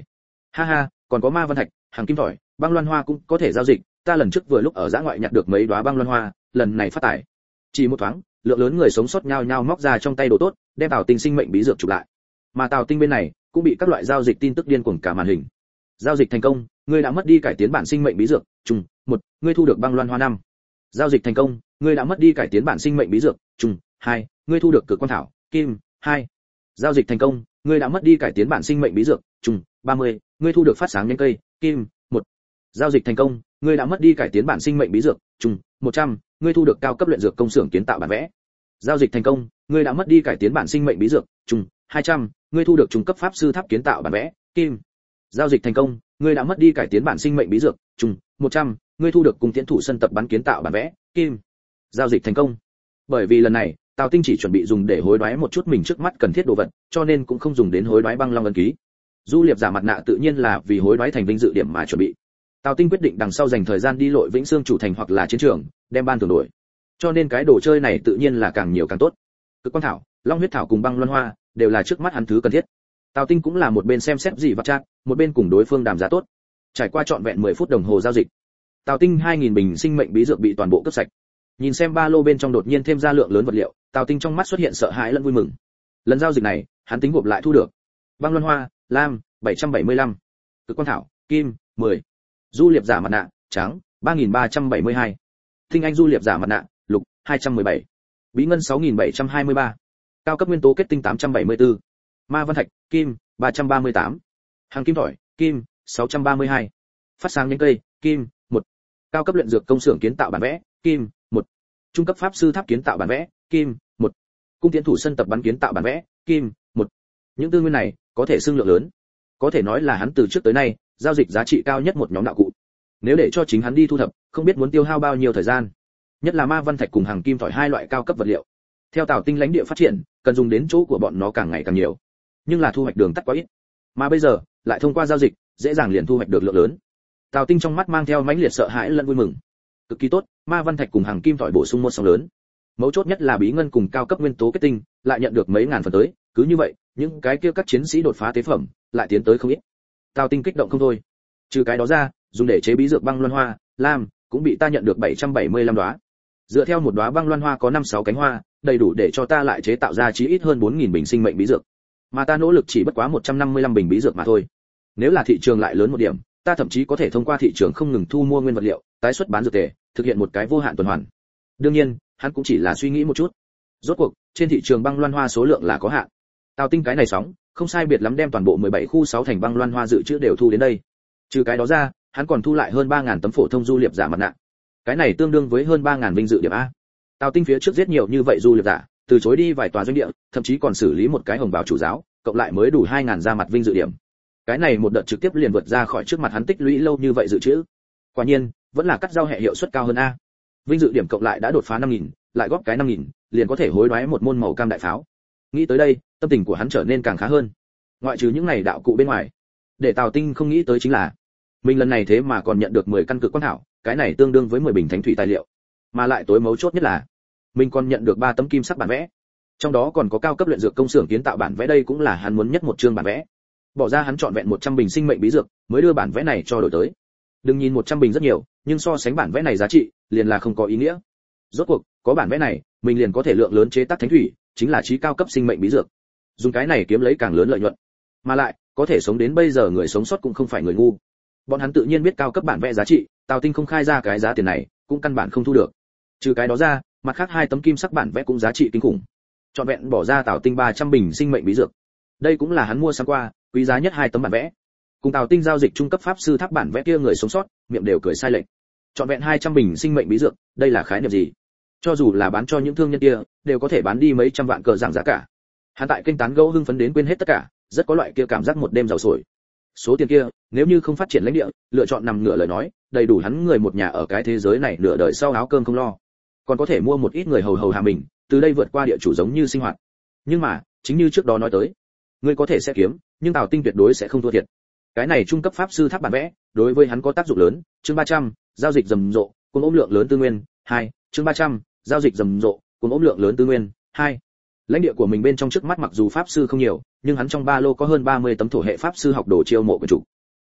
Ha ha, còn có ma văn thạch, hàng kim thỏi, băng loan hoa cũng có thể giao dịch, ta lần trước vừa lúc ở dã ngoại nhặt được mấy đóa băng loan hoa, lần này phát tài. Chỉ một thoáng, lượng lớn người sống sót nhao nhao móc ra trong tay đồ tốt, đem Tào Tinh sinh mệnh bí dược chụp lại. Mà Tào Tinh bên này cũng bị các loại giao dịch tin tức điên cuồng cả màn hình. Giao dịch thành công, ngươi đã mất đi cải tiến bản sinh mệnh bí dược, trùng, một, ngươi thu được băng loan hoa năm. Giao dịch thành công, ngươi đã mất đi cải tiến bản sinh mệnh bí dược, trùng, hai, ngươi thu được cực quan thảo, kim, hai. Giao dịch thành công, ngươi đã mất đi cải tiến bản sinh mệnh bí dược, trùng, ba mươi, ngươi thu được phát sáng nhánh cây, kim, một. Giao dịch thành công, ngươi đã mất đi cải tiến bản sinh mệnh bí dược, trùng, một trăm, ngươi thu được cao cấp luyện dược công xưởng kiến tạo bản vẽ. Giao dịch thành công, ngươi đã mất đi cải tiến bản sinh mệnh bí dược, trùng, hai trăm, ngươi thu được trung cấp pháp sư tháp kiến tạo bản vẽ, kim. Giao dịch thành công, ngươi đã mất đi cải tiến bản sinh mệnh bí dược, trùng, một trăm, ngươi thu được cung tiễn thủ sân tập bắn kiến tạo bản vẽ, kim. Giao dịch thành công. Bởi vì lần này, Tào Tinh chỉ chuẩn bị dùng để hối đoái một chút mình trước mắt cần thiết đồ vật, cho nên cũng không dùng đến hối đoái băng long ấn ký. Du Liệp giả mặt nạ tự nhiên là vì hối đoái thành vinh dự điểm mà chuẩn bị. Tào Tinh quyết định đằng sau dành thời gian đi lội Vĩnh Xương chủ thành hoặc là chiến trường, đem ban thưởng đổi. Cho nên cái đồ chơi này tự nhiên là càng nhiều càng tốt. Cực quang thảo, long huyết thảo cùng băng loan hoa đều là trước mắt hắn thứ cần thiết. Tào Tinh cũng là một bên xem xét gì vật chắc, một bên cùng đối phương đàm giá tốt. Trải qua trọn vẹn mười phút đồng hồ giao dịch, Tào Tinh hai nghìn bình sinh mệnh bí dược bị toàn bộ cướp sạch. Nhìn xem ba lô bên trong đột nhiên thêm ra lượng lớn vật liệu, Tào Tinh trong mắt xuất hiện sợ hãi lẫn vui mừng. Lần giao dịch này, hắn tính gộp lại thu được băng loan hoa, lam, bảy trăm bảy mươi lăm, cực quang thảo, kim, mười, du liệp giả mặt nạ, trắng, ba nghìn ba trăm bảy mươi hai, tinh anh du liệp giả mặt nạ, lục, hai trăm mười bảy, bí ngân sáu nghìn bảy trăm hai mươi ba, cao cấp nguyên tố kết tinh tám trăm bảy mươi tư, ma văn thạch, kim, ba trăm ba mươi tám, hàng kim thỏi, kim, sáu trăm ba mươi hai, phát sáng nhánh cây, kim, một, cao cấp luyện dược công xưởng kiến tạo bản vẽ, kim, một, trung cấp pháp sư tháp kiến tạo bản vẽ, kim, một, cung tiến thủ sân tập bắn kiến tạo bản vẽ, kim, một. Những tư nguyên này có thể xưng lượng lớn, có thể nói là hắn từ trước tới nay giao dịch giá trị cao nhất một nhóm đạo cụ. Nếu để cho chính hắn đi thu thập, không biết muốn tiêu hao bao nhiêu thời gian. Nhất là ma văn thạch cùng hàng kim thỏi hai loại cao cấp vật liệu. Theo Tào Tinh lãnh địa phát triển, cần dùng đến chỗ của bọn nó càng ngày càng nhiều, nhưng là thu hoạch đường tắt quá ít. Mà bây giờ, lại thông qua giao dịch, dễ dàng liền thu hoạch được lượng lớn. Tào Tinh trong mắt mang theo mãnh liệt sợ hãi lẫn vui mừng. Cực kỳ tốt, ma văn thạch cùng hàng kim thỏi bổ sung một sóng lớn. Mấu chốt nhất là bí ngân cùng cao cấp nguyên tố kết tinh, lại nhận được mấy ngàn phần tới, cứ như vậy, những cái kia các chiến sĩ đột phá tế phẩm, lại tiến tới không ít. Tào Tinh kích động không thôi. Trừ cái đó ra, dùng để chế bí dược băng loan hoa, lam, cũng bị ta nhận được bảy trăm bảy mươi lăm đóa. Dựa theo một đóa băng loan hoa có năm sáu cánh hoa, đầy đủ để cho ta lại chế tạo ra chí ít hơn bốn nghìn bình sinh mệnh bí dược. Mà ta nỗ lực chỉ bất quá một trăm năm mươi lăm bình bí dược mà thôi. Nếu là thị trường lại lớn một điểm, ta thậm chí có thể thông qua thị trường không ngừng thu mua nguyên vật liệu, tái xuất bán dược tệ, thực hiện một cái vô hạn tuần hoàn. Đương nhiên, hắn cũng chỉ là suy nghĩ một chút. Rốt cuộc, trên thị trường băng loan hoa số lượng là có hạn. Tào Tinh cái này sóng, không sai biệt lắm đem toàn bộ mười bảy khu sáu thành băng loan hoa dự trữ đều thu đến đây. Trừ cái đó ra, hắn còn thu lại hơn ba nghìn tấm phổ thông du liệp giả mặt nạ. Cái này tương đương với hơn ba nghìn vinh dự điểm a. Tào Tinh phía trước giết nhiều như vậy du liệp giả, từ chối đi vài tòa doanh địa, thậm chí còn xử lý một cái hồng bào chủ giáo, cộng lại mới đủ hai nghìn ra mặt vinh dự điểm. Cái này một đợt trực tiếp liền vượt ra khỏi trước mặt hắn tích lũy lâu như vậy dự trữ. Quả nhiên, vẫn là cắt giao hệ hiệu suất cao hơn a. Vinh dự điểm cộng lại đã đột phá năm nghìn, lại góp cái năm nghìn, liền có thể hối đoái một môn màu cam đại pháo. Nghĩ tới đây, tâm tình của hắn trở nên càng khá hơn. Ngoại trừ những này đạo cụ bên ngoài, để Tào Tinh không nghĩ tới chính là, mình lần này thế mà còn nhận được mười căn cực quang thảo, cái này tương đương với mười bình thánh thủy tài liệu. Mà lại tối mấu chốt nhất là, mình còn nhận được ba tấm kim sắc bản vẽ. Trong đó còn có cao cấp luyện dược công xưởng kiến tạo bản vẽ, đây cũng là hắn muốn nhất một chương bản vẽ. Bỏ ra hắn chọn vẹn một trăm bình sinh mệnh bí dược, mới đưa bản vẽ này cho đổi tới. Đừng nhìn một trăm bình rất nhiều, nhưng so sánh bản vẽ này giá trị, liền là không có ý nghĩa. Rốt cuộc, có bản vẽ này, mình liền có thể lượng lớn chế tác thánh thủy, chính là trí cao cấp sinh mệnh bí dược. Dùng cái này kiếm lấy càng lớn lợi nhuận. Mà lại, có thể sống đến bây giờ người sống sót cũng không phải người ngu. Bọn hắn tự nhiên biết cao cấp bản vẽ giá trị, Tào Tinh không khai ra cái giá tiền này, cũng căn bản không thu được. Trừ cái đó ra, mặt khác hai tấm kim sắc bản vẽ cũng giá trị kinh khủng. Chọn vẹn bỏ ra Tào Tinh ba trăm bình sinh mệnh bí dược. Đây cũng là hắn mua sắm qua, quý giá nhất hai tấm bản vẽ. Cùng Tào Tinh giao dịch trung cấp pháp sư tháp bản vẽ kia người sống sót, miệng đều cười sai lệch. Chọn vẹn hai trăm bình sinh mệnh bí dược, đây là khái niệm gì? Cho dù là bán cho những thương nhân kia, đều có thể bán đi mấy trăm vạn cờ giảng giá cả. Hắn tại kênh tán gẫu hưng phấn đến quên hết tất cả, rất có loại kia cảm giác một đêm giàu sổi. Số tiền kia, nếu như không phát triển lãnh địa, lựa chọn nằm ngửa lời nói, đầy đủ hắn người một nhà ở cái thế giới này nửa đời sau áo cơm không lo. Còn có thể mua một ít người hầu hầu hạ mình, từ đây vượt qua địa chủ giống như sinh hoạt. Nhưng mà, chính như trước đó nói tới, ngươi có thể sẽ kiếm, nhưng Tào Tinh tuyệt đối sẽ không thua thiệt. Cái này trung cấp pháp sư tháp bản vẽ, đối với hắn có tác dụng lớn. Chương ba trăm, giao dịch rầm rộ, cùng ôm lượng lớn tư nguyên. hai, chương ba trăm, giao dịch rầm rộ, cùng ôm lượng lớn tư nguyên. hai. Lãnh địa của mình bên trong trước mắt mặc dù pháp sư không nhiều, nhưng hắn trong ba lô có hơn ba mươi tấm thổ hệ pháp sư học đồ chiêu mộ của chủ.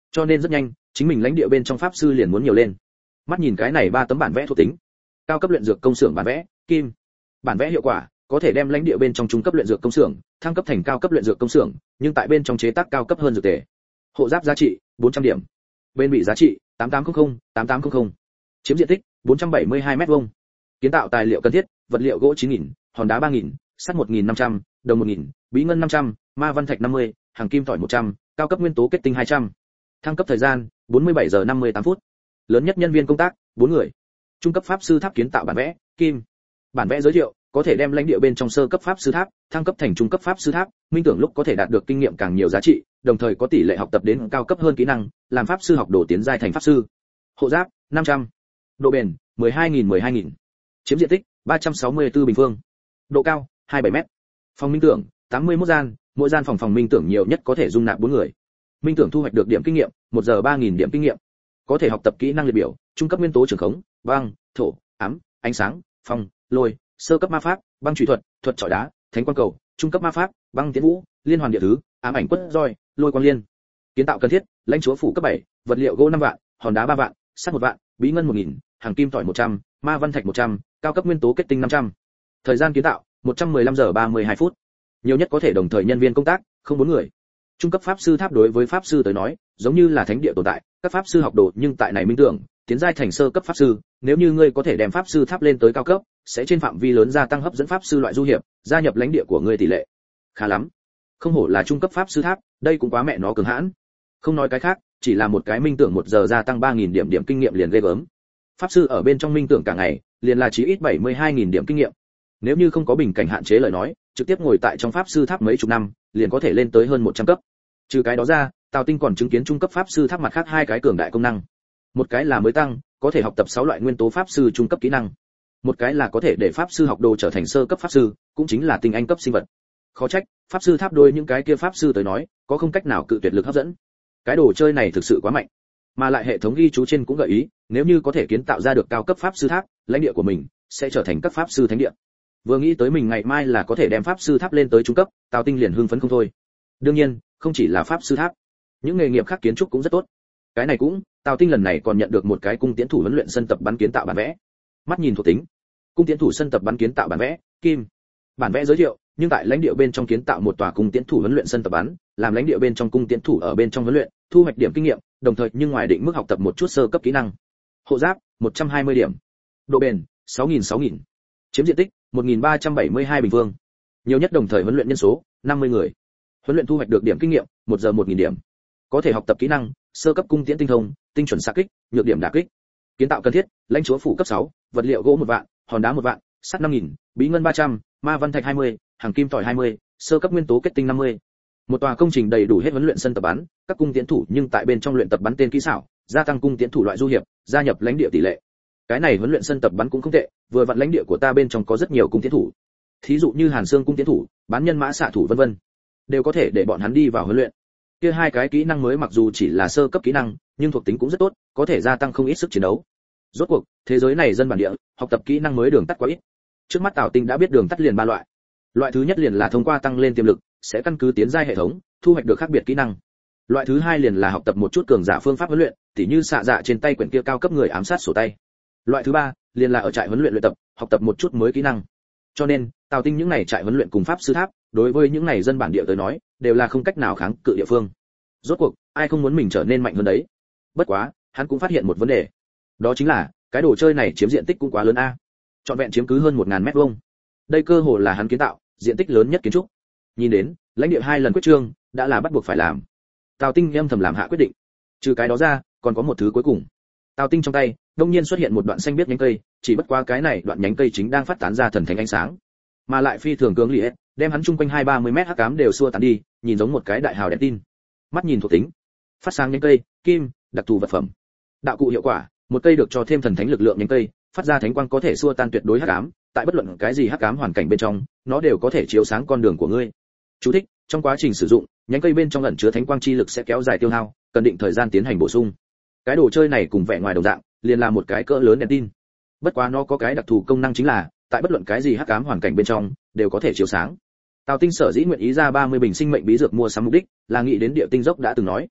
Cho nên rất nhanh, chính mình lãnh địa bên trong pháp sư liền muốn nhiều lên. Mắt nhìn cái này ba tấm bản vẽ thuộc tính. Cao cấp luyện dược công xưởng bản vẽ, kim. Bản vẽ hiệu quả, có thể đem lãnh địa bên trong trung cấp luyện dược công xưởng thăng cấp thành cao cấp luyện dược công xưởng, nhưng tại bên trong chế tác cao cấp hơn dược tề. Hộ giáp giá trị bốn trăm điểm. Bên bị giá trị tám tám không không, tám tám không không. Chiếm diện tích bốn trăm bảy mươi hai mét vuông. Kiến tạo tài liệu cần thiết, vật liệu gỗ chín nghìn, hòn đá ba nghìn, sắt một nghìn năm trăm, đồng một nghìn, bí ngân năm trăm, ma văn thạch năm mươi, hàng kim tỏi một trăm, cao cấp nguyên tố kết tinh hai trăm. Thăng cấp thời gian bốn mươi bảy giờ năm mươi tám phút. Lớn nhất nhân viên công tác bốn người. Trung cấp pháp sư tháp kiến tạo bản vẽ, kim. Bản vẽ giới thiệu, có thể đem lãnh địa bên trong sơ cấp pháp sư tháp thăng cấp thành trung cấp pháp sư tháp, minh tưởng lúc có thể đạt được kinh nghiệm càng nhiều giá trị, đồng thời có tỷ lệ học tập đến cao cấp hơn kỹ năng, làm pháp sư học đồ tiến giai thành pháp sư. Hộ giáp năm trăm. Độ bền mười hai nghìn mười hai nghìn. Chiếm diện tích ba trăm sáu mươi tư bình phương. Độ cao hai mươi bảy mét. Phòng minh tưởng tám mươi mốt gian, mỗi gian phòng phòng minh tưởng nhiều nhất có thể dung nạp bốn người. Minh tưởng thu hoạch được điểm kinh nghiệm, một giờ ba nghìn điểm kinh nghiệm. Có thể học tập kỹ năng liệt biểu, trung cấp nguyên tố trường khống, băng, thổ, ám, ánh sáng, phong, lôi, sơ cấp ma pháp, băng chủy thuật, thuật chọi đá, thánh quang cầu, trung cấp ma pháp, băng tiến vũ, liên hoàn địa thứ, ám ảnh quất roi, lôi quang liên. Kiến tạo cần thiết, lãnh chúa phủ cấp bảy, vật liệu gỗ năm vạn, hòn đá ba vạn, sắt một vạn, bí ngân một nghìn, hàng kim tỏi một trăm, ma văn thạch một trăm, cao cấp nguyên tố kết tinh năm trăm. Thời gian kiến tạo một trăm mười lăm giờ ba mươi hai phút. Nhiều nhất có thể đồng thời nhân viên công tác không bốn người. Trung cấp pháp sư tháp đối với pháp sư tới nói, giống như là thánh địa tồn tại, các pháp sư học đồ, nhưng tại này minh tưởng, tiến giai thành sơ cấp pháp sư, nếu như ngươi có thể đem pháp sư tháp lên tới cao cấp, sẽ trên phạm vi lớn gia tăng hấp dẫn pháp sư loại du hiệp, gia nhập lãnh địa của ngươi tỷ lệ. Khá lắm. Không hổ là trung cấp pháp sư tháp, đây cũng quá mẹ nó cường hãn. Không nói cái khác, chỉ là một cái minh tưởng một giờ gia tăng ba nghìn điểm điểm kinh nghiệm liền ghê gớm. Pháp sư ở bên trong minh tưởng cả ngày, liền là chí ít bảy mươi hai nghìn điểm kinh nghiệm. Nếu như không có bình cảnh hạn chế lời nói, trực tiếp ngồi tại trong pháp sư tháp mấy chục năm, liền có thể lên tới hơn một trăm cấp. Trừ cái đó ra, Tào Tinh còn chứng kiến trung cấp pháp sư tháp mặt khác hai cái cường đại công năng. Một cái là mới tăng, có thể học tập sáu loại nguyên tố pháp sư trung cấp kỹ năng. Một cái là có thể để pháp sư học đồ trở thành sơ cấp pháp sư, cũng chính là tinh anh cấp sinh vật. Khó trách, pháp sư tháp đôi những cái kia pháp sư tới nói, có không cách nào cự tuyệt lực hấp dẫn. Cái đồ chơi này thực sự quá mạnh. Mà lại hệ thống ghi chú trên cũng gợi ý, nếu như có thể kiến tạo ra được cao cấp pháp sư tháp, lãnh địa của mình sẽ trở thành cấp pháp sư thánh địa. Vừa nghĩ tới mình ngày mai là có thể đem pháp sư tháp lên tới trung cấp, Tào Tinh liền hưng phấn không thôi. Đương nhiên, không chỉ là pháp sư tháp, những nghề nghiệp khác kiến trúc cũng rất tốt. Cái này cũng, Tào Tinh lần này còn nhận được một cái cung tiễn thủ huấn luyện sân tập bắn kiến tạo bản vẽ. Mắt nhìn thuộc tính, cung tiễn thủ sân tập bắn kiến tạo bản vẽ, kim. Bản vẽ giới thiệu, nhưng tại lãnh địa bên trong kiến tạo một tòa cung tiễn thủ huấn luyện sân tập bắn, làm lãnh địa bên trong cung tiễn thủ ở bên trong huấn luyện, thu hoạch điểm kinh nghiệm, đồng thời nhưng ngoài định mức học tập một chút sơ cấp kỹ năng. Hộ giáp một trăm hai mươi điểm. Độ bền sáu nghìn sáu nghìn. Chiếm diện tích một nghìn ba trăm bảy mươi hai bình phương. Nhiều nhất đồng thời huấn luyện nhân số năm mươi người. Huấn luyện thu hoạch được điểm kinh nghiệm, một giờ một nghìn điểm. Có thể học tập kỹ năng, sơ cấp cung tiễn tinh thông, tinh chuẩn xạ kích, nhược điểm đả kích. Kiến tạo cần thiết, lãnh chúa phủ cấp sáu, vật liệu gỗ một vạn, hòn đá một vạn, sắt năm nghìn, bí ngân ba trăm, ma văn thạch hai mươi, hàng kim tỏi hai mươi, sơ cấp nguyên tố kết tinh năm mươi. Một tòa công trình đầy đủ hết huấn luyện sân tập bắn, các cung tiễn thủ nhưng tại bên trong luyện tập bắn tên kỹ xảo, gia tăng cung tiễn thủ loại du hiệp, gia nhập lãnh địa tỷ lệ. Cái này huấn luyện sân tập bắn cũng không tệ, vừa vặn lãnh địa của ta bên trong có rất nhiều cung tiễn thủ. Thí dụ như Hàn Xương cung tiễn thủ, bán nhân mã xạ thủ vân vân, đều có thể để bọn hắn đi vào huấn luyện. Kia hai cái kỹ năng mới mặc dù chỉ là sơ cấp kỹ năng, nhưng thuộc tính cũng rất tốt, có thể gia tăng không ít sức chiến đấu. Rốt cuộc, thế giới này dân bản địa, học tập kỹ năng mới đường tắt quá ít. Trước mắt Tào Tinh đã biết đường tắt liền ba loại. Loại thứ nhất liền là thông qua tăng lên tiềm lực, sẽ căn cứ tiến giai hệ thống, thu hoạch được khác biệt kỹ năng. Loại thứ hai liền là học tập một chút cường giả phương pháp huấn luyện, tỉ như xạ dạ trên tay quyển kia cao cấp người ám sát sổ tay. Loại thứ ba liền là ở trại huấn luyện luyện tập, học tập một chút mới kỹ năng. Cho nên, Tào Tinh những này trại huấn luyện cùng pháp sư tháp, đối với những này dân bản địa tới nói, đều là không cách nào kháng cự địa phương. Rốt cuộc, ai không muốn mình trở nên mạnh hơn đấy. Bất quá, hắn cũng phát hiện một vấn đề. Đó chính là, cái đồ chơi này chiếm diện tích cũng quá lớn a. Trọn vẹn chiếm cứ hơn một nghìn mét vuông. Đây cơ hồ là hắn kiến tạo, diện tích lớn nhất kiến trúc. Nhìn đến, lãnh địa hai lần quyết trương, đã là bắt buộc phải làm. Tào Tinh âm thầm làm hạ quyết định. Trừ cái đó ra, còn có một thứ cuối cùng. Tào Tinh trong tay, đột nhiên xuất hiện một đoạn xanh biếc nhánh cây, chỉ bất quá cái này đoạn nhánh cây chính đang phát tán ra thần thánh ánh sáng, mà lại phi thường cường liệt, đem hắn chung quanh hai ba mươi mét hắc ám đều xua tán đi, nhìn giống một cái đại hào đèn tin. Mắt nhìn thuộc tính, phát sáng nhánh cây, kim, đặc thù vật phẩm. Đạo cụ hiệu quả, một cây được cho thêm thần thánh lực lượng nhánh cây, phát ra thánh quang có thể xua tan tuyệt đối hắc ám, tại bất luận cái gì hắc ám hoàn cảnh bên trong, nó đều có thể chiếu sáng con đường của ngươi. Chú thích: trong quá trình sử dụng, nhánh cây bên trong ẩn chứa thánh quang chi lực sẽ kéo dài tiêu hao, cần định thời gian tiến hành bổ sung. Cái đồ chơi này cùng vẻ ngoài đồng dạng, liền là một cái cỡ lớn đèn tin. Bất quá nó có cái đặc thù công năng chính là, tại bất luận cái gì hắc ám hoàn cảnh bên trong, đều có thể chiếu sáng. Tào Tinh sở dĩ nguyện ý ra ba mươi bình sinh mệnh bí dược mua sắm mục đích, là nghĩ đến Địa Tinh Dốc đã từng nói,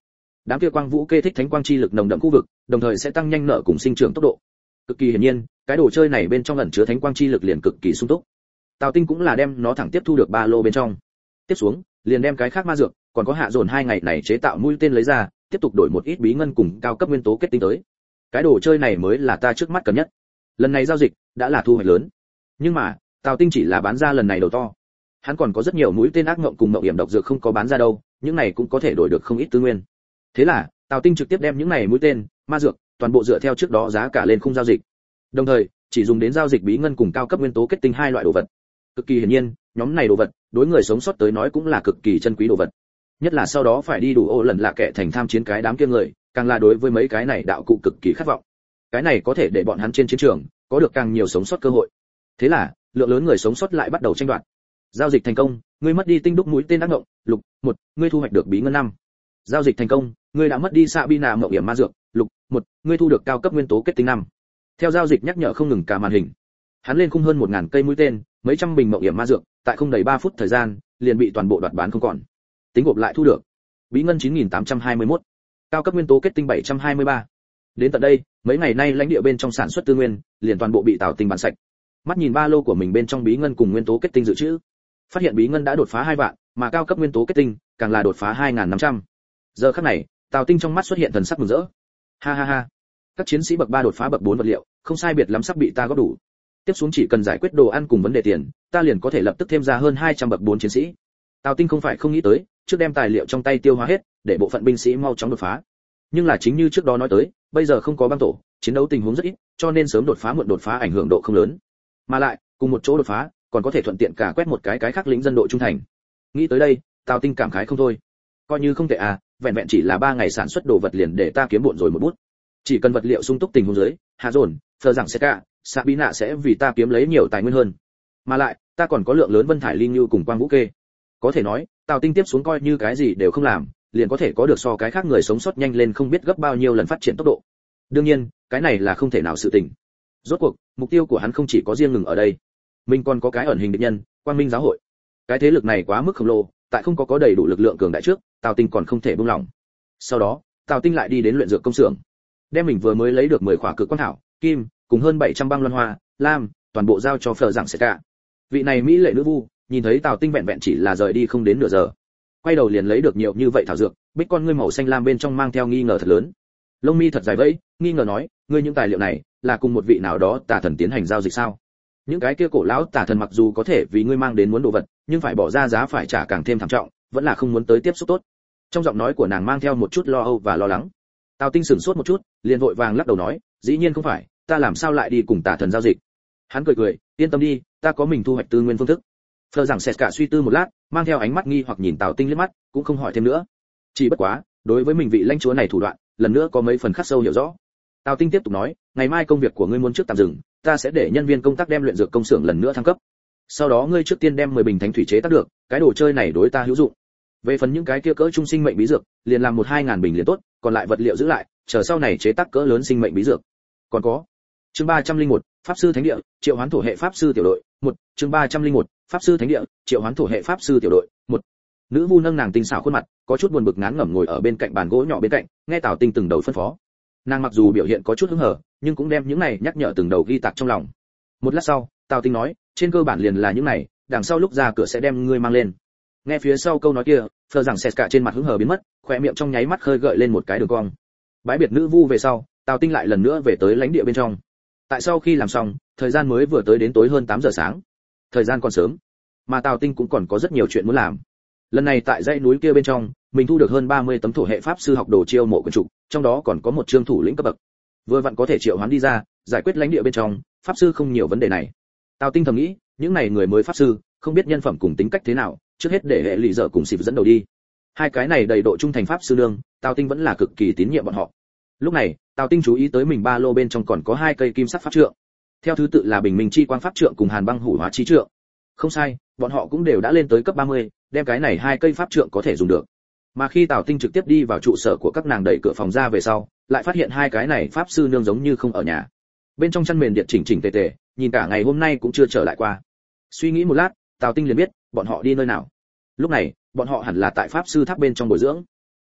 Đám kia quang vũ kê thích thánh quang chi lực nồng đậm khu vực, đồng thời sẽ tăng nhanh nở cùng sinh trưởng tốc độ. Cực kỳ hiển nhiên, cái đồ chơi này bên trong ẩn chứa thánh quang chi lực liền cực kỳ sung túc. Tào Tinh cũng là đem nó thẳng tiếp thu được ba lô bên trong. Tiếp xuống, liền đem cái khác ma dược, còn có hạ dồn hai ngày này chế tạo mũi tên lấy ra, tiếp tục đổi một ít bí ngân cùng cao cấp nguyên tố kết tinh tới. Cái đồ chơi này mới là ta trước mắt cần nhất. Lần này giao dịch đã là thu hoạch lớn. Nhưng mà, Tào Tinh chỉ là bán ra lần này đầu to. Hắn còn có rất nhiều mũi tên ác ngộng cùng mộng hiểm độc dược không có bán ra đâu, những này cũng có thể đổi được không ít tư nguyên. Thế là, Tào Tinh trực tiếp đem những này mũi tên, ma dược, toàn bộ dựa theo trước đó giá cả lên khung giao dịch. Đồng thời, chỉ dùng đến giao dịch bí ngân cùng cao cấp nguyên tố kết tinh hai loại đồ vật. Cực kỳ hiển nhiên, nhóm này đồ vật, đối người sống sót tới nói cũng là cực kỳ chân quý đồ vật. Nhất là sau đó phải đi đủ ô lần lạ kệ thành tham chiến cái đám kia người, càng là đối với mấy cái này đạo cụ cực kỳ khát vọng. Cái này có thể để bọn hắn trên chiến trường có được càng nhiều sống sót cơ hội. Thế là, lượng lớn người sống sót lại bắt đầu tranh đoạt. Giao dịch thành công, ngươi mất đi tinh đúc mũi tên ác ngộng, lục, một, ngươi thu hoạch được bí ngân năm. Giao dịch thành công, ngươi đã mất đi xạ bi nà mộng hiểm ma dược, lục, một, ngươi thu được cao cấp nguyên tố kết tinh năm. Theo giao dịch nhắc nhở không ngừng cả màn hình. Hắn lên khung hơn một ngàn cây mũi tên, mấy trăm bình mộng hiểm ma dược, tại không đầy ba phút thời gian, liền bị toàn bộ đoạt bán không còn. Tính gộp lại thu được bí ngân chín nghìn tám trăm hai mươi mốt, cao cấp nguyên tố kết tinh bảy trăm hai mươi ba. Đến tận đây, mấy ngày nay lãnh địa bên trong sản xuất tư nguyên, liền toàn bộ bị Tào Tinh bán sạch. Mắt nhìn ba lô của mình bên trong bí ngân cùng nguyên tố kết tinh dự trữ, phát hiện bí ngân đã đột phá hai vạn, mà cao cấp nguyên tố kết tinh càng là đột phá hai nghìn năm trăm. Giờ khắc này, Tào Tinh trong mắt xuất hiện thần sắc mừng rỡ. Ha ha ha, các chiến sĩ bậc ba đột phá bậc bốn vật liệu, không sai biệt lắm sắp bị ta góp đủ. Tiếp xuống chỉ cần giải quyết đồ ăn cùng vấn đề tiền, ta liền có thể lập tức thêm ra hơn hai trăm bậc bốn chiến sĩ. Tào Tinh không phải không nghĩ tới, trước đem tài liệu trong tay tiêu hóa hết, để bộ phận binh sĩ mau chóng đột phá. Nhưng là chính như trước đó nói tới, bây giờ không có băng tổ, chiến đấu tình huống rất ít, cho nên sớm đột phá muộn đột phá ảnh hưởng độ không lớn. Mà lại, cùng một chỗ đột phá, còn có thể thuận tiện cả quét một cái cái khác lính dân độ trung thành. Nghĩ tới đây, Tào Tinh cảm khái không thôi. Coi như không tệ à, vẹn vẹn chỉ là ba ngày sản xuất đồ vật liền để ta kiếm bộn rồi một bút. Chỉ cần vật liệu sung túc tình huống dưới, hạ dồn, phờ rằng sẽ cả, Sabina sẽ vì ta kiếm lấy nhiều tài nguyên hơn. Mà lại, ta còn có lượng lớn vân thải linh như cùng quang vũ kê. Có thể nói, Tào Tinh tiếp xuống coi như cái gì đều không làm, liền có thể có được so cái khác người sống sót nhanh lên không biết gấp bao nhiêu lần phát triển tốc độ. Đương nhiên, cái này là không thể nào sự tình. Rốt cuộc, mục tiêu của hắn không chỉ có riêng ngừng ở đây. Mình còn có cái ẩn hình địch nhân, Quang Minh giáo hội. Cái thế lực này quá mức khổng lồ, tại không có có đầy đủ lực lượng cường đại trước, Tào Tinh còn không thể buông lỏng. Sau đó, Tào Tinh lại đi đến luyện dược công xưởng, đem mình vừa mới lấy được mười khỏa cực quan thảo, kim, cùng hơn bảy trăm băng luân hoa, lam, toàn bộ giao cho Phở Giảng Sẽ Cả. Vị này mỹ lệ nữ vu, nhìn thấy Tào Tinh vẹn vẹn chỉ là rời đi không đến nửa giờ, quay đầu liền lấy được nhiều như vậy thảo dược, bích con ngươi màu xanh lam bên trong mang theo nghi ngờ thật lớn. Lông mi thật dài vẫy, nghi ngờ nói, ngươi những tài liệu này là cùng một vị nào đó tà thần tiến hành giao dịch sao? Những cái kia cổ lão tà thần mặc dù có thể vì ngươi mang đến muốn đồ vật, nhưng phải bỏ ra giá phải trả càng thêm thảm trọng, vẫn là không muốn tới tiếp xúc tốt. Trong giọng nói của nàng mang theo một chút lo âu và lo lắng. Tào Tinh sửng sốt một chút, liền vội vàng lắc đầu nói, dĩ nhiên không phải, ta làm sao lại đi cùng tà thần giao dịch? Hắn cười cười, yên tâm đi, ta có mình thu hoạch tư nguyên phương thức. Phờ rằng Sét cả suy tư một lát, mang theo ánh mắt nghi hoặc nhìn Tào Tinh liếc mắt, cũng không hỏi thêm nữa. Chỉ bất quá, đối với mình vị lãnh chúa này thủ đoạn, lần nữa có mấy phần khắc sâu hiểu rõ. Tào Tinh tiếp tục nói, ngày mai công việc của ngươi muốn trước tạm dừng, ta sẽ để nhân viên công tác đem luyện dược công xưởng lần nữa thăng cấp. Sau đó ngươi trước tiên đem mười bình thánh thủy chế tác được, cái đồ chơi này đối ta hữu dụng. Về phần những cái kia cỡ trung sinh mệnh bí dược, liền làm một hai ngàn bình liền tốt, còn lại vật liệu giữ lại, chờ sau này chế tác cỡ lớn sinh mệnh bí dược. Còn có, chương ba trăm lẻ một, pháp sư thánh địa, triệu hoán thổ hệ pháp sư tiểu đội, một, chương ba trăm lẻ một, pháp sư thánh địa, triệu hoán thổ hệ pháp sư tiểu đội, một. Nữ vu nâng nàng tinh xảo khuôn mặt, có chút buồn bực ngán ngẩm ngồi ở bên cạnh bàn gỗ nhỏ bên cạnh, nghe Tào Tinh từng đầu phân phó. Nàng mặc dù biểu hiện có chút hứng hở, nhưng cũng đem những này nhắc nhở từng đầu ghi tạc trong lòng. Một lát sau, Tào Tinh nói, trên cơ bản liền là những này, đằng sau lúc ra cửa sẽ đem ngươi mang lên. Nghe phía sau câu nói kia, Phờ rằng Sét cả trên mặt hứng hở biến mất, khóe miệng trong nháy mắt khơi gợi lên một cái đường cong. Bái biệt nữ vu về sau, Tào Tinh lại lần nữa về tới lãnh địa bên trong. Tại sau khi làm xong, thời gian mới vừa tới đến tối hơn tám giờ sáng. Thời gian còn sớm, mà Tào Tinh cũng còn có rất nhiều chuyện muốn làm. Lần này tại dãy núi kia bên trong, mình thu được hơn ba mươi tấm thổ hệ pháp sư học đồ chiêu mộ quyển trục, trong đó còn có một chương thủ lĩnh cấp bậc. Vừa vặn có thể triệu hoán đi ra, giải quyết lãnh địa bên trong, pháp sư không nhiều vấn đề này. Tào Tinh thầm nghĩ, những này người mới pháp sư, không biết nhân phẩm cùng tính cách thế nào, trước hết để hệ lụy dở cùng xịp dẫn đầu đi. Hai cái này đầy độ trung thành pháp sư nương, Tào Tinh vẫn là cực kỳ tín nhiệm bọn họ. Lúc này, Tào Tinh chú ý tới mình ba lô bên trong còn có hai cây kim sắc pháp trượng. Theo thứ tự là Bình Minh chi quang pháp trượng cùng Hàn băng hủ hóa chi trượng. Không sai, bọn họ cũng đều đã lên tới cấp ba mươi, đem cái này hai cây pháp trượng có thể dùng được. Mà khi Tào Tinh trực tiếp đi vào trụ sở của các nàng đẩy cửa phòng ra về sau, lại phát hiện hai cái này pháp sư nương giống như không ở nhà. Bên trong chăn mền điện chỉnh chỉnh tề tề, nhìn cả ngày hôm nay cũng chưa trở lại qua. Suy nghĩ một lát, Tào Tinh liền biết, bọn họ đi nơi nào. Lúc này, bọn họ hẳn là tại pháp sư tháp bên trong bồi dưỡng.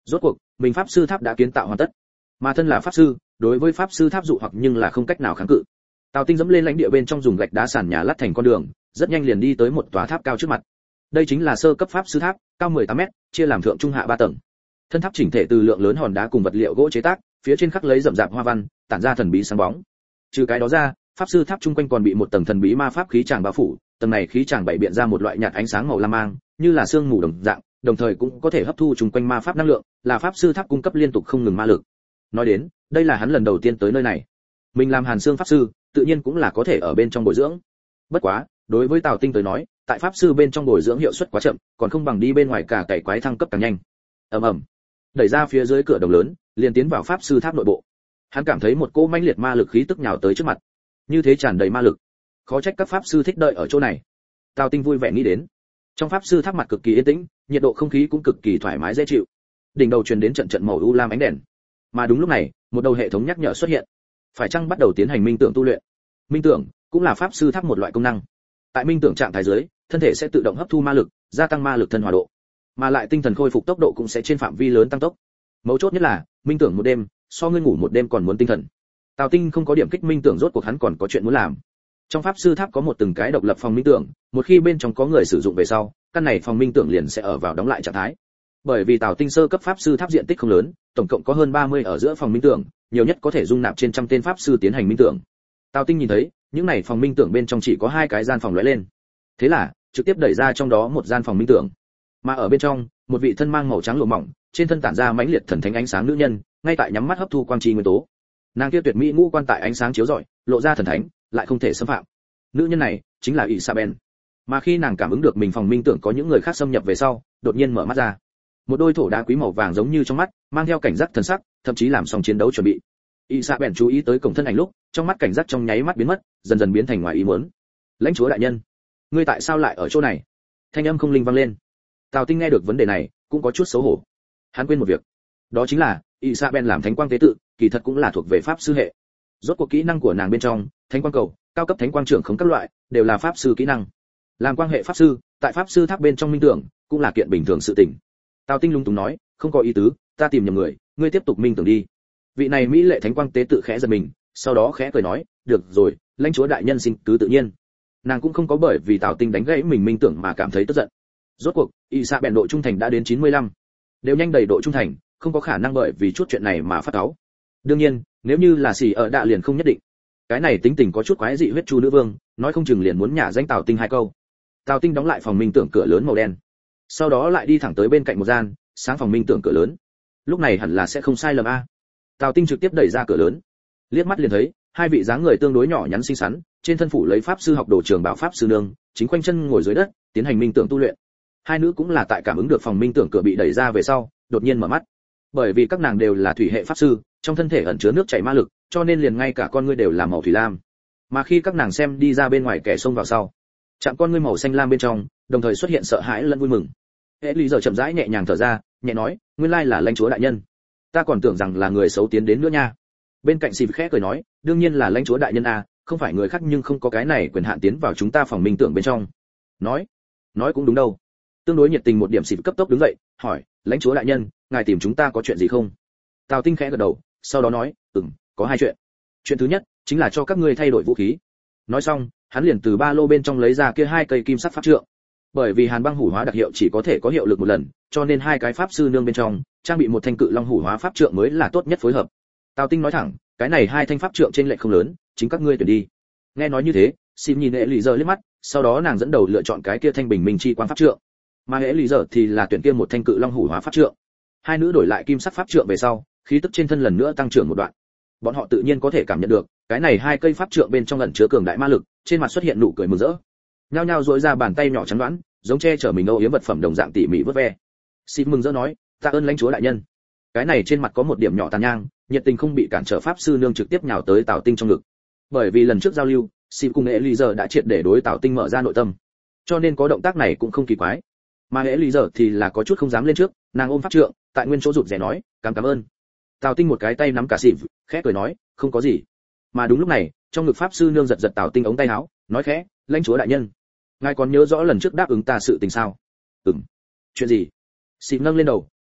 Rốt cuộc mình pháp sư tháp đã kiến tạo hoàn tất, mà thân là pháp sư, đối với pháp sư tháp dụ hoặc nhưng là không cách nào kháng cự. Tào Tinh dẫm lên lãnh địa bên trong dùng gạch đá sàn nhà lát thành con đường, rất nhanh liền đi tới một tòa tháp cao trước mặt. Đây chính là sơ cấp pháp sư tháp, cao mười tám mét, chia làm thượng trung hạ ba tầng. Thân tháp chỉnh thể từ lượng lớn hòn đá cùng vật liệu gỗ chế tác, phía trên khắc lấy rậm rạp hoa văn, tản ra thần bí sáng bóng. Trừ cái đó ra, pháp sư tháp trung quanh còn bị một tầng thần bí ma pháp khí tràng bao phủ, tầng này khí tràng bày biện ra một loại nhạt ánh sáng màu lam mang, như là sương mù đồng dạng, đồng thời cũng có thể hấp thu chung quanh ma pháp năng lượng, là pháp sư tháp cung cấp liên tục không ngừng ma lực. Nói đến, đây là hắn lần đầu tiên tới nơi này. Mình làm Hàn Xương pháp sư, tự nhiên cũng là có thể ở bên trong bồi dưỡng. Bất quá, đối với Tào Tinh tới nói, tại pháp sư bên trong bồi dưỡng hiệu suất quá chậm, còn không bằng đi bên ngoài cả cày quái thăng cấp càng nhanh. Ầm ầm. Đẩy ra phía dưới cửa đồng lớn, liền tiến vào pháp sư tháp nội bộ. Hắn cảm thấy một cỗ mãnh liệt ma lực khí tức nhào tới trước mặt. Như thế tràn đầy ma lực, khó trách các pháp sư thích đợi ở chỗ này. Tào Tinh vui vẻ nghĩ đến. Trong pháp sư tháp mặt cực kỳ yên tĩnh, nhiệt độ không khí cũng cực kỳ thoải mái dễ chịu. Đỉnh đầu truyền đến trận trận màu u lam ánh đèn. Mà đúng lúc này, một đầu hệ thống nhắc nhở xuất hiện. Phải chăng bắt đầu tiến hành minh tưởng tu luyện? Minh tưởng cũng là pháp sư tháp một loại công năng. Tại minh tưởng trạng thái dưới, thân thể sẽ tự động hấp thu ma lực, gia tăng ma lực thân hòa độ, mà lại tinh thần khôi phục tốc độ cũng sẽ trên phạm vi lớn tăng tốc. Mấu chốt nhất là, minh tưởng một đêm, so ngươi ngủ một đêm còn muốn tinh thần. Tào Tinh không có điểm kích minh tưởng, rốt cuộc hắn còn có chuyện muốn làm. Trong pháp sư tháp có một từng cái độc lập phòng minh tưởng, một khi bên trong có người sử dụng về sau, căn này phòng minh tưởng liền sẽ ở vào đóng lại trạng thái. Bởi vì Tào Tinh sơ cấp pháp sư tháp diện tích không lớn, tổng cộng có hơn ba mươi ở giữa phòng minh tưởng, nhiều nhất có thể dung nạp trên trăm tên pháp sư tiến hành minh tưởng. Tào Tinh nhìn thấy, những này phòng minh tưởng bên trong chỉ có hai cái gian phòng lóe lên. Thế là, trực tiếp đẩy ra trong đó một gian phòng minh tưởng. Mà ở bên trong, một vị thân mang màu trắng lụa mỏng, trên thân tản ra mãnh liệt thần thánh ánh sáng nữ nhân, ngay tại nhắm mắt hấp thu quang chi nguyên tố. Nàng kia tuyệt mỹ ngũ quan tại ánh sáng chiếu rọi, lộ ra thần thánh, lại không thể xâm phạm. Nữ nhân này chính là Isabel. Mà khi nàng cảm ứng được mình phòng minh tưởng có những người khác xâm nhập về sau, đột nhiên mở mắt ra. Một đôi thổ đá quý màu vàng giống như trong mắt, mang theo cảnh giác thần sắc, thậm chí làm xong chiến đấu chuẩn bị. Isabel chú ý tới cổng thân ảnh lúc, trong mắt cảnh giác trong nháy mắt biến mất, dần dần biến thành ngoài ý muốn. Lãnh chúa đại nhân, ngươi tại sao lại ở chỗ này? Thanh âm không linh vang lên. Tào Tinh nghe được vấn đề này, cũng có chút xấu hổ. Hắn quên một việc, đó chính là Isabel làm thánh quang tế tự, kỳ thật cũng là thuộc về pháp sư hệ. Rốt cuộc kỹ năng của nàng bên trong, thánh quang cầu, cao cấp thánh quang trưởng không các loại, đều là pháp sư kỹ năng. Làm quang hệ pháp sư, tại pháp sư tháp bên trong minh tưởng, cũng là kiện bình thường sự tình. Tào Tinh lung túng nói, không có ý tứ, ta tìm nhầm người, ngươi tiếp tục minh tưởng đi. Vị này mỹ lệ thánh quang tế tự khẽ giật mình, sau đó khẽ cười nói, được rồi, lãnh chúa đại nhân xin cứ tự nhiên. Nàng cũng không có bởi vì Tào Tinh đánh gãy mình minh tưởng mà cảm thấy tức giận. Rốt cuộc, Isabel độ trung thành đã đến chín mươi lăm, đều nhanh đầy độ trung thành, không có khả năng bởi vì chút chuyện này mà phát cáu. Đương nhiên, nếu như là xỉ ở đạ liền không nhất định. Cái này tính tình có chút quái dị huyết chu nữ vương, nói không chừng liền muốn nhả danh Tào Tinh hai câu. Tào Tinh đóng lại phòng minh tưởng cửa lớn màu đen, sau đó lại đi thẳng tới bên cạnh một gian sáng phòng minh tưởng cửa lớn. Lúc này hẳn là sẽ không sai lầm a. Tào Tinh trực tiếp đẩy ra cửa lớn, liếc mắt liền thấy hai vị dáng người tương đối nhỏ nhắn xinh xắn, trên thân phủ lấy pháp sư học đồ trường bảo pháp sư nương, chính quanh chân ngồi dưới đất, tiến hành minh tưởng tu luyện. Hai nữ cũng là tại cảm ứng được phòng minh tưởng cửa bị đẩy ra về sau, đột nhiên mở mắt. Bởi vì các nàng đều là thủy hệ pháp sư, trong thân thể ẩn chứa nước chảy ma lực, cho nên liền ngay cả con ngươi đều là màu thủy lam. Mà khi các nàng xem đi ra bên ngoài kẻ xông vào sau, chạm con ngươi màu xanh lam bên trong, đồng thời xuất hiện sợ hãi lẫn vui mừng. Hệ Lý giờ chậm rãi nhẹ nhàng thở ra, nhẹ nói, nguyên lai là lãnh chúa đại nhân. Ta còn tưởng rằng là người xấu tiến đến nữa nha. Bên cạnh Xịp khẽ cười nói, đương nhiên là lãnh chúa đại nhân a, không phải người khác nhưng không có cái này quyền hạn tiến vào chúng ta phòng minh tưởng bên trong. Nói, nói cũng đúng đâu. Tương đối nhiệt tình một điểm Xịp cấp tốc đứng dậy, hỏi, lãnh chúa đại nhân, ngài tìm chúng ta có chuyện gì không? Tào Tinh khẽ gật đầu, sau đó nói, ừm, có hai chuyện. Chuyện thứ nhất chính là cho các ngươi thay đổi vũ khí. Nói xong, hắn liền từ ba lô bên trong lấy ra kia hai cây kim sắc pháp trượng. Bởi vì Hàn Băng Hủ Hóa đặc hiệu chỉ có thể có hiệu lực một lần, cho nên hai cái pháp sư nương bên trong trang bị một thanh Cự Long Hủ Hóa pháp trượng mới là tốt nhất phối hợp. Tào Tinh nói thẳng, cái này hai thanh pháp trượng trên lệch không lớn, chính các ngươi tuyển đi. Nghe nói như thế, Sim nhìn Hệ Lý giờ liếc mắt, sau đó nàng dẫn đầu lựa chọn cái kia thanh bình minh chi quang pháp trượng, mà Hệ Lý giờ thì là tuyển kia một thanh Cự Long Hủ Hóa pháp trượng. Hai nữ đổi lại kim sắc pháp trượng về sau, khí tức trên thân lần nữa tăng trưởng một đoạn. Bọn họ tự nhiên có thể cảm nhận được, cái này hai cây pháp trượng bên trong ẩn chứa cường đại ma lực, trên mặt xuất hiện nụ cười mừng rỡ. Nhao nhao duỗi ra bàn tay nhỏ trắng đoán, giống che chở mình âu yếm vật phẩm đồng dạng tỉ mỉ vớt ve. Sim mừng rỡ nói, tạ ơn lãnh chúa đại nhân. Cái này trên mặt có một điểm nhỏ tàn nhang, nhiệt tình không bị cản trở pháp sư nương trực tiếp nhào tới Tào Tinh trong ngực. Bởi vì lần trước giao lưu, Sim cùng Hệ Lý giờ đã triệt để đối Tào Tinh mở ra nội tâm, cho nên có động tác này cũng không kỳ quái. Mà Hệ Lý giờ thì là có chút không dám lên trước, nàng ôm pháp trượng, tại nguyên chỗ rụt rè nói, cảm cảm ơn. Tào Tinh một cái tay nắm cả Sim, khẽ cười nói, không có gì. Mà đúng lúc này, trong ngực pháp sư nương giật giật Tào Tinh ống tay áo, nói khẽ, lãnh chúa đại nhân, ngài còn nhớ rõ lần trước đáp ứng ta sự tình sao? Ừm. Chuyện gì? Sim nâng lên đầu,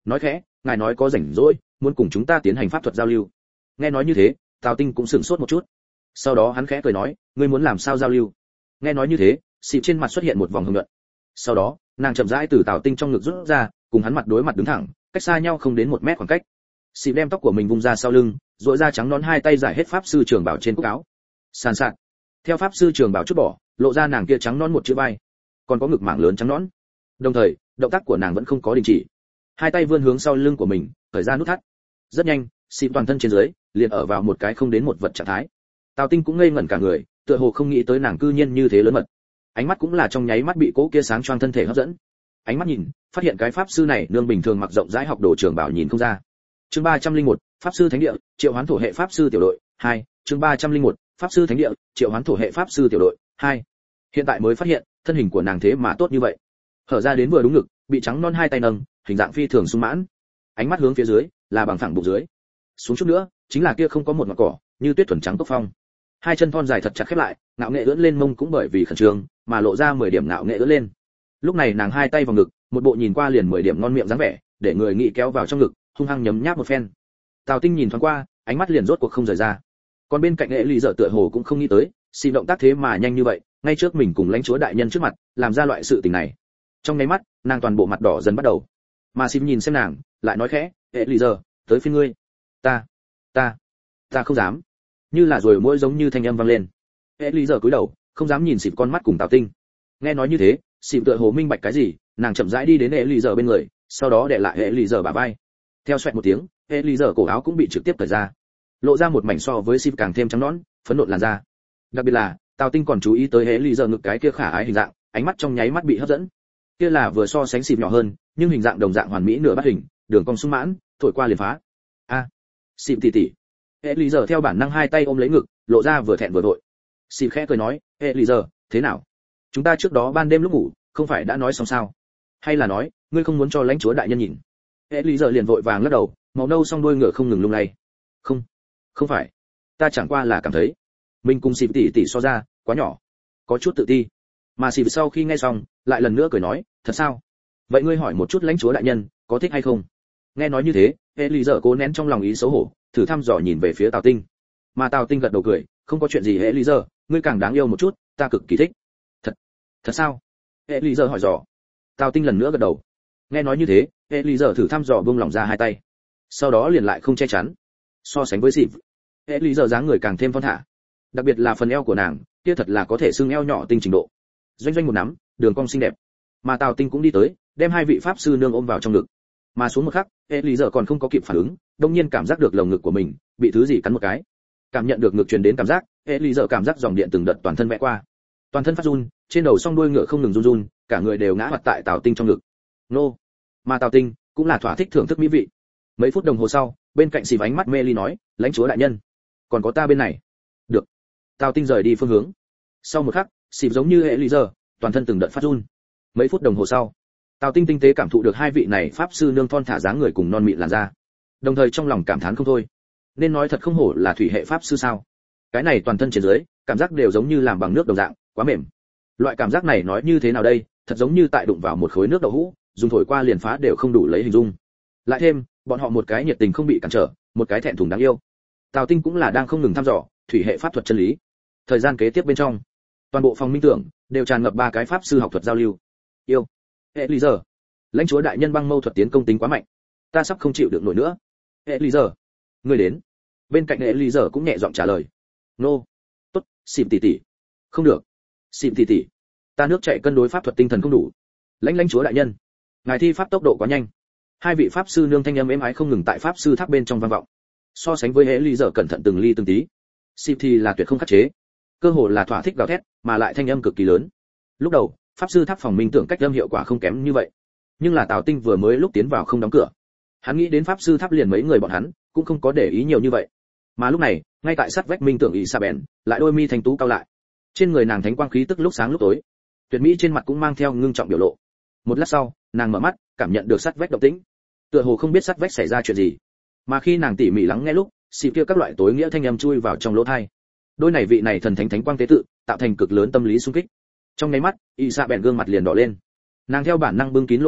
nói khẽ, ngài nói có rảnh rỗi muốn cùng chúng ta tiến hành pháp thuật giao lưu. Nghe nói như thế, Tào Tinh cũng sửng sốt một chút. Sau đó hắn khẽ cười nói, ngươi muốn làm sao giao lưu? Nghe nói như thế, xịp trên mặt xuất hiện một vòng hưng nhuận. Sau đó nàng chậm rãi từ Tào Tinh trong ngực rút ra, cùng hắn mặt đối mặt đứng thẳng, cách xa nhau không đến một mét khoảng cách. Xịp đem tóc của mình vung ra sau lưng, duỗi ra trắng nón hai tay giải hết pháp sư trường bảo trên cúc áo. Sàn sạt. Theo pháp sư trường bảo chút bỏ, lộ ra nàng kia trắng nón một chữ vai, còn có ngực mảng lớn trắng nón. Đồng thời, động tác của nàng vẫn không có đình chỉ. Hai tay vươn hướng sau lưng của mình, thời ra nút thắt. Rất nhanh, xịp toàn thân trên dưới liền ở vào một cái không đến một vật trạng thái. Tào Tinh cũng ngây ngẩn cả người, tựa hồ không nghĩ tới nàng cư nhiên như thế lớn mật. Ánh mắt cũng là trong nháy mắt bị cỗ kia sáng choang thân thể hấp dẫn. Ánh mắt nhìn, phát hiện cái pháp sư này nương bình thường mặc rộng rãi học đồ trường bảo nhìn không ra. Chương ba trăm linh một, pháp sư thánh địa, triệu hoán thổ hệ pháp sư tiểu đội, hai, chương ba trăm linh một, pháp sư thánh địa, triệu hoán thổ hệ pháp sư tiểu đội, hai. Hiện tại mới phát hiện, thân hình của nàng thế mà tốt như vậy. Hở ra đến vừa đúng ngực, bị trắng non hai tay nâng, hình dạng phi thường sung mãn. Ánh mắt hướng phía dưới, là bằng phẳng bụng dưới. Xuống chút nữa, chính là kia không có một ngọn cỏ, như tuyết thuần trắng cốc phong. Hai chân thon dài thật chặt khép lại, ngạo nghệ ưỡn lên mông cũng bởi vì khẩn trương, mà lộ ra mười điểm ngạo nghệ ưỡn lên. Lúc này nàng hai tay vào ngực, một bộ nhìn qua liền mười điểm ngon miệng dáng vẻ, để người nghĩ kéo vào trong ngực, hung hăng nhấm nháp một phen. Tào Tinh nhìn thoáng qua, ánh mắt liền rốt cuộc không rời ra. Còn bên cạnh nghệ lì dở tựa hồ cũng không nghĩ tới, xì động tác thế mà nhanh như vậy, ngay trước mình cùng lãnh chúa đại nhân trước mặt, làm ra loại sự tình này. Trong nháy mắt, nàng toàn bộ mặt đỏ dần bắt đầu. Mà xì nhìn xem nàng, lại nói khẽ, nghệ lì dở, tới phiên ngươi. Ta, ta, ta không dám. Như là rồi mỗi giống như thanh âm vang lên. Nghệ lì dở cúi đầu, không dám nhìn xì con mắt cùng Tào Tinh. Nghe nói như thế, xì tựa hồ minh bạch cái gì, nàng chậm rãi đi đến nghệ lì dở bên người, sau đó để lại nghệ lì dở bả vai. Theo xoẹt một tiếng, hệ lý giờ cổ áo cũng bị trực tiếp cởi ra, lộ ra một mảnh so với xịp càng thêm trắng nõn, phấn nộn làn da. Đặc biệt là Tào Tinh còn chú ý tới hệ lý giờ ngực cái kia khả ái hình dạng, ánh mắt trong nháy mắt bị hấp dẫn. Kia là vừa so sánh xịp nhỏ hơn, nhưng hình dạng đồng dạng hoàn mỹ nửa bát hình, đường cong sung mãn, thổi qua liền phá. A, à, xịp tỷ tỷ. Hệ lý giờ theo bản năng hai tay ôm lấy ngực, lộ ra vừa thẹn vừa vội. Xịp khẽ cười nói, hệ lý giờ, thế nào? Chúng ta trước đó ban đêm lúc ngủ, không phải đã nói xong sao? Hay là nói, ngươi không muốn cho lãnh chúa đại nhân nhìn? Hệ lý giờ liền vội vàng lắc đầu, màu nâu song đuôi ngựa không ngừng lung lay. Không, không phải, ta chẳng qua là cảm thấy mình cùng xịp tỷ tỷ so ra quá nhỏ, có chút tự ti. Mà xịp sau khi nghe xong, lại lần nữa cười nói, thật sao? Vậy ngươi hỏi một chút lãnh chúa đại nhân, có thích hay không? Nghe nói như thế, hệ lý giờ cố nén trong lòng ý xấu hổ, thử thăm dò nhìn về phía Tào Tinh. Mà Tào Tinh gật đầu cười, không có chuyện gì hệ lý giờ, ngươi càng đáng yêu một chút, ta cực kỳ thích. Thật, thật sao? Hệ lý giờ hỏi dò. Tào Tinh lần nữa gật đầu. Nghe nói như thế, hệ lý giờ thử thăm dò buông lỏng ra hai tay, sau đó liền lại không che chắn. So sánh với xịp, hệ lý giờ dáng người càng thêm thon thả, đặc biệt là phần eo của nàng, kia thật là có thể xương eo nhỏ tinh trình độ, doanh doanh một nắm, đường cong xinh đẹp. Mà Tào Tinh cũng đi tới, đem hai vị pháp sư nương ôm vào trong ngực. Mà xuống một khắc, hệ lý giờ còn không có kịp phản ứng, đột nhiên cảm giác được lồng ngực của mình bị thứ gì cắn một cái. Cảm nhận được ngực truyền đến cảm giác, hệ lý giờ cảm giác dòng điện từng đợt toàn thân vẽ qua, toàn thân phát run, trên đầu song đuôi ngựa không ngừng run run, cả người đều ngã hoạt tại Tào Tinh trong ngực. Nô, mà Tào Tinh cũng là thỏa thích thưởng thức mỹ vị. Mấy phút đồng hồ sau, bên cạnh xì ánh mắt mê ly nói, lãnh chúa đại nhân, còn có ta bên này. Được. Tào Tinh rời đi phương hướng. Sau một khắc, xì giống như hệ lý giờ, toàn thân từng đợt phát run. Mấy phút đồng hồ sau, Tào Tinh tinh tế cảm thụ được hai vị này pháp sư nương thon thả dáng người cùng non mịn làn da, đồng thời trong lòng cảm thán không thôi. Nên nói thật không hổ là thủy hệ pháp sư sao? Cái này toàn thân trên dưới, cảm giác đều giống như làm bằng nước đồng dạng, quá mềm. Loại cảm giác này nói như thế nào đây, thật giống như tại đụng vào một khối nước đậu hũ, dùng thổi qua liền phá đều không đủ lấy hình dung. Lại thêm, bọn họ một cái nhiệt tình không bị cản trở, một cái thẹn thùng đáng yêu. Tào Tinh cũng là đang không ngừng thăm dò thủy hệ pháp thuật chân lý. Thời gian kế tiếp bên trong, toàn bộ phòng minh tưởng đều tràn ngập ba cái pháp sư học thuật giao lưu. Yêu, hệ lý giờ, lãnh chúa đại nhân băng mâu thuật tiến công tính quá mạnh, ta sắp không chịu được nổi nữa. Hệ lý giờ, ngươi đến. Bên cạnh hệ lý giờ cũng nhẹ giọng trả lời. Nô, tốt, xịp tỷ tỷ. Không được, xịp tỷ tỷ, ta nước chạy cân đối pháp thuật tinh thần không đủ. Lãnh lãnh chúa đại nhân, ngài thi pháp tốc độ quá nhanh. Hai vị pháp sư nương thanh âm êm ái không ngừng tại pháp sư tháp bên trong vang vọng. So sánh với hệ lý giờ cẩn thận từng ly từng tí, xịp thì là tuyệt không khắc chế, cơ hồ là thỏa thích gào thét, mà lại thanh âm cực kỳ lớn. Lúc đầu, pháp sư tháp phòng minh tưởng cách âm hiệu quả không kém như vậy, nhưng là Tào Tinh vừa mới lúc tiến vào không đóng cửa, hắn nghĩ đến pháp sư tháp liền mấy người bọn hắn, cũng không có để ý nhiều như vậy. Mà lúc này, ngay tại sát vách minh tưởng ỷ sa bèn, lại đôi mi thành tú cao lại, trên người nàng thánh quang khí tức lúc sáng lúc tối, tuyệt mỹ trên mặt cũng mang theo ngưng trọng biểu lộ. Một lát sau, nàng mở mắt, cảm nhận được sát vách động tĩnh, tựa hồ không biết sát vách xảy ra chuyện gì. Mà khi nàng tỉ mỉ lắng nghe lúc, xì kia các loại tối nghĩa thanh âm chui vào trong lỗ tai. Đôi này vị này thần thánh thánh quang tế tự, tạo thành cực lớn tâm lý xung kích. Trong nháy mắt, ỷ sa bèn gương mặt liền đỏ lên. Nàng theo bản năng bưng kín lỗ tai,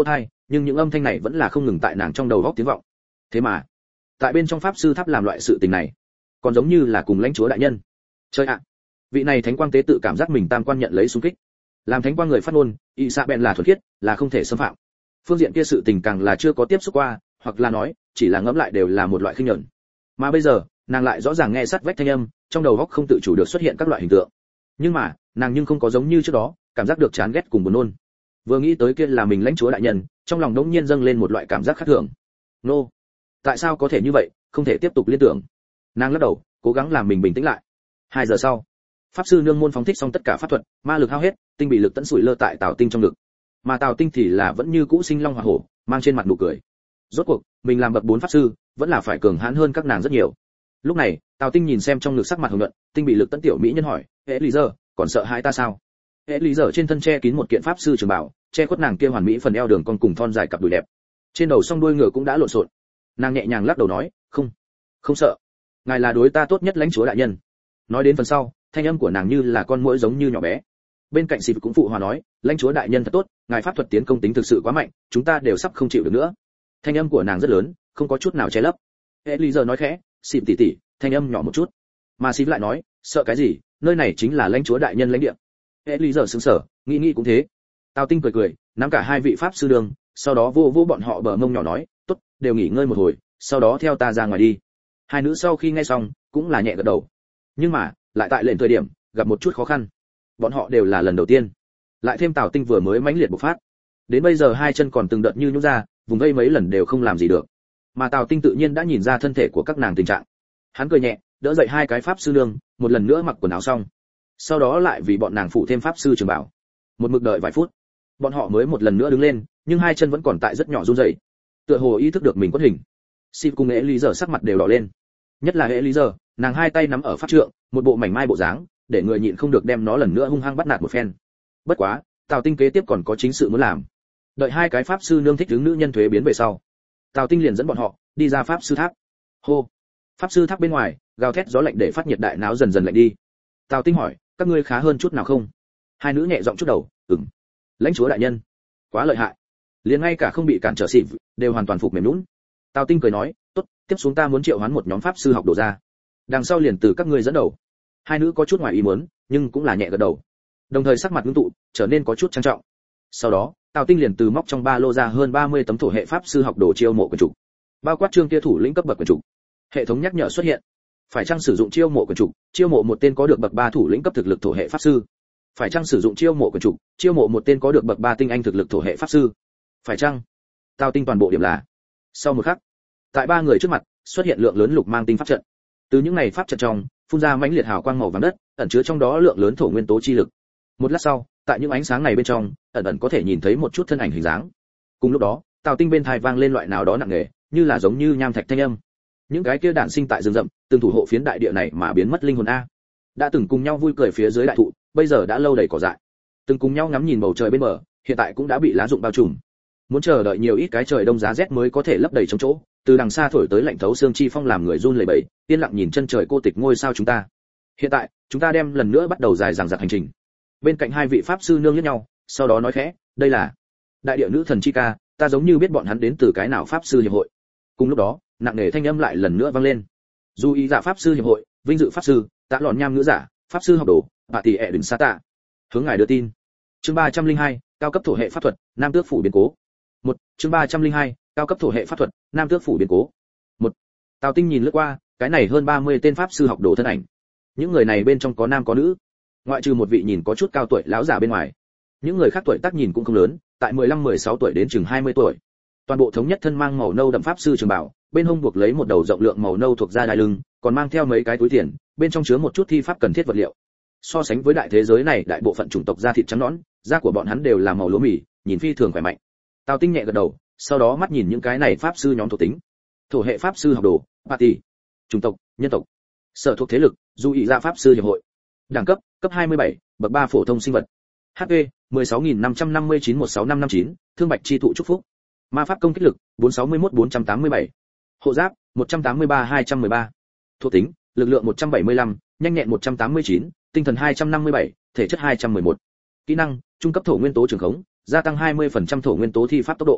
nhưng những âm thanh này vẫn là không ngừng tại nàng trong đầu góc tiếng vọng. Thế mà tại bên trong pháp sư tháp làm loại sự tình này còn giống như là cùng lãnh chúa đại nhân. Chơi ạ, vị này thánh quang tế tự cảm giác mình tam quan nhận lấy xung kích. Làm thánh quang người phát ngôn, y sa bèn là thuần khiết, là không thể xâm phạm. Phương diện kia sự tình càng là chưa có tiếp xúc qua, hoặc là nói chỉ là ngẫm lại đều là một loại khinh nhẫn. Mà bây giờ nàng lại rõ ràng nghe sát vách thanh âm, trong đầu óc không tự chủ được xuất hiện các loại hình tượng. Nhưng mà nàng nhưng không có giống như trước đó cảm giác được chán ghét cùng buồn nôn. Vừa nghĩ tới kia là mình lãnh chúa đại nhân, trong lòng đống nhiên dâng lên một loại cảm giác khác thường. Nô, tại sao có thể như vậy, không thể tiếp tục liên tưởng. Nàng lắc đầu, cố gắng làm mình bình tĩnh lại. Hai giờ sau, pháp sư nương môn phóng thích xong tất cả pháp thuật, ma lực hao hết, tinh bị lực tận sủi lơ tại Tào Tinh trong ngực. Mà Tào Tinh thì là vẫn như cũ sinh long hỏa hổ, mang trên mặt nụ cười. Rốt cuộc, mình làm bậc bốn pháp sư, vẫn là phải cường hãn hơn các nàng rất nhiều. Lúc này, Tào Tinh nhìn xem trong ngực sắc mặt hồng nhuận, tinh bị lực tận tiểu mỹ nhân hỏi, "Hệ Lý giờ, còn sợ hãi ta sao?" Hệ Lý giờ trên thân che kín một kiện pháp sư trường bào, che khuất nàng kia hoàn mỹ phần eo đường con cùng thon dài cặp đùi đẹp. Trên đầu song đuôi ngựa cũng đã lộn xộn. Nàng nhẹ nhàng lắc đầu nói, "Không, không sợ. Ngài là đối ta tốt nhất lãnh chúa đại nhân." Nói đến phần sau, thanh âm của nàng như là con muỗi giống như nhỏ bé. Bên cạnh Sịp cũng phụ hòa nói, "Lãnh chúa đại nhân thật tốt, ngài pháp thuật tiến công tính thực sự quá mạnh, chúng ta đều sắp không chịu được nữa." Thanh âm của nàng rất lớn, không có chút nào che lấp. Hệ Lý giờ nói khẽ, "Sịp tỷ tỷ, thanh âm nhỏ một chút." Mà Sịp lại nói, "Sợ cái gì, nơi này chính là lãnh chúa đại nhân lãnh địa." Hệ Lý giờ sững sờ, nghĩ nghĩ cũng thế. Tào Tinh cười cười, nắm cả hai vị pháp sư đường, sau đó vô vô bọn họ bờ mông nhỏ nói, "Tốt, đều nghỉ ngơi một hồi, sau đó theo ta ra ngoài đi." Hai nữ sau khi nghe xong, cũng là nhẹ gật đầu. Nhưng mà, lại tại lệnh thời điểm, gặp một chút khó khăn. Bọn họ đều là lần đầu tiên. Lại thêm Tào Tinh vừa mới mãnh liệt bộc phát. Đến bây giờ hai chân còn từng đợt như nhũ ra, vùng vây mấy lần đều không làm gì được. Mà Tào Tinh tự nhiên đã nhìn ra thân thể của các nàng tình trạng. Hắn cười nhẹ, đỡ dậy hai cái pháp sư nương, một lần nữa mặc quần áo xong. Sau đó lại vì bọn nàng phụ thêm pháp sư trường bảo. Một mực đợi vài phút, bọn họ mới một lần nữa đứng lên, nhưng hai chân vẫn còn tại rất nhỏ run rẩy. Tựa hồ ý thức được mình quất hình. Sip cùng Ellie giờ sắc mặt đều đỏ lên. Nhất là Ellie giờ, nàng hai tay nắm ở pháp trượng, một bộ mảnh mai bộ dáng, để người nhịn không được đem nó lần nữa hung hăng bắt nạt một phen. Bất quá, Tào Tinh kế tiếp còn có chính sự muốn làm. Đợi hai cái pháp sư nương thích đứng nữ nhân thuế biến về sau, Tào Tinh liền dẫn bọn họ đi ra pháp sư tháp. Hô. Pháp sư tháp bên ngoài, gào thét gió lạnh để phát nhiệt đại náo dần dần lạnh đi. Tào Tinh hỏi, "Các ngươi khá hơn chút nào không?" Hai nữ nhẹ giọng chút đầu, "Ừm." "Lãnh chúa đại nhân, quá lợi hại." Liền ngay cả không bị cản trở Sịp đều hoàn toàn phục mềm nhũn. Tào Tinh cười nói, "Tốt, tiếp xuống ta muốn triệu hoán một nhóm pháp sư học đồ ra. Đằng sau liền từ các ngươi dẫn đầu." Hai nữ có chút ngoài ý muốn, nhưng cũng là nhẹ gật đầu. Đồng thời sắc mặt ngưng tụ, trở nên có chút trang trọng. Sau đó, Tào Tinh liền từ móc trong ba lô ra hơn ba mươi tấm thổ hệ pháp sư học đồ chiêu mộ quyển trục, bao quát chương kia thủ lĩnh cấp bậc quyển trục. Hệ thống nhắc nhở xuất hiện. Phải chăng sử dụng chiêu mộ quyển trục, chiêu mộ một tên có được bậc ba thủ lĩnh cấp thực lực thổ hệ pháp sư. Phải chăng sử dụng chiêu mộ quyển trục, chiêu mộ một tên có được bậc ba tinh anh thực lực thổ hệ pháp sư. Phải chăng? Tào Tinh toàn bộ điểm là. Sau một khắc, tại ba người trước mặt xuất hiện lượng lớn lục mang tinh pháp trận. Từ những này pháp trận trong, phun ra mãnh liệt hào quang màu vàng đất, ẩn chứa trong đó lượng lớn thổ nguyên tố chi lực. Một lát sau, tại những ánh sáng này bên trong, ẩn ẩn có thể nhìn thấy một chút thân ảnh hình dáng. Cùng lúc đó, Tào Tinh bên tai vang lên loại nào đó nặng nề, như là giống như nham thạch thanh âm. Những cái kia đản sinh tại rừng rậm, từng thủ hộ phiến đại địa này mà biến mất linh hồn a. Đã từng cùng nhau vui cười phía dưới đại thụ, bây giờ đã lâu đầy cỏ dại. Từng cùng nhau ngắm nhìn bầu trời bên bờ, hiện tại cũng đã bị lá rụng bao trùm. Muốn chờ đợi nhiều ít cái trời đông giá rét mới có thể lấp đầy trống chỗ, từ đằng xa thổi tới lạnh thấu xương chi phong làm người run lẩy bẩy, yên lặng nhìn chân trời cô tịch ngôi sao chúng ta. Hiện tại, chúng ta đem lần nữa bắt đầu dài dằng dặc hành trình. Bên cạnh hai vị pháp sư nương liếc nhau, sau đó nói khẽ, "Đây là đại địa nữ thần chi ca, ta giống như biết bọn hắn đến từ cái nào pháp sư hiệp hội." Cùng lúc đó, nặng nề thanh âm lại lần nữa vang lên. "Du ý giả pháp sư hiệp hội, vinh dự pháp sư, Tạ Lọn Nham nữ giả, pháp sư học đồ, bà tỷ ẻ đỉnh sa tạ. Hướng ngài đưa tin." Chương ba trăm linh hai, cao cấp thổ hệ pháp thuật, Nam Tước phủ biến cố. Một, chương ba trăm linh hai, cao cấp thổ hệ pháp thuật, Nam Tước phủ biến cố. Một. Tào Tinh nhìn lướt qua, cái này hơn ba mươi tên pháp sư học đồ thân ảnh. Những người này bên trong có nam có nữ, ngoại trừ một vị nhìn có chút cao tuổi lão giả bên ngoài. Những người khác tuổi tác nhìn cũng không lớn, tại mười lăm mười sáu tuổi đến chừng hai mươi tuổi. Toàn bộ thống nhất thân mang màu nâu đậm pháp sư trường bảo, bên hông buộc lấy một đầu rộng lượng màu nâu thuộc da đai lưng, còn mang theo mấy cái túi tiền, bên trong chứa một chút thi pháp cần thiết vật liệu. So sánh với đại thế giới này, đại bộ phận chủng tộc da thịt trắng nõn, da của bọn hắn đều là màu lúa mì, nhìn phi thường khỏe mạnh. Tào Tinh nhẹ gật đầu, sau đó mắt nhìn những cái này pháp sư nhóm thuộc tính. Thổ hệ pháp sư học đồ, party. Chủng tộc, nhân tộc. Sở thuộc thế lực, Du ý dạ pháp sư hiệp hội. Đẳng cấp, cấp hai mươi bảy, bậc ba phổ thông sinh vật. hát pê, mười sáu nghìn năm trăm năm mươi chín một sáu năm năm chín, thương bạch chi thụ chúc phúc. Ma pháp công kích lực, bốn sáu mốt bốn tám bảy. Hộ giáp, một tám ba hai một ba. Thuộc tính, lực lượng một trăm bảy mươi lăm, nhanh nhẹn một trăm tám mươi chín, tinh thần hai trăm năm mươi bảy, thể chất hai trăm mười một. Kỹ năng, trung cấp thổ nguyên tố trường khống, gia tăng hai mươi phần trăm thổ nguyên tố thi pháp tốc độ.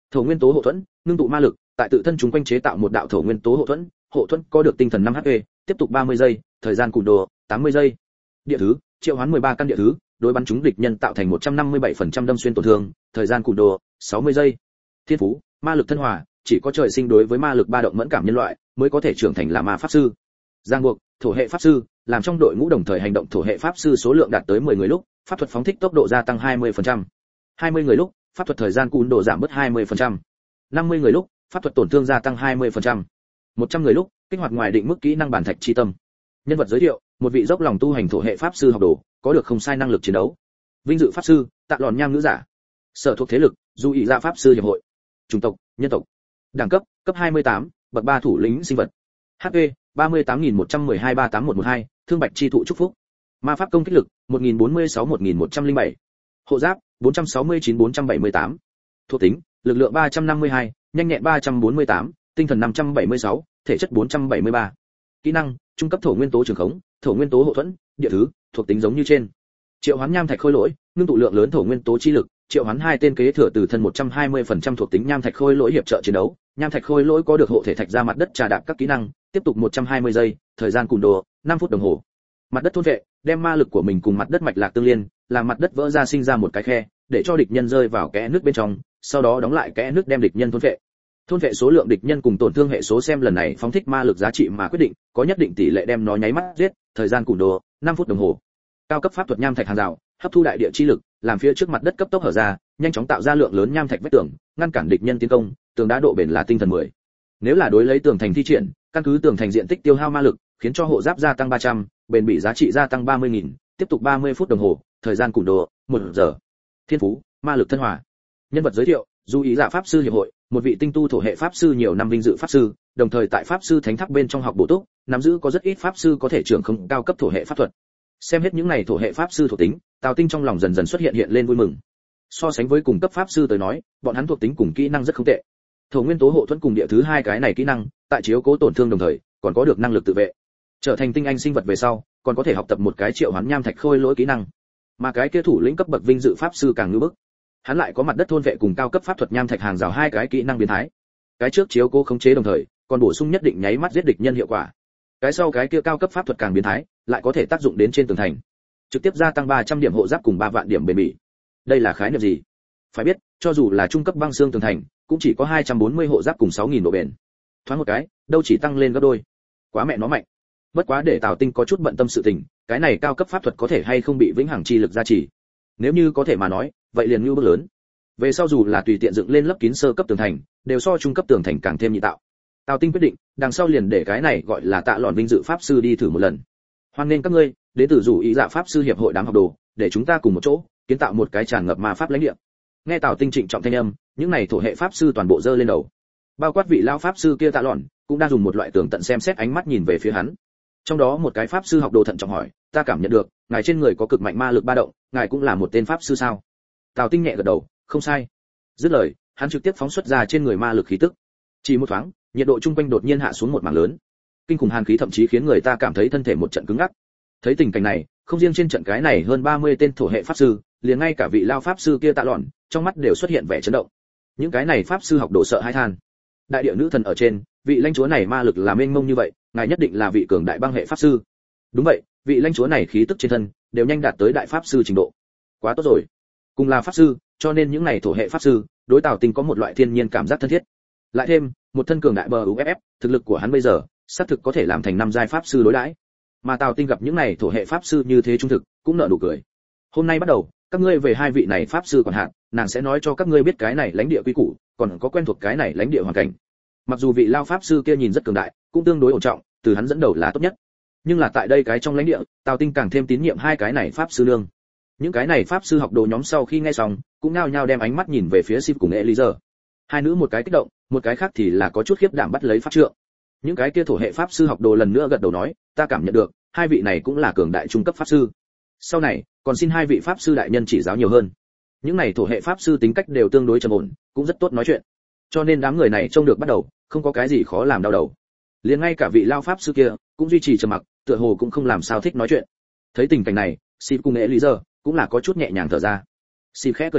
Thổ nguyên tố hộ thuẫn, ngưng tụ ma lực, tại tự thân chúng quanh chế tạo một đạo thổ nguyên tố hộ thuẫn, hộ thuẫn có được tinh thần năm hát pê, tiếp tục ba mươi giây, thời gian cùn đồ tám mươi giây. Địa thứ, triệu hoán mười ba căn địa thứ, đối bắn trúng địch nhân tạo thành một trăm năm mươi bảy phần trăm đâm xuyên tổn thương, thời gian cùn đồ sáu mươi giây. Thiên phú, ma lực thân hòa, chỉ có trời sinh đối với ma lực ba động mẫn cảm nhân loại mới có thể trưởng thành là ma pháp sư. Giang buộc, thổ hệ pháp sư, làm trong đội ngũ đồng thời hành động thổ hệ pháp sư số lượng đạt tới mười người lúc, pháp thuật phóng thích tốc độ gia tăng hai mươi phần trăm. hai mươi người lúc, pháp thuật thời gian cùn đồ giảm bớt hai mươi phần trăm. năm mươi người lúc, pháp thuật tổn thương gia tăng hai mươi phần trăm. một trăm người lúc, kích hoạt ngoài định mức kỹ năng bản thạch chi tâm. Nhân vật giới thiệu, một vị dốc lòng tu hành thổ hệ pháp sư học đồ, có được không sai năng lực chiến đấu. Vinh dự pháp sư, Tạ Lòn Nham ngữ giả. Sở thuộc thế lực, Du Ý Dạ pháp sư hiệp hội. Chủng tộc, nhân tộc. Đẳng cấp, cấp hai mươi tám, bậc ba thủ lĩnh sinh vật. hát pê, ba mươi tám nghìn một trăm mười hai ba tám một một hai, thương bạch chi thụ chúc phúc. Ma pháp công kích lực, một nghìn bốn mươi sáu một nghìn một trăm lẻ bảy. Hộ giáp, bốn trăm sáu mươi chín bốn trăm bảy mươi tám. Thuộc tính, lực lượng ba trăm năm mươi hai, nhanh nhẹn ba trăm bốn mươi tám, tinh thần năm trăm bảy mươi sáu, thể chất bốn trăm bảy mươi ba. Kỹ năng, trung cấp thổ nguyên tố trường khống, thổ nguyên tố hộ thuẫn, địa thứ, thuộc tính giống như trên. Triệu hoán nham thạch khôi lỗi, ngưng tụ lượng lớn thổ nguyên tố chi lực, triệu hoán hai tên kế thừa từ thân một trăm hai mươi phần trăm thuộc tính nham thạch khôi lỗi hiệp trợ chiến đấu. Nham thạch khôi lỗi có được hộ thể thạch ra mặt đất trà đạp các kỹ năng, tiếp tục một trăm hai mươi giây, thời gian cùn đồ năm phút đồng hồ. Mặt đất thôn vệ, đem ma lực của mình cùng mặt đất mạch lạc tương liên, làm mặt đất vỡ ra sinh ra một cái khe, để cho địch nhân rơi vào kẽ nước bên trong, sau đó đóng lại kẽ nước đem địch nhân thôn vệ. Thôn vệ số lượng địch nhân cùng tổn thương hệ số xem lần này phóng thích ma lực giá trị mà quyết định, có nhất định tỷ lệ đem nó nháy mắt giết, thời gian cùn đồ năm phút đồng hồ. Cao cấp pháp thuật nham thạch hàng rào, hấp thu đại địa chi lực, làm phía trước mặt đất cấp tốc hở ra, nhanh chóng tạo ra lượng lớn nham thạch vách tường, ngăn cản địch nhân tiến công, tường đá độ bền là tinh thần mười. Nếu là đối lấy tường thành thi triển, căn cứ tường thành diện tích tiêu hao ma lực, khiến cho hộ giáp gia tăng ba trăm, bền bỉ giá trị gia tăng ba mươi nghìn, tiếp tục ba mươi phút đồng hồ, thời gian cùn đồ một giờ. Thiên phú, ma lực thân hòa. Nhân vật giới thiệu, Du Ý Dạ pháp sư hiệp hội, một vị tinh tu thổ hệ pháp sư nhiều năm vinh dự pháp sư, đồng thời tại pháp sư thánh tháp bên trong học bổ túc, nắm giữ có rất ít pháp sư có thể trưởng không cao cấp thổ hệ pháp thuật. Xem hết những này thổ hệ pháp sư thuộc tính, Tào Tinh trong lòng dần dần xuất hiện hiện lên vui mừng. So sánh với cùng cấp pháp sư tới nói, bọn hắn thuộc tính cùng kỹ năng rất không tệ. Thổ nguyên tố hộ thuẫn cùng địa thứ hai cái này kỹ năng, tại chiếu cố tổn thương đồng thời, còn có được năng lực tự vệ. Trở thành tinh anh sinh vật về sau, còn có thể học tập một cái triệu hoán nham thạch khôi lỗi kỹ năng. Mà cái kia thủ lĩnh cấp bậc vinh dự pháp sư càng ngưỡng bức. Hắn lại có mặt đất thôn vệ cùng cao cấp pháp thuật nham thạch hàng rào hai cái kỹ năng biến thái. Cái trước chiếu cố khống chế đồng thời, còn bổ sung nhất định nháy mắt giết địch nhân hiệu quả. Cái sau cái kia cao cấp pháp thuật càng biến thái, lại có thể tác dụng đến trên tường thành. Trực tiếp gia tăng ba trăm điểm hộ giáp cùng ba vạn điểm bền bỉ. Đây là khái niệm gì? Phải biết, cho dù là trung cấp băng xương tường thành, cũng chỉ có hai trăm bốn mươi hộ giáp cùng sáu nghìn độ bền. Thoáng một cái, đâu chỉ tăng lên gấp đôi. Quá mẹ nó mạnh. Bất quá để Tào Tinh có chút bận tâm sự tình, cái này cao cấp pháp thuật có thể hay không bị vĩnh hằng chi lực gia trì. Nếu như có thể mà nói, vậy liền như bước lớn. Về sau dù là tùy tiện dựng lên lấp kín sơ cấp tường thành, đều so trung cấp tường thành càng thêm nhị tạo. Tào Tinh quyết định, đằng sau liền để cái này gọi là Tạ Lòn vinh dự pháp sư đi thử một lần. Hoan nên các ngươi, đến từ rủ ý dạ pháp sư hiệp hội đám học đồ, để chúng ta cùng một chỗ kiến tạo một cái tràn ngập ma pháp lãnh địa. Nghe Tào Tinh trịnh trọng thanh âm, những này thổ hệ pháp sư toàn bộ giơ lên đầu. Bao quát vị lão pháp sư kia Tạ Lòn, cũng đang dùng một loại tường tận xem xét ánh mắt nhìn về phía hắn. Trong đó một cái pháp sư học đồ thận trọng hỏi, ta cảm nhận được, ngài trên người có cực mạnh ma lực ba động, ngài cũng là một tên pháp sư sao? Tào Tinh nhẹ gật đầu, không sai. Dứt lời, hắn trực tiếp phóng xuất ra trên người ma lực khí tức. Chỉ một thoáng, nhiệt độ chung quanh đột nhiên hạ xuống một mảng lớn. Kinh khủng hàn khí thậm chí khiến người ta cảm thấy thân thể một trận cứng ngắc. Thấy tình cảnh này, không riêng trên trận cái này hơn ba mươi tên thổ hệ pháp sư, liền ngay cả vị lao pháp sư kia Tạ Lòn, trong mắt đều xuất hiện vẻ chấn động. Những cái này pháp sư học đồ sợ hãi than. Đại địa nữ thần ở trên, vị lãnh chúa này ma lực là mênh mông như vậy, ngài nhất định là vị cường đại băng hệ pháp sư. Đúng vậy, vị lãnh chúa này khí tức trên thân đều nhanh đạt tới đại pháp sư trình độ. Quá tốt rồi. Cùng là pháp sư, cho nên những này thổ hệ pháp sư, đối Tào Tinh có một loại thiên nhiên cảm giác thân thiết. Lại thêm, một thân cường đại bờ u ép ép, thực lực của hắn bây giờ, xác thực có thể làm thành năm giai pháp sư đối đãi. Mà Tào Tinh gặp những này thổ hệ pháp sư như thế trung thực, cũng nở nụ cười. Hôm nay bắt đầu, các ngươi về hai vị này pháp sư còn hạn, nàng sẽ nói cho các ngươi biết cái này lãnh địa quy củ, còn có quen thuộc cái này lãnh địa hoàn cảnh. Mặc dù vị lao pháp sư kia nhìn rất cường đại, cũng tương đối ổn trọng, từ hắn dẫn đầu là tốt nhất. Nhưng là tại đây cái trong lãnh địa, Tào Tinh càng thêm tín nhiệm hai cái này pháp sư nương. Những cái này pháp sư học đồ nhóm sau khi nghe xong, cũng nao nhao đem ánh mắt nhìn về phía Sif cùng Eliezer. Hai nữ một cái kích động, một cái khác thì là có chút khiếp đảm bắt lấy pháp trượng. Những cái kia thổ hệ pháp sư học đồ lần nữa gật đầu nói, ta cảm nhận được, hai vị này cũng là cường đại trung cấp pháp sư. Sau này, còn xin hai vị pháp sư đại nhân chỉ giáo nhiều hơn. Những này thổ hệ pháp sư tính cách đều tương đối trầm ổn, cũng rất tốt nói chuyện. Cho nên đám người này trông được bắt đầu, không có cái gì khó làm đau đầu. Liền ngay cả vị lao pháp sư kia cũng duy trì trầm mặc, tựa hồ cũng không làm sao thích nói chuyện. Thấy tình cảnh này, Sif cùng Eliezer cũng là có chút nhẹ nhàng thở ra. Sif khẽ cười nói,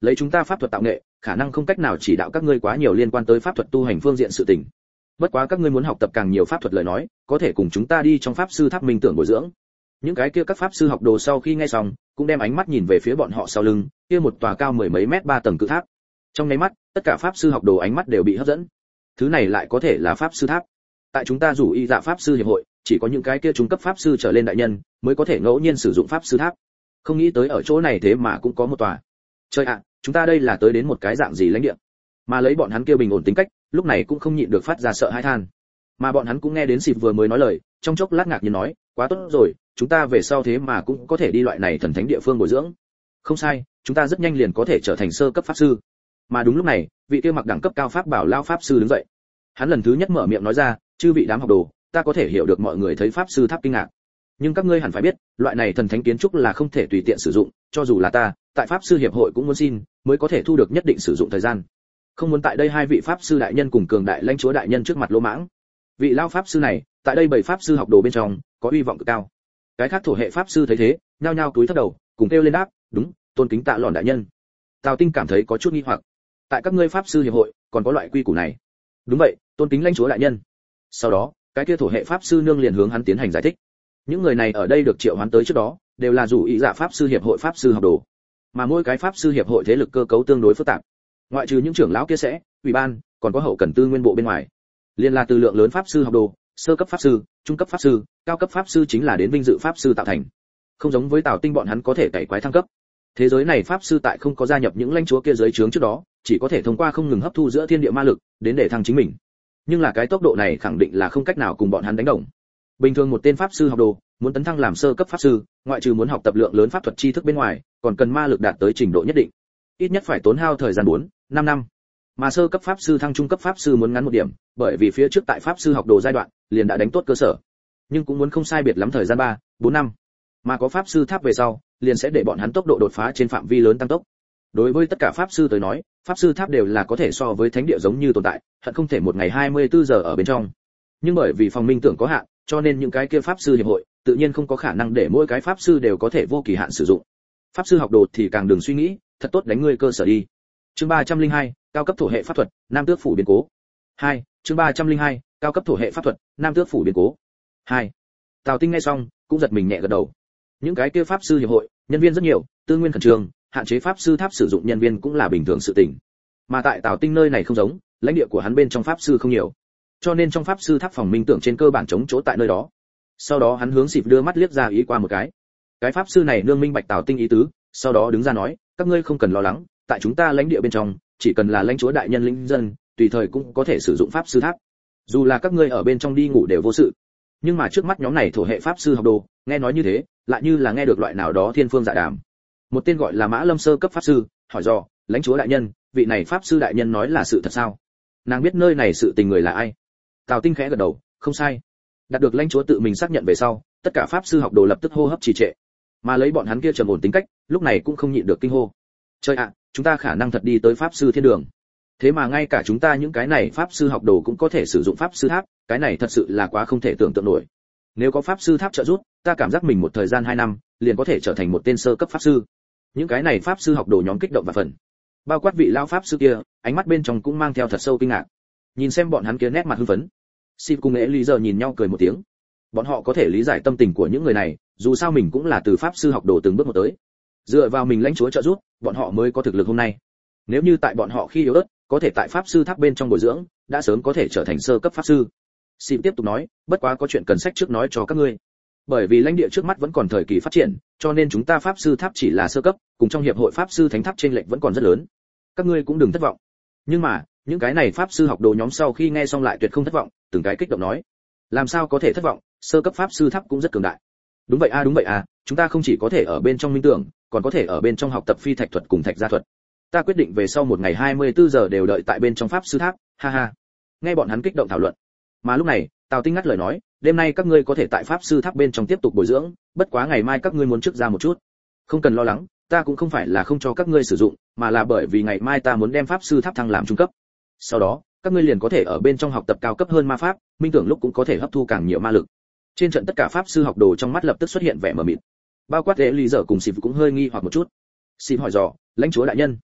lấy chúng ta pháp thuật tạo nghệ, khả năng không cách nào chỉ đạo các ngươi quá nhiều liên quan tới pháp thuật tu hành phương diện sự tình. Bất quá các ngươi muốn học tập càng nhiều pháp thuật lời nói, có thể cùng chúng ta đi trong pháp sư tháp minh tưởng bồi dưỡng. Những cái kia các pháp sư học đồ sau khi nghe xong, cũng đem ánh mắt nhìn về phía bọn họ sau lưng, kia một tòa cao mười mấy mét ba tầng cự tháp. Trong nháy mắt, tất cả pháp sư học đồ ánh mắt đều bị hấp dẫn. Thứ này lại có thể là pháp sư tháp. Tại chúng ta rủ y dạ pháp sư hiệp hội, chỉ có những cái kia trung cấp pháp sư trở lên đại nhân mới có thể ngẫu nhiên sử dụng pháp sư tháp. Không nghĩ tới ở chỗ này thế mà cũng có một tòa. Trời ạ, chúng ta đây là tới đến một cái dạng gì lãnh địa? Mà lấy bọn hắn kia bình ổn tính cách, lúc này cũng không nhịn được phát ra sợ hãi than. Mà bọn hắn cũng nghe đến Sịp vừa mới nói lời, trong chốc lát ngạc nhiên nói, quá tốt rồi, chúng ta về sau thế mà cũng có thể đi loại này thần thánh địa phương bồi dưỡng. Không sai, chúng ta rất nhanh liền có thể trở thành sơ cấp pháp sư. Mà đúng lúc này, vị kia mặc đẳng cấp cao pháp bảo lao pháp sư đứng dậy. Hắn lần thứ nhất mở miệng nói ra, chư vị đám học đồ, ta có thể hiểu được mọi người thấy pháp sư tháp kinh ngạc. Nhưng các ngươi hẳn phải biết, loại này thần thánh kiến trúc là không thể tùy tiện sử dụng, cho dù là ta, tại pháp sư hiệp hội cũng muốn xin, mới có thể thu được nhất định sử dụng thời gian. Không muốn tại đây hai vị pháp sư đại nhân cùng cường đại lãnh chúa đại nhân trước mặt lỗ mãng. Vị lao pháp sư này, tại đây bảy pháp sư học đồ bên trong, có uy vọng cực cao. Cái khác thổ hệ pháp sư thấy thế, nhao nhao cúi thấp đầu, cùng kêu lên đáp, đúng, tôn kính tạ lòn đại nhân. Tào Tinh cảm thấy có chút nghi hoặc. Tại các ngươi pháp sư hiệp hội, còn có loại quy củ này? Đúng vậy, tôn kính lãnh chúa đại nhân. Sau đó, cái kia thổ hệ pháp sư nương liền hướng hắn tiến hành giải thích. Những người này ở đây được triệu hoán tới trước đó, đều là rủ ý dạ pháp sư hiệp hội pháp sư học đồ. Mà mỗi cái pháp sư hiệp hội thế lực cơ cấu tương đối phức tạp. Ngoại trừ những trưởng lão kia sẽ, ủy ban, còn có hậu cần tư nguyên bộ bên ngoài. Liên là từ lượng lớn pháp sư học đồ, sơ cấp pháp sư, trung cấp pháp sư, cao cấp pháp sư chính là đến vinh dự pháp sư tạo thành. Không giống với Tào Tinh bọn hắn có thể cày quái thăng cấp. Thế giới này pháp sư tại không có gia nhập những lãnh chúa kia dưới trướng trước đó, chỉ có thể thông qua không ngừng hấp thu giữa thiên địa ma lực, đến để thăng chính mình. Nhưng là cái tốc độ này khẳng định là không cách nào cùng bọn hắn đánh đồng. Bình thường một tên pháp sư học đồ, muốn tấn thăng làm sơ cấp pháp sư, ngoại trừ muốn học tập lượng lớn pháp thuật tri thức bên ngoài, còn cần ma lực đạt tới trình độ nhất định. Ít nhất phải tốn hao thời gian bốn, năm năm. Mà sơ cấp pháp sư thăng trung cấp pháp sư muốn ngắn một điểm, bởi vì phía trước tại pháp sư học đồ giai đoạn, liền đã đánh tốt cơ sở. Nhưng cũng muốn không sai biệt lắm thời gian ba, bốn năm. Mà có pháp sư tháp về sau, liền sẽ để bọn hắn tốc độ đột phá trên phạm vi lớn tăng tốc. Đối với tất cả pháp sư tới nói, pháp sư tháp đều là có thể so với thánh địa giống như tồn tại, hận không thể một ngày hai mươi bốn giờ ở bên trong. Nhưng bởi vì phòng minh tưởng có hạn, cho nên những cái kia pháp sư hiệp hội, tự nhiên không có khả năng để mỗi cái pháp sư đều có thể vô kỳ hạn sử dụng. Pháp sư học đồ thì càng đừng suy nghĩ, thật tốt đánh ngươi cơ sở đi. Chương ba trăm linh hai, cao cấp thổ hệ pháp thuật, Nam Tước phủ biến cố. hai, chương ba trăm linh hai, cao cấp thổ hệ pháp thuật, Nam Tước phủ biến cố. hai. Tào Tinh nghe xong, cũng giật mình nhẹ gật đầu. Những cái kia pháp sư hiệp hội, nhân viên rất nhiều, tư nguyên khẩn trương, hạn chế pháp sư tháp sử dụng nhân viên cũng là bình thường sự tình. Mà tại Tào Tinh nơi này không giống, lãnh địa của hắn bên trong pháp sư không nhiều, cho nên trong pháp sư tháp phòng minh tưởng trên cơ bản chống chỗ tại nơi đó. Sau đó hắn hướng Sịp đưa mắt liếc ra ý qua một cái. Cái pháp sư này nương minh bạch Tào Tinh ý tứ, sau đó đứng ra nói, các ngươi không cần lo lắng, tại chúng ta lãnh địa bên trong, chỉ cần là lãnh chúa đại nhân linh dân, tùy thời cũng có thể sử dụng pháp sư tháp. Dù là các ngươi ở bên trong đi ngủ đều vô sự. Nhưng mà trước mắt nhóm này thổ hệ pháp sư học đồ, nghe nói như thế, lại như là nghe được loại nào đó thiên phương dạ đàm. Một tên gọi là Mã Lâm sơ cấp pháp sư, hỏi dò, lãnh chúa đại nhân, vị này pháp sư đại nhân nói là sự thật sao? Nàng biết nơi này sự tình người là ai. Tào Tinh khẽ gật đầu, không sai. Đạt được lãnh chúa tự mình xác nhận về sau, tất cả pháp sư học đồ lập tức hô hấp trì trệ. Mà lấy bọn hắn kia trầm ổn tính cách, lúc này cũng không nhịn được kinh hô. Trời ạ, chúng ta khả năng thật đi tới pháp sư thiên đường. Thế mà ngay cả chúng ta những cái này pháp sư học đồ cũng có thể sử dụng pháp sư tháp, cái này thật sự là quá không thể tưởng tượng nổi. Nếu có pháp sư tháp trợ giúp, ta cảm giác mình một thời gian hai năm, liền có thể trở thành một tên sơ cấp pháp sư. Những cái này pháp sư học đồ nhóm kích động và phần. Bao quát vị lão pháp sư kia, ánh mắt bên trong cũng mang theo thật sâu kinh ngạc. Nhìn xem bọn hắn kia nét mặt hưng phấn. Sịp cùng Ellie giờ nhìn nhau cười một tiếng. Bọn họ có thể lý giải tâm tình của những người này, dù sao mình cũng là từ pháp sư học đồ từng bước một tới. Dựa vào mình lãnh chúa trợ giúp, bọn họ mới có thực lực hôm nay. Nếu như tại bọn họ khi yếu ớt, có thể tại pháp sư tháp bên trong bồi dưỡng, đã sớm có thể trở thành sơ cấp pháp sư. Sịp tiếp tục nói, bất quá có chuyện cần sách trước nói cho các ngươi. Bởi vì lãnh địa trước mắt vẫn còn thời kỳ phát triển, cho nên chúng ta pháp sư tháp chỉ là sơ cấp, cùng trong hiệp hội pháp sư thánh tháp trên lệnh vẫn còn rất lớn. Các ngươi cũng đừng thất vọng. Nhưng mà, những cái này pháp sư học đồ nhóm sau khi nghe xong lại tuyệt không thất vọng, từng cái kích động nói, làm sao có thể thất vọng, sơ cấp pháp sư tháp cũng rất cường đại. Đúng vậy a à, đúng vậy à, chúng ta không chỉ có thể ở bên trong minh tưởng, còn có thể ở bên trong học tập phi thạch thuật cùng thạch gia thuật. Ta quyết định về sau một ngày hai mươi bốn giờ đều đợi tại bên trong pháp sư tháp, ha ha. Nghe bọn hắn kích động thảo luận. Mà lúc này, Tào Tinh ngắt lời nói, đêm nay các ngươi có thể tại pháp sư tháp bên trong tiếp tục bồi dưỡng, bất quá ngày mai các ngươi muốn trước ra một chút. Không cần lo lắng, ta cũng không phải là không cho các ngươi sử dụng, mà là bởi vì ngày mai ta muốn đem pháp sư tháp thăng làm trung cấp. Sau đó, các ngươi liền có thể ở bên trong học tập cao cấp hơn ma pháp, minh tưởng lúc cũng có thể hấp thu càng nhiều ma lực. Trên trận tất cả pháp sư học đồ trong mắt lập tức xuất hiện vẻ mờ mịt. Bao quát Ellie giờ cùng Sịp cũng hơi nghi hoặc một chút. Sịp hỏi dò, lãnh chúa đại nhân,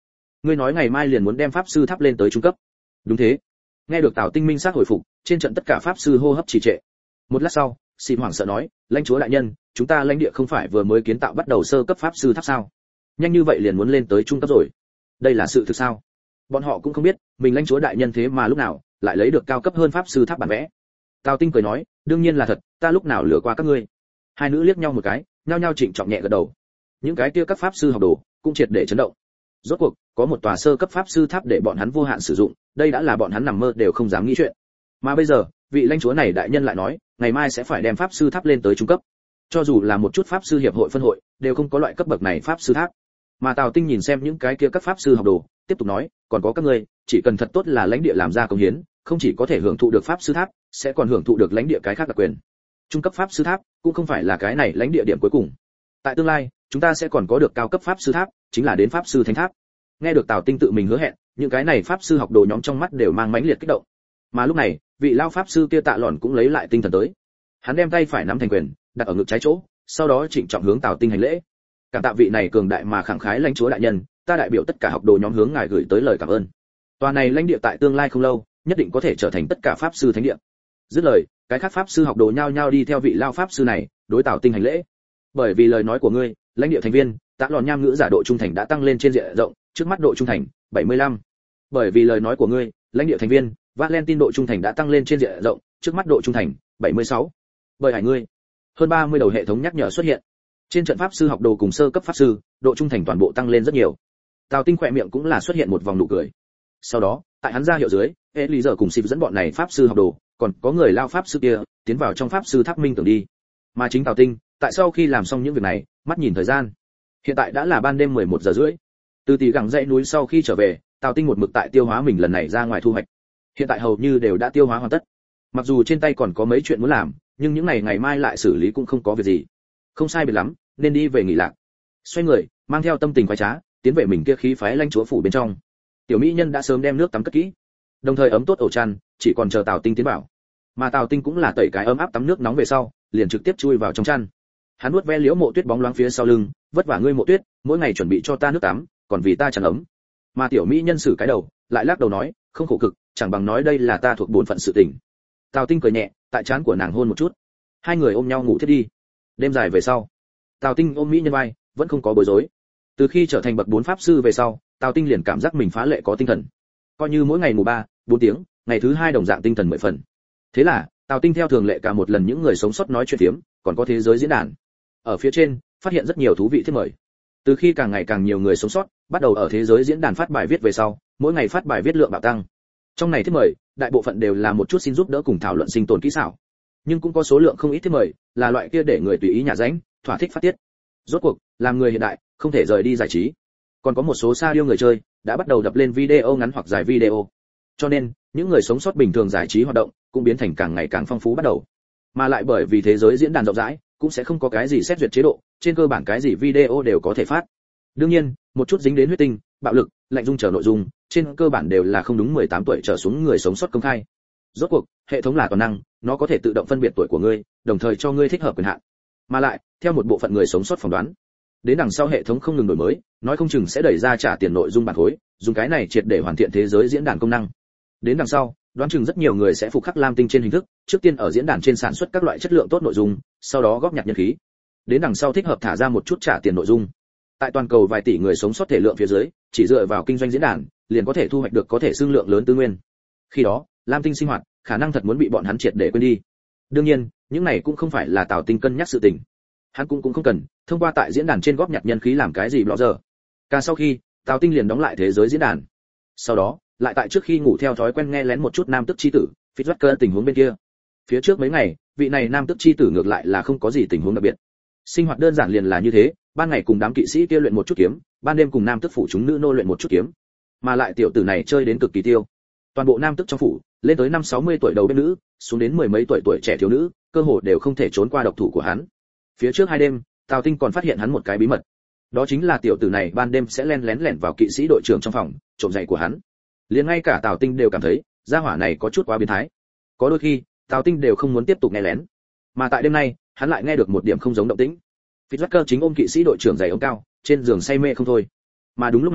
ngươi nói ngày mai liền muốn đem pháp sư tháp lên tới trung cấp. Đúng thế. Nghe được Tào Tinh minh xác hồi phục, trên trận tất cả pháp sư hô hấp trì trệ. Một lát sau, Xỉn hoảng sợ nói, lãnh chúa đại nhân, chúng ta lãnh địa không phải vừa mới kiến tạo bắt đầu sơ cấp pháp sư tháp sao? Nhanh như vậy liền muốn lên tới trung cấp rồi. Đây là sự thực sao? Bọn họ cũng không biết, mình lãnh chúa đại nhân thế mà lúc nào lại lấy được cao cấp hơn pháp sư tháp bản vẽ. Tào Tinh cười nói, đương nhiên là thật, ta lúc nào lừa qua các ngươi. Hai nữ liếc nhau một cái, nhao nhao trịnh trọng nhẹ gật đầu. Những cái kia các pháp sư học đồ cũng triệt để chấn động. Rốt cuộc, có một tòa sơ cấp pháp sư tháp để bọn hắn vô hạn sử dụng, đây đã là bọn hắn nằm mơ đều không dám nghĩ chuyện. Mà bây giờ, vị lãnh chúa này đại nhân lại nói, ngày mai sẽ phải đem pháp sư tháp lên tới trung cấp. Cho dù là một chút pháp sư hiệp hội phân hội, đều không có loại cấp bậc này pháp sư tháp. Mà Tào Tinh nhìn xem những cái kia các pháp sư học đồ, tiếp tục nói, còn có các ngươi, chỉ cần thật tốt là lãnh địa làm ra công hiến, không chỉ có thể hưởng thụ được pháp sư tháp, sẽ còn hưởng thụ được lãnh địa cái khác đặc quyền. Trung cấp pháp sư tháp cũng không phải là cái này lãnh địa điểm cuối cùng. Tại tương lai, chúng ta sẽ còn có được cao cấp pháp sư tháp, chính là đến pháp sư thánh tháp. Nghe được Tào Tinh tự mình hứa hẹn, những cái này pháp sư học đồ nhóm trong mắt đều mang mãnh liệt kích động. Mà lúc này, vị lao pháp sư kia Tạ Lòn cũng lấy lại tinh thần tới. Hắn đem tay phải nắm thành quyền, đặt ở ngực trái chỗ, sau đó trịnh trọng hướng Tào Tinh hành lễ. Cảm tạ vị này cường đại mà khẳng khái lãnh chúa đại nhân, ta đại biểu tất cả học đồ nhóm hướng ngài gửi tới lời cảm ơn. Tòa này lãnh địa tại tương lai không lâu, nhất định có thể trở thành tất cả pháp sư thánh địa. Dứt lời, cái khác pháp sư học đồ nhao nhao đi theo vị lao pháp sư này, đối Tào Tinh hành lễ. Bởi vì lời nói của ngươi, lãnh địa thành viên, Tạ Lòn nham ngữ giả độ trung thành đã tăng lên trên diện rộng, trước mắt độ trung thành bảy mươi lăm. Bởi vì lời nói của ngươi, lãnh địa thành viên, Valentine độ trung thành đã tăng lên trên diện rộng, trước mắt độ trung thành bảy mươi sáu. Bởi hải ngươi, hơn ba mươi đầu hệ thống nhắc nhở xuất hiện. Trên trận pháp sư học đồ cùng sơ cấp pháp sư, độ trung thành toàn bộ tăng lên rất nhiều. Tào Tinh khỏe miệng cũng là xuất hiện một vòng nụ cười. Sau đó, tại hắn ra hiệu dưới, Eliezer cùng Sif dẫn bọn này pháp sư học đồ, còn có người lao pháp sư kia, tiến vào trong pháp sư tháp minh tưởng đi. Mà chính Tào Tinh, tại sau khi làm xong những việc này, mắt nhìn thời gian. Hiện tại đã là ban đêm mười một giờ rưỡi. Từ tỷ gẳng dãy núi sau khi trở về, Tào Tinh một mực tại tiêu hóa mình lần này ra ngoài thu hoạch. Hiện tại hầu như đều đã tiêu hóa hoàn tất. Mặc dù trên tay còn có mấy chuyện muốn làm, nhưng những này ngày mai lại xử lý cũng không có việc gì. Không sai biệt lắm, nên đi về nghỉ lạc. Xoay người, mang theo tâm tình khoái trá, tiến về mình kia khí phái lãnh chúa phủ bên trong. Tiểu mỹ nhân đã sớm đem nước tắm cất kỹ, đồng thời ấm tốt ổ chăn, chỉ còn chờ Tào Tinh tiến vào. Mà Tào Tinh cũng là tẩy cái ấm áp tắm nước nóng về sau, liền trực tiếp chui vào trong chăn. Hắn nuốt ve liễu Mộ Tuyết bóng loáng phía sau lưng, vất vả ngươi Mộ Tuyết, mỗi ngày chuẩn bị cho ta nước tắm, còn vì ta chăn ấm. Mà tiểu mỹ nhân sử cái đầu, lại lắc đầu nói, không khổ cực, chẳng bằng nói đây là ta thuộc bổn phận sự tình. Tào Tinh cười nhẹ, tại trán của nàng hôn một chút. Hai người ôm nhau ngủ thiết đi. Đêm dài về sau, Tào Tinh ôm mỹ nhân vai, vẫn không có bối rối. Từ khi trở thành bậc bốn pháp sư về sau, Tào Tinh liền cảm giác mình phá lệ có tinh thần. Coi như mỗi ngày ngủ ba, bốn tiếng, ngày thứ hai đồng dạng tinh thần mười phần. Thế là, Tào Tinh theo thường lệ cả một lần những người sống sót nói chuyện phiếm, còn có thế giới diễn đàn. Ở phía trên, phát hiện rất nhiều thú vị thiết mời. Từ khi càng ngày càng nhiều người sống sót, bắt đầu ở thế giới diễn đàn phát bài viết về sau, mỗi ngày phát bài viết lượng bạo tăng. Trong này thiết mời, đại bộ phận đều là một chút xin giúp đỡ cùng thảo luận sinh tồn kỹ xảo. Nhưng cũng có số lượng không ít thiết mời, là loại kia để người tùy ý nhả ránh, thỏa thích phát tiết. Rốt cuộc, làm người hiện đại, không thể rời đi giải trí. Còn có một số sa điêu người chơi, đã bắt đầu đập lên video ngắn hoặc dài video. Cho nên, những người sống sót bình thường giải trí hoạt động, cũng biến thành càng ngày càng phong phú bắt đầu. Mà lại bởi vì thế giới diễn đàn rộng rãi, cũng sẽ không có cái gì xét duyệt chế độ, trên cơ bản cái gì video đều có thể phát. Đương nhiên, một chút dính đến huyết tinh, bạo lực, lạnh dung trở nội dung, trên cơ bản đều là không đúng mười tám tuổi trở xuống người sống sót công khai. Rốt cuộc, hệ thống là toàn năng, nó có thể tự động phân biệt tuổi của ngươi, đồng thời cho ngươi thích hợp quyền hạn. Mà lại, theo một bộ phận người sống sót phỏng đoán, đến đằng sau hệ thống không ngừng đổi mới, nói không chừng sẽ đẩy ra trả tiền nội dung bản khối, dùng cái này triệt để hoàn thiện thế giới diễn đàn công năng. Đến đằng sau, đoán chừng rất nhiều người sẽ phục khắc lam tinh trên hình thức, trước tiên ở diễn đàn trên sản xuất các loại chất lượng tốt nội dung, sau đó góp nhặt nhân khí. Đến đằng sau thích hợp thả ra một chút trả tiền nội dung. Tại toàn cầu vài tỷ người sống sót thể lượng phía dưới, chỉ dựa vào kinh doanh diễn đàn, liền có thể thu hoạch được có thể xương lượng lớn tư nguyên. Khi đó, lam tinh sinh hoạt, khả năng thật muốn bị bọn hắn triệt để quên đi. Đương nhiên, những này cũng không phải là Tào Tinh cân nhắc sự tình. Hắn cũng cũng không cần thông qua tại diễn đàn trên góp nhặt nhân khí làm cái gì blogger. Cả sau khi, Tào Tinh liền đóng lại thế giới diễn đàn. Sau đó, lại tại trước khi ngủ theo thói quen nghe lén một chút nam tức chi tử, Fitzwater tình huống bên kia. Phía trước mấy ngày, vị này nam tức chi tử ngược lại là không có gì tình huống đặc biệt. Sinh hoạt đơn giản liền là như thế, ban ngày cùng đám kỵ sĩ kia luyện một chút kiếm, ban đêm cùng nam tức phủ chúng nữ nô luyện một chút kiếm. Mà lại tiểu tử này chơi đến cực kỳ tiêu. Toàn bộ nam tức trong phủ, lên tới năm sáu mươi tuổi đầu bếp nữ, xuống đến mười mấy tuổi tuổi trẻ thiếu nữ, cơ hồ đều không thể trốn qua độc thủ của hắn. Phía trước hai đêm, Tào Tinh còn phát hiện hắn một cái bí mật. Đó chính là tiểu tử này ban đêm sẽ len lén lẻn vào kỵ sĩ đội trưởng trong phòng, trộm giày của hắn. Liền ngay cả Tào Tinh đều cảm thấy, gia hỏa này có chút quá biến thái. Có đôi khi, Tào Tinh đều không muốn tiếp tục nghe lén. Mà tại đêm nay, hắn lại nghe được một điểm không giống động tĩnh. Fitzwater chính ôm kỵ sĩ đội trưởng giày ống cao, trên giường say mê không thôi. Mà đúng lúc này,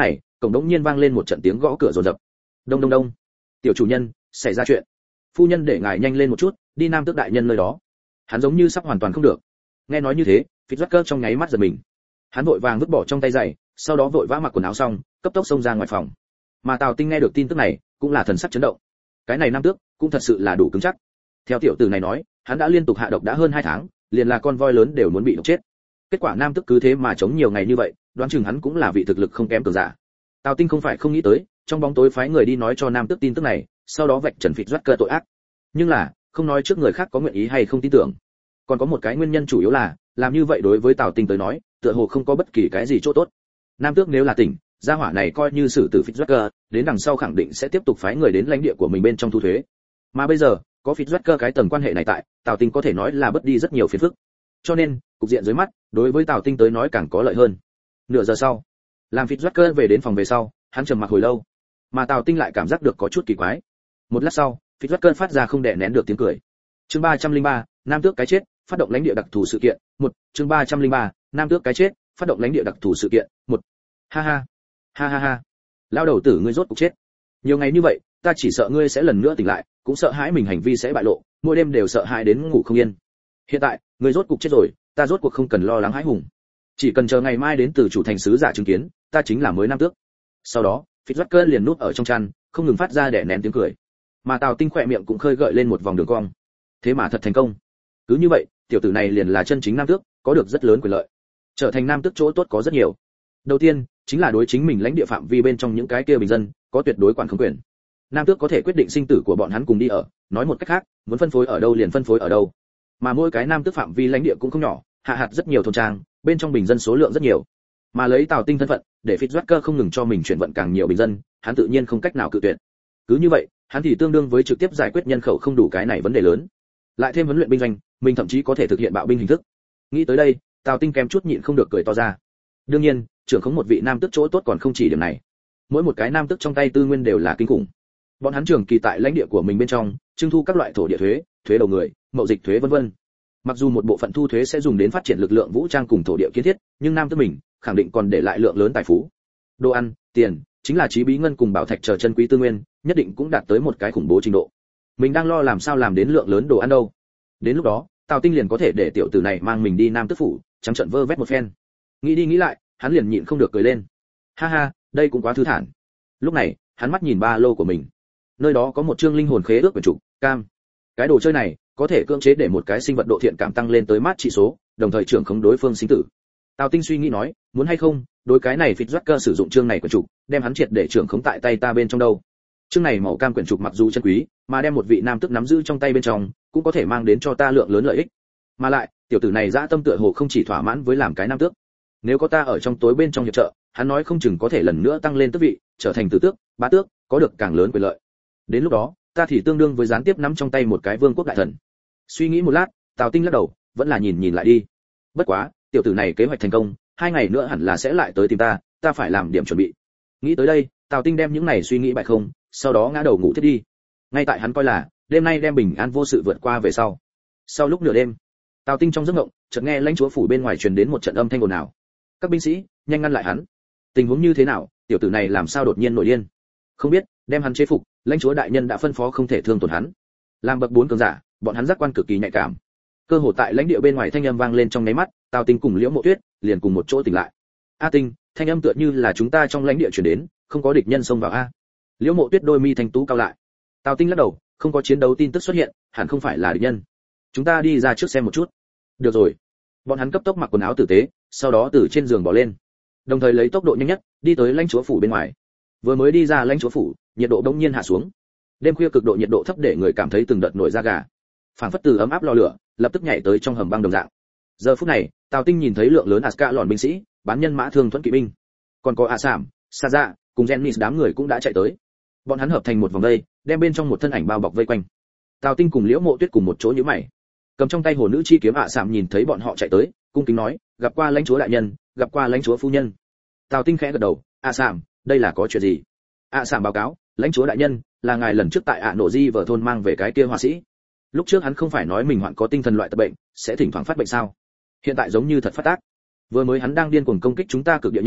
cổng đống nhiên vang lên một trận tiếng gõ cửa rồn rập. Đông đông đông. Tiểu chủ nhân, xảy ra chuyện. Phu nhân để ngài nhanh lên một chút, đi Nam Tước đại nhân nơi đó. Hắn giống như sắp hoàn toàn không được. Nghe nói như thế, Fitzgerald trong nháy mắt giật mình. Hắn vội vàng vứt bỏ trong tay giày, sau đó vội vã mặc quần áo xong, cấp tốc xông ra ngoài phòng. Mà Tào Tinh nghe được tin tức này, cũng là thần sắc chấn động. Cái này Nam Tước, cũng thật sự là đủ cứng chắc. Theo tiểu tử này nói, hắn đã liên tục hạ độc đã hơn hai tháng, liền là con voi lớn đều muốn bị độc chết. Kết quả Nam Tước cứ thế mà chống nhiều ngày như vậy, đoán chừng hắn cũng là vị thực lực không kém cường giả. Tào Tinh không phải không nghĩ tới, trong bóng tối phái người đi nói cho Nam Tước tin tức này, sau đó vạch trần Fitzgerald tội ác. Nhưng là, không nói trước người khác có nguyện ý hay không tin tưởng. Còn có một cái nguyên nhân chủ yếu là, làm như vậy đối với Tào Tinh tới nói, tựa hồ không có bất kỳ cái gì chỗ tốt. Nam Tước nếu là tỉnh, gia hỏa này coi như xử tử Fitzgerald, đến đằng sau khẳng định sẽ tiếp tục phái người đến lãnh địa của mình bên trong thu thuế. Mà bây giờ, có Fitzgerald cái tầng quan hệ này tại, Tào Tinh có thể nói là bất đi rất nhiều phiền phức. Cho nên, cục diện dưới mắt, đối với Tào Tinh tới nói càng có lợi hơn. Nửa giờ sau, làm Fitzgerald về đến phòng về sau, hắn trầm mặc hồi lâu, mà Tào Tinh lại cảm giác được có chút kỳ quái. Một lát sau, Fitzgerald phát ra không đè nén được tiếng cười. Chương ba trăm lẻ ba, Nam Tước cái chết, phát động lãnh địa đặc thù sự kiện. Một, chương ba trăm lẻ ba, Nam Tước cái chết, phát động lãnh địa đặc thù sự kiện. Một. Ha ha, ha ha ha. Lao đầu tử ngươi rốt cục chết. Nhiều ngày như vậy, ta chỉ sợ ngươi sẽ lần nữa tỉnh lại, cũng sợ hãi mình hành vi sẽ bại lộ, mỗi đêm đều sợ hãi đến ngủ không yên. Hiện tại, ngươi rốt cục chết rồi, ta rốt cuộc không cần lo lắng hãi hùng. Chỉ cần chờ ngày mai đến từ chủ thành sứ giả chứng kiến, ta chính là mới Nam Tước. Sau đó, Fitzgerald liền núp ở trong chăn, không ngừng phát ra đè nén tiếng cười. Mà Tào Tinh khỏe miệng cũng khơi gợi lên một vòng đường cong. Thế mà thật thành công. Cứ như vậy, tiểu tử này liền là chân chính Nam Tước, có được rất lớn quyền lợi. Trở thành Nam Tước chỗ tốt có rất nhiều. Đầu tiên, chính là đối chính mình lãnh địa phạm vi bên trong những cái kia bình dân, có tuyệt đối quản khống quyền. Nam Tước có thể quyết định sinh tử của bọn hắn cùng đi ở, nói một cách khác, muốn phân phối ở đâu liền phân phối ở đâu. Mà mỗi cái Nam Tước phạm vi lãnh địa cũng không nhỏ, hạ hạt rất nhiều thôn trang, bên trong bình dân số lượng rất nhiều. Mà lấy Tào Tinh thân phận, để Fitzgerald không ngừng cho mình chuyển vận càng nhiều bình dân, hắn tự nhiên không cách nào cự tuyệt. Cứ như vậy, hắn thì tương đương với trực tiếp giải quyết nhân khẩu không đủ cái này vấn đề lớn. Lại thêm huấn luyện binh doanh, mình thậm chí có thể thực hiện bạo binh hình thức. Nghĩ tới đây, Tào Tinh kém chút nhịn không được cười to ra. Đương nhiên, trưởng khống một vị Nam Tước chỗ tốt còn không chỉ điểm này. Mỗi một cái Nam Tước trong tay tư nguyên đều là kinh khủng. Bọn hắn trưởng kỳ tại lãnh địa của mình bên trong, trưng thu các loại thổ địa thuế, thuế đầu người, mậu dịch thuế vân vân. Mặc dù một bộ phận thu thuế sẽ dùng đến phát triển lực lượng vũ trang cùng thổ địa kiến thiết, nhưng Nam Tước mình khẳng định còn để lại lượng lớn tài phú. Đồ ăn, tiền, chính là trí bí ngân cùng bảo thạch chờ chân quý tư nguyên, nhất định cũng đạt tới một cái khủng bố trình độ. Mình đang lo làm sao làm đến lượng lớn đồ ăn đâu. Đến lúc đó, Tào Tinh liền có thể để tiểu tử này mang mình đi Nam Tước phủ, trắng trận vơ vét một phen. Nghĩ đi nghĩ lại, hắn liền nhịn không được cười lên. Ha ha, đây cũng quá thư thản. Lúc này, hắn mắt nhìn ba lô của mình. Nơi đó có một chương linh hồn khế ước quyển trục, cam. Cái đồ chơi này, có thể cưỡng chế để một cái sinh vật độ thiện cảm tăng lên tới mát trị số, đồng thời trưởng khống đối phương sinh tử. Tào Tinh suy nghĩ nói, muốn hay không, đối cái này Fitzgerald sử dụng chương này quyển trục, đem hắn triệt để trưởng khống tại tay ta bên trong đâu. Chương này màu cam quyển trục mặc dù chân quý, mà đem một vị Nam Tước nắm giữ trong tay bên trong, cũng có thể mang đến cho ta lượng lớn lợi ích. Mà lại, tiểu tử này dã tâm tựa hồ không chỉ thỏa mãn với làm cái Nam Tước. Nếu có ta ở trong tối bên trong hiệp trợ, hắn nói không chừng có thể lần nữa tăng lên tước vị, trở thành tử tước, bá tước, có được càng lớn quyền lợi. Đến lúc đó, ta thì tương đương với gián tiếp nắm trong tay một cái vương quốc đại thần. Suy nghĩ một lát, Tào Tinh lắc đầu, vẫn là nhìn nhìn lại đi. Bất quá, tiểu tử này kế hoạch thành công, hai ngày nữa hẳn là sẽ lại tới tìm ta, ta phải làm điểm chuẩn bị. Nghĩ tới đây, Tào Tinh đem những này suy nghĩ bại không, sau đó ngã đầu ngủ thiết đi. Ngay tại hắn coi là đêm nay đem bình an vô sự vượt qua về sau. Sau lúc nửa đêm, Tào Tinh trong giấc mộng, chợt nghe lãnh chúa phủ bên ngoài truyền đến một trận âm thanh ồn ào. Các binh sĩ, nhanh ngăn lại hắn. Tình huống như thế nào, tiểu tử này làm sao đột nhiên nổi điên? Không biết, đem hắn chế phục, lãnh chúa đại nhân đã phân phó không thể thương tổn hắn. Làm bậc bốn cường giả, bọn hắn giác quan cực kỳ nhạy cảm. Cơ hồ tại lãnh địa bên ngoài thanh âm vang lên trong nháy mắt, Tào Tinh cùng Liễu Mộ Tuyết liền cùng một chỗ tỉnh lại. A Tinh, thanh âm tựa như là chúng ta trong lãnh địa truyền đến, không có địch nhân xông vào a. Liễu Mộ Tuyết đôi mi thanh tú cao lại. Tào Tinh lắc đầu, không có chiến đấu tin tức xuất hiện, hẳn không phải là địch nhân. Chúng ta đi ra trước xem một chút. Được rồi. Bọn hắn cấp tốc mặc quần áo tử tế, sau đó từ trên giường bò lên, đồng thời lấy tốc độ nhanh nhất đi tới lãnh chúa phủ bên ngoài. Vừa mới đi ra lãnh chúa phủ, nhiệt độ bỗng nhiên hạ xuống. Đêm khuya cực độ nhiệt độ thấp để người cảm thấy từng đợt nổi da gà, phảng phất từ ấm áp lò lửa lập tức nhảy tới trong hầm băng đồng dạng. Giờ phút này, Tào Tinh nhìn thấy lượng lớn Aska lòn binh sĩ, bán nhân mã thương thuẫn kỵ binh, còn có A Sảm, Sa Dạ cùng Jennings đám người cũng đã chạy tới. Bọn hắn hợp thành một vòng vây, đem bên trong một thân ảnh bao bọc vây quanh. Tào Tinh cùng Liễu Mộ Tuyết cùng một chỗ nhíu mày, cầm trong tay hồ nữ chi kiếm A Sảm nhìn thấy bọn họ chạy tới, cung kính nói, gặp qua lãnh chúa đại nhân, gặp qua lãnh chúa phu nhân. Tào Tinh khẽ gật đầu, A Sảm, đây là có chuyện gì? A Sảm báo cáo, lãnh chúa đại nhân, là ngài lần trước tại ạ nổ di vợ thôn mang về cái kia họa sĩ. Lúc trước hắn không phải nói mình hoạn có tinh thần loại tật bệnh, sẽ thỉnh thoảng phát bệnh sao? Hiện tại giống như thật phát tác. Vừa mới hắn đang điên cuồng công kích chúng ta cực địa nhân,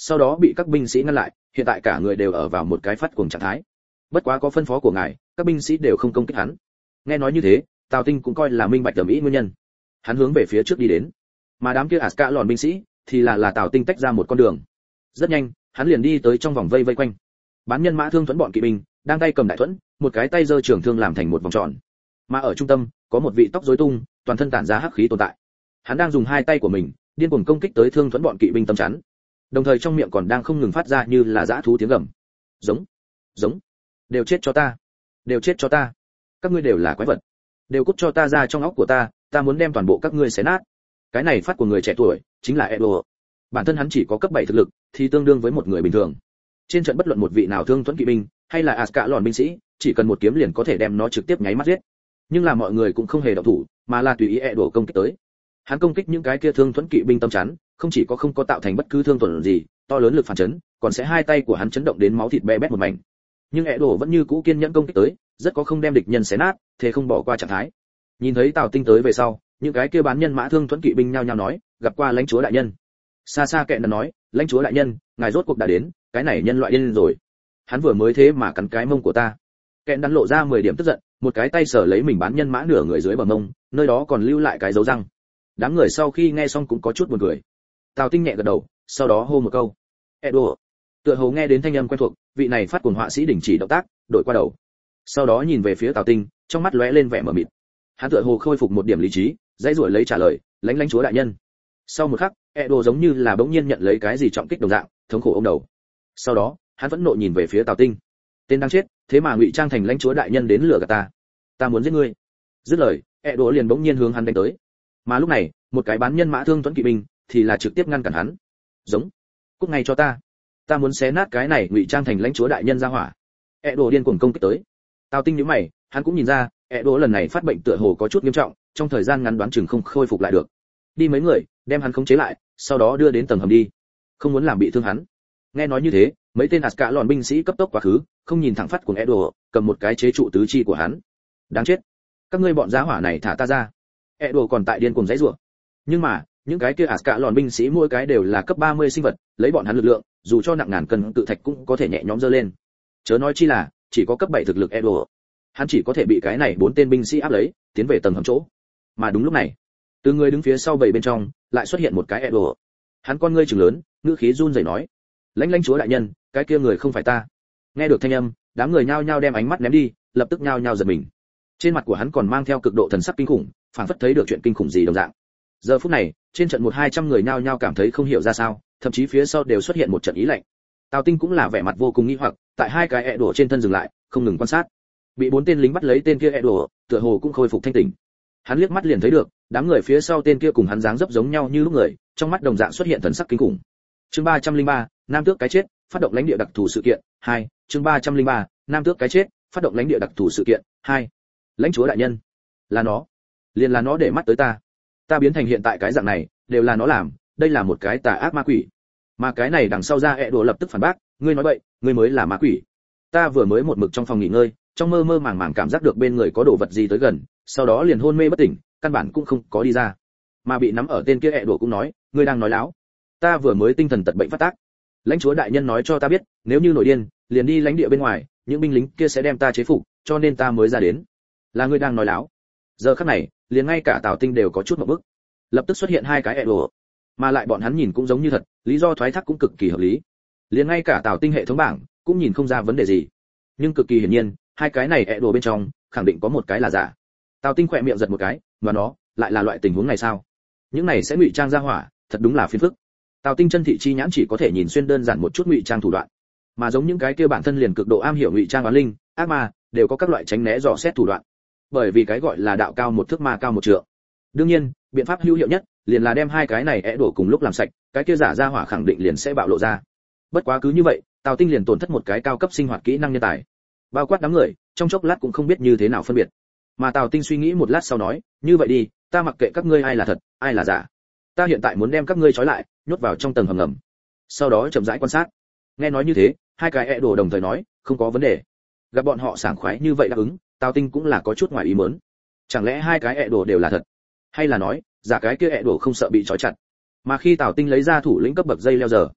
sau đó bị các binh sĩ ngăn lại, hiện tại cả người đều ở vào một cái phát cuồng trạng thái. Bất quá có phân phó của ngài, các binh sĩ đều không công kích hắn. Nghe nói như thế, Tào Tinh cũng coi là minh bạch tầm ý nguyên nhân. Hắn hướng về phía trước đi đến, mà đám kia Aska lòn binh sĩ thì là là Tào Tinh tách ra một con đường. Rất nhanh, hắn liền đi tới trong vòng vây vây quanh. Bán nhân mã thương thuẫn bọn kỵ binh đang tay cầm đại thuẫn, một cái tay giơ trường thương làm thành một vòng tròn. Mà ở trung tâm, có một vị tóc rối tung, toàn thân tản ra hắc khí tồn tại. Hắn đang dùng hai tay của mình, điên cuồng công kích tới thương thuẫn bọn kỵ binh tâm chắn. Đồng thời trong miệng còn đang không ngừng phát ra như là dã thú tiếng gầm. Giống, giống, đều chết cho ta, đều chết cho ta. Các ngươi đều là quái vật, đều cút cho ta ra trong óc của ta, ta muốn đem toàn bộ các ngươi xé nát. Cái này phát của người trẻ tuổi, chính là Edo. Bản thân hắn chỉ có cấp bảy thực lực, thì tương đương với một người bình thường. Trên trận bất luận một vị nào thương thuẫn kỵ binh, hay là Aska lòn binh sĩ, chỉ cần một kiếm liền có thể đem nó trực tiếp nháy mắt giết. Nhưng là mọi người cũng không hề động thủ, mà là tùy ý Edo công kích tới. Hắn công kích những cái kia thương thuẫn kỵ binh tâm chắn, không chỉ có không có tạo thành bất cứ thương tổn gì, to lớn lực phản chấn, còn sẽ hai tay của hắn chấn động đến máu thịt bè bét một mảnh. Nhưng Edo vẫn như cũ kiên nhẫn công kích tới, rất có không đem địch nhân xé nát, thế không bỏ qua trạng thái. Nhìn thấy Tào Tinh tới về sau, những cái kia bán nhân mã thương thuẫn kỵ binh nhao nhao nói, gặp qua lãnh chúa đại nhân. Xa xa kẹn đã nói, lãnh chúa đại nhân, ngài rốt cuộc đã đến, cái này nhân loại điên rồi. Hắn vừa mới thế mà cắn cái mông của ta. Kẹn đắn lộ ra mười điểm tức giận, một cái tay sờ lấy mình bán nhân mã nửa người dưới bờ mông, nơi đó còn lưu lại cái dấu răng. Đám người sau khi nghe xong cũng có chút buồn cười. Tào Tinh nhẹ gật đầu, sau đó hô một câu, Edo. Tựa hồ nghe đến thanh âm quen thuộc, vị này phát cuồng họa sĩ đình chỉ động tác, đổi qua đầu. Sau đó nhìn về phía Tào Tinh, trong mắt lóe lên vẻ mờ mịt. Hắn tựa hồ khôi phục một điểm lý trí, dãy rủi lấy trả lời, lãnh lãnh chúa đại nhân. Sau một khắc, Edo giống như là bỗng nhiên nhận lấy cái gì trọng kích đồng dạng, thống khổ ôm đầu. Sau đó, hắn vẫn nộ nhìn về phía Tào Tinh. Tên đang chết, thế mà ngụy trang thành lãnh chúa đại nhân đến lừa gạt ta. Ta muốn giết ngươi. Dứt lời, Edo liền bỗng nhiên hướng hắn đánh tới. Mà lúc này, một cái bán nhân mã thương tuấn kỵ binh thì là trực tiếp ngăn cản hắn. Giống, cút ngay cho ta. Ta muốn xé nát cái này ngụy trang thành lãnh chúa đại nhân ra hỏa. Edo điên cuồng công kích tới. Tào Tinh nhíu mày, hắn cũng nhìn ra, Edo lần này phát bệnh tựa hồ có chút nghiêm trọng, trong thời gian ngắn đoán chừng không khôi phục lại được. Đi mấy người, đem hắn khống chế lại, sau đó đưa đến tầng hầm đi. Không muốn làm bị thương hắn. Nghe nói như thế, mấy tên Aska lòn binh sĩ cấp tốc quá khứ, không nhìn thẳng phát của Edo, cầm một cái chế trụ tứ chi của hắn. Đáng chết, các ngươi bọn giá hỏa này thả ta ra. Edo còn tại điên cuồng giãy giụa. Nhưng mà, những cái kia Aska lòn binh sĩ mỗi cái đều là cấp ba mươi sinh vật, lấy bọn hắn lực lượng, dù cho nặng ngàn cân tự thạch cũng có thể nhẹ nhõm giơ lên. Chớ nói chi là, chỉ có cấp bảy thực lực Edo. Hắn chỉ có thể bị cái này bốn tên binh sĩ áp lấy, tiến về tầng hầm chỗ. Mà đúng lúc này, từ người đứng phía sau bảy bên trong, lại xuất hiện một cái Edo. Hắn con ngươi trừng lớn, ngữ khí run rẩy nói: "Lãnh lãnh chúa đại nhân, cái kia người không phải ta." Nghe được thanh âm, đám người nhao nhao đem ánh mắt ném đi, lập tức nhao nhao giật mình. Trên mặt của hắn còn mang theo cực độ thần sắc kinh khủng, phảng phất thấy được chuyện kinh khủng gì đồng dạng. Giờ phút này, trên trận một hai trăm người nhao nhao cảm thấy không hiểu ra sao, thậm chí phía sau đều xuất hiện một trận ý lạnh. Tào Tinh cũng là vẻ mặt vô cùng nghi hoặc, tại hai cái ẹ đổ trên thân dừng lại, không ngừng quan sát. Bị bốn tên lính bắt lấy tên kia ẹ đổ, tựa hồ cũng khôi phục thanh tỉnh. Hắn liếc mắt liền thấy được, đám người phía sau tên kia cùng hắn dáng dấp giống nhau như lúc người, trong mắt đồng dạng xuất hiện thần sắc kinh khủng. Chương ba trăm linh ba, Nam tước cái chết, phát động lãnh địa đặc thù sự kiện, hai. Chương ba trăm linh ba, Nam tước cái chết, phát động lãnh địa đặc thù sự kiện, hai. Lãnh chúa đại nhân, là nó, liền là nó để mắt tới ta. Ta biến thành hiện tại cái dạng này, đều là nó làm, đây là một cái tà ác ma quỷ. Mà cái này đằng sau ra ẹ đổ lập tức phản bác, ngươi nói bậy, ngươi mới là ma quỷ. Ta vừa mới một mực trong phòng nghỉ ngơi, trong mơ mơ màng màng cảm giác được bên người có đồ vật gì tới gần, sau đó liền hôn mê bất tỉnh, căn bản cũng không có đi ra. Mà bị nắm ở tên kia ẹ đổ cũng nói, ngươi đang nói láo. Ta vừa mới tinh thần tật bệnh phát tác. Lãnh chúa đại nhân nói cho ta biết, nếu như nổi điên, liền đi lãnh địa bên ngoài, những binh lính kia sẽ đem ta chế phục, cho nên ta mới ra đến. Là ngươi đang nói láo. Giờ khắc này, liền ngay cả Tào Tinh đều có chút ngộp bức. Lập tức xuất hiện hai cái ẹ đổ, mà lại bọn hắn nhìn cũng giống như thật, lý do thoái thác cũng cực kỳ hợp lý. Liền ngay cả Tào Tinh hệ thống bảng cũng nhìn không ra vấn đề gì. Nhưng cực kỳ hiển nhiên, hai cái này ẹ đổ bên trong, khẳng định có một cái là giả. Tào Tinh khỏe miệng giật một cái, và nó lại là loại tình huống này sao? Những này sẽ ngụy trang ra hỏa, thật đúng là phiền phức. Tào Tinh chân thị chi nhãn chỉ có thể nhìn xuyên đơn giản một chút ngụy trang thủ đoạn, mà giống những cái kia bản thân liền cực độ am hiểu ngụy trang oán linh, ác ma, đều có các loại tránh né dò xét thủ đoạn. Bởi vì cái gọi là đạo cao một thước ma cao một trượng. Đương nhiên, biện pháp hữu hiệu nhất liền là đem hai cái này ẽ đổ cùng lúc làm sạch, cái kia giả ra hỏa khẳng định liền sẽ bạo lộ ra. Bất quá cứ như vậy, Tào Tinh liền tổn thất một cái cao cấp sinh hoạt kỹ năng nhân tài. Bao quát đám người, trong chốc lát cũng không biết như thế nào phân biệt. Mà Tào Tinh suy nghĩ một lát sau nói, như vậy đi, ta mặc kệ các ngươi ai là thật, ai là giả. Ta hiện tại muốn đem các ngươi trói lại, nhốt vào trong tầng hầm ngầm. Sau đó chậm rãi quan sát. Nghe nói như thế, hai cái ẹ đổ đồng thời nói, không có vấn đề. Gặp bọn họ sảng khoái như vậy đáp ứng, Tào Tinh cũng là có chút ngoài ý muốn. Chẳng lẽ hai cái ẹ đổ đều là thật? Hay là nói, giả cái kia ẹ đổ không sợ bị trói chặt? Mà khi Tào Tinh lấy ra thủ lĩnh cấp bậc dây leo giờ,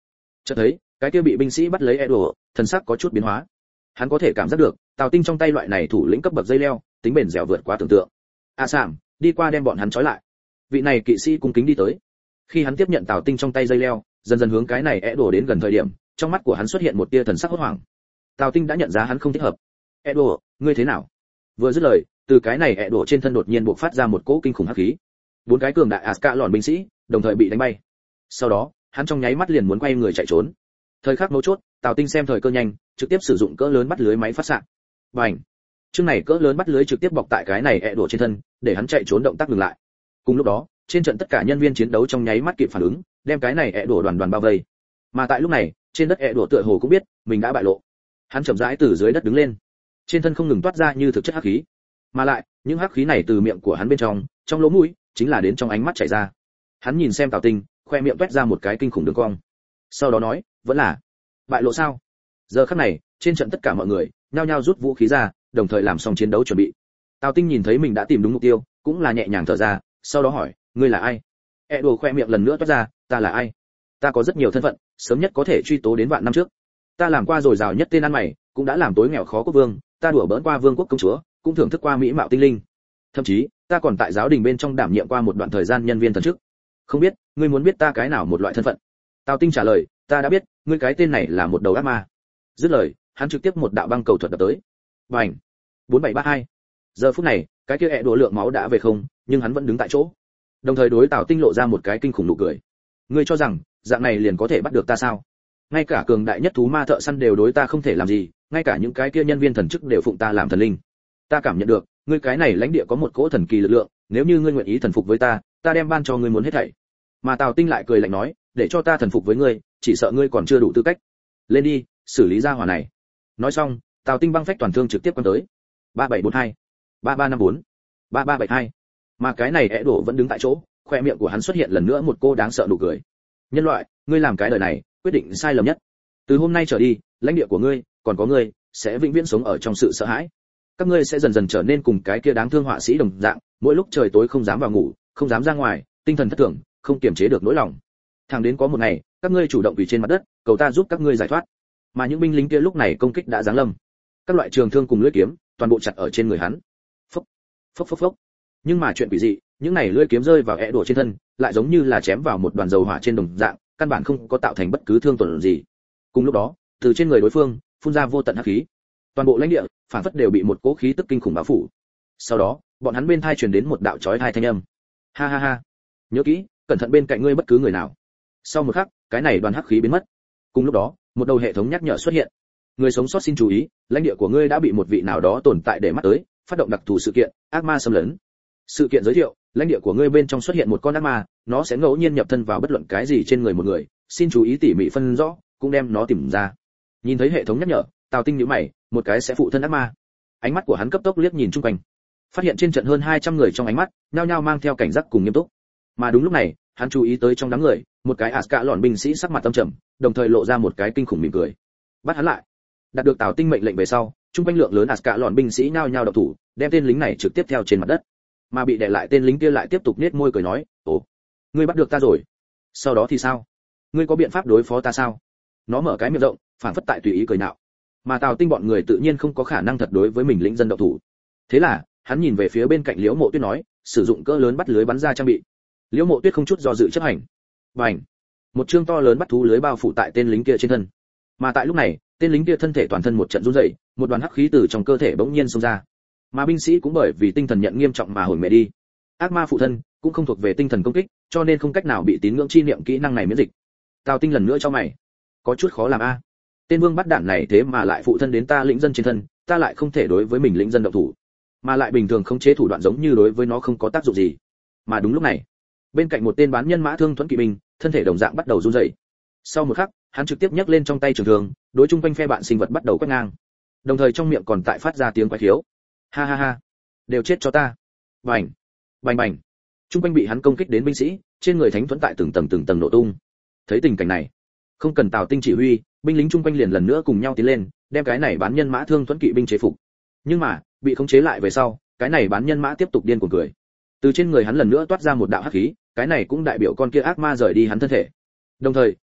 Chợt thấy cái kia bị binh sĩ bắt lấy Edo, thần sắc có chút biến hóa. Hắn có thể cảm giác được Tào Tinh trong tay loại này thủ lĩnh cấp bậc dây leo tính bền dẻo vượt quá tưởng tượng. A Sảm, đi qua đem bọn hắn trói lại. Vị này kỵ sĩ cung kính đi tới. Khi hắn tiếp nhận Tào Tinh trong tay dây leo, dần dần hướng cái này Edo đến gần thời điểm, trong mắt của hắn xuất hiện một tia thần sắc hốt hoảng. Tào Tinh đã nhận ra hắn không thích hợp. Edo, ngươi thế nào? Vừa dứt lời, từ cái này Edo trên thân đột nhiên bộc phát ra một cỗ kinh khủng hắc khí. Bốn cái cường đại Aska lòn binh sĩ đồng thời bị đánh bay. Sau đó, hắn trong nháy mắt liền muốn quay người chạy trốn. Thời khắc mấu chốt, Tào Tinh xem thời cơ nhanh, trực tiếp sử dụng cỡ lớn bắt lưới máy phát xạ. Bành! Chương này cỡ lớn bắt lưới trực tiếp bọc tại cái này Edo trên thân, để hắn chạy trốn động tác ngừng lại. Cùng lúc đó, trên trận tất cả nhân viên chiến đấu trong nháy mắt kịp phản ứng, đem cái này Edo đoàn đoàn bao vây. Mà tại lúc này, trên đất Edo tựa hồ cũng biết mình đã bại lộ. Hắn chậm rãi từ dưới đất đứng lên, trên thân không ngừng toát ra như thực chất hắc khí, mà lại những hắc khí này từ miệng của hắn bên trong, trong lỗ mũi, chính là đến trong ánh mắt chảy ra. Hắn nhìn xem Tào Tinh, khoe miệng toét ra một cái kinh khủng đường cong. Sau đó nói, vẫn là bại lộ sao? Giờ khắc này, trên trận tất cả mọi người nhao nhao rút vũ khí ra, đồng thời làm xong chiến đấu chuẩn bị. Tào Tinh nhìn thấy mình đã tìm đúng mục tiêu, cũng là nhẹ nhàng thở ra, sau đó hỏi, ngươi là ai? Edo khoe miệng lần nữa toát ra, ta là ai? Ta có rất nhiều thân phận, sớm nhất có thể truy tố đến vạn năm trước. Ta làm qua rồi giàu nhất tên ăn mày, cũng đã làm tối nghèo khó quốc vương, ta đùa bỡn qua vương quốc công chúa, cũng thưởng thức qua mỹ mạo tinh linh. Thậm chí, ta còn tại giáo đình bên trong đảm nhiệm qua một đoạn thời gian nhân viên thần chức. Không biết, ngươi muốn biết ta cái nào một loại thân phận? Tào Tinh trả lời, ta đã biết, ngươi cái tên này là một đầu ác ma. Dứt lời, hắn trực tiếp một đạo băng cầu thuật đập tới. Bành! bốn bảy ba hai. Giờ phút này, cái kia ẹ đổ lượng máu đã về không, nhưng hắn vẫn đứng tại chỗ. Đồng thời đối Tào Tinh lộ ra một cái kinh khủng nụ cười. Ngươi cho rằng, dạng này liền có thể bắt được ta sao? Ngay cả cường đại nhất thú ma thợ săn đều đối ta không thể làm gì, ngay cả những cái kia nhân viên thần chức đều phụng ta làm thần linh. Ta cảm nhận được, ngươi cái này lãnh địa có một cỗ thần kỳ lực lượng, nếu như ngươi nguyện ý thần phục với ta, ta đem ban cho ngươi muốn hết thảy. Mà Tào Tinh lại cười lạnh nói, để cho ta thần phục với ngươi, chỉ sợ ngươi còn chưa đủ tư cách. Lên đi, xử lý ra hỏa này. Nói xong, Tào Tinh băng phách toàn thương trực tiếp quăng tới. ba bảy bốn hai, ba ba năm bốn, ba ba bảy hai. Mà cái này ẻ đổ vẫn đứng tại chỗ, khoe miệng của hắn xuất hiện lần nữa một cô đáng sợ nụ cười. Nhân loại, ngươi làm cái đời này, quyết định sai lầm nhất. Từ hôm nay trở đi, lãnh địa của ngươi, còn có ngươi, sẽ vĩnh viễn sống ở trong sự sợ hãi. Các ngươi sẽ dần dần trở nên cùng cái kia đáng thương họa sĩ đồng dạng, mỗi lúc trời tối không dám vào ngủ, không dám ra ngoài, tinh thần thất thường, không kiềm chế được nỗi lòng. Thẳng đến có một ngày, các ngươi chủ động quỳ trên mặt đất, cầu ta giúp các ngươi giải thoát. Mà những binh lính kia lúc này công kích đã giáng lâm. Các loại trường thương cùng lưỡi kiếm, toàn bộ chặt ở trên người hắn. Phốc, phốc phốc phốc. Nhưng mà chuyện quỷ dị, những này lưỡi kiếm rơi vào ẻ đổ trên thân, lại giống như là chém vào một đoàn dầu hỏa trên đồng dạng, căn bản không có tạo thành bất cứ thương tổn gì. Cùng lúc đó, từ trên người đối phương phun ra vô tận hắc khí. Toàn bộ lãnh địa phản phất đều bị một cỗ khí tức kinh khủng bao phủ. Sau đó, bọn hắn bên tai truyền đến một đạo chói tai thanh âm. Ha ha ha, nhớ kỹ, cẩn thận bên cạnh ngươi bất cứ người nào. Sau một khắc, cái này đoàn hắc khí biến mất. Cùng lúc đó, một đầu hệ thống nhắc nhở xuất hiện. Người sống sót xin chú ý, lãnh địa của ngươi đã bị một vị nào đó tồn tại để mắt tới, phát động đặc thù sự kiện, ác ma xâm lấn. Sự kiện giới thiệu, lãnh địa của ngươi bên trong xuất hiện một con ác ma, nó sẽ ngẫu nhiên nhập thân vào bất luận cái gì trên người một người, xin chú ý tỉ mỉ phân rõ, cũng đem nó tìm ra. Nhìn thấy hệ thống nhắc nhở, Tào Tinh nhíu mày, một cái sẽ phụ thân ác ma. Ánh mắt của hắn cấp tốc liếc nhìn chung quanh, phát hiện trên trận hơn hai trăm người trong ánh mắt, nhao nhao mang theo cảnh giác cùng nghiêm túc. Mà đúng lúc này, hắn chú ý tới trong đám người, một cái Aska lọn binh sĩ sắc mặt tâm trầm, đồng thời lộ ra một cái kinh khủng mỉm cười. Bắt hắn lại. Đạt được Tào Tinh mệnh lệnh về sau, trung quanh lượng lớn Aska lọn binh sĩ nhao nhao động thủ, đem tên lính này trực tiếp theo trên mặt đất. Mà bị đè lại tên lính kia lại tiếp tục nhếch môi cười nói, "Ồ, ngươi bắt được ta rồi. Sau đó thì sao? Ngươi có biện pháp đối phó ta sao?" Nó mở cái miệng rộng, phảng phất tại tùy ý cười nhạo. Mà Tào Tinh bọn người tự nhiên không có khả năng thật đối với mình lĩnh dân động thủ. Thế là, hắn nhìn về phía bên cạnh Liễu Mộ Tuyết nói, sử dụng cỡ lớn bắt lưới bắn ra trang bị. Liễu Mộ Tuyết không chút do dự chấp hành. Bành! Một chương to lớn bắt thú lưới bao phủ tại tên lính kia trên thân. Mà tại lúc này, tên lính kia thân thể toàn thân một trận run rẩy, một đoàn hắc khí từ trong cơ thể bỗng nhiên xông ra. Mà binh sĩ cũng bởi vì tinh thần nhận nghiêm trọng mà hồn mẹ đi. Ác ma phụ thân cũng không thuộc về tinh thần công kích, cho nên không cách nào bị tín ngưỡng chi niệm kỹ năng này miễn dịch. Tào Tinh lần nữa cho mày, có chút khó làm a. Tên vương bắt đản này thế mà lại phụ thân đến ta lĩnh dân trên thân, ta lại không thể đối với mình lĩnh dân động thủ, mà lại bình thường không chế thủ đoạn giống như đối với nó không có tác dụng gì. Mà đúng lúc này, bên cạnh một tên bán nhân mã thương thuẫn kỵ binh, thân thể đồng dạng bắt đầu run rẩy. Sau một khắc, hắn trực tiếp nhấc lên trong tay trường thương, đối chung quanh phe bạn sinh vật bắt đầu quét ngang, đồng thời trong miệng còn tại phát ra tiếng quái khiếu. Ha ha ha, đều chết cho ta. Bành, bành bành. Chung quanh bị hắn công kích đến binh sĩ, trên người thánh thuẫn tại từng tầng từng tầng nổ tung. Thấy tình cảnh này, không cần Tào Tinh chỉ huy, binh lính chung quanh liền lần nữa cùng nhau tiến lên, đem cái này bán nhân mã thương thuẫn kỵ binh chế phục. Nhưng mà, bị khống chế lại về sau, cái này bán nhân mã tiếp tục điên cuồng cười. Từ trên người hắn lần nữa toát ra một đạo hắc khí, cái này cũng đại biểu con kia ác ma rời đi hắn thân thể. Đồng thời,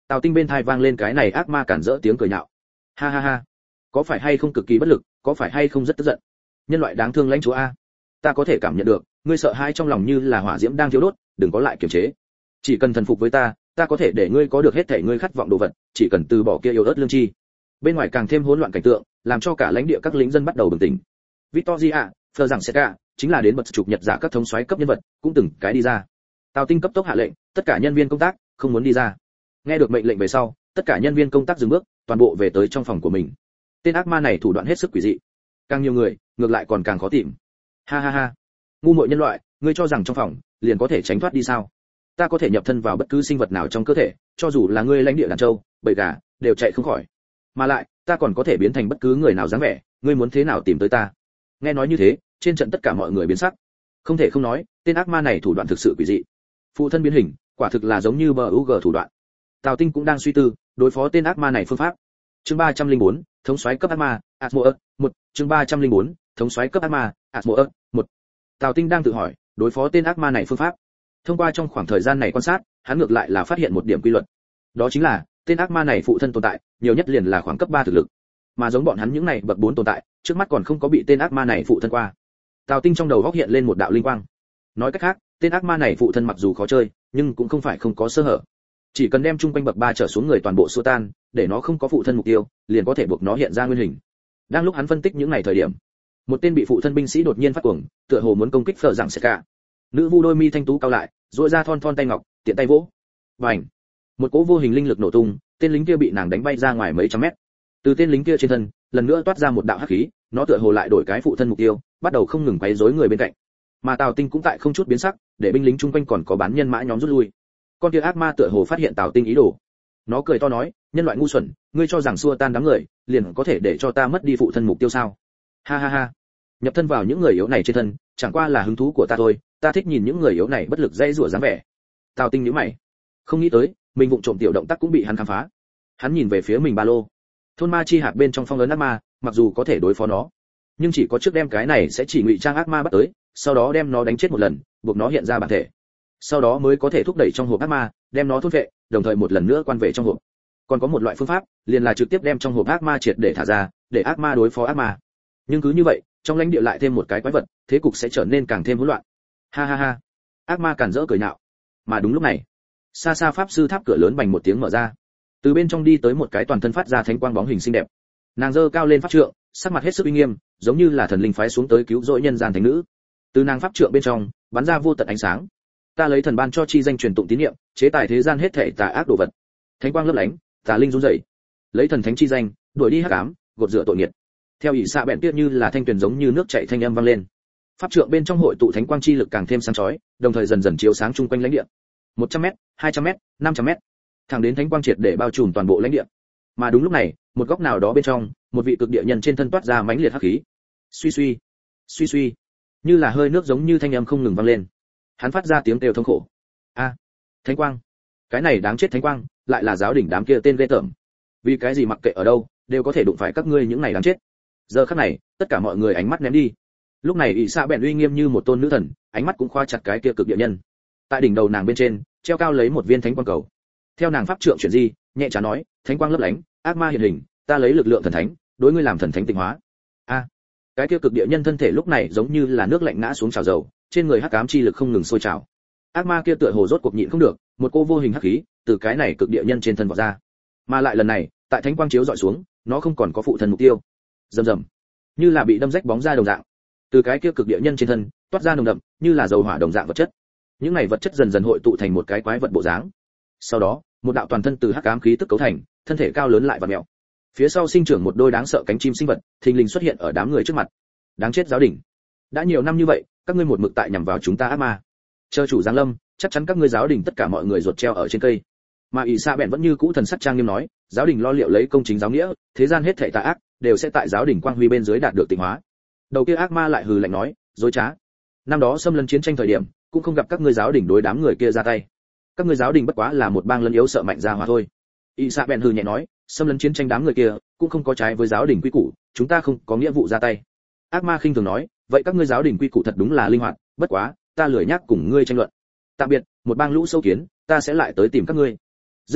Tào Tinh bên tai vang lên cái này ác ma cản rỡ tiếng cười nhạo. Ha ha ha, có phải hay không cực kỳ bất lực, có phải hay không rất tức giận? Nhân loại đáng thương lãnh chúa a, ta có thể cảm nhận được, ngươi sợ hãi trong lòng như là hỏa diễm đang thiêu đốt, đừng có lại kiềm chế. Chỉ cần thần phục với ta, ta có thể để ngươi có được hết thảy ngươi khát vọng đồ vật, chỉ cần từ bỏ kia yếu ớt lương chi. Bên ngoài càng thêm hỗn loạn cảnh tượng, làm cho cả lãnh địa các lính dân bắt đầu bừng tỉnh. Victoria, Fleur rằng Seca, chính là đến bật chụp nhật giả các thống soái cấp nhân vật, cũng từng cái đi ra. Tào Tinh cấp tốc hạ lệnh, tất cả nhân viên công tác không muốn đi ra. Nghe được mệnh lệnh về sau, tất cả nhân viên công tác dừng bước, toàn bộ về tới trong phòng của mình. Tên ác ma này thủ đoạn hết sức quỷ dị, càng nhiều người, ngược lại còn càng khó tìm. Ha ha ha, ngu muội nhân loại, ngươi cho rằng trong phòng liền có thể tránh thoát đi sao? Ta có thể nhập thân vào bất cứ sinh vật nào trong cơ thể, cho dù là ngươi lãnh địa đàn trâu, bầy gà, đều chạy không khỏi. Mà lại, ta còn có thể biến thành bất cứ người nào dáng vẻ, ngươi muốn thế nào tìm tới ta? Nghe nói như thế, trên trận tất cả mọi người biến sắc. Không thể không nói, tên ác ma này thủ đoạn thực sự quỷ dị. Phụ thân biến hình, quả thực là giống như bờ u giê thủ đoạn. Tào Tinh cũng đang suy tư, đối phó tên ác ma này phương pháp. Chương ba trăm lẻ bốn, thống soái cấp ác ma, Asmodeus, một, chương ba trăm lẻ bốn, thống soái cấp ác ma, Asmodeus, một. Tào Tinh đang tự hỏi, đối phó tên ác ma này phương pháp. Thông qua trong khoảng thời gian này quan sát, hắn ngược lại là phát hiện một điểm quy luật. Đó chính là, tên ác ma này phụ thân tồn tại, nhiều nhất liền là khoảng cấp ba thực lực. Mà giống bọn hắn những này bậc bốn tồn tại, trước mắt còn không có bị tên ác ma này phụ thân qua. Tào Tinh trong đầu góc hiện lên một đạo linh quang. Nói cách khác, tên ác ma này phụ thân mặc dù khó chơi, nhưng cũng không phải không có sơ hở. Chỉ cần đem trung quanh bậc ba trở xuống người toàn bộ xua tan, để nó không có phụ thân mục tiêu, liền có thể buộc nó hiện ra nguyên hình. Đang lúc hắn phân tích những này thời điểm, một tên bị phụ thân binh sĩ đột nhiên phát cuồng, tựa hồ muốn công kích Fleur rằng Seca. Nữ vu đôi mi thanh tú cao lại, duỗi ra thon thon tay ngọc, tiện tay vỗ. Bành! Một cỗ vô hình linh lực nổ tung, tên lính kia bị nàng đánh bay ra ngoài mấy trăm mét. Từ tên lính kia trên thân, lần nữa toát ra một đạo hắc khí, nó tựa hồ lại đổi cái phụ thân mục tiêu, bắt đầu không ngừng quấy rối người bên cạnh. Mà Tào Tinh cũng tại không chút biến sắc, để binh lính chung quanh còn có bán nhân mã nhóm rút lui. Con kia ác ma tựa hồ phát hiện Tào Tinh ý đồ. Nó cười to nói, nhân loại ngu xuẩn, ngươi cho rằng xua tan đám người, liền có thể để cho ta mất đi phụ thân mục tiêu sao? Ha ha ha. Nhập thân vào những người yếu này trên thân, chẳng qua là hứng thú của ta thôi, ta thích nhìn những người yếu này bất lực dãy rủa dáng vẻ. Tào Tinh nhíu mày, không nghĩ tới, mình vụng trộm tiểu động tác cũng bị hắn khám phá. Hắn nhìn về phía mình ba lô. Thôn ma chi hạt bên trong phong ấn ác ma, mặc dù có thể đối phó nó, nhưng chỉ có trước đem cái này sẽ chỉ ngụy trang ác ma bắt tới, sau đó đem nó đánh chết một lần, buộc nó hiện ra bản thể. Sau đó mới có thể thúc đẩy trong hộp ác ma, đem nó thôn vệ, đồng thời một lần nữa quan về trong hộp. Còn có một loại phương pháp, liền là trực tiếp đem trong hộp ác ma triệt để thả ra, để ác ma đối phó ác ma. Nhưng cứ như vậy, trong lãnh địa lại thêm một cái quái vật, thế cục sẽ trở nên càng thêm hỗn loạn. Ha ha ha. Ác ma cản rỡ cười nhạo. Mà đúng lúc này, xa xa pháp sư tháp cửa lớn bành một tiếng mở ra. Từ bên trong đi tới một cái toàn thân phát ra thánh quang bóng hình xinh đẹp. Nàng giơ cao lên pháp trượng, sắc mặt hết sức uy nghiêm, giống như là thần linh phái xuống tới cứu rỗi nhân gian thánh nữ. Từ nàng pháp trượng bên trong, bắn ra vô tận ánh sáng. Ta lấy thần ban cho chi danh truyền tụng tín niệm, chế tài thế gian hết thảy tà ác đồ vật. Thánh quang lấp lánh, tà linh run rẩy. Lấy thần thánh chi danh, đuổi đi hắc ám, gột rửa tội nghiệt. Theo ỷ xạ bẹn tiết như là thanh tuyền giống như nước chảy thanh âm vang lên. Pháp trượng bên trong hội tụ thánh quang chi lực càng thêm sáng chói, đồng thời dần dần chiếu sáng chung quanh lãnh địa. một trăm mét, hai trăm mét, năm trăm mét, thẳng đến thánh quang triệt để bao trùm toàn bộ lãnh địa. Mà đúng lúc này, một góc nào đó bên trong, một vị cực địa nhân trên thân toát ra mãnh liệt hắc khí. Suy suy, suy suy, như là hơi nước giống như thanh âm không ngừng vang lên. Hắn phát ra tiếng kêu thống khổ. A, thánh quang, cái này đáng chết thánh quang, lại là giáo đỉnh đám kia tên ghê tởm. Vì cái gì mặc kệ ở đâu, đều có thể đụng phải các ngươi những này đáng chết. Giờ khắc này, tất cả mọi người ánh mắt ném đi. Lúc này ỷ xạ bèn uy nghiêm như một tôn nữ thần, ánh mắt cũng khóa chặt cái kia cực địa nhân. Tại đỉnh đầu nàng bên trên, treo cao lấy một viên thánh quang cầu. Theo nàng pháp trượng chuyển di, nhẹ nhàng nói, thánh quang lấp lánh, ác ma hiện hình, ta lấy lực lượng thần thánh, đối ngươi làm thần thánh tịnh hóa. A, cái kia cực địa nhân thân thể lúc này giống như là nước lạnh ngã xuống chảo dầu, trên người hắc ám chi lực không ngừng sôi trào. Ác ma kia tựa hồ rốt cuộc nhịn không được, một cô vô hình hắc khí từ cái này cực địa nhân trên thân vọt ra. Mà lại lần này, tại thánh quang chiếu dọi xuống, nó không còn có phụ thân mục tiêu. Rầm rầm, như là bị đâm rách bóng ra đồng dạng. Từ cái kia cực địa nhân trên thân, toát ra nồng đậm, như là dầu hỏa đồng dạng vật chất. Những này vật chất dần dần hội tụ thành một cái quái vật bộ dáng. Sau đó, một đạo toàn thân từ hắc ám khí tức cấu thành, thân thể cao lớn lại vặn mèo. Phía sau sinh trưởng một đôi đáng sợ cánh chim sinh vật, thình lình xuất hiện ở đám người trước mặt. Đáng chết giáo đình, đã nhiều năm như vậy, các ngươi một mực tại nhằm vào chúng ta ác ma. Chờ chủ giáng lâm, chắc chắn các ngươi giáo đình tất cả mọi người ruột treo ở trên cây. Mà ỷ sa bèn vẫn như cũ thần sắc trang nghiêm nói, giáo đình lo liệu lấy công chính giáo nghĩa, thế gian hết thảy tà ác đều sẽ tại giáo đình quang huy bên dưới đạt được tịnh hóa. Đầu kia ác ma lại hừ lạnh nói, dối trá. Năm đó xâm lấn chiến tranh thời điểm, cũng không gặp các ngươi giáo đình đối đám người kia ra tay. Các ngươi giáo đình bất quá là một bang lân yếu sợ mạnh ra hòa thôi. ỷ sa bèn hừ nhẹ nói, xâm lấn chiến tranh đám người kia cũng không có trái với giáo đình quy củ, chúng ta không có nghĩa vụ ra tay. Ác ma khinh thường nói, vậy các ngươi giáo đình quy củ thật đúng là linh hoạt, bất quá, ta lười nhắc cùng ngươi tranh luận. Tạm biệt, một bang lũ sâu kiến, ta sẽ lại tới tìm các ngươi. Dứt lời,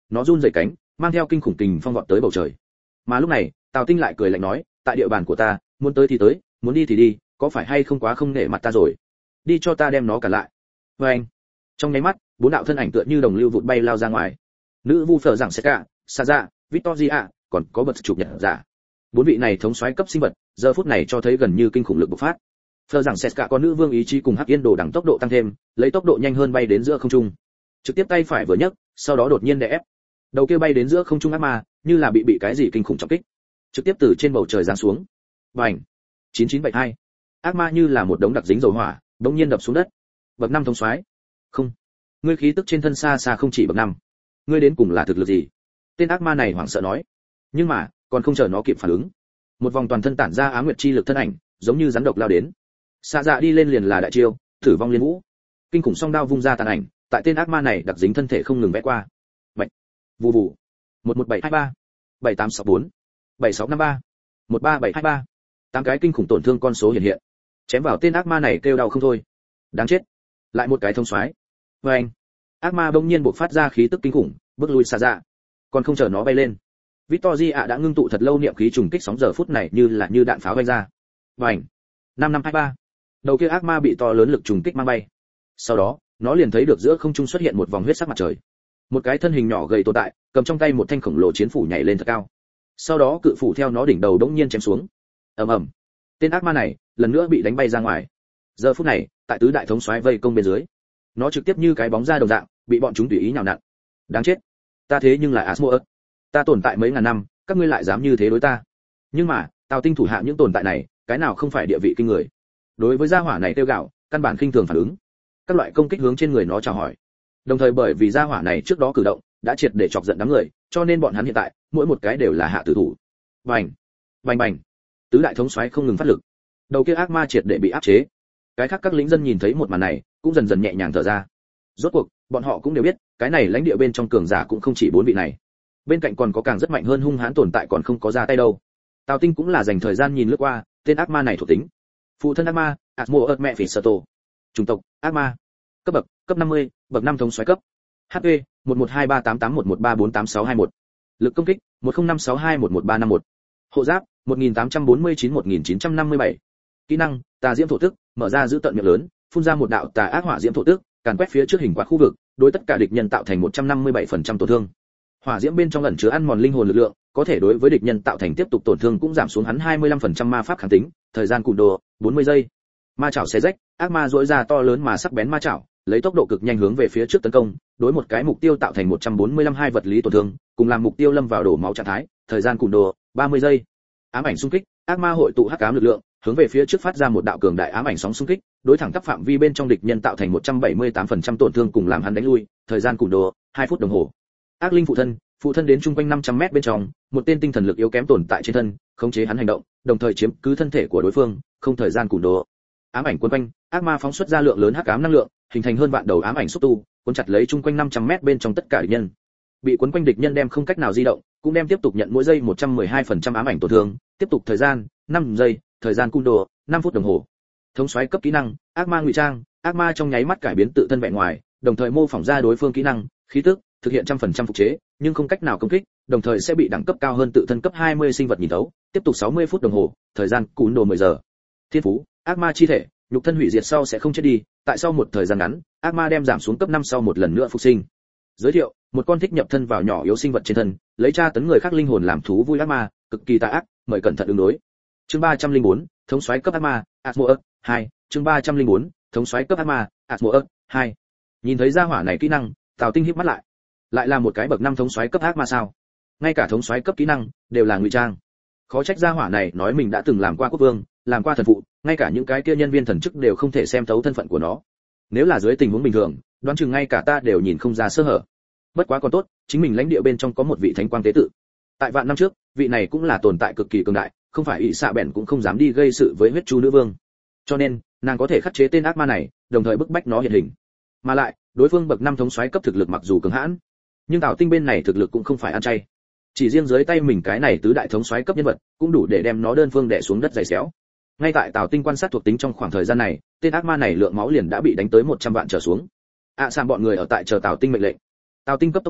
nó run rẩy cánh, mang theo kinh khủng kình phong vọt tới bầu trời. Mà lúc này, Tào Tinh lại cười lạnh nói, tại địa bàn của ta, muốn tới thì tới, muốn đi thì đi, có phải hay không quá không nể mặt ta rồi? Đi cho ta đem nó cản lại. Và anh, trong nháy mắt, bốn đạo thân ảnh tựa như đồng lưu vụt bay lao ra ngoài. Nữ vu phở rằng Seka, Saza, Victoria, còn có bật chụp nhật giả. Bốn vị này thống soái cấp sinh vật, giờ phút này cho thấy gần như kinh khủng lực bộc phát. Phở rằng Seka có nữ vương ý chí cùng Hắc Yên Đồ đẳng tốc độ tăng thêm, lấy tốc độ nhanh hơn bay đến giữa không trung. Trực tiếp tay phải vừa nhấc, sau đó đột nhiên đè ép. Đầu kia bay đến giữa không trung ác ma, như là bị bị cái gì kinh khủng trọng kích, trực tiếp từ trên bầu trời giáng xuống. Bành! chín chín bảy hai. Ác ma như là một đống đặc dính dầu hỏa, đột nhiên đập xuống đất. Bậc năm thống soái. Không, ngươi khí tức trên thân xa xa không chỉ bậc năm. Ngươi đến cùng là thực lực gì? Tên ác ma này hoảng sợ nói. Nhưng mà, còn không chờ nó kịp phản ứng, một vòng toàn thân tản ra ám nguyệt chi lực thân ảnh, giống như rắn độc lao đến. Xạ dạ đi lên liền là đại chiêu, thử vong liên vũ. Kinh khủng song đao vung ra tàn ảnh, tại tên ác ma này đặc dính thân thể không ngừng vẽ qua. Bạch. Vù vù. một một bảy hai ba, bảy tám sáu bốn, bảy sáu năm ba, một ba bảy hai ba. Tám cái kinh khủng tổn thương con số hiện hiện. Chém vào tên ác ma này kêu đau không thôi. Đáng chết. Lại một cái thông soái. Và anh. Ác ma bỗng nhiên bộc phát ra khí tức kinh khủng, bước lui xa ra. Còn không chờ nó bay lên, Victoria đã ngưng tụ thật lâu niệm khí trùng kích sóng giờ phút này như là như đạn pháo vang ra. Bành. năm năm hai ba. Đầu kia ác ma bị to lớn lực trùng kích mang bay. Sau đó, nó liền thấy được giữa không trung xuất hiện một vòng huyết sắc mặt trời. Một cái thân hình nhỏ gầy tồn tại, cầm trong tay một thanh khổng lồ chiến phủ nhảy lên thật cao. Sau đó cự phủ theo nó đỉnh đầu đống nhiên chém xuống. Ầm ầm. Tên ác ma này lần nữa bị đánh bay ra ngoài. Giờ phút này, tại tứ đại thống soái vây công bên dưới, nó trực tiếp như cái bóng ra đồng dạng, bị bọn chúng tùy ý nhào nặn. Đáng chết. Ta thế nhưng là Asmodeus. Ta tồn tại mấy ngàn năm, các ngươi lại dám như thế đối ta. Nhưng mà, Tào Tinh thủ hạ những tồn tại này, cái nào không phải địa vị kinh người. Đối với gia hỏa này tiêu gạo, căn bản khinh thường phản ứng. Các loại công kích hướng trên người nó chào hỏi. Đồng thời bởi vì gia hỏa này trước đó cử động, đã triệt để chọc giận đám người, cho nên bọn hắn hiện tại, mỗi một cái đều là hạ tử thủ. Bành, bành bành. Tứ đại thống soái không ngừng phát lực. Đầu kia ác ma triệt để bị áp chế. Cái khác các lính dân nhìn thấy một màn này, cũng dần dần nhẹ nhàng thở ra. Rốt cuộc, bọn họ cũng đều biết, cái này lãnh địa bên trong cường giả cũng không chỉ bốn vị này. Bên cạnh còn có càng rất mạnh hơn hung hãn tồn tại còn không có ra tay đâu. Tào Tinh cũng là dành thời gian nhìn lướt qua, tên ác ma này thuộc tính. Phụ thân ác ma, Asmodeus mẹ phỉ sở tổ. Chủng tộc, ác ma. Cấp bậc, cấp năm mươi, bậc năm thống soái cấp. hát pê, một một hai ba tám tám một một ba bốn tám sáu hai một. Lực công kích, một không năm sáu hai một một ba năm một. Hộ giáp, một nghìn tám trăm bốn mươi chín một nghìn chín trăm năm mươi bảy. Kỹ năng, tà diễm thổ tức, mở ra giữ tận miệng lớn, phun ra một đạo tà ác hỏa diễm thổ tức, càn quét phía trước hình quạt khu vực, đối tất cả địch nhân tạo thành một trăm năm mươi bảy phần trăm tổn thương. Hỏa diễm bên trong ẩn chứa ăn mòn linh hồn lực lượng, có thể đối với địch nhân tạo thành tiếp tục tổn thương cũng giảm xuống hắn hai mươi lăm phần trăm ma pháp kháng tính, thời gian cùn đồ bốn mươi giây. Ma chảo xé rách, ác ma rỗi ra to lớn mà sắc bén ma chảo, lấy tốc độ cực nhanh hướng về phía trước tấn công, đối một cái mục tiêu tạo thành một trăm bốn mươi lăm hai vật lý tổn thương, cùng làm mục tiêu lâm vào đổ máu trạng thái, thời gian cùn đồ ba mươi giây. Ám ảnh xung kích, ác ma hội tụ hắc ám lực lượng, hướng về phía trước phát ra một đạo cường đại ám ảnh sóng xung kích, đối thẳng tắp phạm vi bên trong địch nhân tạo thành một trăm bảy mươi tám phần trăm tổn thương cùng làm hắn đánh lui, thời gian cùn đồ hai phút đồng hồ. Ác linh phụ thân, phụ thân đến trung quanh năm trăm mét bên trong, một tên tinh thần lực yếu kém tồn tại trên thân, khống chế hắn hành động, đồng thời chiếm cứ thân thể của đối phương, không thời gian cùn đồ. Ám ảnh cuốn quanh, ác ma phóng xuất ra lượng lớn hắc ám năng lượng, hình thành hơn vạn đầu ám ảnh xúc tu, cuốn chặt lấy trung quanh năm trăm mét bên trong tất cả địch nhân. Bị cuốn quanh địch nhân đem không cách nào di động, cũng đem tiếp tục nhận mỗi giây một trăm mười hai phần trăm ám ảnh tổn thương, tiếp tục thời gian năm giây, thời gian cùn đồ năm phút đồng hồ. Thống soái cấp kỹ năng, ác ma ngụy trang, ác ma trong nháy mắt cải biến tự thân vẻ ngoài, đồng thời mô phỏng ra đối phương kỹ năng, khí tức, thực hiện trăm phần trăm phục chế, nhưng không cách nào công kích, đồng thời sẽ bị đẳng cấp cao hơn tự thân cấp hai mươi sinh vật nhìn thấu, tiếp tục sáu mươi phút đồng hồ, thời gian cùn đồ mười giờ. Thiên phú, ác ma chi thể, nhục thân hủy diệt sau sẽ không chết đi, tại sau một thời gian ngắn, ác ma đem giảm xuống cấp năm sau một lần nữa phục sinh. Giới thiệu, một con thích nhập thân vào nhỏ yếu sinh vật trên thân, lấy tra tấn người khác linh hồn làm thú vui ác ma, cực kỳ tà ác, mời cẩn thận ứng đối. Chương ba trăm linh bốn, thống soái cấp ác ma, Asmodeus hai, chương ba trăm linh bốn, thống soái cấp ác ma, Asmodeus hai. Nhìn thấy gia hỏa này kỹ năng, Tào Tinh híp mắt lại. Lại là một cái bậc năm thống soái cấp ác ma sao? Ngay cả thống soái cấp kỹ năng đều là ngụy trang. Khó trách gia hỏa này nói mình đã từng làm qua quốc vương, làm qua thần phụ, ngay cả những cái kia nhân viên thần chức đều không thể xem thấu thân phận của nó. Nếu là dưới tình huống bình thường, đoán chừng ngay cả ta đều nhìn không ra sơ hở. Bất quá còn tốt, chính mình lãnh địa bên trong có một vị thánh quang tế tự. Tại vạn năm trước, vị này cũng là tồn tại cực kỳ cường đại, không phải ỷ xạ bèn cũng không dám đi gây sự với huyết chu nữ vương. Cho nên, nàng có thể khắc chế tên ác ma này, đồng thời bức bách nó hiện hình. Mà lại, đối phương bậc năm thống soái cấp thực lực mặc dù cường hãn, nhưng Tào Tinh bên này thực lực cũng không phải ăn chay. Chỉ riêng dưới tay mình cái này tứ đại thống soái cấp nhân vật, cũng đủ để đem nó đơn phương đè xuống đất giày xéo. Ngay tại Tào Tinh quan sát thuộc tính trong khoảng thời gian này, tên ác ma này lượng máu liền đã bị đánh tới một trăm vạn trở xuống. ạ à, Sam bọn người ở tại chờ Tào Tinh mệnh lệnh. Tào Tinh cấp tốc nói,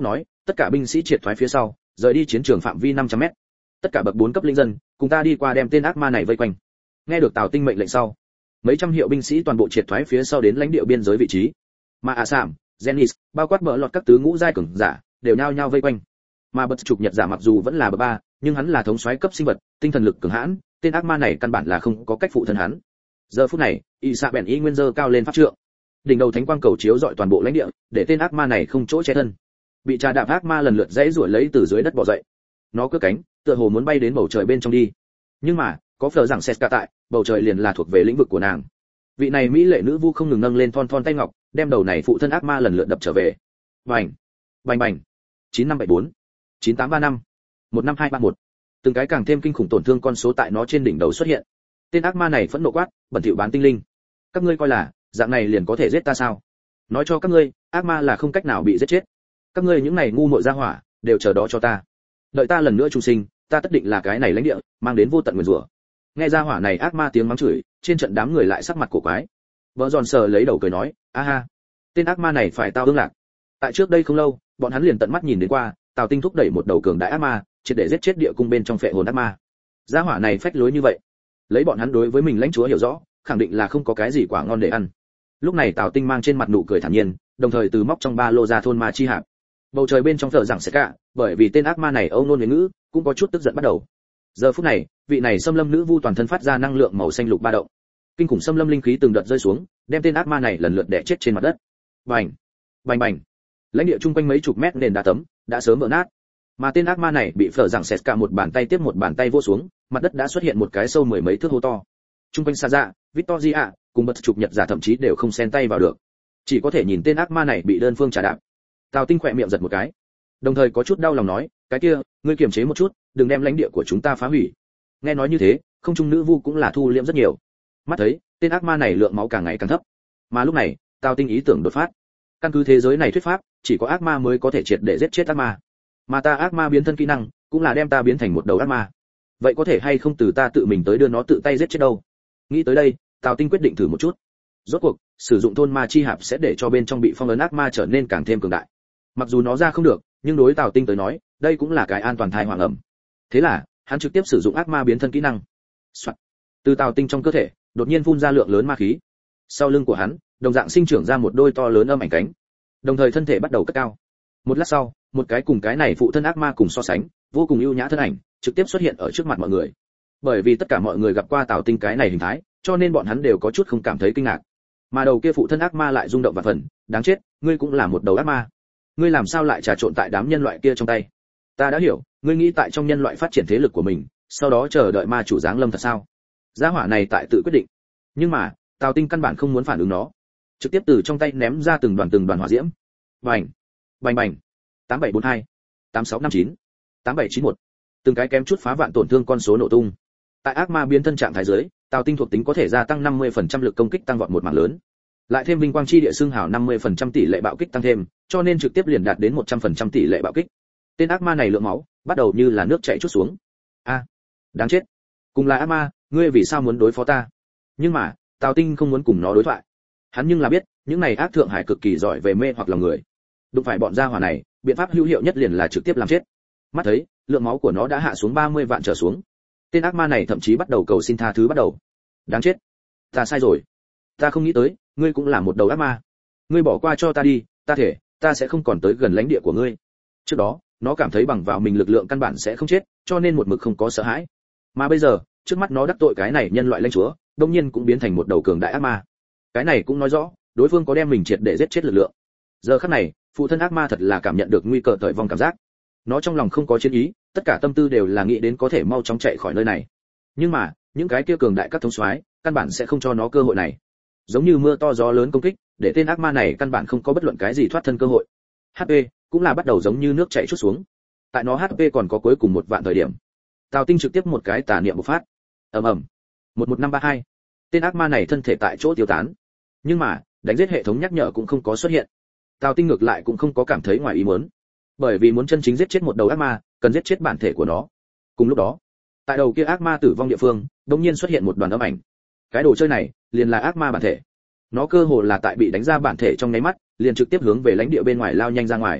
tất cả binh sĩ triệt thoái phía sau, rời đi chiến trường phạm vi năm trăm mét. Tất cả bậc bốn cấp linh dân, cùng ta đi qua đem tên ác ma này vây quanh. Nghe được Tào Tinh mệnh lệnh sau, mấy trăm hiệu binh sĩ toàn bộ triệt thoái phía sau đến lãnh địa biên giới vị trí. Mà A Sam, Zenis, bao quát mở lọt các tứ ngũ giai cường giả, đều nhao nhao vây quanh. Mà bậc trục nhật giả mặc dù vẫn là bậc ba, nhưng hắn là thống soái cấp sinh vật, tinh thần lực cường hãn, tên ác ma này căn bản là không có cách phụ thân hắn. Giờ phút này, y xạ bèn y nguyên dơ cao lên pháp trượng, đỉnh đầu thánh quang cầu chiếu dọi toàn bộ lãnh địa, để tên ác ma này không chỗ che thân. Bị trà đạp ác ma lần lượt dãy rủa lấy từ dưới đất bò dậy. Nó cất cánh, tựa hồ muốn bay đến bầu trời bên trong đi. Nhưng mà, có phở rằng Seska tại, bầu trời liền là thuộc về lĩnh vực của nàng. Vị này mỹ lệ nữ vu không ngừng nâng lên thon thon tay ngọc, đem đầu này phụ thân ác ma lần lượt đập trở về. Bành, bành bành. chín năm bảy bốn, chín tám ba năm, một năm hai ba một. Từng cái càng thêm kinh khủng tổn thương con số tại nó trên đỉnh đầu xuất hiện. Tên ác ma này phẫn nộ quát, bẩn thỉu bán tinh linh. Các ngươi coi là, dạng này liền có thể giết ta sao? Nói cho các ngươi, ác ma là không cách nào bị giết chết. Các ngươi những này ngu muội ra hỏa, đều chờ đó cho ta. Đợi ta lần nữa trung sinh, ta tất định là cái này lãnh địa, mang đến vô tận nguyền rủa. Nghe ra hỏa này ác ma tiếng mắng chửi, trên trận đám người lại sắc mặt cổ quái. Vợ giòn sờ lấy đầu cười nói, a ha, tên ác ma này phải tao ương lạc. Tại trước đây không lâu, bọn hắn liền tận mắt nhìn đến qua, Tào Tinh thúc đẩy một đầu cường đại ác ma, triệt để giết chết địa cung bên trong phệ hồn ác ma. Gia hỏa này phách lối như vậy, lấy bọn hắn đối với mình lãnh chúa hiểu rõ, khẳng định là không có cái gì quả ngon để ăn. Lúc này Tào Tinh mang trên mặt nụ cười thản nhiên, đồng thời từ móc trong ba lô ra thôn ma chi hạp. Bầu trời bên trong thở rằng sẽ cả, bởi vì tên ác ma này âu nôn huế ngữ, cũng có chút tức giận bắt đầu. Giờ phút này, vị này xâm lâm nữ vu toàn thân phát ra năng lượng màu xanh lục ba động. Kinh khủng xâm lâm linh khí từng đợt rơi xuống, đem tên ác ma này lần lượt đè chết trên mặt đất. Bành, bành bành. Lãnh địa chung quanh mấy chục mét nền đá tấm đã sớm vỡ nát. Mà tên ác ma này bị phở rằng sét cả một bàn tay tiếp một bàn tay vô xuống, mặt đất đã xuất hiện một cái sâu mười mấy thước hố to. Chung quanh xa dạ, Victoria cùng bật chụp nhật giả thậm chí đều không xen tay vào được, chỉ có thể nhìn tên ác ma này bị đơn phương trà đạp. Tào Tinh khỏe miệng giật một cái, đồng thời có chút đau lòng nói, cái kia, ngươi kiềm chế một chút, đừng đem lãnh địa của chúng ta phá hủy. Nghe nói như thế, không trung nữ vu cũng là thu liễm rất nhiều. Mắt thấy, tên ác ma này lượng máu càng ngày càng thấp. Mà lúc này, Tào Tinh ý tưởng đột phát. Căn cứ thế giới này thuyết pháp, chỉ có ác ma mới có thể triệt để giết chết ác ma. Mà ta ác ma biến thân kỹ năng, cũng là đem ta biến thành một đầu ác ma. Vậy có thể hay không từ ta tự mình tới đưa nó tự tay giết chết đâu? Nghĩ tới đây, Tào Tinh quyết định thử một chút. Rốt cuộc, sử dụng thôn ma chi hạp sẽ để cho bên trong bị phong ấn ác ma trở nên càng thêm cường đại. Mặc dù nó ra không được, nhưng đối Tào Tinh tới nói, đây cũng là cái an toàn thai hoàng ẩm. Thế là, hắn trực tiếp sử dụng ác ma biến thân kỹ năng. Soạn. Từ Tào Tinh trong cơ thể, đột nhiên phun ra lượng lớn ma khí. Sau lưng của hắn, đồng dạng sinh trưởng ra một đôi to lớn âm ảnh cánh. Đồng thời thân thể bắt đầu cất cao. Một lát sau, một cái cùng cái này phụ thân ác ma cùng so sánh, vô cùng ưu nhã thân ảnh, trực tiếp xuất hiện ở trước mặt mọi người. Bởi vì tất cả mọi người gặp qua Tào Tinh cái này hình thái, cho nên bọn hắn đều có chút không cảm thấy kinh ngạc. Mà đầu kia phụ thân ác ma lại rung động vạn phần, đáng chết, ngươi cũng là một đầu ác ma. Ngươi làm sao lại trà trộn tại đám nhân loại kia trong tay? Ta đã hiểu, ngươi nghĩ tại trong nhân loại phát triển thế lực của mình, sau đó chờ đợi ma chủ giáng lâm thật sao? Gia hỏa này tại tự quyết định. Nhưng mà, Tào Tinh căn bản không muốn phản ứng nó, trực tiếp từ trong tay ném ra từng đoàn từng đoàn hỏa diễm. Bành, bành bành. tám bảy bốn hai, tám sáu năm chín, tám bảy chín một. Từng cái kém chút phá vạn tổn thương con số nổ tung. Tại ác ma biến thân trạng thái dưới, Tào Tinh thuộc tính có thể gia tăng năm mươi phần trăm lực công kích tăng vọt một mảng lớn. Lại thêm vinh quang chi địa xương hào năm mươi phần trăm tỷ lệ bạo kích tăng thêm, cho nên trực tiếp liền đạt đến một trăm phần trăm tỷ lệ bạo kích. Tên ác ma này lượng máu bắt đầu như là nước chảy chút xuống. A, đáng chết. Cùng là ác ma, ngươi vì sao muốn đối phó ta? Nhưng mà, Tào Tinh không muốn cùng nó đối thoại. Hắn nhưng là biết, những này ác thượng hải cực kỳ giỏi về mê hoặc lòng người. Đụng phải bọn gia hỏa này, biện pháp hữu hiệu nhất liền là trực tiếp làm chết. Mắt thấy, lượng máu của nó đã hạ xuống ba mươi vạn trở xuống. Tên ác ma này thậm chí bắt đầu cầu xin tha thứ bắt đầu. Đáng chết, ta sai rồi. Ta không nghĩ tới, ngươi cũng là một đầu ác ma. Ngươi bỏ qua cho ta đi, ta thể, ta sẽ không còn tới gần lãnh địa của ngươi. Trước đó, nó cảm thấy bằng vào mình lực lượng căn bản sẽ không chết, cho nên một mực không có sợ hãi. Mà bây giờ, trước mắt nó đắc tội cái này nhân loại lãnh chúa, đương nhiên cũng biến thành một đầu cường đại ác ma. Cái này cũng nói rõ, đối phương có đem mình triệt để giết chết lực lượng. Giờ khắc này, phụ thân ác ma thật là cảm nhận được nguy cơ tởi vong cảm giác. Nó trong lòng không có chiến ý, tất cả tâm tư đều là nghĩ đến có thể mau chóng chạy khỏi nơi này. Nhưng mà, những cái kia cường đại các thống soái, căn bản sẽ không cho nó cơ hội này. Giống như mưa to gió lớn công kích, để tên ác ma này căn bản không có bất luận cái gì thoát thân cơ hội. hát pê cũng là bắt đầu giống như nước chảy chút xuống. Tại nó hát pê còn có cuối cùng một vạn thời điểm, Tào Tinh trực tiếp một cái tà niệm bộc phát. Ầm ầm. một một năm ba hai. Tên ác ma này thân thể tại chỗ tiêu tán. Nhưng mà, đánh giết hệ thống nhắc nhở cũng không có xuất hiện. Tào Tinh ngược lại cũng không có cảm thấy ngoài ý muốn. Bởi vì muốn chân chính giết chết một đầu ác ma, cần giết chết bản thể của nó. Cùng lúc đó, tại đầu kia ác ma tử vong địa phương, đột nhiên xuất hiện một đoàn âm ảnh. Cái đồ chơi này, liền là ác ma bản thể. Nó cơ hồ là tại bị đánh ra bản thể trong nháy mắt, liền trực tiếp hướng về lãnh địa bên ngoài lao nhanh ra ngoài.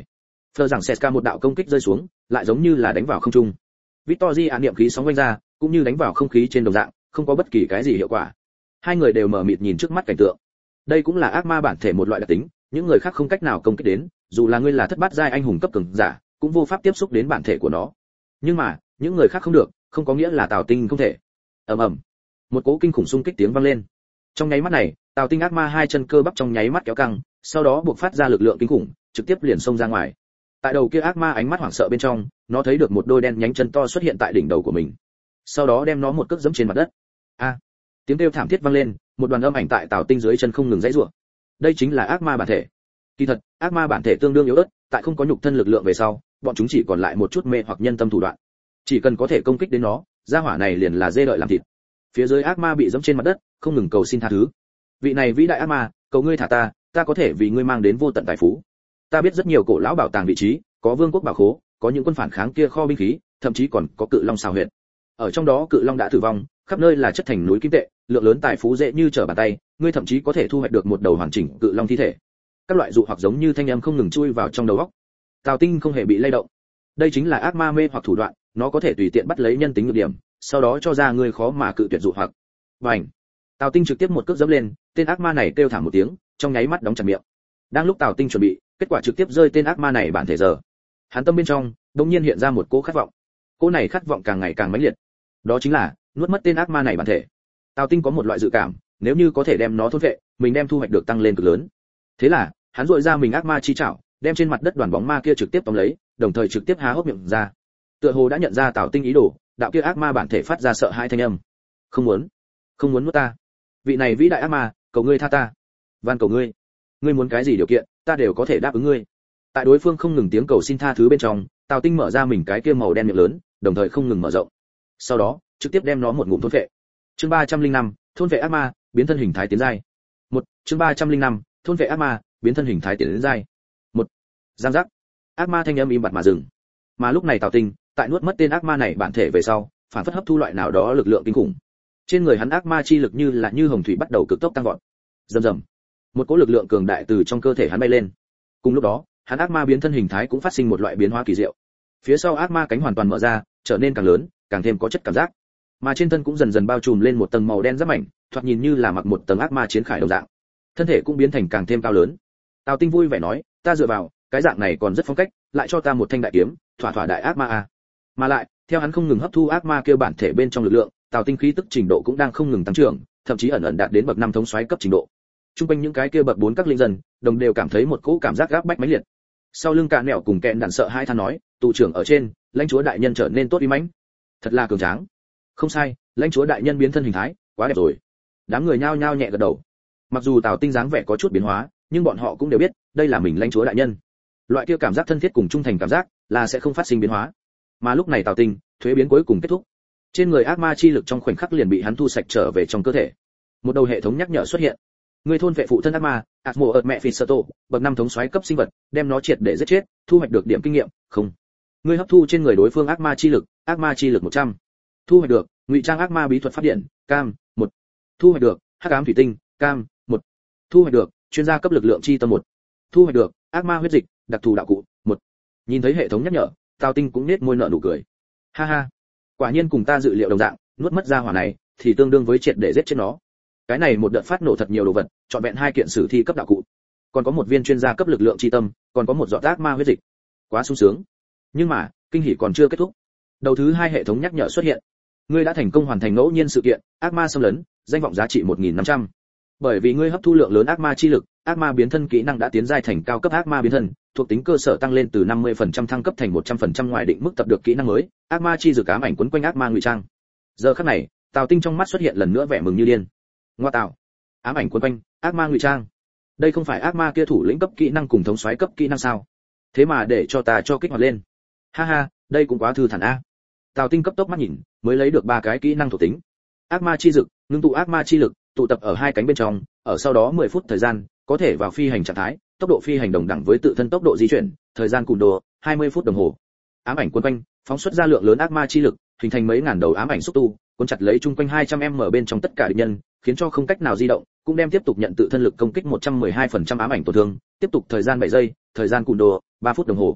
Phờ rằng Seska một đạo công kích rơi xuống, lại giống như là đánh vào không trung. Victory niệm khí sóng vang ra, cũng như đánh vào không khí trên đồng dạng, không có bất kỳ cái gì hiệu quả. Hai người đều mở mịt nhìn trước mắt cảnh tượng. Đây cũng là ác ma bản thể một loại đặc tính, những người khác không cách nào công kích đến, dù là ngươi là thất bát giai anh hùng cấp cường giả, cũng vô pháp tiếp xúc đến bản thể của nó. Nhưng mà, những người khác không được, không có nghĩa là Tào Tinh không thể. Ầm ầm. Một cỗ kinh khủng xung kích tiếng vang lên. Trong nháy mắt này, Tào Tinh ác ma hai chân cơ bắp trong nháy mắt kéo căng, sau đó buộc phát ra lực lượng kinh khủng, trực tiếp liền xông ra ngoài. Tại đầu kia ác ma ánh mắt hoảng sợ bên trong, nó thấy được một đôi đen nhánh chân to xuất hiện tại đỉnh đầu của mình. Sau đó đem nó một cước giẫm trên mặt đất. A! Tiếng kêu thảm thiết vang lên, một đoàn âm ảnh tại Tào Tinh dưới chân không ngừng giãy giụa. Đây chính là ác ma bản thể. Kỳ thật, ác ma bản thể tương đương yếu ớt, tại không có nhục thân lực lượng về sau, bọn chúng chỉ còn lại một chút mê hoặc nhân tâm thủ đoạn. Chỉ cần có thể công kích đến nó, gia hỏa này liền là dê đợi làm thịt. Phía dưới ác ma bị giẫm trên mặt đất, không ngừng cầu xin tha thứ. Vị này vĩ đại ác ma, cầu ngươi thả ta, ta có thể vì ngươi mang đến vô tận tài phú. Ta biết rất nhiều cổ lão bảo tàng vị trí, có vương quốc bảo khố, có những quân phản kháng kia kho binh khí, thậm chí còn có cự long xào huyệt. Ở trong đó cự long đã tử vong, khắp nơi là chất thành núi kim tệ, lượng lớn tài phú dễ như trở bàn tay, ngươi thậm chí có thể thu hoạch được một đầu hoàn chỉnh cự long thi thể. Các loại dụ hoặc giống như thanh âm không ngừng chui vào trong đầu óc. Tào Tinh không hề bị lay động. Đây chính là ác ma mê hoặc thủ đoạn, nó có thể tùy tiện bắt lấy nhân tính nhược điểm, sau đó cho ra ngươi khó mà cự tuyệt dụ hoặc. Bành! Tào Tinh trực tiếp một cước giẫm lên, tên ác ma này kêu thảm một tiếng, trong nháy mắt đóng chặt miệng. Đang lúc Tào Tinh chuẩn bị, kết quả trực tiếp rơi tên ác ma này bản thể giờ. Hắn tâm bên trong, đột nhiên hiện ra một cỗ khát vọng. Cỗ này khát vọng càng ngày càng mãnh liệt. Đó chính là nuốt mất tên ác ma này bản thể. Tào Tinh có một loại dự cảm, nếu như có thể đem nó thôn vệ, mình đem thu hoạch được tăng lên cực lớn. Thế là, hắn rọi ra mình ác ma chi chảo, đem trên mặt đất đoàn bóng ma kia trực tiếp tóm lấy, đồng thời trực tiếp há hốc miệng ra. Tựa hồ đã nhận ra Tào Tinh ý đồ, đạo kia ác ma bản thể phát ra sợ hãi thanh âm. Không muốn, không muốn nuốt ta. Vị này vĩ đại ác ma, cầu ngươi tha ta. Van cầu ngươi, ngươi muốn cái gì điều kiện, ta đều có thể đáp ứng ngươi. Tại đối phương không ngừng tiếng cầu xin tha thứ bên trong, Tào Tinh mở ra mình cái kia màu đen miệng lớn, đồng thời không ngừng mở rộng. Sau đó, trực tiếp đem nó một ngụm thôn vệ. Chương ba trăm linh năm, thôn vệ ác ma, biến thân hình thái tiến giai. Một, chương ba trăm linh năm, thôn vệ ác ma, biến thân hình thái tiến giai. Một. Giang giác. Ác ma thanh âm im bặt mà dừng. Mà lúc này Tào Tinh, tại nuốt mất tên ác ma này bản thể về sau, phản phất hấp thu loại nào đó lực lượng kinh khủng. Trên người hắn ác ma chi lực như là như hồng thủy bắt đầu cực tốc tăng vọt. Rầm rầm. Một cỗ lực lượng cường đại từ trong cơ thể hắn bay lên. Cùng lúc đó, hắn ác ma biến thân hình thái cũng phát sinh một loại biến hóa kỳ diệu. Phía sau ác ma cánh hoàn toàn mở ra, trở nên càng lớn, càng thêm có chất cảm giác. Mà trên thân cũng dần dần bao trùm lên một tầng màu đen rất mảnh, thoạt nhìn như là mặc một tầng ác ma chiến khải đồng dạng. Thân thể cũng biến thành càng thêm cao lớn. Tào Tinh vui vẻ nói, ta dựa vào, cái dạng này còn rất phong cách, lại cho ta một thanh đại kiếm, thỏa thỏa đại ác ma a. Mà lại, theo hắn không ngừng hấp thu ác ma kêu bản thể bên trong lực lượng, Tào Tinh khí tức trình độ cũng đang không ngừng tăng trưởng, thậm chí ẩn ẩn đạt đến bậc năm thống soái cấp trình độ. Trung quanh những cái kia bậc bốn các linh dân, đồng đều cảm thấy một cỗ cảm giác gáp bách mãnh liệt. Sau lưng Cạn Nẻo cùng Kẹn đàn sợ hai than nói, tù trưởng ở trên, lãnh chúa đại nhân trở nên tốt uy mãnh. Thật là cường tráng. Không sai, lãnh chúa đại nhân biến thân hình thái, quá đẹp rồi. Đám người nhao nhao nhẹ gật đầu. Mặc dù Tào Tinh dáng vẻ có chút biến hóa, nhưng bọn họ cũng đều biết, đây là mình lãnh chúa đại nhân. Loại kia cảm giác thân thiết cùng trung thành cảm giác, là sẽ không phát sinh biến hóa. Mà lúc này Tào Tinh, thuế biến cuối cùng kết thúc. Trên người ác ma chi lực trong khoảnh khắc liền bị hắn thu sạch trở về trong cơ thể. Một đầu hệ thống nhắc nhở xuất hiện. Người thôn vệ phụ thân ác ma, Atmo ợt mẹ Fisato, bậc năm thống soái cấp sinh vật, đem nó triệt để giết chết, thu hoạch được điểm kinh nghiệm, không. Người hấp thu trên người đối phương ác ma chi lực, ác ma chi lực một trăm. Thu hoạch được, ngụy trang ác ma bí thuật phát điện, cam, một. Thu hoạch được, hắc ám thủy tinh, cam, một. Thu hoạch được, chuyên gia cấp lực lượng chi tâm một. Thu hoạch được, ác ma huyết dịch, đặc thù đạo cụ, một. Nhìn thấy hệ thống nhắc nhở, Tào Tinh cũng nết môi nở nụ cười. Ha ha, quả nhiên cùng ta dự liệu đồng dạng, nuốt mất ra hỏa này, thì tương đương với triệt để giết chết nó. Cái này một đợt phát nổ thật nhiều đồ vật, chọn vẹn hai kiện sử thi cấp đạo cụ, còn có một viên chuyên gia cấp lực lượng chi tâm, còn có một giọt ác ma huyết dịch. Quá sung sướng. Nhưng mà, kinh hỉ còn chưa kết thúc. Đầu thứ hai hệ thống nhắc nhở xuất hiện. Ngươi đã thành công hoàn thành ngẫu nhiên sự kiện, ác ma xâm lấn, danh vọng giá trị một nghìn năm trăm. Bởi vì ngươi hấp thu lượng lớn ác ma chi lực, ác ma biến thân kỹ năng đã tiến giai thành cao cấp ác ma biến thân, thuộc tính cơ sở tăng lên từ năm mươi phần trăm thăng cấp thành một trăm phần trăm ngoài định mức tập được kỹ năng mới, ác ma chi dược ám ảnh quấn quanh ác ma ngụy trang. Giờ khắc này, Tào Tinh trong mắt xuất hiện lần nữa vẻ mừng như điên. Ngoa tạo, ám ảnh quấn quanh, ác ma ngụy trang. Đây không phải ác ma kia thủ lĩnh cấp kỹ năng cùng thống soái cấp kỹ năng sao? Thế mà để cho ta cho kích hoạt lên. Ha ha, đây cũng quá thư thản a. Tào Tinh cấp tốc mắt nhìn, mới lấy được ba cái kỹ năng thuộc tính. Ác ma chi dực, ngưng tụ ác ma chi lực, tụ tập ở hai cánh bên trong, ở sau đó mười phút thời gian, có thể vào phi hành trạng thái, tốc độ phi hành đồng đẳng với tự thân tốc độ di chuyển, thời gian cùn đồ hai mươi phút đồng hồ. Ám ảnh quấn quanh, phóng xuất ra lượng lớn ác ma chi lực, hình thành mấy ngàn đầu ám ảnh xúc tu, cuốn chặt lấy chung quanh hai trăm mét bên trong tất cả địch nhân, khiến cho không cách nào di động, cũng đem tiếp tục nhận tự thân lực công kích một trăm mười hai phần trăm ám ảnh tổn thương, tiếp tục thời gian bảy giây, thời gian cùn đồ ba phút đồng hồ.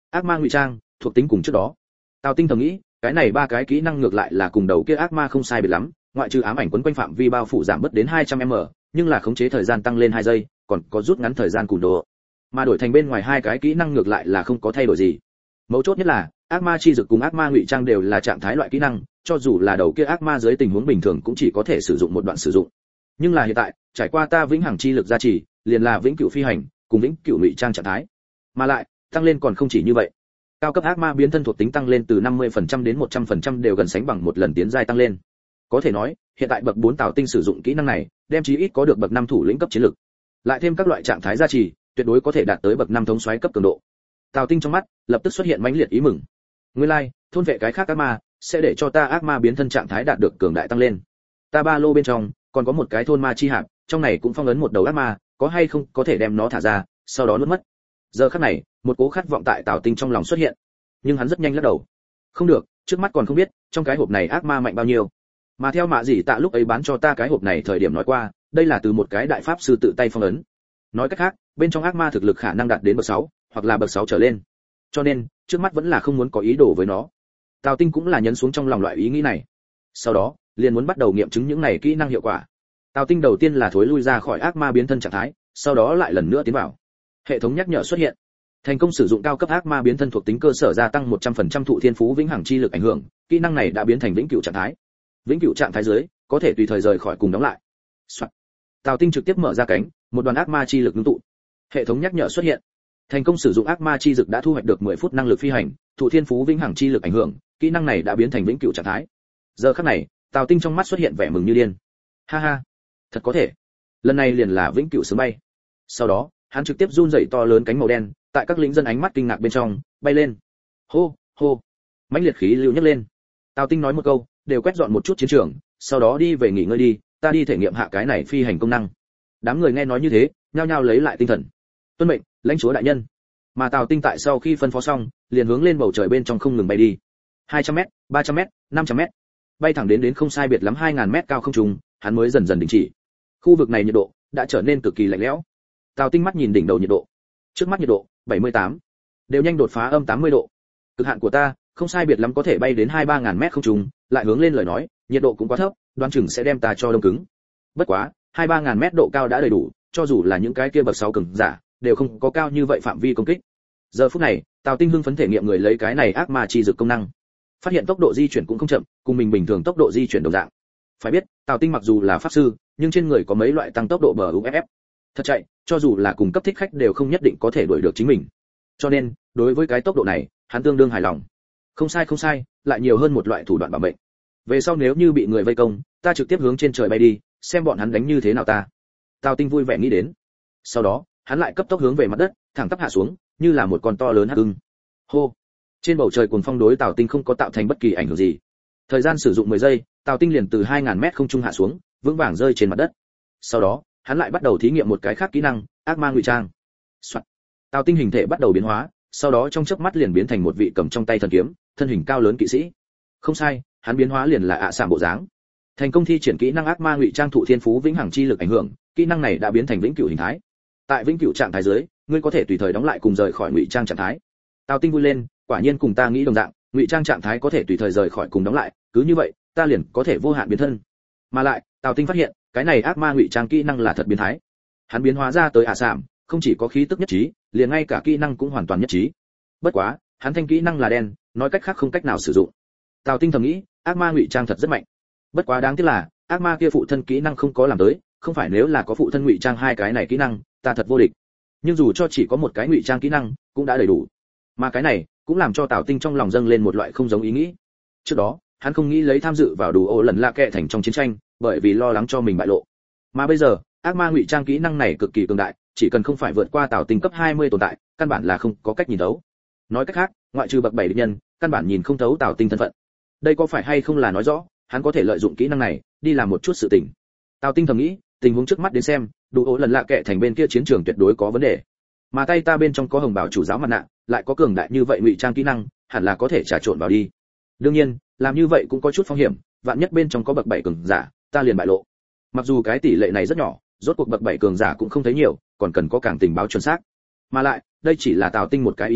ác ma ngụy trang, thuộc tính cùng trước đó. Tào Tinh thầm nghĩ, cái này ba cái kỹ năng ngược lại là cùng đầu kia ác ma không sai biệt lắm, ngoại trừ ám ảnh quấn quanh phạm vi bao phủ giảm bớt đến hai trăm mét, nhưng là khống chế thời gian tăng lên hai giây, còn có rút ngắn thời gian cùn đồ. Mà đổi thành bên ngoài hai cái kỹ năng ngược lại là không có thay đổi gì. Mấu chốt nhất là, ác ma chi dực cùng ác ma ngụy trang đều là trạng thái loại kỹ năng, cho dù là đầu kia ác ma dưới tình huống bình thường cũng chỉ có thể sử dụng một đoạn sử dụng. Nhưng là hiện tại, trải qua ta vĩnh hằng chi lực gia trì, liền là vĩnh cửu phi hành, cùng vĩnh cửu ngụy trang trạng thái. Mà lại, tăng lên còn không chỉ như vậy. Cao cấp ác ma biến thân thuộc tính tăng lên từ năm mươi phần trăm đến một trăm phần trăm đều gần sánh bằng một lần tiến giai tăng lên. Có thể nói, hiện tại bậc bốn Tào Tinh sử dụng kỹ năng này, đem chí ít có được bậc năm thủ lĩnh cấp chiến lực. Lại thêm các loại trạng thái gia trì, tuyệt đối có thể đạt tới bậc năm thống soái cấp cường độ. Tào Tinh trong mắt lập tức xuất hiện mãnh liệt ý mừng. Nguyên lai, like, thôn vệ cái khác ác ma sẽ để cho ta ác ma biến thân trạng thái đạt được cường đại tăng lên. Ta ba lô bên trong còn có một cái thôn ma chi hạp, trong này cũng phong ấn một đầu ác ma, có hay không có thể đem nó thả ra, sau đó nuốt mất. Giờ khắc này, một cố khát vọng tại Tào Tinh trong lòng xuất hiện. Nhưng hắn rất nhanh lắc đầu. Không được, trước mắt còn không biết trong cái hộp này ác ma mạnh bao nhiêu. Mà theo Mạ Dĩ Tạ lúc ấy bán cho ta cái hộp này thời điểm nói qua, đây là từ một cái đại pháp sư tự tay phong ấn. Nói cách khác, bên trong ác ma thực lực khả năng đạt đến bậc sáu, hoặc là bậc sáu trở lên. Cho nên, trước mắt vẫn là không muốn có ý đồ với nó. Tào Tinh cũng là nhấn xuống trong lòng loại ý nghĩ này. Sau đó, liền muốn bắt đầu nghiệm chứng những này kỹ năng hiệu quả. Tào Tinh đầu tiên là thối lui ra khỏi ác ma biến thân trạng thái, sau đó lại lần nữa tiến vào. Hệ thống nhắc nhở xuất hiện. Thành công sử dụng cao cấp ác ma biến thân thuộc tính cơ sở gia tăng một trăm phần trăm thụ thiên phú vĩnh hằng chi lực ảnh hưởng, kỹ năng này đã biến thành vĩnh cửu trạng thái. Vĩnh cửu trạng thái dưới, có thể tùy thời rời khỏi cùng đóng lại. Soạn. Tào Tinh trực tiếp mở ra cánh, một đoàn ác ma chi lực ngưng tụ. Hệ thống nhắc nhở xuất hiện. Thành công sử dụng ác ma chi dực đã thu hoạch được mười phút năng lực phi hành, thụ thiên phú vĩnh hằng chi lực ảnh hưởng, kỹ năng này đã biến thành vĩnh cửu trạng thái. Giờ khắc này, Tào Tinh trong mắt xuất hiện vẻ mừng như điên. Ha ha, thật có thể. Lần này liền là vĩnh cửu sướng bay. Sau đó, hắn trực tiếp run rẩy to lớn cánh màu đen, tại các lính dân ánh mắt kinh ngạc bên trong, bay lên. Hô, hô. Mãnh liệt khí lưu nhấc lên. Tào Tinh nói một câu, đều quét dọn một chút chiến trường, sau đó đi về nghỉ ngơi đi, ta đi thể nghiệm hạ cái này phi hành công năng. Đám người nghe nói như thế, nhao nhao lấy lại tinh thần. Tuân mệnh, lãnh chúa đại nhân. Mà Tào Tinh tại sau khi phân phó xong, liền hướng lên bầu trời bên trong không ngừng bay đi. hai trăm mét, ba trăm mét, năm trăm mét. Bay thẳng đến đến không sai biệt lắm hai nghìn mét cao không trung, hắn mới dần dần đình chỉ. Khu vực này nhiệt độ đã trở nên cực kỳ lạnh lẽo. Tào Tinh mắt nhìn đỉnh đầu nhiệt độ. Trước mắt nhiệt độ bảy mươi tám, đều nhanh đột phá âm tám mươi độ. Cực hạn của ta, không sai biệt lắm có thể bay đến hai ba ngàn mét không trung, lại hướng lên lời nói, nhiệt độ cũng quá thấp, đoán chừng sẽ đem ta cho đông cứng. Bất quá, hai ba ngàn mét độ cao đã đầy đủ, cho dù là những cái kia bậc sáu cường giả, đều không có cao như vậy phạm vi công kích. Giờ phút này, Tào Tinh hưng phấn thể nghiệm người lấy cái này ác ma chi dược công năng. Phát hiện tốc độ di chuyển cũng không chậm, cùng mình bình thường tốc độ di chuyển đồng dạng. Phải biết, Tào Tinh mặc dù là pháp sư, nhưng trên người có mấy loại tăng tốc độ bờ u ép ép. Thật chạy, cho dù là cùng cấp thích khách đều không nhất định có thể đuổi được chính mình. Cho nên, đối với cái tốc độ này, hắn tương đương hài lòng. Không sai không sai, lại nhiều hơn một loại thủ đoạn bảo mệnh. Về sau nếu như bị người vây công, ta trực tiếp hướng trên trời bay đi, xem bọn hắn đánh như thế nào ta. Tào Tinh vui vẻ nghĩ đến. Sau đó, hắn lại cấp tốc hướng về mặt đất, thẳng tắp hạ xuống, như là một con to lớn hắc ưng. Hô. Trên bầu trời cuồng phong đối Tào Tinh không có tạo thành bất kỳ ảnh hưởng gì. Thời gian sử dụng mười giây, Tào Tinh liền từ hai nghìn mét không trung hạ xuống, vững vàng rơi trên mặt đất. Sau đó, hắn lại bắt đầu thí nghiệm một cái khác kỹ năng, ác ma ngụy trang. Soạn. Tào Tinh hình thể bắt đầu biến hóa, sau đó trong chớp mắt liền biến thành một vị cầm trong tay thần kiếm, thân hình cao lớn kỵ sĩ. Không sai, hắn biến hóa liền là ạ sạm bộ dáng. Thành công thi triển kỹ năng ác ma ngụy trang thụ thiên phú vĩnh hằng chi lực ảnh hưởng, kỹ năng này đã biến thành vĩnh cửu hình thái. Tại vĩnh cửu trạng thái dưới, ngươi có thể tùy thời đóng lại cùng rời khỏi ngụy trang trạng thái. Tào Tinh vui lên, quả nhiên cùng ta nghĩ đồng dạng, ngụy trang trạng thái có thể tùy thời rời khỏi cùng đóng lại, cứ như vậy, ta liền có thể vô hạn biến thân. Mà lại, Tào Tinh phát hiện, cái này ác ma ngụy trang kỹ năng là thật biến thái. Hắn biến hóa ra tới ạ sạm, không chỉ có khí tức nhất trí, liền ngay cả kỹ năng cũng hoàn toàn nhất trí. Bất quá, hắn thanh kỹ năng là đen, nói cách khác không cách nào sử dụng. Tào Tinh thầm nghĩ, ác ma ngụy trang thật rất mạnh. Bất quá đáng tiếc là, ác ma kia phụ thân kỹ năng không có làm tới, không phải nếu là có phụ thân ngụy trang hai cái này kỹ năng, ta thật vô địch. Nhưng dù cho chỉ có một cái ngụy trang kỹ năng, cũng đã đầy đủ. Mà cái này, cũng làm cho Tào Tinh trong lòng dâng lên một loại không giống ý nghĩ. Trước đó, hắn không nghĩ lấy tham dự vào đủ ổ lần lạ kệ thành trong chiến tranh, bởi vì lo lắng cho mình bại lộ. Mà bây giờ, ác ma ngụy trang kỹ năng này cực kỳ cường đại, chỉ cần không phải vượt qua Tào Tinh cấp hai mươi tồn tại, căn bản là không có cách nhìn thấu. Nói cách khác, ngoại trừ bậc bảy địch nhân, căn bản nhìn không thấu Tào Tinh thân phận. Đây có phải hay không là nói rõ, hắn có thể lợi dụng kỹ năng này, đi làm một chút sự tình. Tào Tinh thầm nghĩ, tình huống trước mắt đến xem, đủ ổ lần lạ kệ thành bên kia chiến trường tuyệt đối có vấn đề. Mà tay ta bên trong có hồng bảo chủ giáo mặt nạ, lại có cường đại như vậy ngụy trang kỹ năng, hẳn là có thể trà trộn vào đi. Đương nhiên, làm như vậy cũng có chút phong hiểm, vạn nhất bên trong có bậc bảy cường giả, ta liền bại lộ. Mặc dù cái tỷ lệ này rất nhỏ, rốt cuộc bậc bảy cường giả cũng không thấy nhiều, còn cần có càng tình báo chuẩn xác. Mà lại, đây chỉ là Tào Tinh một cái ý nghĩ,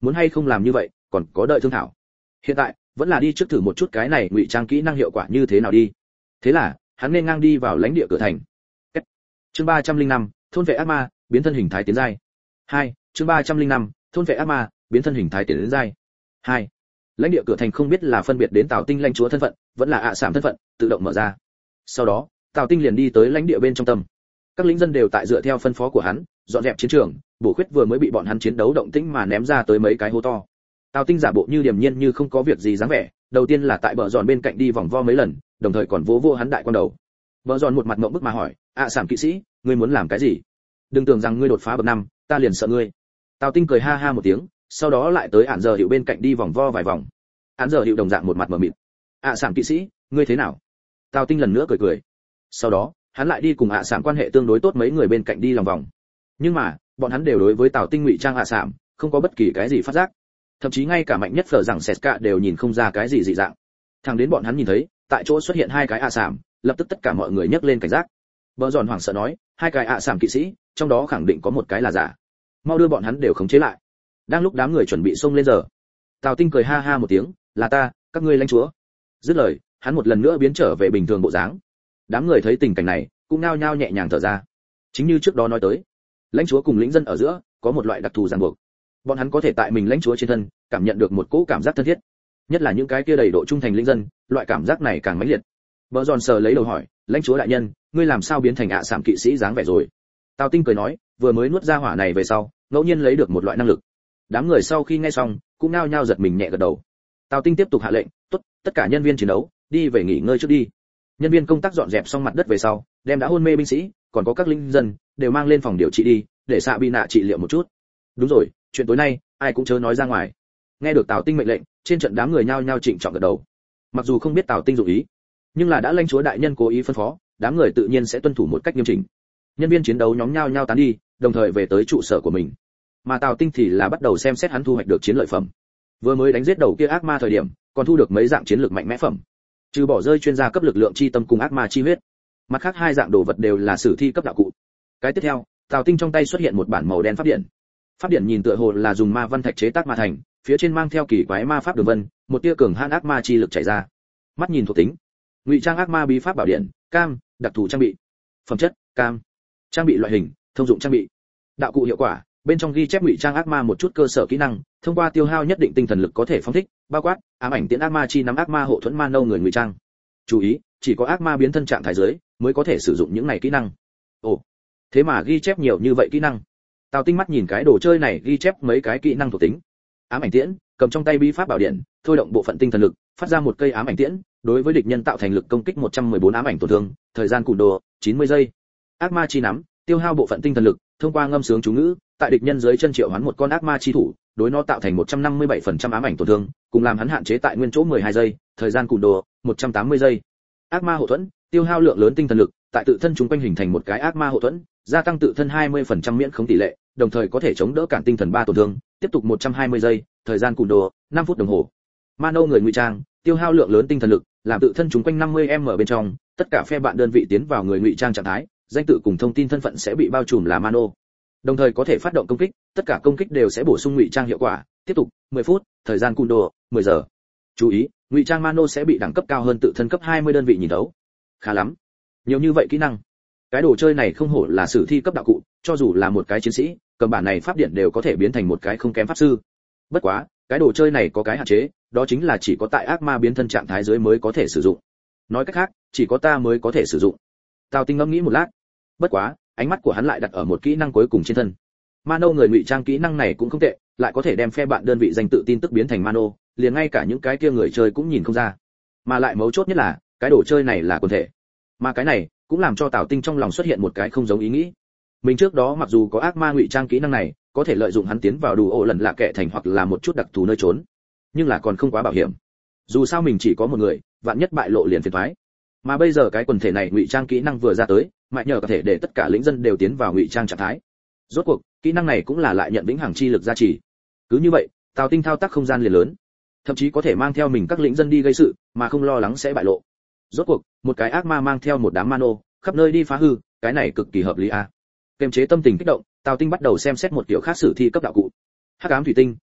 muốn hay không làm như vậy còn có đợi thương thảo. Hiện tại vẫn là đi trước thử một chút cái này ngụy trang kỹ năng hiệu quả như thế nào đi. Thế là hắn nên ngang đi vào lãnh địa cửa thành. Chương ba trăm linh năm, thôn vệ ác ma, biến thân hình thái tiến giai. hai. Chương ba trăm linh năm, thôn vệ ác ma, biến thân hình thái tiến giai. hai. Lãnh địa cửa thành không biết là phân biệt đến Tào Tinh lãnh chúa thân phận, vẫn là ạ à sạm thân phận, tự động mở ra. Sau đó, Tào Tinh liền đi tới lãnh địa bên trong tâm. Các lính dân đều tại dựa theo phân phó của hắn, dọn dẹp chiến trường, bổ khuyết vừa mới bị bọn hắn chiến đấu động tĩnh mà ném ra tới mấy cái hố to. Tào Tinh giả bộ như điềm nhiên như không có việc gì dáng vẻ, đầu tiên là tại bờ giòn bên cạnh đi vòng vo mấy lần, đồng thời còn vỗ vỗ hắn đại quan đầu. Bờ giòn một mặt ngậm bức mà hỏi, ạ à sạm kỵ sĩ, ngươi muốn làm cái gì? Đừng tưởng rằng ngươi đột phá bậc năm, ta liền sợ ngươi. Tào Tinh cười ha ha một tiếng, sau đó lại tới Án Giờ Hiệu bên cạnh đi vòng vo vài vòng. Án Giờ Hiệu đồng dạng một mặt mờ mịt. ạ à sạm kỵ sĩ, ngươi thế nào? Tào Tinh lần nữa cười cười. Sau đó, hắn lại đi cùng ạ à sạm quan hệ tương đối tốt mấy người bên cạnh đi lòng vòng. Nhưng mà, bọn hắn đều đối với Tào Tinh ngụy trang ạ à sạm, không có bất kỳ cái gì phát giác. Thậm chí ngay cả mạnh nhất phở rằng Seska đều nhìn không ra cái gì dị dạng. Thẳng đến bọn hắn nhìn thấy, tại chỗ xuất hiện hai cái ạ à sạm, lập tức tất cả mọi người nhấc lên cảnh giác. Bờ giòn hoảng sợ nói, hai cái ạ à sạm kỵ sĩ, trong đó khẳng định có một cái là giả. Mau đưa bọn hắn đều khống chế lại. Đang lúc đám người chuẩn bị xông lên giờ, Tào Tinh cười ha ha một tiếng, là ta, các ngươi lãnh chúa. Dứt lời, hắn một lần nữa biến trở về bình thường bộ dáng. Đám người thấy tình cảnh này, cũng nao nhao nhẹ nhàng thở ra. Chính như trước đó nói tới, lãnh chúa cùng lĩnh dân ở giữa có một loại đặc thù ràng buộc. Bọn hắn có thể tại mình lãnh chúa trên thân cảm nhận được một cỗ cảm giác thân thiết, nhất là những cái kia đầy độ trung thành lĩnh dân, loại cảm giác này càng mãnh liệt. Bờ giòn sờ lấy đầu hỏi, lãnh chúa đại nhân, ngươi làm sao biến thành ạ à sạm kỵ sĩ dáng vẻ rồi? Tào Tinh cười nói, vừa mới nuốt ra hỏa này về sau, ngẫu nhiên lấy được một loại năng lực. Đám người sau khi nghe xong, cũng nao nhao giật mình nhẹ gật đầu. Tào Tinh tiếp tục hạ lệnh, tốt, tất cả nhân viên chiến đấu, đi về nghỉ ngơi trước đi. Nhân viên công tác dọn dẹp xong mặt đất về sau, đem đã hôn mê binh sĩ, còn có các linh dân, đều mang lên phòng điều trị đi, để xạ bị nạ trị liệu một chút. Đúng rồi, chuyện tối nay, ai cũng chớ nói ra ngoài. Nghe được Tào Tinh mệnh lệnh, trên trận đám người nhao nhao trịnh trọng gật đầu. Mặc dù không biết Tào Tinh dụng ý, nhưng là đã lãnh chúa đại nhân cố ý phân phó, đám người tự nhiên sẽ tuân thủ một cách nghiêm chỉnh. Nhân viên chiến đấu nhóm nhao nhao tán đi, đồng thời về tới trụ sở của mình. Mà Tào Tinh thì là bắt đầu xem xét hắn thu hoạch được chiến lợi phẩm. Vừa mới đánh giết đầu kia ác ma thời điểm, còn thu được mấy dạng chiến lược mạnh mẽ phẩm. Trừ bỏ rơi chuyên gia cấp lực lượng chi tâm cùng ác ma chi huyết, mặt khác hai dạng đồ vật đều là sử thi cấp đạo cụ. Cái tiếp theo, Tào Tinh trong tay xuất hiện một bản màu đen pháp điển. Pháp điển nhìn tựa hồ là dùng ma văn thạch chế tác mà thành, phía trên mang theo kỳ quái ma pháp đường vân, một tia cường hãn ác ma chi lực chảy ra. Mắt nhìn thuộc tính, ngụy trang ác ma bí pháp bảo điện, cam, đặc thù trang bị. Phẩm chất, cam. Trang bị loại hình, thông dụng trang bị. Đạo cụ hiệu quả, bên trong ghi chép ngụy trang ác ma một chút cơ sở kỹ năng, thông qua tiêu hao nhất định tinh thần lực có thể phóng thích, bao quát ám ảnh tiễn ác ma chi nắm ác ma hộ thuẫn ma nâu người ngụy trang. Chú ý, chỉ có ác ma biến thân trạng thái dưới mới có thể sử dụng những này kỹ năng. Ồ, thế mà ghi chép nhiều như vậy kỹ năng. Tào Tinh mắt nhìn cái đồ chơi này ghi chép mấy cái kỹ năng thuộc tính. Ám ảnh tiễn, cầm trong tay bí pháp bảo điện, thôi động bộ phận tinh thần lực, phát ra một cây ám ảnh tiễn, đối với địch nhân tạo thành lực công kích một trăm mười bốn ám ảnh tổn thương, thời gian cùn đồ chín mươi giây. Ác ma chi nắm, tiêu hao bộ phận tinh thần lực, thông qua ngâm sướng chú ngữ, tại địch nhân dưới chân triệu hoán một con ác ma chi thủ, đối nó tạo thành một trăm năm mươi bảy phần trăm ám ảnh tổn thương, cùng làm hắn hạn chế tại nguyên chỗ mười hai giây, thời gian cùn đồ một trăm tám mươi giây. Ác ma hộ thuẫn, tiêu hao lượng lớn tinh thần lực, tại tự thân chúng quanh hình thành một cái ác ma hộ thuẫn, gia tăng tự thân hai mươi phần trăm miễn khống tỷ lệ, đồng thời có thể chống đỡ cản tinh thần ba tổn thương, tiếp tục một trăm hai mươi giây, thời gian cùn đồ năm phút đồng hồ. Ma nâu người ngụy trang, tiêu hao lượng lớn tinh thần lực, làm tự thân chúng quanh năm mươi m bên trong, tất cả phe bạn đơn vị tiến vào người ngụy trang trạng thái, danh tự cùng thông tin thân phận sẽ bị bao trùm là Mano. Đồng thời có thể phát động công kích, tất cả công kích đều sẽ bổ sung ngụy trang hiệu quả, tiếp tục mười phút, thời gian cùn đồ mười giờ. Chú ý, ngụy trang Mano sẽ bị đẳng cấp cao hơn tự thân cấp hai mươi đơn vị nhìn đấu. Khá lắm, nhiều như vậy kỹ năng. Cái đồ chơi này không hổ là sử thi cấp đạo cụ, cho dù là một cái chiến sĩ, cầm bản này pháp điện đều có thể biến thành một cái không kém pháp sư. Bất quá, cái đồ chơi này có cái hạn chế, đó chính là chỉ có tại ác ma biến thân trạng thái dưới mới có thể sử dụng. Nói cách khác, chỉ có ta mới có thể sử dụng. Tào Tinh ngẫm nghĩ một lát. Bất quá, ánh mắt của hắn lại đặt ở một kỹ năng cuối cùng trên thân. Mano người ngụy trang kỹ năng này cũng không tệ, lại có thể đem phe bạn đơn vị danh tự tin tức biến thành Mano, liền ngay cả những cái kia người chơi cũng nhìn không ra. Mà lại mấu chốt nhất là, cái đồ chơi này là quần thể. Mà cái này cũng làm cho Tào Tinh trong lòng xuất hiện một cái không giống ý nghĩ. Mình trước đó mặc dù có ác ma ngụy trang kỹ năng này, có thể lợi dụng hắn tiến vào đủ ổ lần lạ kệ thành hoặc là một chút đặc thù nơi trốn, nhưng là còn không quá bảo hiểm. Dù sao mình chỉ có một người, vạn nhất bại lộ liền phiền toái. Mà bây giờ cái quần thể này ngụy trang kỹ năng vừa ra tới, mạnh nhờ có thể để tất cả lính dân đều tiến vào ngụy trang trạng thái. Rốt cuộc, kỹ năng này cũng là lại nhận vĩnh hằng chi lực gia trì. Cứ như vậy, Tào Tinh thao tác không gian liền lớn, thậm chí có thể mang theo mình các lính dân đi gây sự, mà không lo lắng sẽ bại lộ. Rốt cuộc, một cái ác ma mang theo một đám Mano, khắp nơi đi phá hư, cái này cực kỳ hợp lý a. Kiềm chế tâm tình kích động, Tào Tinh bắt đầu xem xét một kiểu khác sử thi cấp đạo cụ. Hắc ám thủy tinh, cam,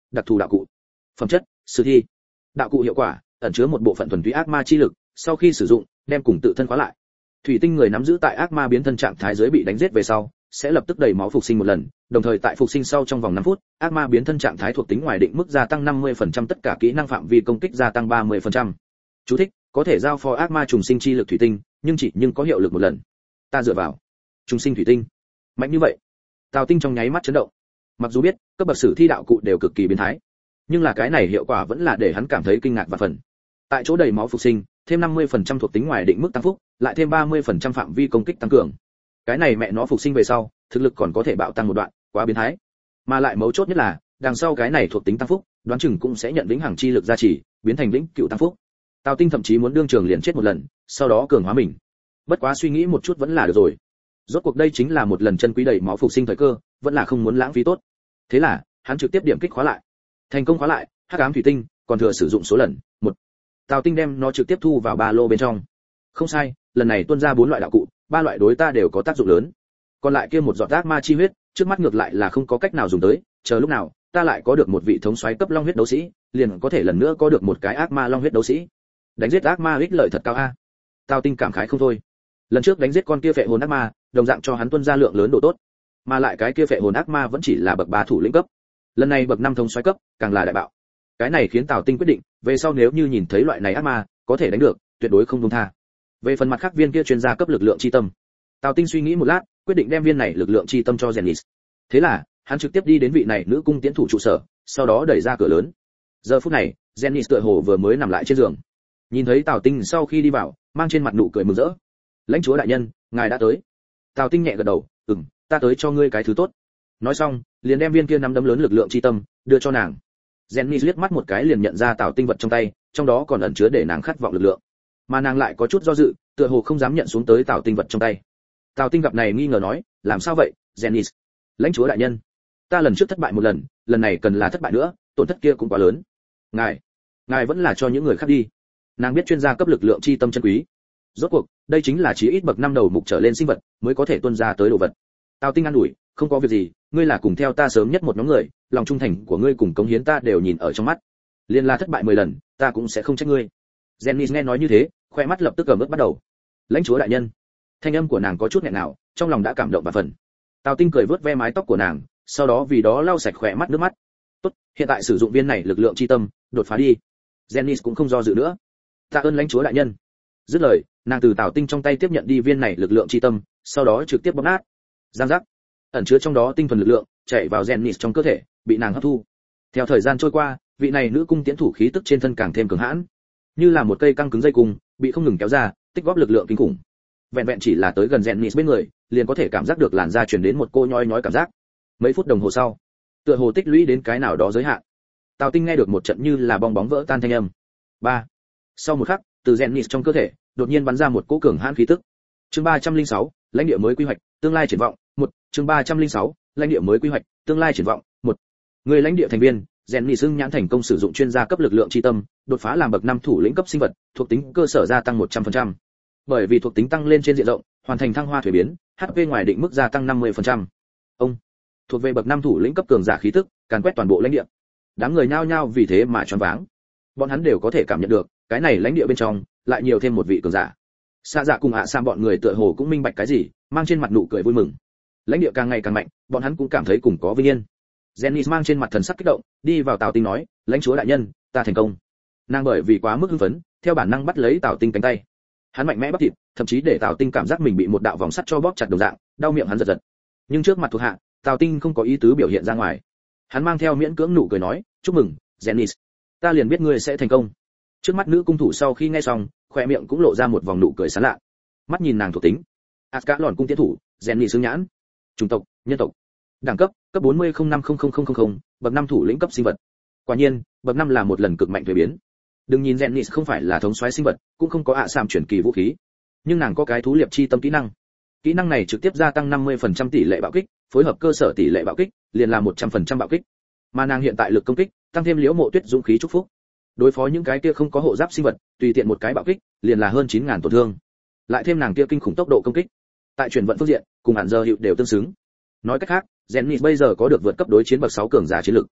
đặc thù đạo cụ. Phẩm chất: sử thi. Đạo cụ hiệu quả: ẩn chứa một bộ phận thuần túy ác ma chi lực, sau khi sử dụng, đem cùng tự thân khóa lại. Thủy tinh người nắm giữ tại ác ma biến thân trạng thái dưới bị đánh giết về sau, sẽ lập tức đầy máu phục sinh một lần, đồng thời tại phục sinh sau trong vòng năm phút, ác ma biến thân trạng thái thuộc tính ngoài định mức gia tăng năm mươi phần trăm, tất cả kỹ năng phạm vi công kích gia tăng ba mươi phần trăm. Chú thích: có thể giao phó ác ma trùng sinh chi lực thủy tinh, nhưng chỉ nhưng có hiệu lực một lần. Ta dựa vào trùng sinh thủy tinh, mạnh như vậy. Tào Tinh trong nháy mắt chấn động. Mặc dù biết cấp bậc sử thi đạo cụ đều cực kỳ biến thái, nhưng là cái này hiệu quả vẫn là để hắn cảm thấy kinh ngạc và phần. Tại chỗ đầy máu phục sinh, thêm năm mươi phần trăm thuộc tính ngoài định mức tăng phúc, lại thêm ba mươi phần trăm phạm vi công kích tăng cường. Cái này mẹ nó phục sinh về sau, thực lực còn có thể bạo tăng một đoạn, quá biến thái. Mà lại mấu chốt nhất là, đằng sau cái này thuộc tính tăng phúc, đoán chừng cũng sẽ nhận vĩnh hằng chi lực gia trì, biến thành vĩnh cựu tăng phúc. Tào Tinh thậm chí muốn đương trường liền chết một lần, sau đó cường hóa mình. Bất quá suy nghĩ một chút vẫn là được rồi. Rốt cuộc đây chính là một lần chân quý đầy máu phục sinh thời cơ, vẫn là không muốn lãng phí tốt. Thế là, hắn trực tiếp điểm kích khóa lại. Thành công khóa lại, hắc ám thủy tinh, còn thừa sử dụng số lần, một. Tào Tinh đem nó trực tiếp thu vào ba lô bên trong. Không sai, lần này tuôn ra bốn loại đạo cụ, ba loại đối ta đều có tác dụng lớn. Còn lại kia một giọt ác ma chi huyết, trước mắt ngược lại là không có cách nào dùng tới, chờ lúc nào ta lại có được một vị thống soái cấp long huyết đấu sĩ, liền có thể lần nữa có được một cái ác ma long huyết đấu sĩ. Đánh giết ác ma ích lợi thật cao a. Tào Tinh cảm khái không thôi. Lần trước đánh giết con kia phệ hồn ác ma, đồng dạng cho hắn tuân ra lượng lớn độ tốt, mà lại cái kia phệ hồn ác ma vẫn chỉ là bậc ba thủ lĩnh cấp, lần này bậc năm thống soái cấp, càng là đại bạo. Cái này khiến Tào Tinh quyết định, về sau nếu như nhìn thấy loại này ác ma, có thể đánh được, tuyệt đối không buông tha. Về phần mặt khác viên kia chuyên gia cấp lực lượng chi tâm, Tào Tinh suy nghĩ một lát, quyết định đem viên này lực lượng chi tâm cho Zenith. Thế là, hắn trực tiếp đi đến vị này nữ cung tiến thủ trụ sở, sau đó đẩy ra cửa lớn. Giờ phút này, Zenith tựa hồ vừa mới nằm lại trên giường. Nhìn thấy Tào Tinh sau khi đi vào, mang trên mặt nụ cười mừng rỡ. "Lãnh chúa đại nhân, ngài đã tới." Tào Tinh nhẹ gật đầu, "Ừm, ta tới cho ngươi cái thứ tốt." Nói xong, liền đem viên kia nắm đấm lớn lực lượng chi tâm đưa cho nàng. Zenith liếc mắt một cái liền nhận ra Tào Tinh vật trong tay, trong đó còn ẩn chứa để nàng khát vọng lực lượng. Mà nàng lại có chút do dự, tựa hồ không dám nhận xuống tới Tào Tinh vật trong tay. Tào Tinh gặp này nghi ngờ nói, "Làm sao vậy, Zenith?" "Lãnh chúa đại nhân, ta lần trước thất bại một lần, lần này cần là thất bại nữa, tổn thất kia cũng quá lớn. Ngài, ngài vẫn là cho những người khác đi." Nàng biết chuyên gia cấp lực lượng chi tâm chân quý. Rốt cuộc, đây chính là chí ít bậc năm đầu mục trở lên sinh vật mới có thể tuân ra tới đồ vật. Tào Tinh an ủi, "Không có việc gì, ngươi là cùng theo ta sớm nhất một nhóm người, lòng trung thành của ngươi cùng cống hiến ta đều nhìn ở trong mắt. Liên là thất bại mười lần, ta cũng sẽ không trách ngươi." Zenith nghe nói như thế, khoe mắt lập tức ẩm ướt bắt đầu. "Lãnh chúa đại nhân." Thanh âm của nàng có chút nghẹn ngào, trong lòng đã cảm động và phần. Tào Tinh cười vớt ve mái tóc của nàng, sau đó vì đó lau sạch khỏe mắt nước mắt. "Tốt, hiện tại sử dụng viên này lực lượng chi tâm, đột phá đi." Zenith cũng không do dự nữa. "Tạ ơn lãnh chúa đại nhân." Dứt lời, nàng từ Tào Tinh trong tay tiếp nhận đi viên này lực lượng chi tâm, sau đó trực tiếp bóp nát. Giang giác, ẩn chứa trong đó tinh thuần lực lượng chạy vào Zenith trong cơ thể, bị nàng hấp thu. Theo thời gian trôi qua, vị này nữ cung tiến thủ khí tức trên thân càng thêm cường hãn, như là một cây căng cứng dây cung, bị không ngừng kéo ra, tích góp lực lượng kinh khủng. Vẹn vẹn chỉ là tới gần Zenith bên người, liền có thể cảm giác được làn da truyền đến một cô nhói nhói cảm giác. Mấy phút đồng hồ sau, tựa hồ tích lũy đến cái nào đó giới hạn, Tào Tinh nghe được một trận như là bong bóng vỡ tan thanh âm. Ba. Sau một khắc, từ Zenith trong cơ thể đột nhiên bắn ra một cỗ cường hãn khí tức. Chương ba trăm lẻ sáu, lãnh địa mới quy hoạch, tương lai triển vọng. Một. Chương ba trăm lẻ sáu, lãnh địa mới quy hoạch, tương lai triển vọng. Một. Người lãnh địa thành viên, Zenith xưng nhãn thành công sử dụng chuyên gia cấp lực lượng chi tâm, đột phá làm bậc năm thủ lĩnh cấp sinh vật, thuộc tính cơ sở gia tăng một trăm phần trăm. Bởi vì thuộc tính tăng lên trên diện rộng, hoàn thành thăng hoa thuế biến, hát pê ngoài định mức gia tăng năm mươi phần trăm. Ông thuộc về bậc năm thủ lĩnh cấp cường giả khí tức, càn quét toàn bộ lãnh địa. Đám người nhao nhao vì thế mà choáng váng. Bọn hắn đều có thể cảm nhận được, cái này lãnh địa bên trong lại nhiều thêm một vị cường giả. Xa Dạ cùng ạ Sam bọn người tựa hồ cũng minh bạch cái gì, mang trên mặt nụ cười vui mừng. Lãnh địa càng ngày càng mạnh, bọn hắn cũng cảm thấy cùng có vinh yên. Zenith mang trên mặt thần sắc kích động, đi vào Tào Tinh nói, "Lãnh chúa đại nhân, ta thành công." Nàng bởi vì quá mức hưng phấn, theo bản năng bắt lấy Tào Tinh cánh tay. Hắn mạnh mẽ bắp thịt, thậm chí để Tào Tinh cảm giác mình bị một đạo vòng sắt cho bóp chặt đồng dạng, đau miệng hắn giật giật. Nhưng trước mặt thuộc hạ, Tào Tinh không có ý tứ biểu hiện ra ngoài. Hắn mang theo miễn cưỡng nụ cười nói, "Chúc mừng, Zenith, ta liền biết ngươi sẽ thành công." Trước mắt nữ cung thủ sau khi nghe xong, khóe miệng cũng lộ ra một vòng nụ cười sán lạ. Mắt nhìn nàng thuộc tính, Ascalon cung tiến thủ, Zenith xương nhãn. Chủng tộc, nhân tộc. Đẳng cấp, cấp bốn mươi không năm không không không không không, bậc năm thủ lĩnh cấp sinh vật. Quả nhiên, bậc năm là một lần cực mạnh thuế biến. Đừng nhìn Zenith không phải là thống soái sinh vật, cũng không có ạ Sam chuyển kỳ vũ khí, nhưng nàng có cái thú liệp chi tâm kỹ năng. Kỹ năng này trực tiếp gia tăng năm mươi phần trăm tỷ lệ bạo kích, phối hợp cơ sở tỷ lệ bạo kích, liền là một trăm phần trăm bạo kích. Mà nàng hiện tại lực công kích, tăng thêm Liễu Mộ Tuyết dũng khí chúc phúc. Đối phó những cái kia không có hộ giáp sinh vật, tùy tiện một cái bạo kích, liền là hơn chín nghìn tổn thương. Lại thêm nàng kia kinh khủng tốc độ công kích, tại chuyển vận phương diện, cùng hẳn giờ hiệu đều tương xứng. Nói cách khác, Zenith bây giờ có được vượt cấp đối chiến bậc sáu cường giả chiến lực.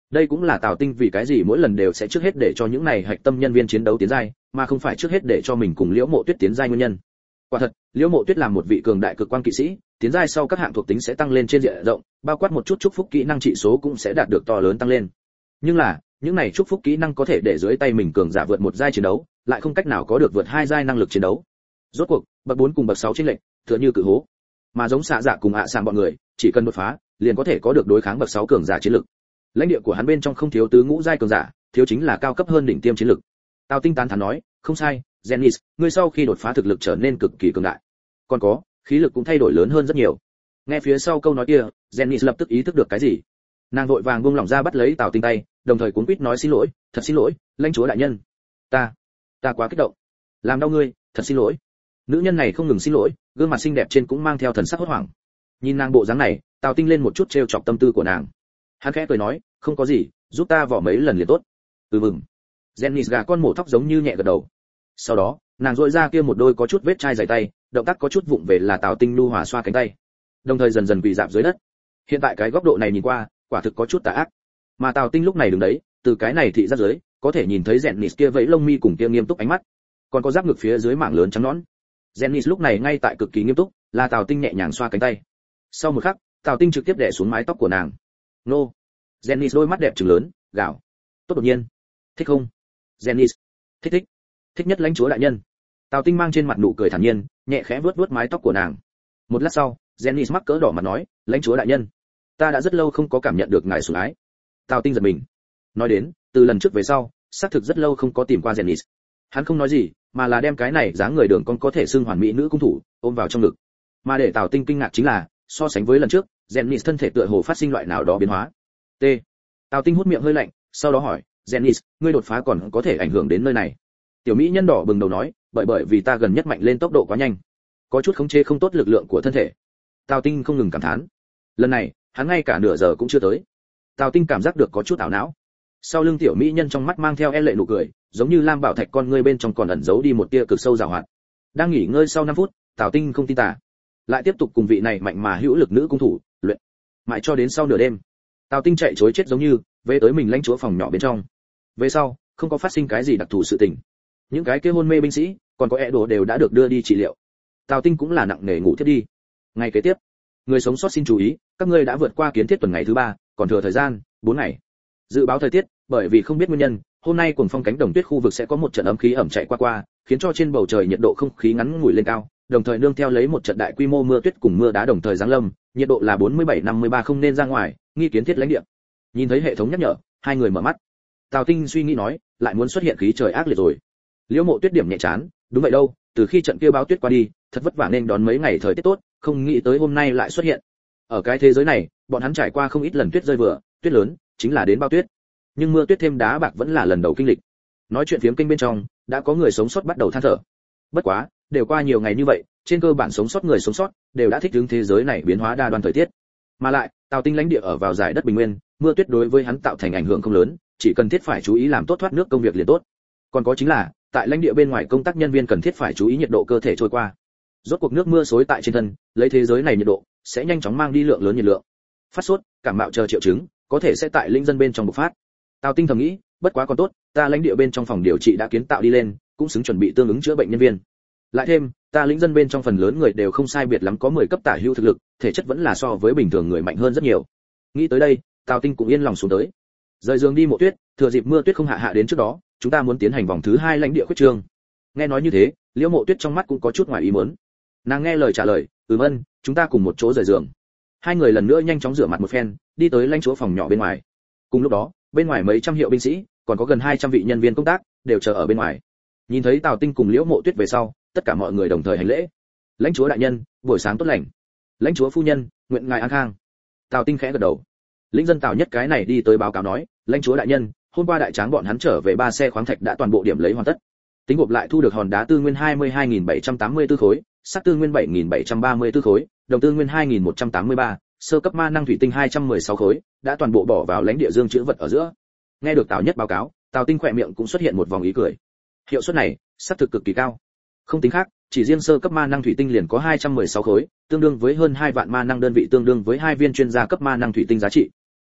Đây cũng là Tào Tinh vì cái gì mỗi lần đều sẽ trước hết để cho những này hạch tâm nhân viên chiến đấu tiến giai, mà không phải trước hết để cho mình cùng Liễu Mộ Tuyết tiến giai nguyên nhân. Quả thật, Liễu Mộ Tuyết là một vị cường đại cực quan kỵ sĩ, tiến giai sau các hạng thuộc tính sẽ tăng lên trên diện rộng, bao quát một chút chúc phúc kỹ năng trị số cũng sẽ đạt được to lớn tăng lên. Nhưng là, những này chúc phúc kỹ năng có thể để dưới tay mình cường giả vượt một giai chiến đấu, lại không cách nào có được vượt hai giai năng lực chiến đấu. Rốt cuộc, bậc bốn cùng bậc sáu chênh lệch, tựa như cự hố. Mà giống xạ dạ cùng ạ sạm bọn người, chỉ cần đột phá, liền có thể có được đối kháng bậc sáu cường giả chiến lực. Lãnh địa của hắn bên trong không thiếu tứ ngũ giai cường giả, thiếu chính là cao cấp hơn đỉnh tiêm chiến lực. Tào Tinh tán thán nói, không sai, Zenith, ngươi sau khi đột phá thực lực trở nên cực kỳ cường đại. Còn có, khí lực cũng thay đổi lớn hơn rất nhiều. Nghe phía sau câu nói kia, Zenith lập tức ý thức được cái gì. Nàng vội vàng buông lỏng ra bắt lấy Tào Tinh tay, đồng thời cuống quýt nói xin lỗi, thật xin lỗi, lãnh chúa đại nhân. Ta, ta quá kích động. Làm đau ngươi, thật xin lỗi. Nữ nhân này không ngừng xin lỗi, gương mặt xinh đẹp trên cũng mang theo thần sắc hốt hoảng. Nhìn nàng bộ dáng này, Tào Tinh lên một chút trêu chọc tâm tư của nàng. Hắn khẽ cười nói, không có gì, giúp ta vỏ mấy lần liền tốt. Ừ mừng. Janice gà con mổ tóc giống như nhẹ gật đầu. Sau đó, nàng duỗi ra kia một đôi có chút vết chai dày tay, động tác có chút vụng về là Tào Tinh nu hòa xoa cánh tay, đồng thời dần dần quỳ dạp dưới đất. Hiện tại cái góc độ này nhìn qua, quả thực có chút tà ác. Mà Tào Tinh lúc này đứng đấy, từ cái này thị giác dưới, có thể nhìn thấy Janice kia vẫy lông mi cùng kia nghiêm túc ánh mắt, còn có giáp ngực phía dưới mảng lớn trắng nõn. Janice lúc này ngay tại cực kỳ nghiêm túc, là Tào Tinh nhẹ nhàng xoa cánh tay. Sau một khắc, Tào Tinh trực tiếp đè xuống mái tóc của nàng. Nô. Janice đôi mắt đẹp trừng lớn, gào. Tốt đột nhiên. Thích không? Janice. Thích thích. Thích nhất lãnh chúa đại nhân. Tào Tinh mang trên mặt nụ cười thản nhiên, nhẹ khẽ vuốt vuốt mái tóc của nàng. Một lát sau, Janice mắc cỡ đỏ mặt nói, lãnh chúa đại nhân, ta đã rất lâu không có cảm nhận được ngài sủng ái. Tào Tinh giật mình. Nói đến, từ lần trước về sau, xác thực rất lâu không có tìm qua Janice. Hắn không nói gì, mà là đem cái này dáng người đường con có thể xưng hoàn mỹ nữ cung thủ ôm vào trong ngực. Mà để Tào Tinh kinh ngạc chính là, so sánh với lần trước, Janice thân thể tựa hồ phát sinh loại nào đó biến hóa. T. Tào Tinh hút miệng hơi lạnh, sau đó hỏi, Janice, ngươi đột phá còn có thể ảnh hưởng đến nơi này? Tiểu mỹ nhân đỏ bừng đầu nói, bởi bởi vì ta gần nhất mạnh lên tốc độ quá nhanh, có chút khống chế không tốt lực lượng của thân thể. Tào Tinh không ngừng cảm thán. Lần này, hắn ngay cả nửa giờ cũng chưa tới. Tào Tinh cảm giác được có chút ảo não. Sau lưng tiểu mỹ nhân trong mắt mang theo e lệ nụ cười, giống như lam bảo thạch con ngươi bên trong còn ẩn giấu đi một tia cực sâu giàu hoạt. Đang nghỉ ngơi sau năm phút, Tào Tinh không tin tả, lại tiếp tục cùng vị này mạnh mà hữu lực nữ cung thủ luyện, mãi cho đến sau nửa đêm. Tào Tinh chạy trối chết giống như về tới mình lãnh chúa phòng nhỏ bên trong. Về sau, không có phát sinh cái gì đặc thù sự tình. Những cái kia hôn mê binh sĩ, còn có e đồ đều đã được đưa đi trị liệu. Tào Tinh cũng là nặng nề ngủ thiết đi. Ngày kế tiếp, người sống sót xin chú ý, các ngươi đã vượt qua kiến thiết tuần ngày thứ ba, còn thừa thời gian bốn ngày. Dự báo thời tiết, bởi vì không biết nguyên nhân, hôm nay cuồng phong cánh đồng tuyết khu vực sẽ có một trận ấm khí ẩm chạy qua qua, khiến cho trên bầu trời nhiệt độ không khí ngắn ngủi lên cao, đồng thời nương theo lấy một trận đại quy mô mưa tuyết cùng mưa đá đồng thời giáng lâm, nhiệt độ là bốn mươi bảy năm mươi ba không nên ra ngoài, nghi kiến thiết lãnh địa. Nhìn thấy hệ thống nhắc nhở, hai người mở mắt. Tào Tinh suy nghĩ nói, lại muốn xuất hiện khí trời ác liệt rồi. Liễu Mộ Tuyết điểm nhẹ chán, đúng vậy đâu, từ khi trận kia báo tuyết qua đi, thật vất vả nên đón mấy ngày thời tiết tốt, không nghĩ tới hôm nay lại xuất hiện. Ở cái thế giới này, bọn hắn trải qua không ít lần tuyết rơi vừa, tuyết lớn, chính là đến bao tuyết. Nhưng mưa tuyết thêm đá bạc vẫn là lần đầu kinh lịch. Nói chuyện phiếm kênh bên trong, đã có người sống sót bắt đầu than thở. Bất quá, đều qua nhiều ngày như vậy, trên cơ bản sống sót người sống sót đều đã thích ứng thế giới này biến hóa đa đoan thời tiết. Mà lại, Tào Tinh lãnh địa ở vào giải đất bình nguyên, mưa tuyết đối với hắn tạo thành ảnh hưởng không lớn, chỉ cần thiết phải chú ý làm tốt thoát nước công việc liền tốt. Còn có chính là, tại lãnh địa bên ngoài công tác nhân viên cần thiết phải chú ý nhiệt độ cơ thể trôi qua. Rốt cuộc nước mưa xối tại trên thân, lấy thế giới này nhiệt độ sẽ nhanh chóng mang đi lượng lớn nhiệt lượng. Phát sốt, cảm mạo chờ triệu chứng, có thể sẽ tại linh dân bên trong bộc phát. Tào Tinh thầm nghĩ, bất quá còn tốt, ta lãnh địa bên trong phòng điều trị đã kiến tạo đi lên, cũng xứng chuẩn bị tương ứng chữa bệnh nhân viên. Lại thêm, ta lĩnh dân bên trong phần lớn người đều không sai biệt lắm có mười cấp tả hữu thực lực, thể chất vẫn là so với bình thường người mạnh hơn rất nhiều. Nghĩ tới đây, Tào Tinh cũng yên lòng xuống tới. Rời giường đi Mộ Tuyết, thừa dịp mưa tuyết không hạ hạ đến trước đó, chúng ta muốn tiến hành vòng thứ hai lãnh địa khuyết trương. Nghe nói như thế, Liễu Mộ Tuyết trong mắt cũng có chút ngoài ý muốn. Nàng nghe lời trả lời, "Ừm ân, chúng ta cùng một chỗ rời giường." Hai người lần nữa nhanh chóng rửa mặt một phen, đi tới lãnh chúa phòng nhỏ bên ngoài. Cùng lúc đó, bên ngoài mấy trăm hiệu binh sĩ, còn có gần hai trăm vị nhân viên công tác, đều chờ ở bên ngoài. Nhìn thấy Tào Tinh cùng Liễu Mộ Tuyết về sau, tất cả mọi người đồng thời hành lễ. "Lãnh chúa đại nhân, buổi sáng tốt lành." "Lãnh chúa phu nhân, nguyện ngài an khang." Tào Tinh khẽ gật đầu. Lĩnh dân Tào Nhất cái này đi tới báo cáo nói, "Lãnh chúa đại nhân, hôm qua đại tráng bọn hắn trở về ba xe khoáng thạch đã toàn bộ điểm lấy hoàn tất. Tính gộp lại thu được hòn đá tư nguyên hai mươi hai nghìn bảy trăm tám mươi tư khối, sắt tư nguyên bảy nghìn bảy trăm ba mươi tư khối, đồng tư nguyên hai nghìn một trăm tám mươi ba, sơ cấp ma năng thủy tinh hai trăm mười sáu khối, đã toàn bộ bỏ vào lãnh địa dương trữ vật ở giữa." Nghe được Tào Nhất báo cáo, Tào Tinh khỏe miệng cũng xuất hiện một vòng ý cười. Hiệu suất này, xác thực cực kỳ cao. Không tính khác, chỉ riêng sơ cấp ma năng thủy tinh liền có hai trăm mười sáu khối, tương đương với hơn hai vạn ma năng đơn vị, tương đương với hai viên chuyên gia cấp ma năng thủy tinh giá trị.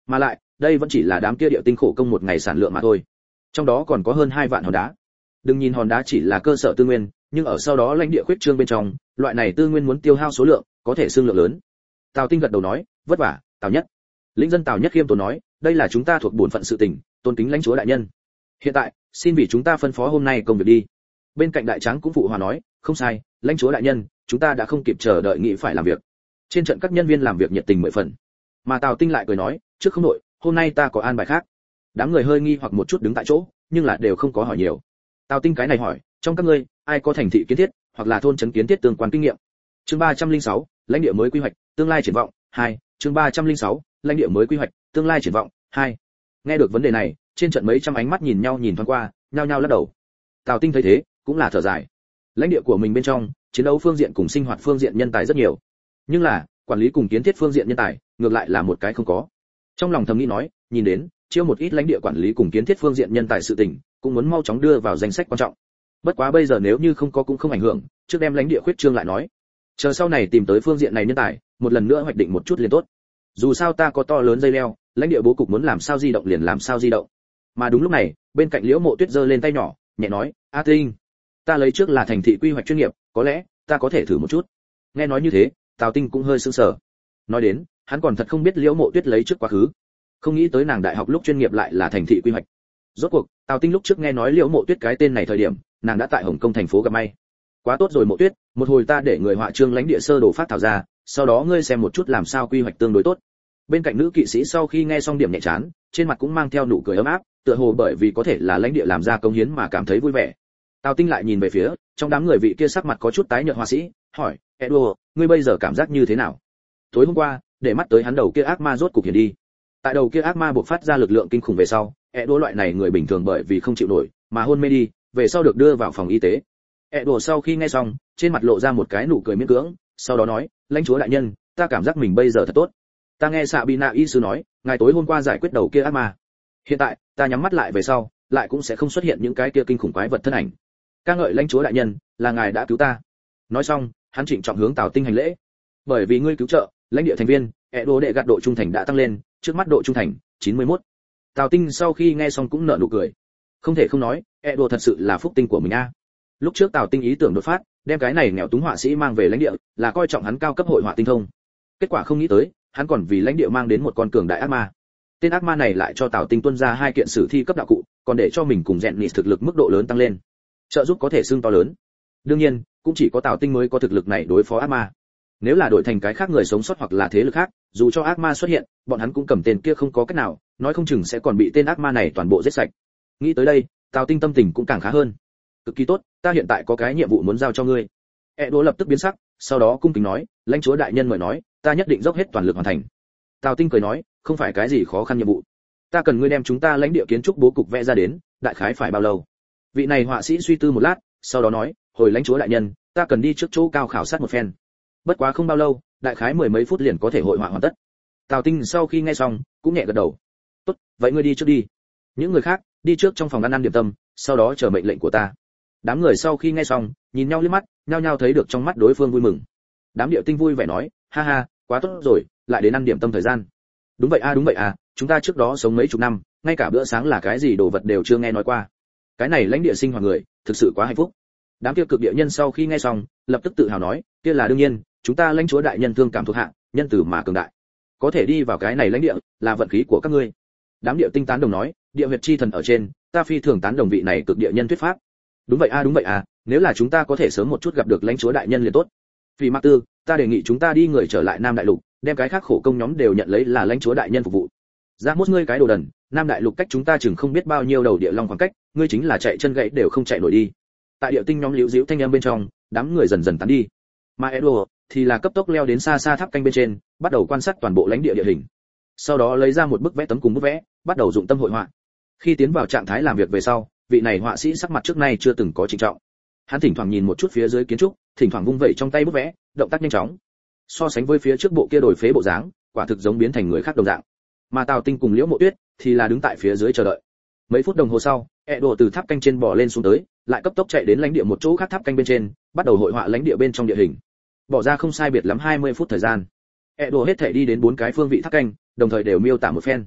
Mà lại, đây vẫn chỉ là đám kia địa tinh khổ công một ngày sản lượng mà thôi. Trong đó còn có hơn hai vạn hòn đá. Đừng nhìn hòn đá chỉ là cơ sở tư nguyên, nhưng ở sau đó lãnh địa khuyết trương bên trong, loại này tư nguyên muốn tiêu hao số lượng, có thể xương lượng lớn. Tào Tinh gật đầu nói, vất vả, Tào Nhất. Lĩnh dân Tào Nhất khiêm tốn nói, đây là chúng ta thuộc bổn phận sự tình, tôn kính lãnh chúa đại nhân. Hiện tại, xin vì chúng ta phân phó hôm nay công việc đi. Bên cạnh đại tráng cũng phụ hòa nói, không sai, lãnh chúa đại nhân, chúng ta đã không kịp chờ đợi nghĩ phải làm việc. Trên trận các nhân viên làm việc nhiệt tình mười phần. Mà Tào Tinh lại cười nói, trước không đội, hôm nay ta có an bài khác. Đám người hơi nghi hoặc một chút đứng tại chỗ, nhưng là đều không có hỏi nhiều. Tào Tinh cái này hỏi, trong các ngươi, ai có thành thị kiến thiết, hoặc là thôn trấn kiến thiết tương quan kinh nghiệm. Chương ba trăm lẻ sáu, lãnh địa mới quy hoạch, tương lai triển vọng, hai. Chương ba trăm lẻ sáu, lãnh địa mới quy hoạch, tương lai triển vọng, hai. Nghe được vấn đề này, trên trận mấy trăm ánh mắt nhìn nhau nhìn thoáng qua, nhao nhao lắc đầu. Tào Tinh thấy thế, cũng là thở dài. Lãnh địa của mình bên trong, chiến đấu phương diện cùng sinh hoạt phương diện nhân tài rất nhiều, nhưng là quản lý cùng kiến thiết phương diện nhân tài, ngược lại là một cái không có. Trong lòng thầm nghĩ nói, nhìn đến chiêu một ít lãnh địa quản lý cùng kiến thiết phương diện nhân tài sự tình, cũng muốn mau chóng đưa vào danh sách quan trọng. Bất quá bây giờ nếu như không có cũng không ảnh hưởng, trước đem lãnh địa khuyết trương lại nói. Chờ sau này tìm tới phương diện này nhân tài, một lần nữa hoạch định một chút liền tốt. Dù sao ta có to lớn dây leo, lãnh địa bố cục muốn làm sao di động liền làm sao di động. Mà đúng lúc này, bên cạnh Liễu Mộ Tuyết giơ lên tay nhỏ, nhẹ nói, "A Tinh, ta lấy trước là thành thị quy hoạch chuyên nghiệp, có lẽ ta có thể thử một chút." Nghe nói như thế, Tào Tinh cũng hơi sững sờ. Nói đến, hắn còn thật không biết Liễu Mộ Tuyết lấy trước quá khứ, không nghĩ tới nàng đại học lúc chuyên nghiệp lại là thành thị quy hoạch. Rốt cuộc, Tào Tinh lúc trước nghe nói Liễu Mộ Tuyết cái tên này thời điểm, nàng đã tại Hồng Kông thành phố gặp may. Quá tốt rồi Mộ Tuyết, một hồi ta để người họa trương lãnh địa sơ đồ phát thảo ra, sau đó ngươi xem một chút làm sao quy hoạch tương đối tốt. Bên cạnh nữ kỵ sĩ sau khi nghe xong điểm nhẹ chán, trên mặt cũng mang theo nụ cười ấm áp, tựa hồ bởi vì có thể là lãnh địa làm ra công hiến mà cảm thấy vui vẻ. Tào Tinh lại nhìn về phía, trong đám người vị kia sắc mặt có chút tái nhợt họa sĩ, hỏi, "Edward, ngươi bây giờ cảm giác như thế nào?" Tối hôm qua, để mắt tới hắn đầu kia ác ma rốt cục hiện đi. Tại đầu kia ác ma bộc phát ra lực lượng kinh khủng về sau, Edward loại này người bình thường bởi vì không chịu nổi mà hôn mê đi, về sau được đưa vào phòng y tế. Edward sau khi nghe xong, trên mặt lộ ra một cái nụ cười miễn cưỡng, sau đó nói, "Lãnh chúa đại nhân, ta cảm giác mình bây giờ thật tốt. Ta nghe Sabina y sư nói, ngài tối hôm qua giải quyết đầu kia ác ma. Hiện tại, ta nhắm mắt lại về sau, lại cũng sẽ không xuất hiện những cái kia kinh khủng quái vật thân ảnh. Ca ngợi lãnh chúa đại nhân, là ngài đã cứu ta." Nói xong, hắn trịnh trọng hướng Tào Tinh hành lễ. "Bởi vì ngươi cứu trợ, lãnh địa thành viên, Edward đệ gạt độ trung thành đã tăng lên, trước mắt độ trung thành chín mươi mốt." Tào Tinh sau khi nghe xong cũng nở nụ cười. Không thể không nói, Edward thật sự là phúc tinh của mình a. Lúc trước Tào Tinh ý tưởng đột phát, đem cái này nghèo túng họa sĩ mang về lãnh địa, là coi trọng hắn cao cấp hội họa tinh thông. Kết quả không nghĩ tới, hắn còn vì lãnh địa mang đến một con cường đại ác ma. Tên ác ma này lại cho Tào Tinh tuân ra hai kiện sử thi cấp đạo cụ, còn để cho mình cùng Rèn Nịt thực lực mức độ lớn tăng lên. Trợ giúp có thể xương to lớn. Đương nhiên, cũng chỉ có Tào Tinh mới có thực lực này đối phó ác ma. Nếu là đổi thành cái khác người sống sót hoặc là thế lực khác, dù cho ác ma xuất hiện, bọn hắn cũng cầm tên kia không có cách nào, nói không chừng sẽ còn bị tên ác ma này toàn bộ giết sạch. Nghĩ tới đây, Tào Tinh tâm tình cũng càng khá hơn. Cực kỳ tốt, ta hiện tại có cái nhiệm vụ muốn giao cho ngươi. Edo lập tức biến sắc, sau đó cung kính nói, lãnh chúa đại nhân mời nói, ta nhất định dốc hết toàn lực hoàn thành. Tào Tinh cười nói, không phải cái gì khó khăn nhiệm vụ. Ta cần ngươi đem chúng ta lãnh địa kiến trúc bố cục vẽ ra đến, đại khái phải bao lâu? Vị này họa sĩ suy tư một lát, sau đó nói, hồi lãnh chúa đại nhân, ta cần đi trước chỗ cao khảo sát một phen. Bất quá không bao lâu, đại khái mười mấy phút liền có thể hội họa hoàn tất. Tào Tinh sau khi nghe xong, cũng nhẹ gật đầu. Tốt, vậy ngươi đi trước đi. Những người khác, đi trước trong phòng ăn ăn điểm tâm, sau đó chờ mệnh lệnh của ta. Đám người sau khi nghe xong, nhìn nhau liếc mắt, nhao nhao thấy được trong mắt đối phương vui mừng. Đám Điệu Tinh vui vẻ nói, ha ha, quá tốt rồi, lại đến ăn điểm tâm thời gian. Đúng vậy a, à, đúng vậy à, chúng ta trước đó sống mấy chục năm, ngay cả bữa sáng là cái gì đồ vật đều chưa nghe nói qua. Cái này lãnh địa sinh hoạt người, thực sự quá hạnh phúc. Đám kia cực địa nhân sau khi nghe xong, lập tức tự hào nói, kia là đương nhiên, chúng ta lãnh chúa đại nhân thương cảm thuộc hạ, nhân từ mà cường đại. Có thể đi vào cái này lãnh địa, là vận khí của các ngươi. Đám Điệu Tinh tán đồng nói, địa huyệt chi thần ở trên, ta phi thường tán đồng vị này cực địa nhân thuyết pháp. Đúng vậy a, à, đúng vậy à, nếu là chúng ta có thể sớm một chút gặp được lãnh chúa đại nhân liền tốt. Vì Mạc Tư, ta đề nghị chúng ta đi người trở lại Nam Đại Lục, đem cái khác khổ công nhóm đều nhận lấy là lãnh chúa đại nhân phục vụ. Ra mốt ngươi cái đồ đần, Nam Đại Lục cách chúng ta chừng không biết bao nhiêu đầu địa long khoảng cách, ngươi chính là chạy chân gãy đều không chạy nổi đi. Tại Điệu Tinh nhóm liễu diễu thanh âm bên trong, đám người dần dần tán đi. Mà Edward thì là cấp tốc leo đến xa xa tháp canh bên trên, bắt đầu quan sát toàn bộ lãnh địa địa hình. Sau đó lấy ra một bức vẽ tấm cùng bút vẽ, bắt đầu dụng tâm hội họa. Khi tiến vào trạng thái làm việc về sau, vị này họa sĩ sắc mặt trước nay chưa từng có trịnh trọng. Hắn thỉnh thoảng nhìn một chút phía dưới kiến trúc, thỉnh thoảng vung vẩy trong tay bút vẽ, động tác nhanh chóng. So sánh với phía trước bộ kia đổi phế bộ dáng, quả thực giống biến thành người khác đồng dạng. Mà Tào Tinh cùng Liễu Mộ Tuyết thì là đứng tại phía dưới chờ đợi. Mấy phút đồng hồ sau, Edo từ tháp canh trên bò lên xuống tới, lại cấp tốc chạy đến lãnh địa một chỗ khác tháp canh bên trên, bắt đầu hội họa lãnh địa bên trong địa hình. Bỏ ra không sai biệt lắm hai mươi phút thời gian. Edo hết thể đi đến bốn cái phương vị tháp canh, đồng thời đều miêu tả một phen.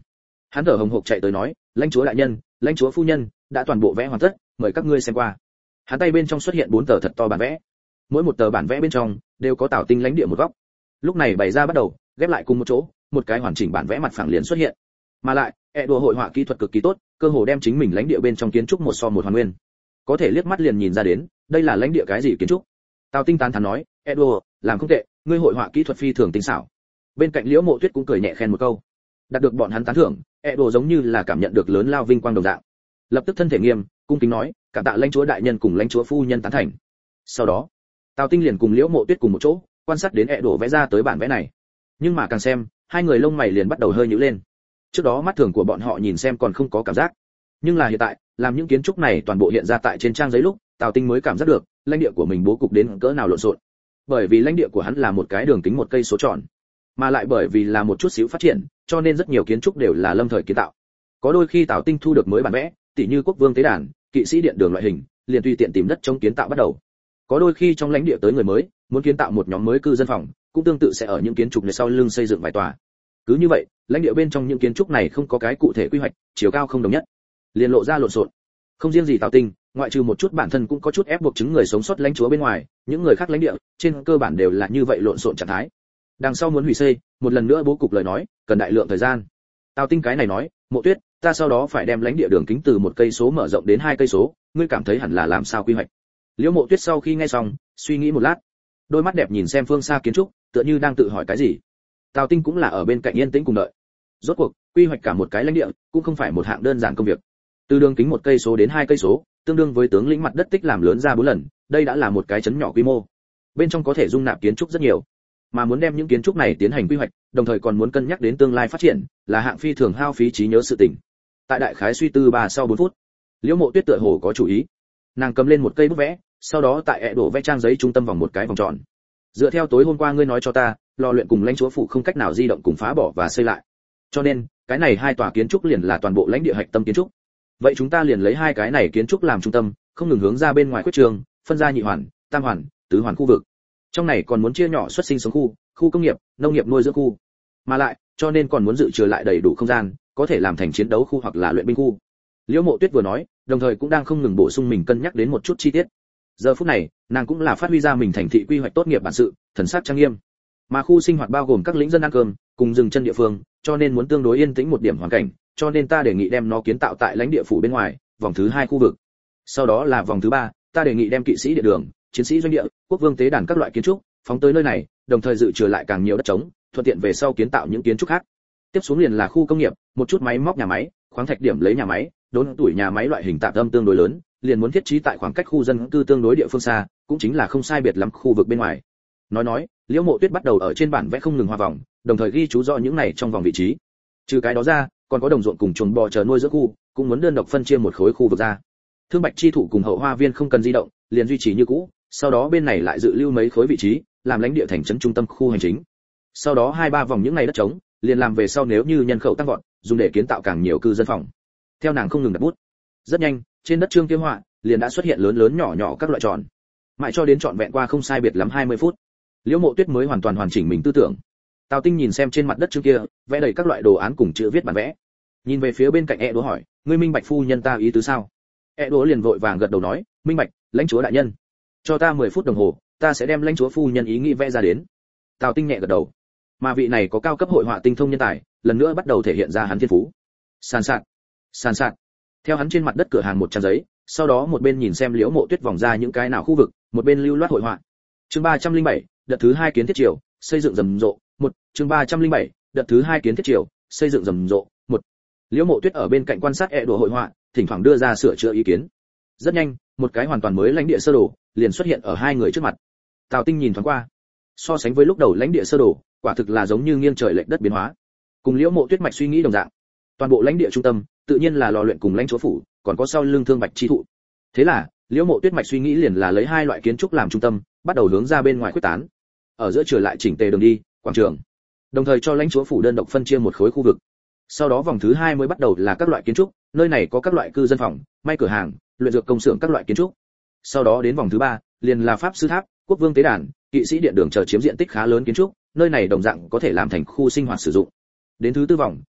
Hắn thở hồng hộc chạy tới nói, lãnh chúa đại nhân, lãnh chúa phu nhân, đã toàn bộ vẽ hoàn tất, mời các ngươi xem qua. Hắn tay bên trong xuất hiện bốn tờ thật to bản vẽ, mỗi một tờ bản vẽ bên trong đều có Tào Tinh lãnh địa một góc. Lúc này bày ra bắt đầu ghép lại cùng một chỗ, một cái hoàn chỉnh bản vẽ mặt phẳng liền xuất hiện. Mà lại, e đùa hội họa kỹ thuật cực kỳ tốt, cơ hồ đem chính mình lãnh địa bên trong kiến trúc một so một hoàn nguyên. Có thể liếc mắt liền nhìn ra đến, đây là lãnh địa cái gì kiến trúc. Tào Tinh tán thán nói, e đùa, làm không tệ, ngươi hội họa kỹ thuật phi thường tinh xảo. Bên cạnh Liễu Mộ Tuyết cũng cười nhẹ khen một câu. Đạt được bọn hắn tán thưởng, e đùa giống như là cảm nhận được lớn lao vinh quang đồng dạng. Lập tức thân thể nghiêm, cung kính nói, cảm tạ lãnh chúa đại nhân cùng lãnh chúa phu nhân tán thành. Sau đó, Tào Tinh liền cùng Liễu Mộ Tuyết cùng một chỗ, quan sát đến e đùa vẽ ra tới bản vẽ này. Nhưng mà càng xem, hai người lông mày liền bắt đầu hơi nhíu lên. Trước đó mắt thường của bọn họ nhìn xem còn không có cảm giác, nhưng là hiện tại, làm những kiến trúc này toàn bộ hiện ra tại trên trang giấy lúc, Tào Tinh mới cảm giác được, lãnh địa của mình bố cục đến cỡ nào lộn xộn. Bởi vì lãnh địa của hắn là một cái đường kính một cây số tròn, mà lại bởi vì là một chút xíu phát triển, cho nên rất nhiều kiến trúc đều là lâm thời kiến tạo. Có đôi khi Tào Tinh thu được mới bản vẽ, tỉ như quốc vương tế đàn, kỵ sĩ điện đường loại hình, liền tùy tiện tìm đất chống kiến tạo bắt đầu. Có đôi khi trong lãnh địa tới người mới, muốn kiến tạo một nhóm mới cư dân phòng, cũng tương tự sẽ ở những kiến trúc này sau lưng xây dựng vài tòa. Cứ như vậy, lãnh địa bên trong những kiến trúc này không có cái cụ thể quy hoạch, chiều cao không đồng nhất, liền lộ ra lộn xộn. Không riêng gì Tào Tinh, ngoại trừ một chút bản thân cũng có chút ép buộc chứng người sống sót lãnh chúa bên ngoài, những người khác lãnh địa, trên cơ bản đều là như vậy lộn xộn trạng thái. Đằng sau muốn hủy xây, một lần nữa bố cục lời nói, cần đại lượng thời gian. Tào Tinh cái này nói, Mộ Tuyết, ta sau đó phải đem lãnh địa đường kính từ một cây số mở rộng đến hai cây số, ngươi cảm thấy hẳn là làm sao quy hoạch? Liễu Mộ Tuyết sau khi nghe xong, suy nghĩ một lát, đôi mắt đẹp nhìn xem phương xa kiến trúc, tựa như đang tự hỏi cái gì. Tào Tinh cũng là ở bên cạnh yên tĩnh cùng đợi. Rốt cuộc, quy hoạch cả một cái lãnh địa, cũng không phải một hạng đơn giản công việc. Từ đường kính một cây số đến hai cây số, tương đương với tướng lĩnh mặt đất tích làm lớn ra bốn lần, đây đã là một cái trấn nhỏ quy mô. Bên trong có thể dung nạp kiến trúc rất nhiều, mà muốn đem những kiến trúc này tiến hành quy hoạch, đồng thời còn muốn cân nhắc đến tương lai phát triển, là hạng phi thường hao phí trí nhớ sự tình. Tại đại khái suy tư ba sau bốn phút, Liễu Mộ Tuyết tựa hồ có chủ ý. Nàng cầm lên một cây bút vẽ, sau đó tại ẹ đổ vẽ trang giấy trung tâm vòng một cái vòng tròn. Dựa theo tối hôm qua ngươi nói cho ta, lò luyện cùng lãnh chúa phủ không cách nào di động cùng phá bỏ và xây lại. Cho nên, cái này hai tòa kiến trúc liền là toàn bộ lãnh địa hạch tâm kiến trúc. Vậy chúng ta liền lấy hai cái này kiến trúc làm trung tâm, không ngừng hướng ra bên ngoài khuyết trường, phân ra nhị hoàn, tam hoàn, tứ hoàn khu vực. Trong này còn muốn chia nhỏ xuất sinh sống khu, khu công nghiệp, nông nghiệp nuôi dưỡng khu. Mà lại, cho nên còn muốn dự trừ lại đầy đủ không gian, có thể làm thành chiến đấu khu hoặc là luyện binh khu. Liễu Mộ Tuyết vừa nói, đồng thời cũng đang không ngừng bổ sung mình cân nhắc đến một chút chi tiết. Giờ phút này, nàng cũng là phát huy ra mình thành thị quy hoạch tốt nghiệp bản sự, thần sắc trang nghiêm. Mà khu sinh hoạt bao gồm các lĩnh dân ăn cơm, cùng dừng chân địa phương, cho nên muốn tương đối yên tĩnh một điểm hoàn cảnh, cho nên ta đề nghị đem nó kiến tạo tại lãnh địa phủ bên ngoài, vòng thứ hai khu vực. Sau đó là vòng thứ ba, ta đề nghị đem kỵ sĩ địa đường, chiến sĩ doanh địa, quốc vương tế đàn các loại kiến trúc phóng tới nơi này, đồng thời dự trừ lại càng nhiều đất trống, thuận tiện về sau kiến tạo những kiến trúc khác. Tiếp xuống liền là khu công nghiệp, một chút máy móc nhà máy, khoáng thạch điểm lấy nhà máy, đốn tuổi nhà máy loại hình tạm tâm tương đối lớn, liền muốn thiết trí tại khoảng cách khu dân cư tương đối địa phương xa, cũng chính là không sai biệt lắm khu vực bên ngoài. Nói nói, Liễu Mộ Tuyết bắt đầu ở trên bản vẽ không ngừng hoa vòng, đồng thời ghi chú rõ những này trong vòng vị trí. Trừ cái đó ra, còn có đồng ruộng cùng chuồng bò chờ nuôi dưỡng khu, cũng muốn đơn độc phân chia một khối khu vực ra. Thương Bạch chi thụ cùng hậu hoa viên không cần di động, liền duy trì như cũ, sau đó bên này lại dự lưu mấy khối vị trí, làm lãnh địa thành trấn trung tâm khu hành chính. Sau đó hai ba vòng những ngày đất trống, liền làm về sau nếu như nhân khẩu tăng vọt, dùng để kiến tạo càng nhiều cư dân phòng. Theo nàng không ngừng đặt bút, rất nhanh, trên đất trương kia họa, liền đã xuất hiện lớn lớn nhỏ nhỏ các loại tròn. Mãi cho đến trọn vẹn qua không sai biệt lắm hai mươi phút, Liễu Mộ Tuyết mới hoàn toàn hoàn chỉnh mình tư tưởng. Tào Tinh nhìn xem trên mặt đất trương kia, vẽ đầy các loại đồ án cùng chữ viết bản vẽ. Nhìn về phía bên cạnh E Đỗ hỏi, ngươi minh bạch phu nhân ta ý tứ sao? E Đỗ liền vội vàng gật đầu nói, minh bạch, lãnh chúa đại nhân. Cho ta mười phút đồng hồ, ta sẽ đem lãnh chúa phu nhân ý nghĩ vẽ ra đến. Tào Tinh nhẹ gật đầu. Mà vị này có cao cấp hội họa tinh thông nhân tài, lần nữa bắt đầu thể hiện ra hắn thiên phú. Sàn sạt, sàn sạt. Theo hắn trên mặt đất cửa hàng một trang giấy, sau đó một bên nhìn xem Liễu Mộ Tuyết vòng ra những cái nào khu vực, một bên lưu loát hội họa. Chương ba trăm linh bảy, đợt thứ hai kiến thiết triều, xây dựng rầm rộ, một, chương ba trăm linh bảy, đợt thứ hai kiến thiết triều, xây dựng rầm rộ, một. Liễu Mộ Tuyết ở bên cạnh quan sát e đồ hội họa, thỉnh thoảng đưa ra sửa chữa ý kiến. Rất nhanh, một cái hoàn toàn mới lãnh địa sơ đồ liền xuất hiện ở hai người trước mặt. Tào Tinh nhìn thoáng qua, so sánh với lúc đầu lãnh địa sơ đồ, quả thực là giống như nghiêng trời lệch đất biến hóa. Cùng Liễu Mộ Tuyết mạch suy nghĩ đồng dạng, toàn bộ lãnh địa trung tâm tự nhiên là lò luyện cùng lãnh chúa phủ, còn có sau lưng Thương Bạch chi thụ. Thế là, Liễu Mộ Tuyết mạch suy nghĩ liền là lấy hai loại kiến trúc làm trung tâm, bắt đầu hướng ra bên ngoài khuếch tán. Ở giữa trở lại chỉnh tề đường đi, quảng trường. Đồng thời cho lãnh chúa phủ đơn độc phân chia một khối khu vực. Sau đó vòng thứ hai mới bắt đầu là các loại kiến trúc, nơi này có các loại cư dân phòng, may cửa hàng, luyện dược công xưởng các loại kiến trúc. Sau đó đến vòng thứ ba, liền là pháp sư tháp, quốc vương tế đàn, kỵ sĩ điện đường chờ chiếm diện tích khá lớn kiến trúc, nơi này đồng dạng có thể làm thành khu sinh hoạt sử dụng. Đến thứ tư vòng,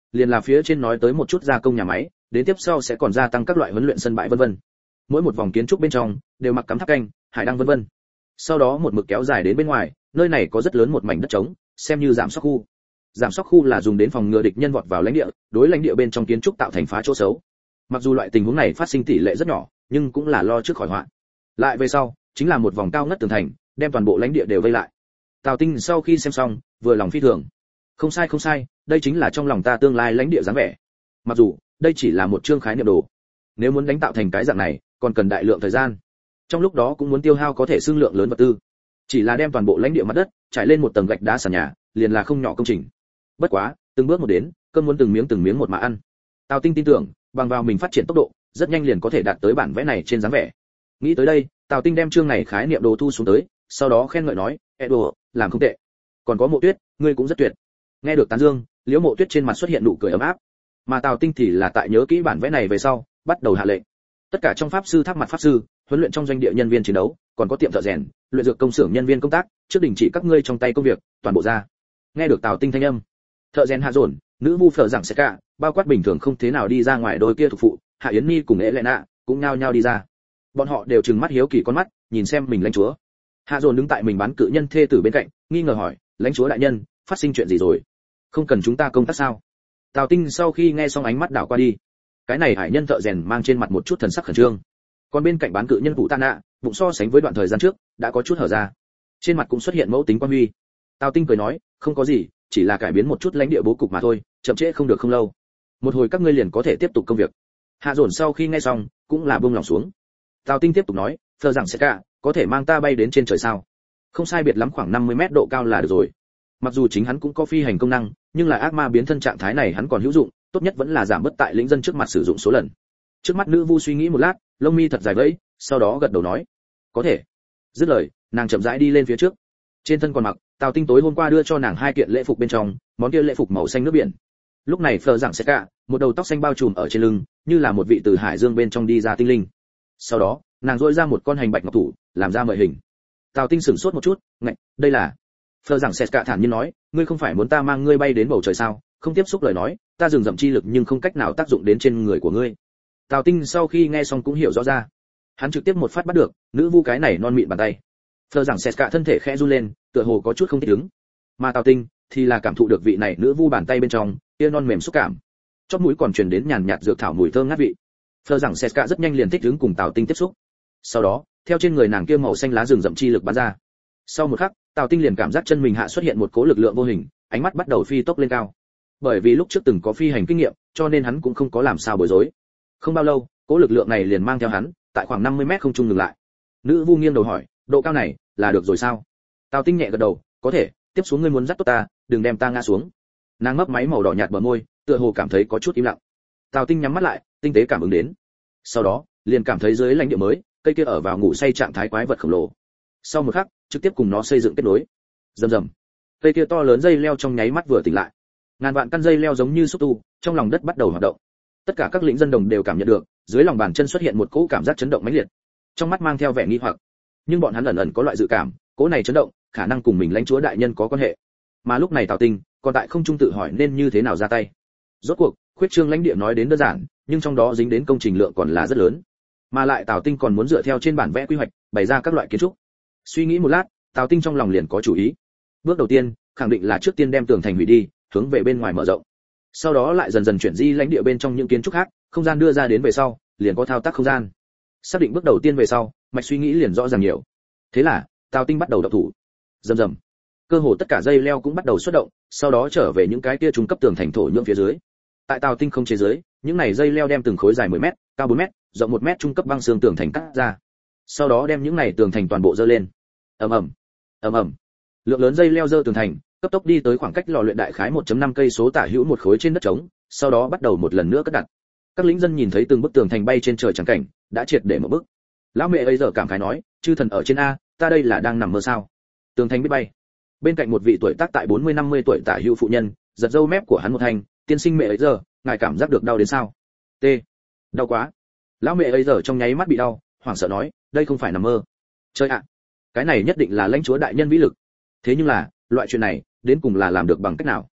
liền là phía trên nói tới một chút gia công nhà máy, đến tiếp sau sẽ còn gia tăng các loại huấn luyện sân bãi vân vân. Mỗi một vòng kiến trúc bên trong đều mặc cắm tháp canh, hải đăng vân vân. Sau đó một mực kéo dài đến bên ngoài, nơi này có rất lớn một mảnh đất trống, xem như giảm sóc khu. Giảm sóc khu là dùng đến phòng ngừa địch nhân vọt vào lãnh địa, đối lãnh địa bên trong kiến trúc tạo thành phá chỗ xấu. Mặc dù loại tình huống này phát sinh tỷ lệ rất nhỏ, nhưng cũng là lo trước khỏi họa. Lại về sau, chính là một vòng cao ngất tường thành, đem toàn bộ lãnh địa đều vây lại. Tào Tinh sau khi xem xong, vừa lòng phi thường. Không sai không sai, đây chính là trong lòng ta tương lai lãnh địa dáng vẻ. Mặc dù, đây chỉ là một chương khái niệm đồ. Nếu muốn đánh tạo thành cái dạng này, còn cần đại lượng thời gian. Trong lúc đó cũng muốn tiêu hao có thể xương lượng lớn vật tư. Chỉ là đem toàn bộ lãnh địa mặt đất trải lên một tầng gạch đá sàn nhà, liền là không nhỏ công trình. Bất quá, từng bước một đến, cơm muốn từng miếng từng miếng một mà ăn. Tào Tinh tin tưởng, bằng vào mình phát triển tốc độ, rất nhanh liền có thể đạt tới bản vẽ này trên dáng vẻ. Nghĩ tới đây, Tào Tinh đem chương này khái niệm đồ thu xuống tới, sau đó khen ngợi nói, "Edo, làm không tệ. Còn có Mộ Tuyết, ngươi cũng rất tuyệt." Nghe được tán dương, Liễu Mộ Tuyết trên mặt xuất hiện nụ cười ấm áp. Mà Tào Tinh thì là tại nhớ kỹ bản vẽ này về sau, bắt đầu hạ lệnh. Tất cả trong pháp sư tháp mặt pháp sư, huấn luyện trong doanh địa nhân viên chiến đấu, còn có tiệm thợ rèn, luyện dược công xưởng nhân viên công tác, trước đình chỉ các ngươi trong tay công việc, toàn bộ ra. Nghe được Tào Tinh thanh âm, thợ rèn Hạ Dồn, nữ vu phở rằng sẽ cả, bao quát bình thường không thế nào đi ra ngoài đôi kia thuộc phụ, Hạ Yến Ni cùng Elena cũng nhao nhao đi ra. Bọn họ đều trừng mắt hiếu kỳ con mắt, nhìn xem mình lãnh chúa. Hạ Dồn đứng tại mình bán cự nhân thê tử bên cạnh, nghi ngờ hỏi, lãnh chúa đại nhân, phát sinh chuyện gì rồi? Không cần chúng ta công tác sao? Tào Tinh sau khi nghe xong ánh mắt đảo qua đi. Cái này hải nhân thợ rèn mang trên mặt một chút thần sắc khẩn trương. Còn bên cạnh bán cự nhân phụ Tạ Nạ, bụng so sánh với đoạn thời gian trước, đã có chút hở ra. Trên mặt cũng xuất hiện mẫu tính quan huy. Tào Tinh cười nói, không có gì, chỉ là cải biến một chút lãnh địa bố cục mà thôi, chậm trễ không được không lâu. Một hồi các ngươi liền có thể tiếp tục công việc. Hạ Dồn sau khi nghe xong, cũng là buông lòng xuống. Tào Tinh tiếp tục nói, "Phờ rằng sẽ cả, có thể mang ta bay đến trên trời sao?" Không sai biệt lắm khoảng năm mươi mét độ cao là được rồi. Mặc dù chính hắn cũng có phi hành công năng, nhưng là ác ma biến thân trạng thái này hắn còn hữu dụng, tốt nhất vẫn là giảm bớt tại lĩnh dân trước mặt sử dụng số lần. Trước mắt nữ vu suy nghĩ một lát, lông mi thật dài vẫy, sau đó gật đầu nói, "Có thể." Dứt lời, nàng chậm rãi đi lên phía trước. Trên thân còn mặc Tào Tinh tối hôm qua đưa cho nàng hai kiện lễ phục bên trong, món kia lễ phục màu xanh nước biển. Lúc này Phờ rằng sẽ cả, một đầu tóc xanh bao trùm ở trên lưng, như là một vị từ hải dương bên trong đi ra tinh linh. Sau đó, nàng duỗi ra một con hành bạch ngọc thủ, làm ra mời hình. Tào Tinh sửng sốt một chút, ngạch, đây là? Phờ rằng sẽ cả thản nhiên nói, ngươi không phải muốn ta mang ngươi bay đến bầu trời sao? Không tiếp xúc lời nói, ta dừng dậm chi lực nhưng không cách nào tác dụng đến trên người của ngươi. Tào Tinh sau khi nghe xong cũng hiểu rõ ra, hắn trực tiếp một phát bắt được nữ vu cái này non mịn bàn tay. Phờ rằng sẽ cả thân thể khẽ run lên, tựa hồ có chút không thích ứng. Mà Tào Tinh thì là cảm thụ được vị này nữ vu bàn tay bên trong, kia non mềm xúc cảm. Chóp mũi còn truyền đến nhàn nhạt dược thảo mùi thơm ngát vị. Phờ rằng sẽ cả rất nhanh liền thích ứng cùng Tào Tinh tiếp xúc. Sau đó, theo trên người nàng kia màu xanh lá rừng rậm chi lực bắn ra. Sau một khắc, Tào Tinh liền cảm giác chân mình hạ xuất hiện một cỗ lực lượng vô hình, ánh mắt bắt đầu phi tốc lên cao. Bởi vì lúc trước từng có phi hành kinh nghiệm, cho nên hắn cũng không có làm sao bối rối. Không bao lâu, cỗ lực lượng này liền mang theo hắn, tại khoảng năm mươi mét không trung ngừng lại. Nữ vu nghiêng đầu hỏi, độ cao này là được rồi sao? Tào Tinh nhẹ gật đầu, có thể, tiếp xuống ngươi muốn dắt tốt ta, đừng đem ta ngã xuống. Nàng mấp máy màu đỏ nhạt bờ môi, tựa hồ cảm thấy có chút im lặng. Tào Tinh nhắm mắt lại, tinh tế cảm ứng đến. Sau đó, liền cảm thấy dưới lãnh địa mới, cây kia ở vào ngủ say trạng thái quái vật khổng lồ. Sau một khắc, trực tiếp cùng nó xây dựng kết nối. Rầm rầm. Cây kia to lớn dây leo trong nháy mắt vừa tỉnh lại. Ngàn vạn căn dây leo giống như xúc tu, trong lòng đất bắt đầu hoạt động. Tất cả các lĩnh dân đồng đều cảm nhận được, dưới lòng bàn chân xuất hiện một cỗ cảm giác chấn động mãnh liệt. Trong mắt mang theo vẻ nghi hoặc, nhưng bọn hắn ẩn ẩn có loại dự cảm, cỗ này chấn động, khả năng cùng mình lãnh chúa đại nhân có quan hệ. Mà lúc này Tào Tinh còn tại không trung tự hỏi nên như thế nào ra tay. Rốt cuộc, khuyết trương lãnh địa nói đến đơn giản, nhưng trong đó dính đến công trình lượng còn là rất lớn. Mà lại Tào Tinh còn muốn dựa theo trên bản vẽ quy hoạch, bày ra các loại kiến trúc. Suy nghĩ một lát, Tào Tinh trong lòng liền có chủ ý. Bước đầu tiên, khẳng định là trước tiên đem tường thành hủy đi, hướng về bên ngoài mở rộng. Sau đó lại dần dần chuyển di lãnh địa bên trong những kiến trúc khác, không gian đưa ra đến về sau, liền có thao tác không gian. Xác định bước đầu tiên về sau, mạch suy nghĩ liền rõ ràng nhiều. Thế là, Tào Tinh bắt đầu động thủ. Rầm rầm. Cơ hồ tất cả dây leo cũng bắt đầu xuất động, sau đó trở về những cái kia trung cấp tường thành thổ nhưỡng phía dưới. Tại Tào Tinh không chế dưới, những này dây leo đem từng khối dài mười mét, cao bốn mét, rộng một mét trung cấp băng xương tường thành cắt ra. Sau đó đem những này tường thành toàn bộ dơ lên. Ầm ầm, ầm ầm. Lượng lớn dây leo dơ tường thành, cấp tốc đi tới khoảng cách lò luyện đại khái một phẩy năm cây số tả hữu một khối trên đất trống, sau đó bắt đầu một lần nữa cất đặt. Các lính dân nhìn thấy từng bức tường thành bay trên trời chẳng cảnh, đã triệt để một bức. Lão mẹ ấy giờ cảm khái nói, chư thần ở trên a, ta đây là đang nằm mơ sao? Tường thành biết bay. Bên cạnh một vị tuổi tác tại bốn mươi năm mươi tuổi tả hữu phụ nhân, giật râu mép của hắn một thành, tiên sinh mẹ ấy giờ, ngài cảm giác được đau đến sao? T. Đau quá. Lão mẹ ấy giờ trong nháy mắt bị đau, hoảng sợ nói, đây không phải nằm mơ. Chơi ạ. Cái này nhất định là lãnh chúa đại nhân vĩ lực. Thế nhưng là, loại chuyện này, đến cùng là làm được bằng cách nào?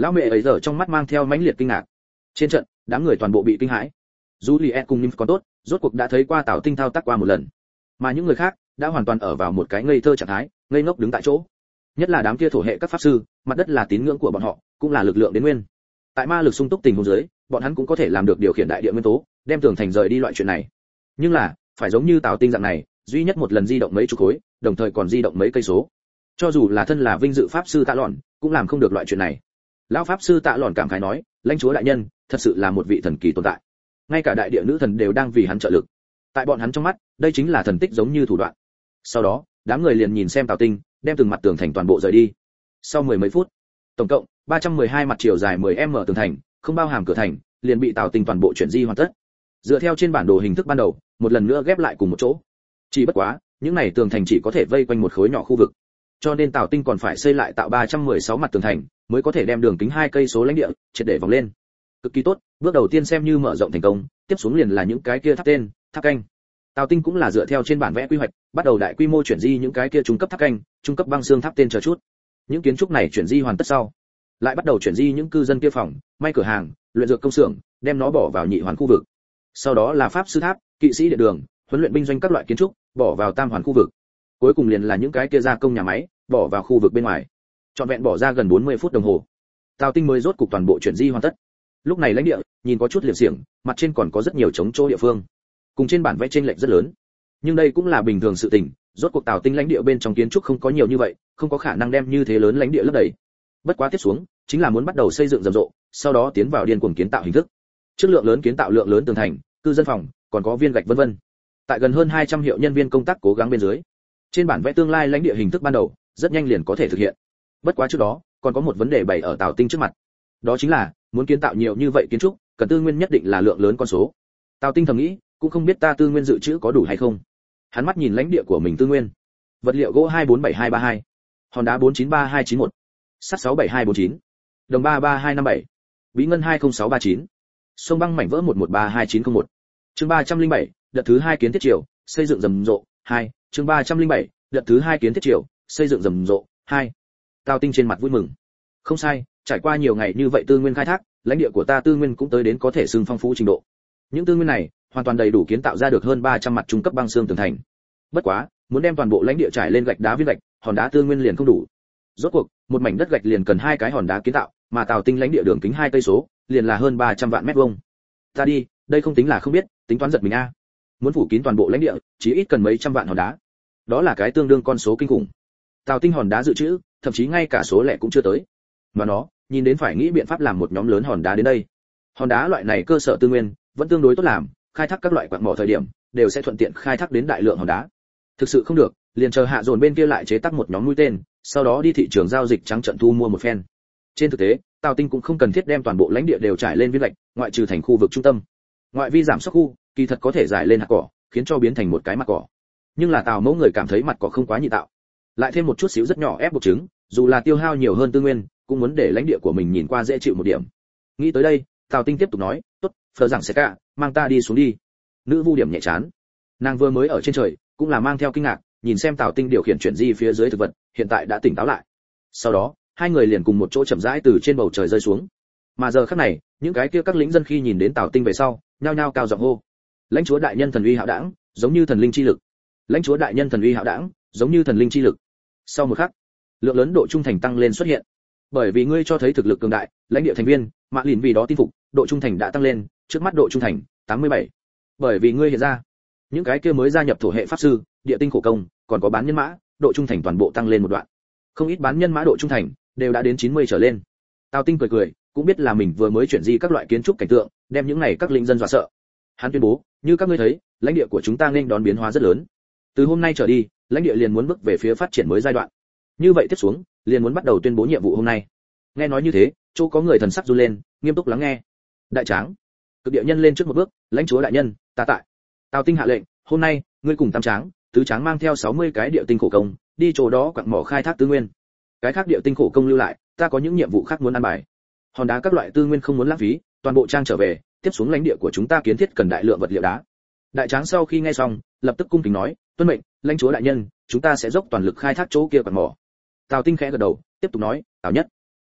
Lão mẹ ấy giờ trong mắt mang theo mãnh liệt kinh ngạc. Trên trận, đám người toàn bộ bị kinh hãi. Juliet cùng Nymph còn tốt, rốt cuộc đã thấy qua Tào Tinh thao tác qua một lần. Mà những người khác đã hoàn toàn ở vào một cái ngây thơ trạng thái, ngây ngốc đứng tại chỗ. Nhất là đám kia thổ hệ các pháp sư, mặt đất là tín ngưỡng của bọn họ, cũng là lực lượng đến nguyên. Tại ma lực sung túc tình huống dưới, bọn hắn cũng có thể làm được điều khiển đại địa nguyên tố, đem tường thành rời đi loại chuyện này. Nhưng là, phải giống như Tào Tinh dạng này, duy nhất một lần di động mấy chục khối, đồng thời còn di động mấy cây số. Cho dù là thân là vinh dự pháp sư Tạ Lọn, cũng làm không được loại chuyện này. Lão pháp sư Tạ Lọn cảm khái nói, lãnh chúa đại nhân, thật sự là một vị thần kỳ tồn tại. Ngay cả đại địa nữ thần đều đang vì hắn trợ lực. Tại bọn hắn trong mắt, đây chính là thần tích giống như thủ đoạn. Sau đó, đám người liền nhìn xem Tào Tinh, đem từng mặt tường thành toàn bộ rời đi. Sau mười mấy phút, tổng cộng ba trăm mười hai mặt chiều dài mười mét tường thành, không bao hàm cửa thành, liền bị Tào Tinh toàn bộ chuyển di hoàn tất. Dựa theo trên bản đồ hình thức ban đầu, một lần nữa ghép lại cùng một chỗ. Chỉ bất quá, những này tường thành chỉ có thể vây quanh một khối nhỏ khu vực. Cho nên Tào Tinh còn phải xây lại tạo ba trăm mười sáu mặt tường thành, mới có thể đem đường kính hai cây số lãnh địa triệt để vòng lên. Cực kỳ tốt, bước đầu tiên xem như mở rộng thành công, tiếp xuống liền là những cái kia tháp tên, tháp canh. Tào Tinh cũng là dựa theo trên bản vẽ quy hoạch, bắt đầu đại quy mô chuyển di những cái kia trung cấp tháp canh, trung cấp băng xương tháp tên chờ chút. Những kiến trúc này chuyển di hoàn tất sau, lại bắt đầu chuyển di những cư dân kia phòng, may cửa hàng, luyện dược công xưởng, đem nó bỏ vào nhị hoàn khu vực. Sau đó là pháp sư tháp, kỵ sĩ điện đường, huấn luyện binh doanh các loại kiến trúc, bỏ vào tam hoàn khu vực. Cuối cùng liền là những cái kia gia công nhà máy, bỏ vào khu vực bên ngoài. Trọn vẹn bỏ ra gần bốn mươi phút đồng hồ. Tào Tinh mới rốt cục toàn bộ chuyển di hoàn tất. Lúc này lãnh địa nhìn có chút liệt xiển, mặt trên còn có rất nhiều trống chỗ địa phương, cùng trên bản vẽ chênh lệch rất lớn. Nhưng đây cũng là bình thường sự tình, rốt cuộc Tào Tinh lãnh địa bên trong kiến trúc không có nhiều như vậy, không có khả năng đem như thế lớn lãnh địa lấp đầy. Bất quá tiếp xuống, chính là muốn bắt đầu xây dựng rầm rộ, sau đó tiến vào điên cuồng kiến tạo hình thức. Chất lượng lớn kiến tạo lượng lớn tường thành, cư dân phòng, còn có viên gạch vân vân. Tại gần hơn hai trăm hiệu nhân viên công tác cố gắng bên dưới, trên bản vẽ tương lai lãnh địa hình thức ban đầu, rất nhanh liền có thể thực hiện. Bất quá trước đó, còn có một vấn đề bày ở Tào Tinh trước mặt. Đó chính là, muốn kiến tạo nhiều như vậy kiến trúc, cần tư nguyên nhất định là lượng lớn con số. Tào Tinh thầm nghĩ, cũng không biết ta tư nguyên dự trữ có đủ hay không. Hắn mắt nhìn lãnh địa của mình tư nguyên. Vật liệu gỗ hai bốn bảy hai ba hai, hòn đá bốn chín ba hai chín một, sắt sáu bảy hai bốn chín, đồng ba ba hai năm bảy, bí ngân hai không sáu ba chín, sông băng mảnh vỡ một một ba hai chín không một. Chương ba trăm linh bảy, đợt thứ hai kiến thiết triều, xây dựng rầm rộ, hai, chương ba trăm linh bảy, đợt thứ hai kiến thiết triều, xây dựng rầm rộ, hai. Tào Tinh trên mặt vui mừng. Không sai, trải qua nhiều ngày như vậy tư nguyên khai thác, lãnh địa của ta tư nguyên cũng tới đến có thể xưng phong phú trình độ. Những tư nguyên này, hoàn toàn đầy đủ kiến tạo ra được hơn ba trăm mặt trung cấp băng xương tường thành. Bất quá, muốn đem toàn bộ lãnh địa trải lên gạch đá viên gạch, hòn đá tư nguyên liền không đủ. Rốt cuộc, một mảnh đất gạch liền cần hai cái hòn đá kiến tạo, mà Tào Tinh lãnh địa đường kính hai cây số, liền là hơn ba trăm vạn mét vuông. Ta đi, đây không tính là không biết, tính toán giật mình a. Muốn phủ kín toàn bộ lãnh địa, chỉ ít cần mấy trăm vạn hòn đá. Đó là cái tương đương con số kinh khủng. Tào Tinh hòn đá dự trữ, thậm chí ngay cả số lẻ cũng chưa tới. Mà nó, nhìn đến phải nghĩ biện pháp làm một nhóm lớn hòn đá đến đây. Hòn đá loại này cơ sở tư nguyên, vẫn tương đối tốt làm, khai thác các loại quặng mỏ thời điểm, đều sẽ thuận tiện khai thác đến đại lượng hòn đá. Thực sự không được, liền chờ hạ dồn bên kia lại chế tác một nhóm mũi tên, sau đó đi thị trường giao dịch trắng trận thu mua một phen. Trên thực tế, Tào Tinh cũng không cần thiết đem toàn bộ lãnh địa đều trải lên viên gạch, ngoại trừ thành khu vực trung tâm. Ngoại vi giảm sóc khu, kỳ thật có thể giải lên hạt cỏ, khiến cho biến thành một cái mặt cỏ. Nhưng là Tào Mẫu người cảm thấy mặt cỏ không quá nhị tạo. Lại thêm một chút xíu rất nhỏ ép buộc trứng, dù là tiêu hao nhiều hơn tư nguyên, cũng muốn để lãnh địa của mình nhìn qua dễ chịu một điểm. Nghĩ tới đây, Tào Tinh tiếp tục nói, "Tốt, phờ rằng sẽ cả, mang ta đi xuống đi." Nữ vu điểm nhẹ chán. Nàng vừa mới ở trên trời, cũng là mang theo kinh ngạc, nhìn xem Tào Tinh điều khiển chuyển di phía dưới thực vật, hiện tại đã tỉnh táo lại. Sau đó, hai người liền cùng một chỗ chậm rãi từ trên bầu trời rơi xuống. Mà giờ khắc này, những cái kia các lính dân khi nhìn đến Tào Tinh về sau, nhao nhao cao giọng hô: "Lãnh chúa đại nhân thần uy hạo đãng, giống như thần linh chi lực. Lãnh chúa đại nhân thần uy hạo đãng, giống như thần linh chi lực." Sau một khắc, lượng lớn độ trung thành tăng lên xuất hiện. Bởi vì ngươi cho thấy thực lực cường đại, lãnh địa thành viên, Mạ Lìn vì đó tin phục, độ trung thành đã tăng lên, trước mắt độ trung thành tám mươi bảy. Bởi vì ngươi hiện ra, những cái kia mới gia nhập thổ hệ pháp sư, địa tinh khổ công, còn có bán nhân mã, độ trung thành toàn bộ tăng lên một đoạn. Không ít bán nhân mã độ trung thành đều đã đến chín mươi trở lên. Tào Tinh cười cười, cũng biết là mình vừa mới chuyển di các loại kiến trúc cảnh tượng, đem những này các linh dân dọa sợ. Hắn tuyên bố, như các ngươi thấy, lãnh địa của chúng ta nên đón biến hóa rất lớn. Từ hôm nay trở đi, lãnh địa liền muốn bước về phía phát triển mới giai đoạn. Như vậy tiếp xuống, liền muốn bắt đầu tuyên bố nhiệm vụ hôm nay. Nghe nói như thế, chỗ có người thần sắc run lên, nghiêm túc lắng nghe. Đại tráng, cực địa nhân lên trước một bước, lãnh chúa đại nhân, ta tại. Tào Tinh hạ lệnh, hôm nay, ngươi cùng tam tráng, tứ tráng mang theo sáu mươi cái địa tinh khổ công, đi chỗ đó quặng mỏ khai thác tư nguyên. Cái khác địa tinh khổ công lưu lại, ta có những nhiệm vụ khác muốn ăn bài. Hòn đá các loại tư nguyên không muốn lãng phí, toàn bộ trang trở về, tiếp xuống lãnh địa của chúng ta kiến thiết cần đại lượng vật liệu đá. Đại tráng sau khi nghe xong, lập tức cung kính nói, tuân mệnh, lãnh chúa đại nhân, chúng ta sẽ dốc toàn lực khai thác chỗ kia quặng mỏ. Tào Tinh khẽ gật đầu, tiếp tục nói, Tào Nhất,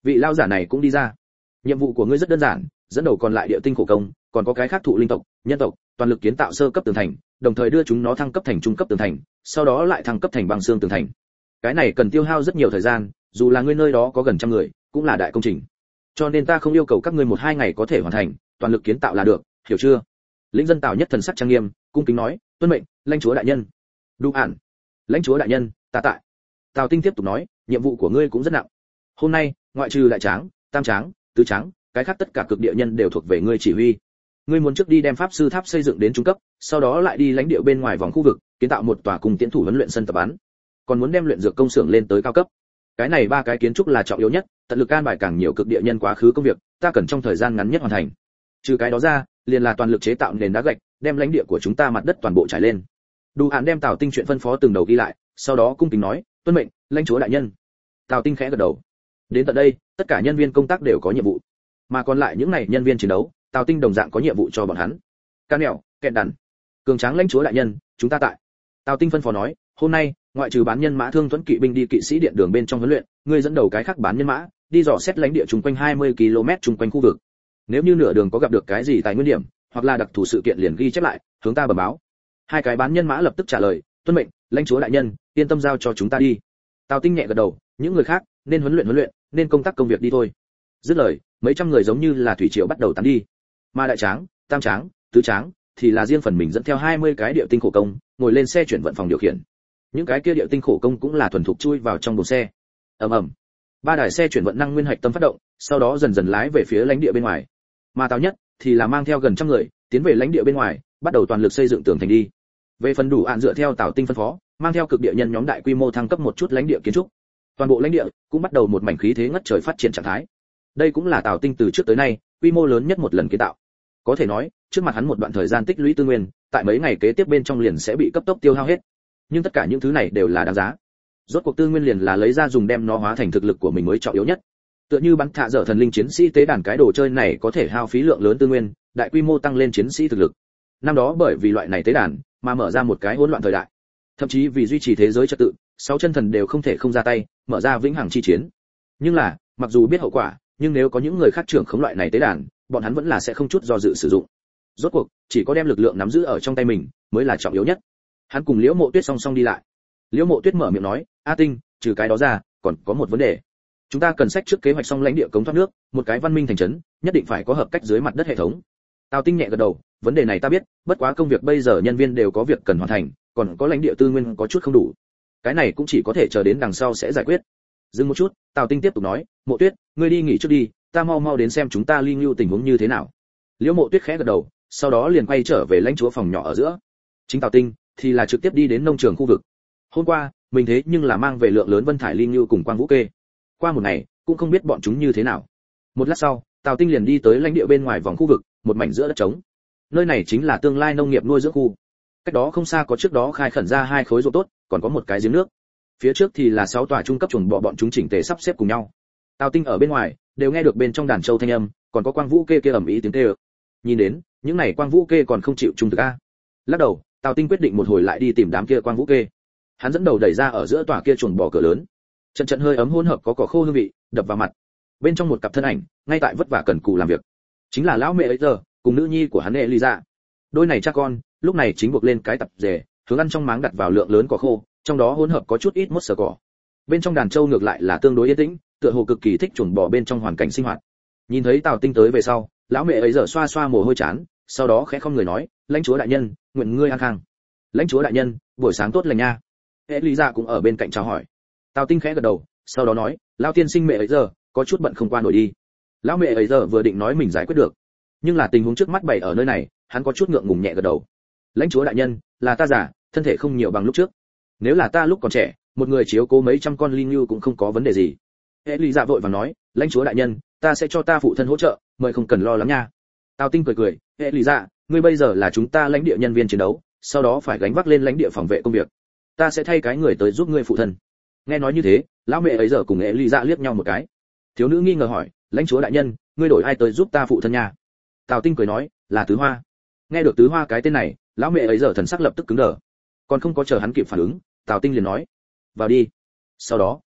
Vị lao giả này cũng đi ra. Nhiệm vụ của ngươi rất đơn giản, dẫn đầu còn lại địa tinh khổ công, còn có cái khác thụ linh tộc, nhân tộc, toàn lực kiến tạo sơ cấp tường thành, đồng thời đưa chúng nó thăng cấp thành trung cấp tường thành, sau đó lại thăng cấp thành băng xương tường thành. Cái này cần tiêu hao rất nhiều thời gian, dù là ngươi nơi đó có gần trăm người, cũng là đại công trình. Cho nên ta không yêu cầu các ngươi một hai ngày có thể hoàn thành, toàn lực kiến tạo là được, hiểu chưa? Lĩnh dân Tào nhất thần sắc trang nghiêm, cung kính nói, tuân mệnh, lãnh chúa đại nhân. Đu ản. Lãnh chúa đại nhân, ta tại. Tào Tinh tiếp tục nói, nhiệm vụ của ngươi cũng rất nặng. Hôm nay, ngoại trừ đại tráng, tam tráng, tứ tráng, cái khác tất cả cực địa nhân đều thuộc về ngươi chỉ huy. Ngươi muốn trước đi đem pháp sư tháp xây dựng đến trung cấp, sau đó lại đi lãnh địa bên ngoài vòng khu vực, kiến tạo một tòa cùng tiến thủ huấn luyện sân tập bắn. Còn muốn đem luyện dược công xưởng lên tới cao cấp. Cái này ba cái kiến trúc là trọng yếu nhất, tận lực can bài càng nhiều cực địa nhân quá khứ công việc, ta cần trong thời gian ngắn nhất hoàn thành. Trừ cái đó ra, liền là toàn lực chế tạo nền đá gạch, đem lãnh địa của chúng ta mặt đất toàn bộ trải lên. Đủ hạn đem Tào Tinh chuyện phân phó từng đầu ghi lại, sau đó cung kính nói, tuân mệnh, lãnh chúa đại nhân. Tào Tinh khẽ gật đầu. Đến tận đây, tất cả nhân viên công tác đều có nhiệm vụ, mà còn lại những này nhân viên chiến đấu, Tào Tinh đồng dạng có nhiệm vụ cho bọn hắn. Can nẻo, kẹn đàn, cường tráng lãnh chúa đại nhân, chúng ta tại. Tào Tinh phân phó nói, hôm nay, ngoại trừ bán nhân mã thương thuẫn kỵ binh đi kỵ sĩ điện đường bên trong huấn luyện, ngươi dẫn đầu cái khác bán nhân mã, đi dò xét lãnh địa chung quanh hai mươi ki lô mét chung quanh khu vực. Nếu như nửa đường có gặp được cái gì tài nguyên điểm, hoặc là đặc thù sự kiện liền ghi chép lại, hướng ta bẩm báo. Hai cái bán nhân mã lập tức trả lời, tuân mệnh, lãnh chúa đại nhân, yên tâm giao cho chúng ta đi. Tào Tinh nhẹ gật đầu, những người khác nên huấn luyện huấn luyện, nên công tác công việc đi thôi. Dứt lời, mấy trăm người giống như là thủy triều bắt đầu tán đi. Mà đại tráng, tam tráng, tứ tráng thì là riêng phần mình dẫn theo hai mươi cái địa tinh khổ công, ngồi lên xe chuyển vận phòng điều khiển. Những cái kia địa tinh khổ công cũng là thuần thục chui vào trong buồng xe. Ầm ầm. Ba đài xe chuyển vận năng nguyên hạch tâm phát động, sau đó dần dần lái về phía lãnh địa bên ngoài. Mà Tào Nhất thì là mang theo gần trăm người, tiến về lãnh địa bên ngoài, bắt đầu toàn lực xây dựng tường thành đi. Về phần Đủ Ản dựa theo Tào Tinh phân phó, mang theo cực địa nhân nhóm đại quy mô thăng cấp một chút lãnh địa kiến trúc. Toàn bộ lãnh địa cũng bắt đầu một mảnh khí thế ngất trời phát triển trạng thái. Đây cũng là Tào Tinh từ trước tới nay quy mô lớn nhất một lần kiến tạo. Có thể nói, trước mặt hắn một đoạn thời gian tích lũy tư nguyên, tại mấy ngày kế tiếp bên trong liền sẽ bị cấp tốc tiêu hao hết. Nhưng tất cả những thứ này đều là đáng giá. Rốt cuộc tư nguyên liền là lấy ra dùng đem nó hóa thành thực lực của mình mới trọng yếu nhất. Tựa như bắn thạ dở thần linh chiến sĩ tế đàn, cái đồ chơi này có thể hao phí lượng lớn tư nguyên, đại quy mô tăng lên chiến sĩ thực lực. Năm đó bởi vì loại này tế đàn mà mở ra một cái hỗn loạn thời đại. Thậm chí vì duy trì thế giới trật tự, sáu chân thần đều không thể không ra tay, mở ra vĩnh hằng chi chiến. Nhưng là, mặc dù biết hậu quả, nhưng nếu có những người khác trưởng khống loại này tế đàn, bọn hắn vẫn là sẽ không chút do dự sử dụng. Rốt cuộc, chỉ có đem lực lượng nắm giữ ở trong tay mình mới là trọng yếu nhất. Hắn cùng Liễu Mộ Tuyết song song đi lại. Liễu Mộ Tuyết mở miệng nói, "A Tinh, trừ cái đó ra, còn có một vấn đề. Chúng ta cần sách trước kế hoạch xong lãnh địa cống thoát nước, một cái văn minh thành trấn, nhất định phải có hợp cách dưới mặt đất hệ thống." Tào Tinh nhẹ gật đầu, "Vấn đề này ta biết, bất quá công việc bây giờ nhân viên đều có việc cần hoàn thành, còn có lãnh địa tư nguyên có chút không đủ. Cái này cũng chỉ có thể chờ đến đằng sau sẽ giải quyết." Dừng một chút, Tào Tinh tiếp tục nói, "Mộ Tuyết, ngươi đi nghỉ trước đi, ta mau mau đến xem chúng ta Ly Nưu tình huống như thế nào." Liễu Mộ Tuyết khẽ gật đầu, sau đó liền quay trở về lãnh chúa phòng nhỏ ở giữa. Chính Tào Tinh thì là trực tiếp đi đến nông trường khu vực. Hôm qua, mình thế nhưng là mang về lượng lớn vân thải Ly Nưu cùng Quang Vũ Kê. Qua một ngày, cũng không biết bọn chúng như thế nào. Một lát sau, Tào Tinh liền đi tới lãnh địa bên ngoài vòng khu vực, một mảnh giữa đất trống. Nơi này chính là tương lai nông nghiệp nuôi dưỡng khu. Cách đó không xa có trước đó khai khẩn ra hai khối ruộng tốt, còn có một cái giếng nước. Phía trước thì là sáu tòa trung cấp chuồng bò, bọn chúng chỉnh tề sắp xếp cùng nhau. Tào Tinh ở bên ngoài đều nghe được bên trong đàn trâu thanh âm, còn có Quang Vũ Kê kia ầm ĩ tiếng kêu. Nhìn đến, những này Quang Vũ Kê còn không chịu trung thực a. Lắc đầu, Tào Tinh quyết định một hồi lại đi tìm đám kia Quang Vũ Kê. Hắn dẫn đầu đẩy ra ở giữa tòa kia chuồng bò cửa lớn. Trận trận hơi ấm hỗn hợp có cỏ khô hương vị đập vào mặt. Bên trong một cặp thân ảnh, ngay tại vất vả cần cù làm việc, chính là lão mẹ ấy giờ cùng nữ nhi của hắn Elisa. Đôi này cha con lúc này chính buộc lên cái tập dề, hướng ăn trong máng đặt vào lượng lớn cỏ khô, trong đó hỗn hợp có chút ít mốt sờ cỏ. Bên trong đàn trâu ngược lại là tương đối yên tĩnh, tựa hồ cực kỳ thích chuồng bò bên trong hoàn cảnh sinh hoạt. Nhìn thấy Tào Tinh tới về sau, lão mẹ ấy giờ xoa xoa mồ hôi chán, sau đó khẽ không người nói, lãnh chúa đại nhân, nguyện ngươi an khang. Lãnh chúa đại nhân, buổi sáng tốt lành nha. Elisa cũng ở bên cạnh chào hỏi. Tào Tinh khẽ gật đầu, sau đó nói, lão tiên sinh mẹ ấy giờ có chút bận không qua nổi đi. Lão mẹ ấy giờ vừa định nói mình giải quyết được, nhưng là tình huống trước mắt bày ở nơi này, hắn có chút ngượng ngùng nhẹ gật đầu. Lãnh chúa đại nhân, là ta già, thân thể không nhiều bằng lúc trước. Nếu là ta lúc còn trẻ, một người chiếu cố mấy trăm con linh như cũng không có vấn đề gì. Elisa vội vàng nói, lãnh chúa đại nhân, ta sẽ cho ta phụ thân hỗ trợ, mời không cần lo lắng nha. Tào Tinh cười cười, Elisa, ngươi bây giờ là chúng ta lãnh địa nhân viên chiến đấu, sau đó phải gánh vác lên lãnh địa phòng vệ công việc. Ta sẽ thay cái người tới giúp ngươi phụ thân. Nghe nói như thế, lão mẹ ấy giờ cùng Elisa liếc nhau một cái. Thiếu nữ nghi ngờ hỏi, lãnh chúa đại nhân, ngươi đổi ai tới giúp ta phụ thân nha? Tào Tinh cười nói, là Tứ Hoa. Nghe được Tứ Hoa cái tên này, lão mẹ ấy giờ thần sắc lập tức cứng đờ. Còn không có chờ hắn kịp phản ứng, Tào Tinh liền nói, vào đi. Sau đó,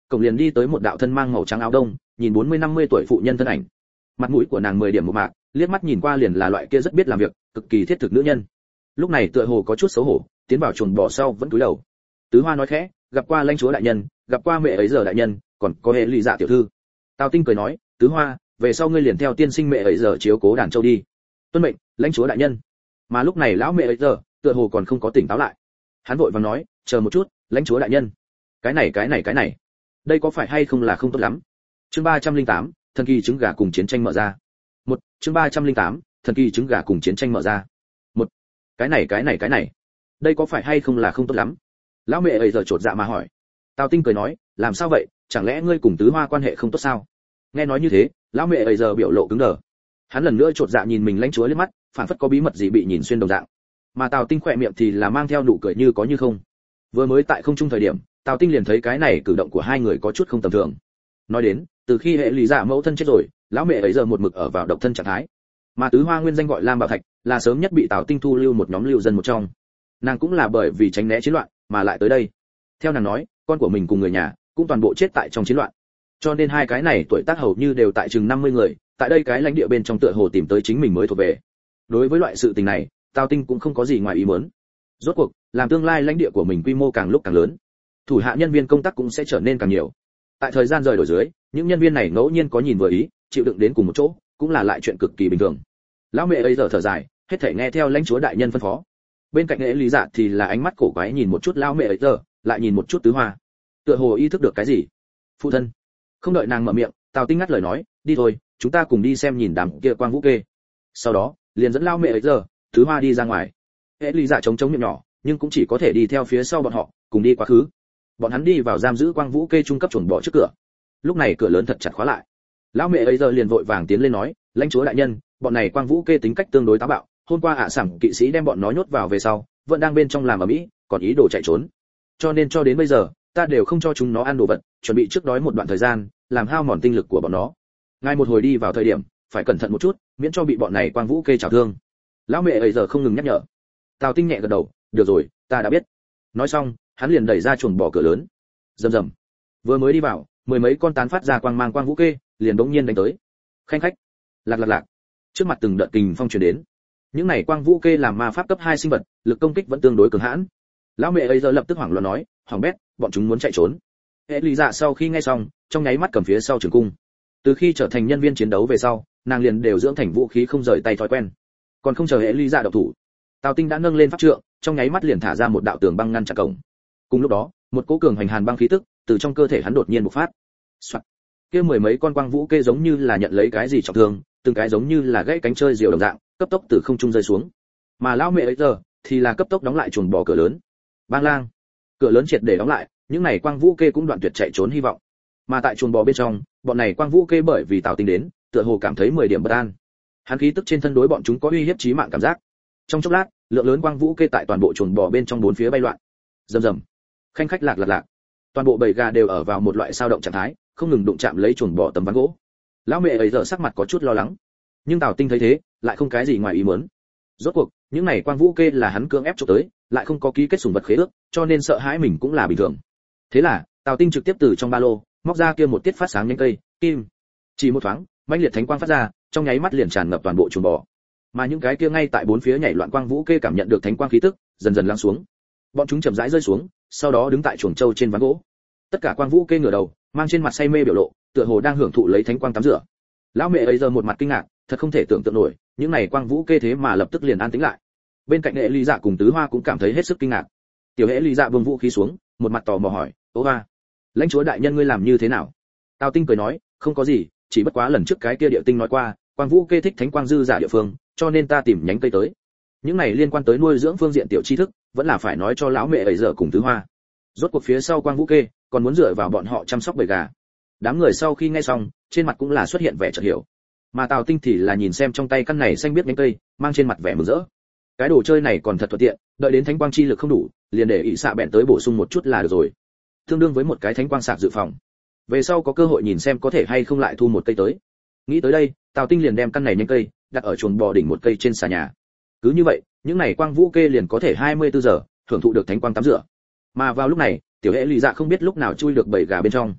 cổng liền đi tới một đạo thân mang màu trắng áo đông, nhìn bốn mươi năm mươi tuổi phụ nhân thân ảnh. Mặt mũi của nàng mười điểm một mạc, liếc mắt nhìn qua liền là loại kia rất biết làm việc, cực kỳ thiết thực nữ nhân. Lúc này tựa hồ có chút xấu hổ, tiến vào chuồng bò sau vẫn cúi đầu. Tứ Hoa nói khẽ, gặp qua lãnh chúa đại nhân, gặp qua mẹ ấy giờ đại nhân, còn có hệ lụy dạ tiểu thư. Tào Tinh cười nói, Tứ Hoa, về sau ngươi liền theo tiên sinh mẹ ấy giờ chiếu cố đàn châu đi. Tuân mệnh, lãnh chúa đại nhân. Mà lúc này lão mẹ ấy giờ tựa hồ còn không có tỉnh táo lại. Hắn vội vàng nói, chờ một chút, lãnh chúa đại nhân. Cái này cái này cái này, đây có phải hay không là không tốt lắm. Chương ba trăm linh tám, thần kỳ trứng gà cùng chiến tranh mở ra. Một, chương ba trăm linh tám, thần kỳ trứng gà cùng chiến tranh mở ra. Một, cái này cái này cái này, đây có phải hay không là không tốt lắm. Lão mẹ ấy giờ chột dạ mà hỏi. Tào Tinh cười nói, làm sao vậy, chẳng lẽ ngươi cùng Tứ Hoa quan hệ không tốt sao? Nghe nói như thế, lão mẹ ấy giờ biểu lộ cứng đờ. Hắn lần nữa chột dạ nhìn mình lãnh chúa liếc mắt, phản phất có bí mật gì bị nhìn xuyên đồng dạng. Mà Tào Tinh khỏe miệng thì là mang theo nụ cười như có như không. Vừa mới tại không trung thời điểm, Tào Tinh liền thấy cái này cử động của hai người có chút không tầm thường. Nói đến, từ khi hệ lý dạ mẫu thân chết rồi, lão mẹ ấy giờ một mực ở vào độc thân trạng thái. Mà Tứ Hoa nguyên danh gọi Lam Bảo Thạch, là sớm nhất bị Tào Tinh thu lưu một nhóm lưu dân một trong. Nàng cũng là bởi vì tránh né chiến loạn mà lại tới đây. Theo nàng nói, con của mình cùng người nhà cũng toàn bộ chết tại trong chiến loạn. Cho nên hai cái này tuổi tác hầu như đều tại chừng năm mươi người, tại đây cái lãnh địa bên trong tựa hồ tìm tới chính mình mới thuộc về. Đối với loại sự tình này, Tào Tinh cũng không có gì ngoài ý muốn. Rốt cuộc, làm tương lai lãnh địa của mình quy mô càng lúc càng lớn, thủ hạ nhân viên công tác cũng sẽ trở nên càng nhiều. Tại thời gian rời đổi dưới, những nhân viên này ngẫu nhiên có nhìn vừa ý, chịu đựng đến cùng một chỗ, cũng là lại chuyện cực kỳ bình thường. Lão mẹ ấy giờ thở dài, hết thảy nghe theo lãnh chúa đại nhân phân phó. Bên cạnh nghệ lý dạ thì là ánh mắt cổ quái nhìn một chút lão mẹ ấy giờ, lại nhìn một chút Tứ Hoa, tựa hồ ý thức được cái gì. Phụ thân. Không đợi nàng mở miệng, Tào Tinh ngắt lời nói, đi thôi, chúng ta cùng đi xem nhìn đám kia quang vũ kê. Sau đó, liền dẫn lão mẹ ấy giờ, Tứ Hoa đi ra ngoài. Hệ lý dạ chống chống miệng nhỏ, nhưng cũng chỉ có thể đi theo phía sau bọn họ, cùng đi quá khứ. Bọn hắn đi vào giam giữ quang vũ kê trung cấp chuẩn bỏ trước cửa. Lúc này cửa lớn thật chặt khóa lại. Lão mẹ ấy giờ liền vội vàng tiến lên nói, lãnh chúa đại nhân, bọn này quang vũ kê tính cách tương đối táo bạo, hôm qua ạ à sảng kỵ sĩ đem bọn nó nhốt vào về sau, vẫn đang bên trong làm ở mỹ, còn ý đồ chạy trốn. Cho nên cho đến bây giờ, ta đều không cho chúng nó ăn đồ vật, chuẩn bị trước đói một đoạn thời gian, làm hao mòn tinh lực của bọn nó. Ngay một hồi đi vào thời điểm, phải cẩn thận một chút, miễn cho bị bọn này quang vũ kê chảo thương. Lão mẹ ấy giờ không ngừng nhắc nhở. Tào Tinh nhẹ gật đầu, được rồi, ta đã biết. Nói xong, hắn liền đẩy ra chuồng bò cửa lớn. Rầm rầm. Vừa mới đi vào, mười mấy con tán phát ra quang mang quang vũ kê, liền bỗng nhiên đánh tới. Khanh khách. Lạc lạc lạc. Trước mặt từng đợt kình phong truyền đến. Những này quang vũ kê làm ma pháp cấp hai sinh vật, lực công kích vẫn tương đối cường hãn. Lão mẹ ấy giờ lập tức hoảng loạn nói, "Hoàng bét, bọn chúng muốn chạy trốn." Hệ lý dạ sau khi nghe xong, trong nháy mắt cầm phía sau trường cung. Từ khi trở thành nhân viên chiến đấu về sau, nàng liền đều dưỡng thành vũ khí không rời tay thói quen. Còn không chờ hệ lý dạ động thủ, Tào Tinh đã nâng lên pháp trượng, trong nháy mắt liền thả ra một đạo tường băng ngăn chặn cổng. Cùng lúc đó, một cỗ cường hành hàn băng khí tức từ trong cơ thể hắn đột nhiên bộc phát. Soạt. Kia mười mấy con quang vũ kê giống như là nhận lấy cái gì trọng thương, từng cái giống như là gãy cánh chơi diều đồng dạng, cấp tốc từ không trung rơi xuống. Mà lão mẹ ấy giờ thì là cấp tốc đóng lại chuồng bò cửa lớn. Bang lang. Cửa lớn triệt để đóng lại, những này quang vũ kê cũng đoạn tuyệt chạy trốn hy vọng. Mà tại chuồng bò bên trong, bọn này quang vũ kê bởi vì Tào Tinh đến, tựa hồ cảm thấy mười điểm bất an. Hắn khí tức trên thân đối bọn chúng có uy hiếp chí mạng cảm giác. Trong chốc lát, lượng lớn quang vũ kê tại toàn bộ chuồng bò bên trong bốn phía bay loạn. Rầm rầm. Khanh khách lạc lạc lạc. Toàn bộ bầy gà đều ở vào một loại sao động trạng thái, không ngừng đụng chạm lấy chuồng bò tấm ván gỗ. Lão mẹ ấy giờ sắc mặt có chút lo lắng, nhưng Tào Tinh thấy thế, lại không cái gì ngoài ý muốn. Rốt cuộc, những này quang vũ kê là hắn cưỡng ép chụp tới, lại không có ký kết sủng vật khế ước, cho nên sợ hãi mình cũng là bình thường. Thế là, Tào Tinh trực tiếp từ trong ba lô móc ra kia một tiết phát sáng nhánh cây kim, chỉ một thoáng, mãnh liệt thánh quang phát ra, trong nháy mắt liền tràn ngập toàn bộ chuồng bò. Mà những cái kia ngay tại bốn phía nhảy loạn quang vũ kê cảm nhận được thánh quang khí tức, dần dần lắng xuống. Bọn chúng chậm rãi rơi xuống, sau đó đứng tại chuồng trâu trên ván gỗ. Tất cả quang vũ kê ngửa đầu, mang trên mặt say mê biểu lộ, tựa hồ đang hưởng thụ lấy thánh quang tắm rửa. Lão mẹ ấy giờ một mặt kinh ngạc, thật không thể tưởng tượng nổi, những này quang vũ kê thế mà lập tức liền an tĩnh lại. Bên cạnh hệ lý dạ cùng Tứ Hoa cũng cảm thấy hết sức kinh ngạc. Tiểu hệ lý dạ buông vũ khí xuống, một mặt tò mò hỏi, "Ô Hoa, lãnh chúa đại nhân ngươi làm như thế nào?" Tào Tinh cười nói, "Không có gì, chỉ bất quá lần trước cái kia địa tinh nói qua, quang vũ kê thích thánh quang dư giả địa phương, cho nên ta tìm nhánh cây tới. Những này liên quan tới nuôi dưỡng phương diện tiểu tri thức, vẫn là phải nói cho lão mẹ ấy giờ cùng Tứ Hoa. Rốt cuộc phía sau quang vũ kê, còn muốn dựa vào bọn họ chăm sóc bầy gà." Đám người sau khi nghe xong, trên mặt cũng là xuất hiện vẻ chợt hiểu. Mà Tào Tinh thì là nhìn xem trong tay căn này xanh biết nhánh cây, mang trên mặt vẻ mừng rỡ. Cái đồ chơi này còn thật thuận tiện, đợi đến thánh quang chi lực không đủ, liền để ỷ xạ bèn tới bổ sung một chút là được rồi. Tương đương với một cái thánh quang sạc dự phòng. Về sau có cơ hội nhìn xem có thể hay không lại thu một cây tới. Nghĩ tới đây, Tào Tinh liền đem căn này nhánh cây đặt ở chuồng bò đỉnh một cây trên xà nhà. Cứ như vậy, những này quang vũ kê liền có thể hai mươi tư giờ hưởng thụ được thánh quang tắm rửa. Mà vào lúc này, tiểu hệ lì dạ không biết lúc nào chui được bầy gà bên trong.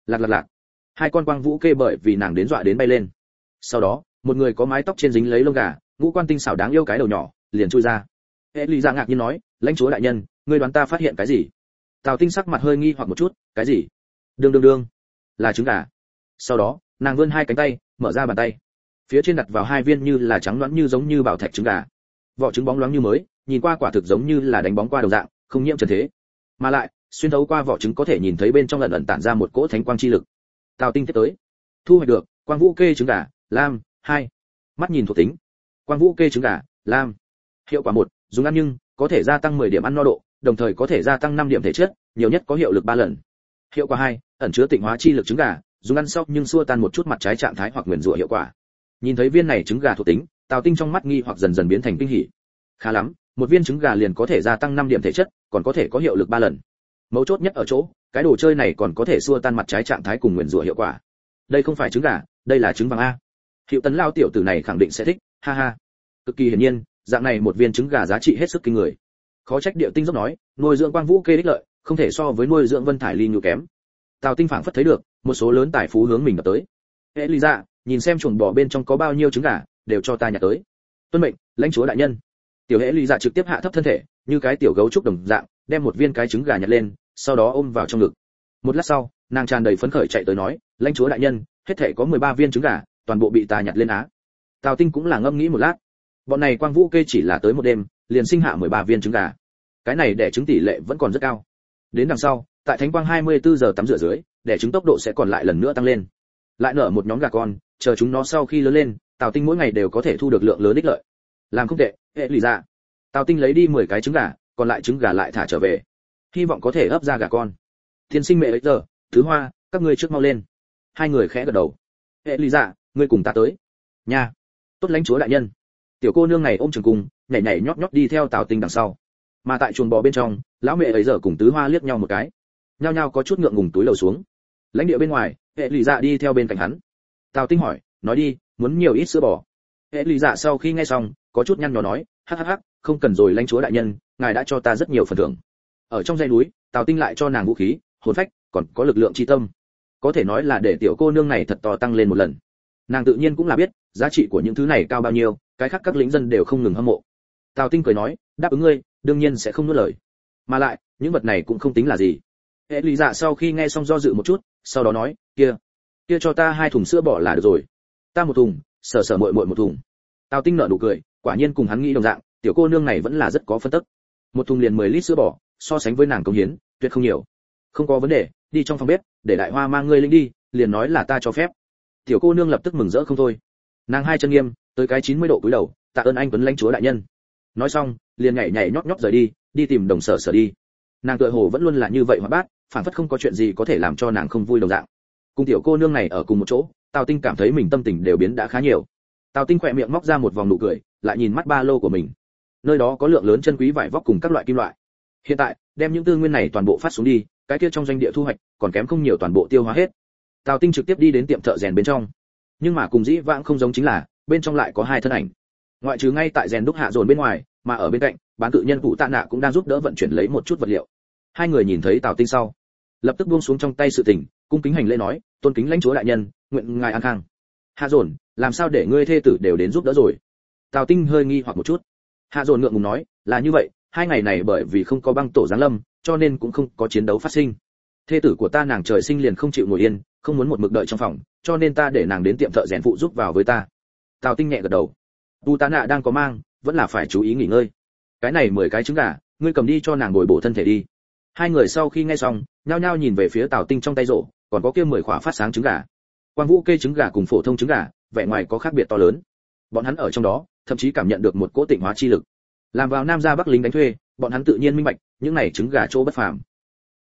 Lạc lạc lạc. Hai con quang vũ kê bởi vì nàng đến dọa đến bay lên. Sau đó, một người có mái tóc trên dính lấy lông gà, ngũ quan tinh xảo đáng yêu cái đầu nhỏ, liền chui ra. Elisa ngạc nhiên nói, lãnh chúa đại nhân, ngươi đoán ta phát hiện cái gì? Tào Tinh sắc mặt hơi nghi hoặc một chút, cái gì? Đương đương đương, là trứng gà. Sau đó, nàng vươn hai cánh tay, mở ra bàn tay. Phía trên đặt vào hai viên như là trắng nõn như giống như bảo thạch trứng gà. Vỏ trứng bóng loáng như mới, nhìn qua quả thực giống như là đánh bóng qua đồng dạng, không nhiễm trần thế. Mà lại, xuyên thấu qua vỏ trứng có thể nhìn thấy bên trong ẩn ẩn tản ra một cỗ thánh quang chi lực. Tào Tinh tiếp tới, thu hoạch được quang vũ kê trứng gà, lam, hai. Mắt nhìn thuộc tính. Quang vũ kê trứng gà, lam. Hiệu quả một, dùng ăn nhưng có thể gia tăng mười điểm ăn no độ, đồng thời có thể gia tăng năm điểm thể chất, nhiều nhất có hiệu lực ba lần. Hiệu quả hai, ẩn chứa tịnh hóa chi lực trứng gà, dùng ăn sau nhưng xua tan một chút mặt trái trạng thái hoặc nguyền rủa hiệu quả. Nhìn thấy viên này trứng gà thuộc tính, Tào Tinh trong mắt nghi hoặc dần dần biến thành kinh hỉ. Khá lắm, một viên trứng gà liền có thể gia tăng năm điểm thể chất, còn có thể có hiệu lực ba lần. Mấu chốt nhất ở chỗ, cái đồ chơi này còn có thể xua tan mặt trái trạng thái cùng nguyền rủa hiệu quả. Đây không phải trứng gà, đây là trứng vàng a. Hiệu Tấn lao tiểu tử này khẳng định sẽ thích, ha ha. Cực kỳ hiển nhiên, dạng này một viên trứng gà giá trị hết sức kinh người. Khó trách Điệu Tinh dốc nói, nuôi dưỡng quang vũ kê đích lợi, không thể so với nuôi dưỡng Vân Thải Ly nhiều kém. Tào Tinh phảng phất thấy được, một số lớn tài phú hướng mình ập tới. Elisa, nhìn xem chuồng bò bên trong có bao nhiêu trứng gà, đều cho ta nhặt tới. Tuân mệnh, lãnh chúa đại nhân. Tiểu Elisa trực tiếp hạ thấp thân thể, như cái tiểu gấu trúc đồng dạng, đem một viên cái trứng gà nhặt lên, sau đó ôm vào trong ngực. Một lát sau, nàng tràn đầy phấn khởi chạy tới nói, lãnh chúa đại nhân, hết thảy có mười ba viên trứng gà, toàn bộ bị ta nhặt lên á. Tào Tinh cũng là ngâm nghĩ một lát. Bọn này quang vũ kê chỉ là tới một đêm, liền sinh hạ mười ba viên trứng gà. Cái này đẻ trứng tỷ lệ vẫn còn rất cao. Đến đằng sau, tại thánh quang hai mươi bốn giờ tắm rửa dưới, đẻ trứng tốc độ sẽ còn lại lần nữa tăng lên. Lại nở một nhóm gà con, chờ chúng nó sau khi lớn lên, Tào Tinh mỗi ngày đều có thể thu được lượng lớn ích lợi. Làm không tệ, hệ lụy ra. Tào Tinh lấy đi mười cái trứng gà, còn lại trứng gà lại thả trở về. Hy vọng có thể ấp ra gà con. Thiên sinh mẹ ấy giờ, Thứ Hoa, các ngươi trước mau lên. Hai người khẽ gật đầu. Hệ lụy ra, ngươi cùng ta tới. Nha. Tốt lãnh chúa đại nhân. Tiểu cô nương này ôm trường cung, nhảy nhảy nhót nhót đi theo Tào Tinh đằng sau. Mà tại chuồng bò bên trong, lão mẹ ấy giờ cùng Tứ Hoa liếc nhau một cái, nhao nhao có chút ngượng ngùng túi lầu xuống. Lãnh địa bên ngoài, hệ lụy dạ đi theo bên cạnh hắn. Tào Tinh hỏi, nói đi, muốn nhiều ít sữa bò? Hệ lụy dạ sau khi nghe xong, có chút nhăn nhó nói, hắc hắc hắc, không cần rồi lãnh chúa đại nhân, ngài đã cho ta rất nhiều phần thưởng. Ở trong dãy núi, Tào Tinh lại cho nàng vũ khí, hồn phách, còn có lực lượng chi tâm. Có thể nói là để tiểu cô nương này thật to tăng lên một lần. Nàng tự nhiên cũng là biết, giá trị của những thứ này cao bao nhiêu, cái khác các lính dân đều không ngừng hâm mộ. Tào Tinh cười nói, đáp ứng ngươi, đương nhiên sẽ không nuốt lời. Mà lại, những vật này cũng không tính là gì. Hệ lụy dạ sau khi nghe xong do dự một chút, sau đó nói, kia, kia cho ta hai thùng sữa bò là được rồi. Ta một thùng, sở sở muội muội một thùng. Tào Tinh nở nụ cười, quả nhiên cùng hắn nghĩ đồng dạng, tiểu cô nương này vẫn là rất có phân tức. Một thùng liền mười lít sữa bò, so sánh với nàng công hiến, tuyệt không nhiều. Không có vấn đề, đi trong phòng bếp, để đại hoa mang ngươi linh đi, liền nói là ta cho phép. Tiểu cô nương lập tức mừng rỡ không thôi. Nàng hai chân nghiêm, tới cái chín mươi độ cúi đầu, tạ ơn anh tuấn lãnh chúa đại nhân. Nói xong, liền nhảy nhảy nhót nhót rời đi, đi tìm đồng sở sở đi. Nàng tựa hồ vẫn luôn là như vậy hoạt bát, phản phất không có chuyện gì có thể làm cho nàng không vui đồng dạng. Cùng tiểu cô nương này ở cùng một chỗ, Tào Tinh cảm thấy mình tâm tình đều biến đã khá nhiều. Tào Tinh khỏe miệng móc ra một vòng nụ cười, lại nhìn mắt ba lô của mình. Nơi đó có lượng lớn chân quý vải vóc cùng các loại kim loại. Hiện tại, đem những tư nguyên này toàn bộ phát xuống đi, cái kia trong doanh địa thu hoạch, còn kém không nhiều toàn bộ tiêu hóa hết. Tào Tinh trực tiếp đi đến tiệm thợ rèn bên trong. Nhưng mà cùng dĩ vãng không giống chính là, bên trong lại có hai thân ảnh. Ngoại trừ ngay tại rèn đúc hạ dồn bên ngoài, mà ở bên cạnh, bán cự nhân phụ tạ nạ cũng đang giúp đỡ vận chuyển lấy một chút vật liệu. Hai người nhìn thấy Tào Tinh sau, lập tức buông xuống trong tay sự tình, cung kính hành lễ nói, tôn kính lãnh chúa đại nhân, nguyện ngài an khang. Hạ dồn, làm sao để ngươi thê tử đều đến giúp đỡ rồi? Tào Tinh hơi nghi hoặc một chút. Hạ dồn ngượng ngùng nói, là như vậy, hai ngày này bởi vì không có băng tổ giáng lâm, cho nên cũng không có chiến đấu phát sinh. Thê tử của ta nàng trời sinh liền không chịu ngồi yên, không muốn một mực đợi trong phòng, cho nên ta để nàng đến tiệm thợ rèn phụ giúp vào với ta. Tào Tinh nhẹ gật đầu. Tu tá nạ đang có mang, vẫn là phải chú ý nghỉ ngơi. Cái này mười cái trứng gà, ngươi cầm đi cho nàng bồi bổ thân thể đi. Hai người sau khi nghe xong, nhao nhao nhìn về phía Tào Tinh trong tay rổ, còn có kia mười khỏa phát sáng trứng gà. Quang vũ kê trứng gà cùng phổ thông trứng gà, vẻ ngoài có khác biệt to lớn. Bọn hắn ở trong đó, thậm chí cảm nhận được một cỗ tịnh hóa chi lực. Làm vào nam gia bắc lính đánh thuê, bọn hắn tự nhiên minh bạch, những này trứng gà chỗ bất phàm.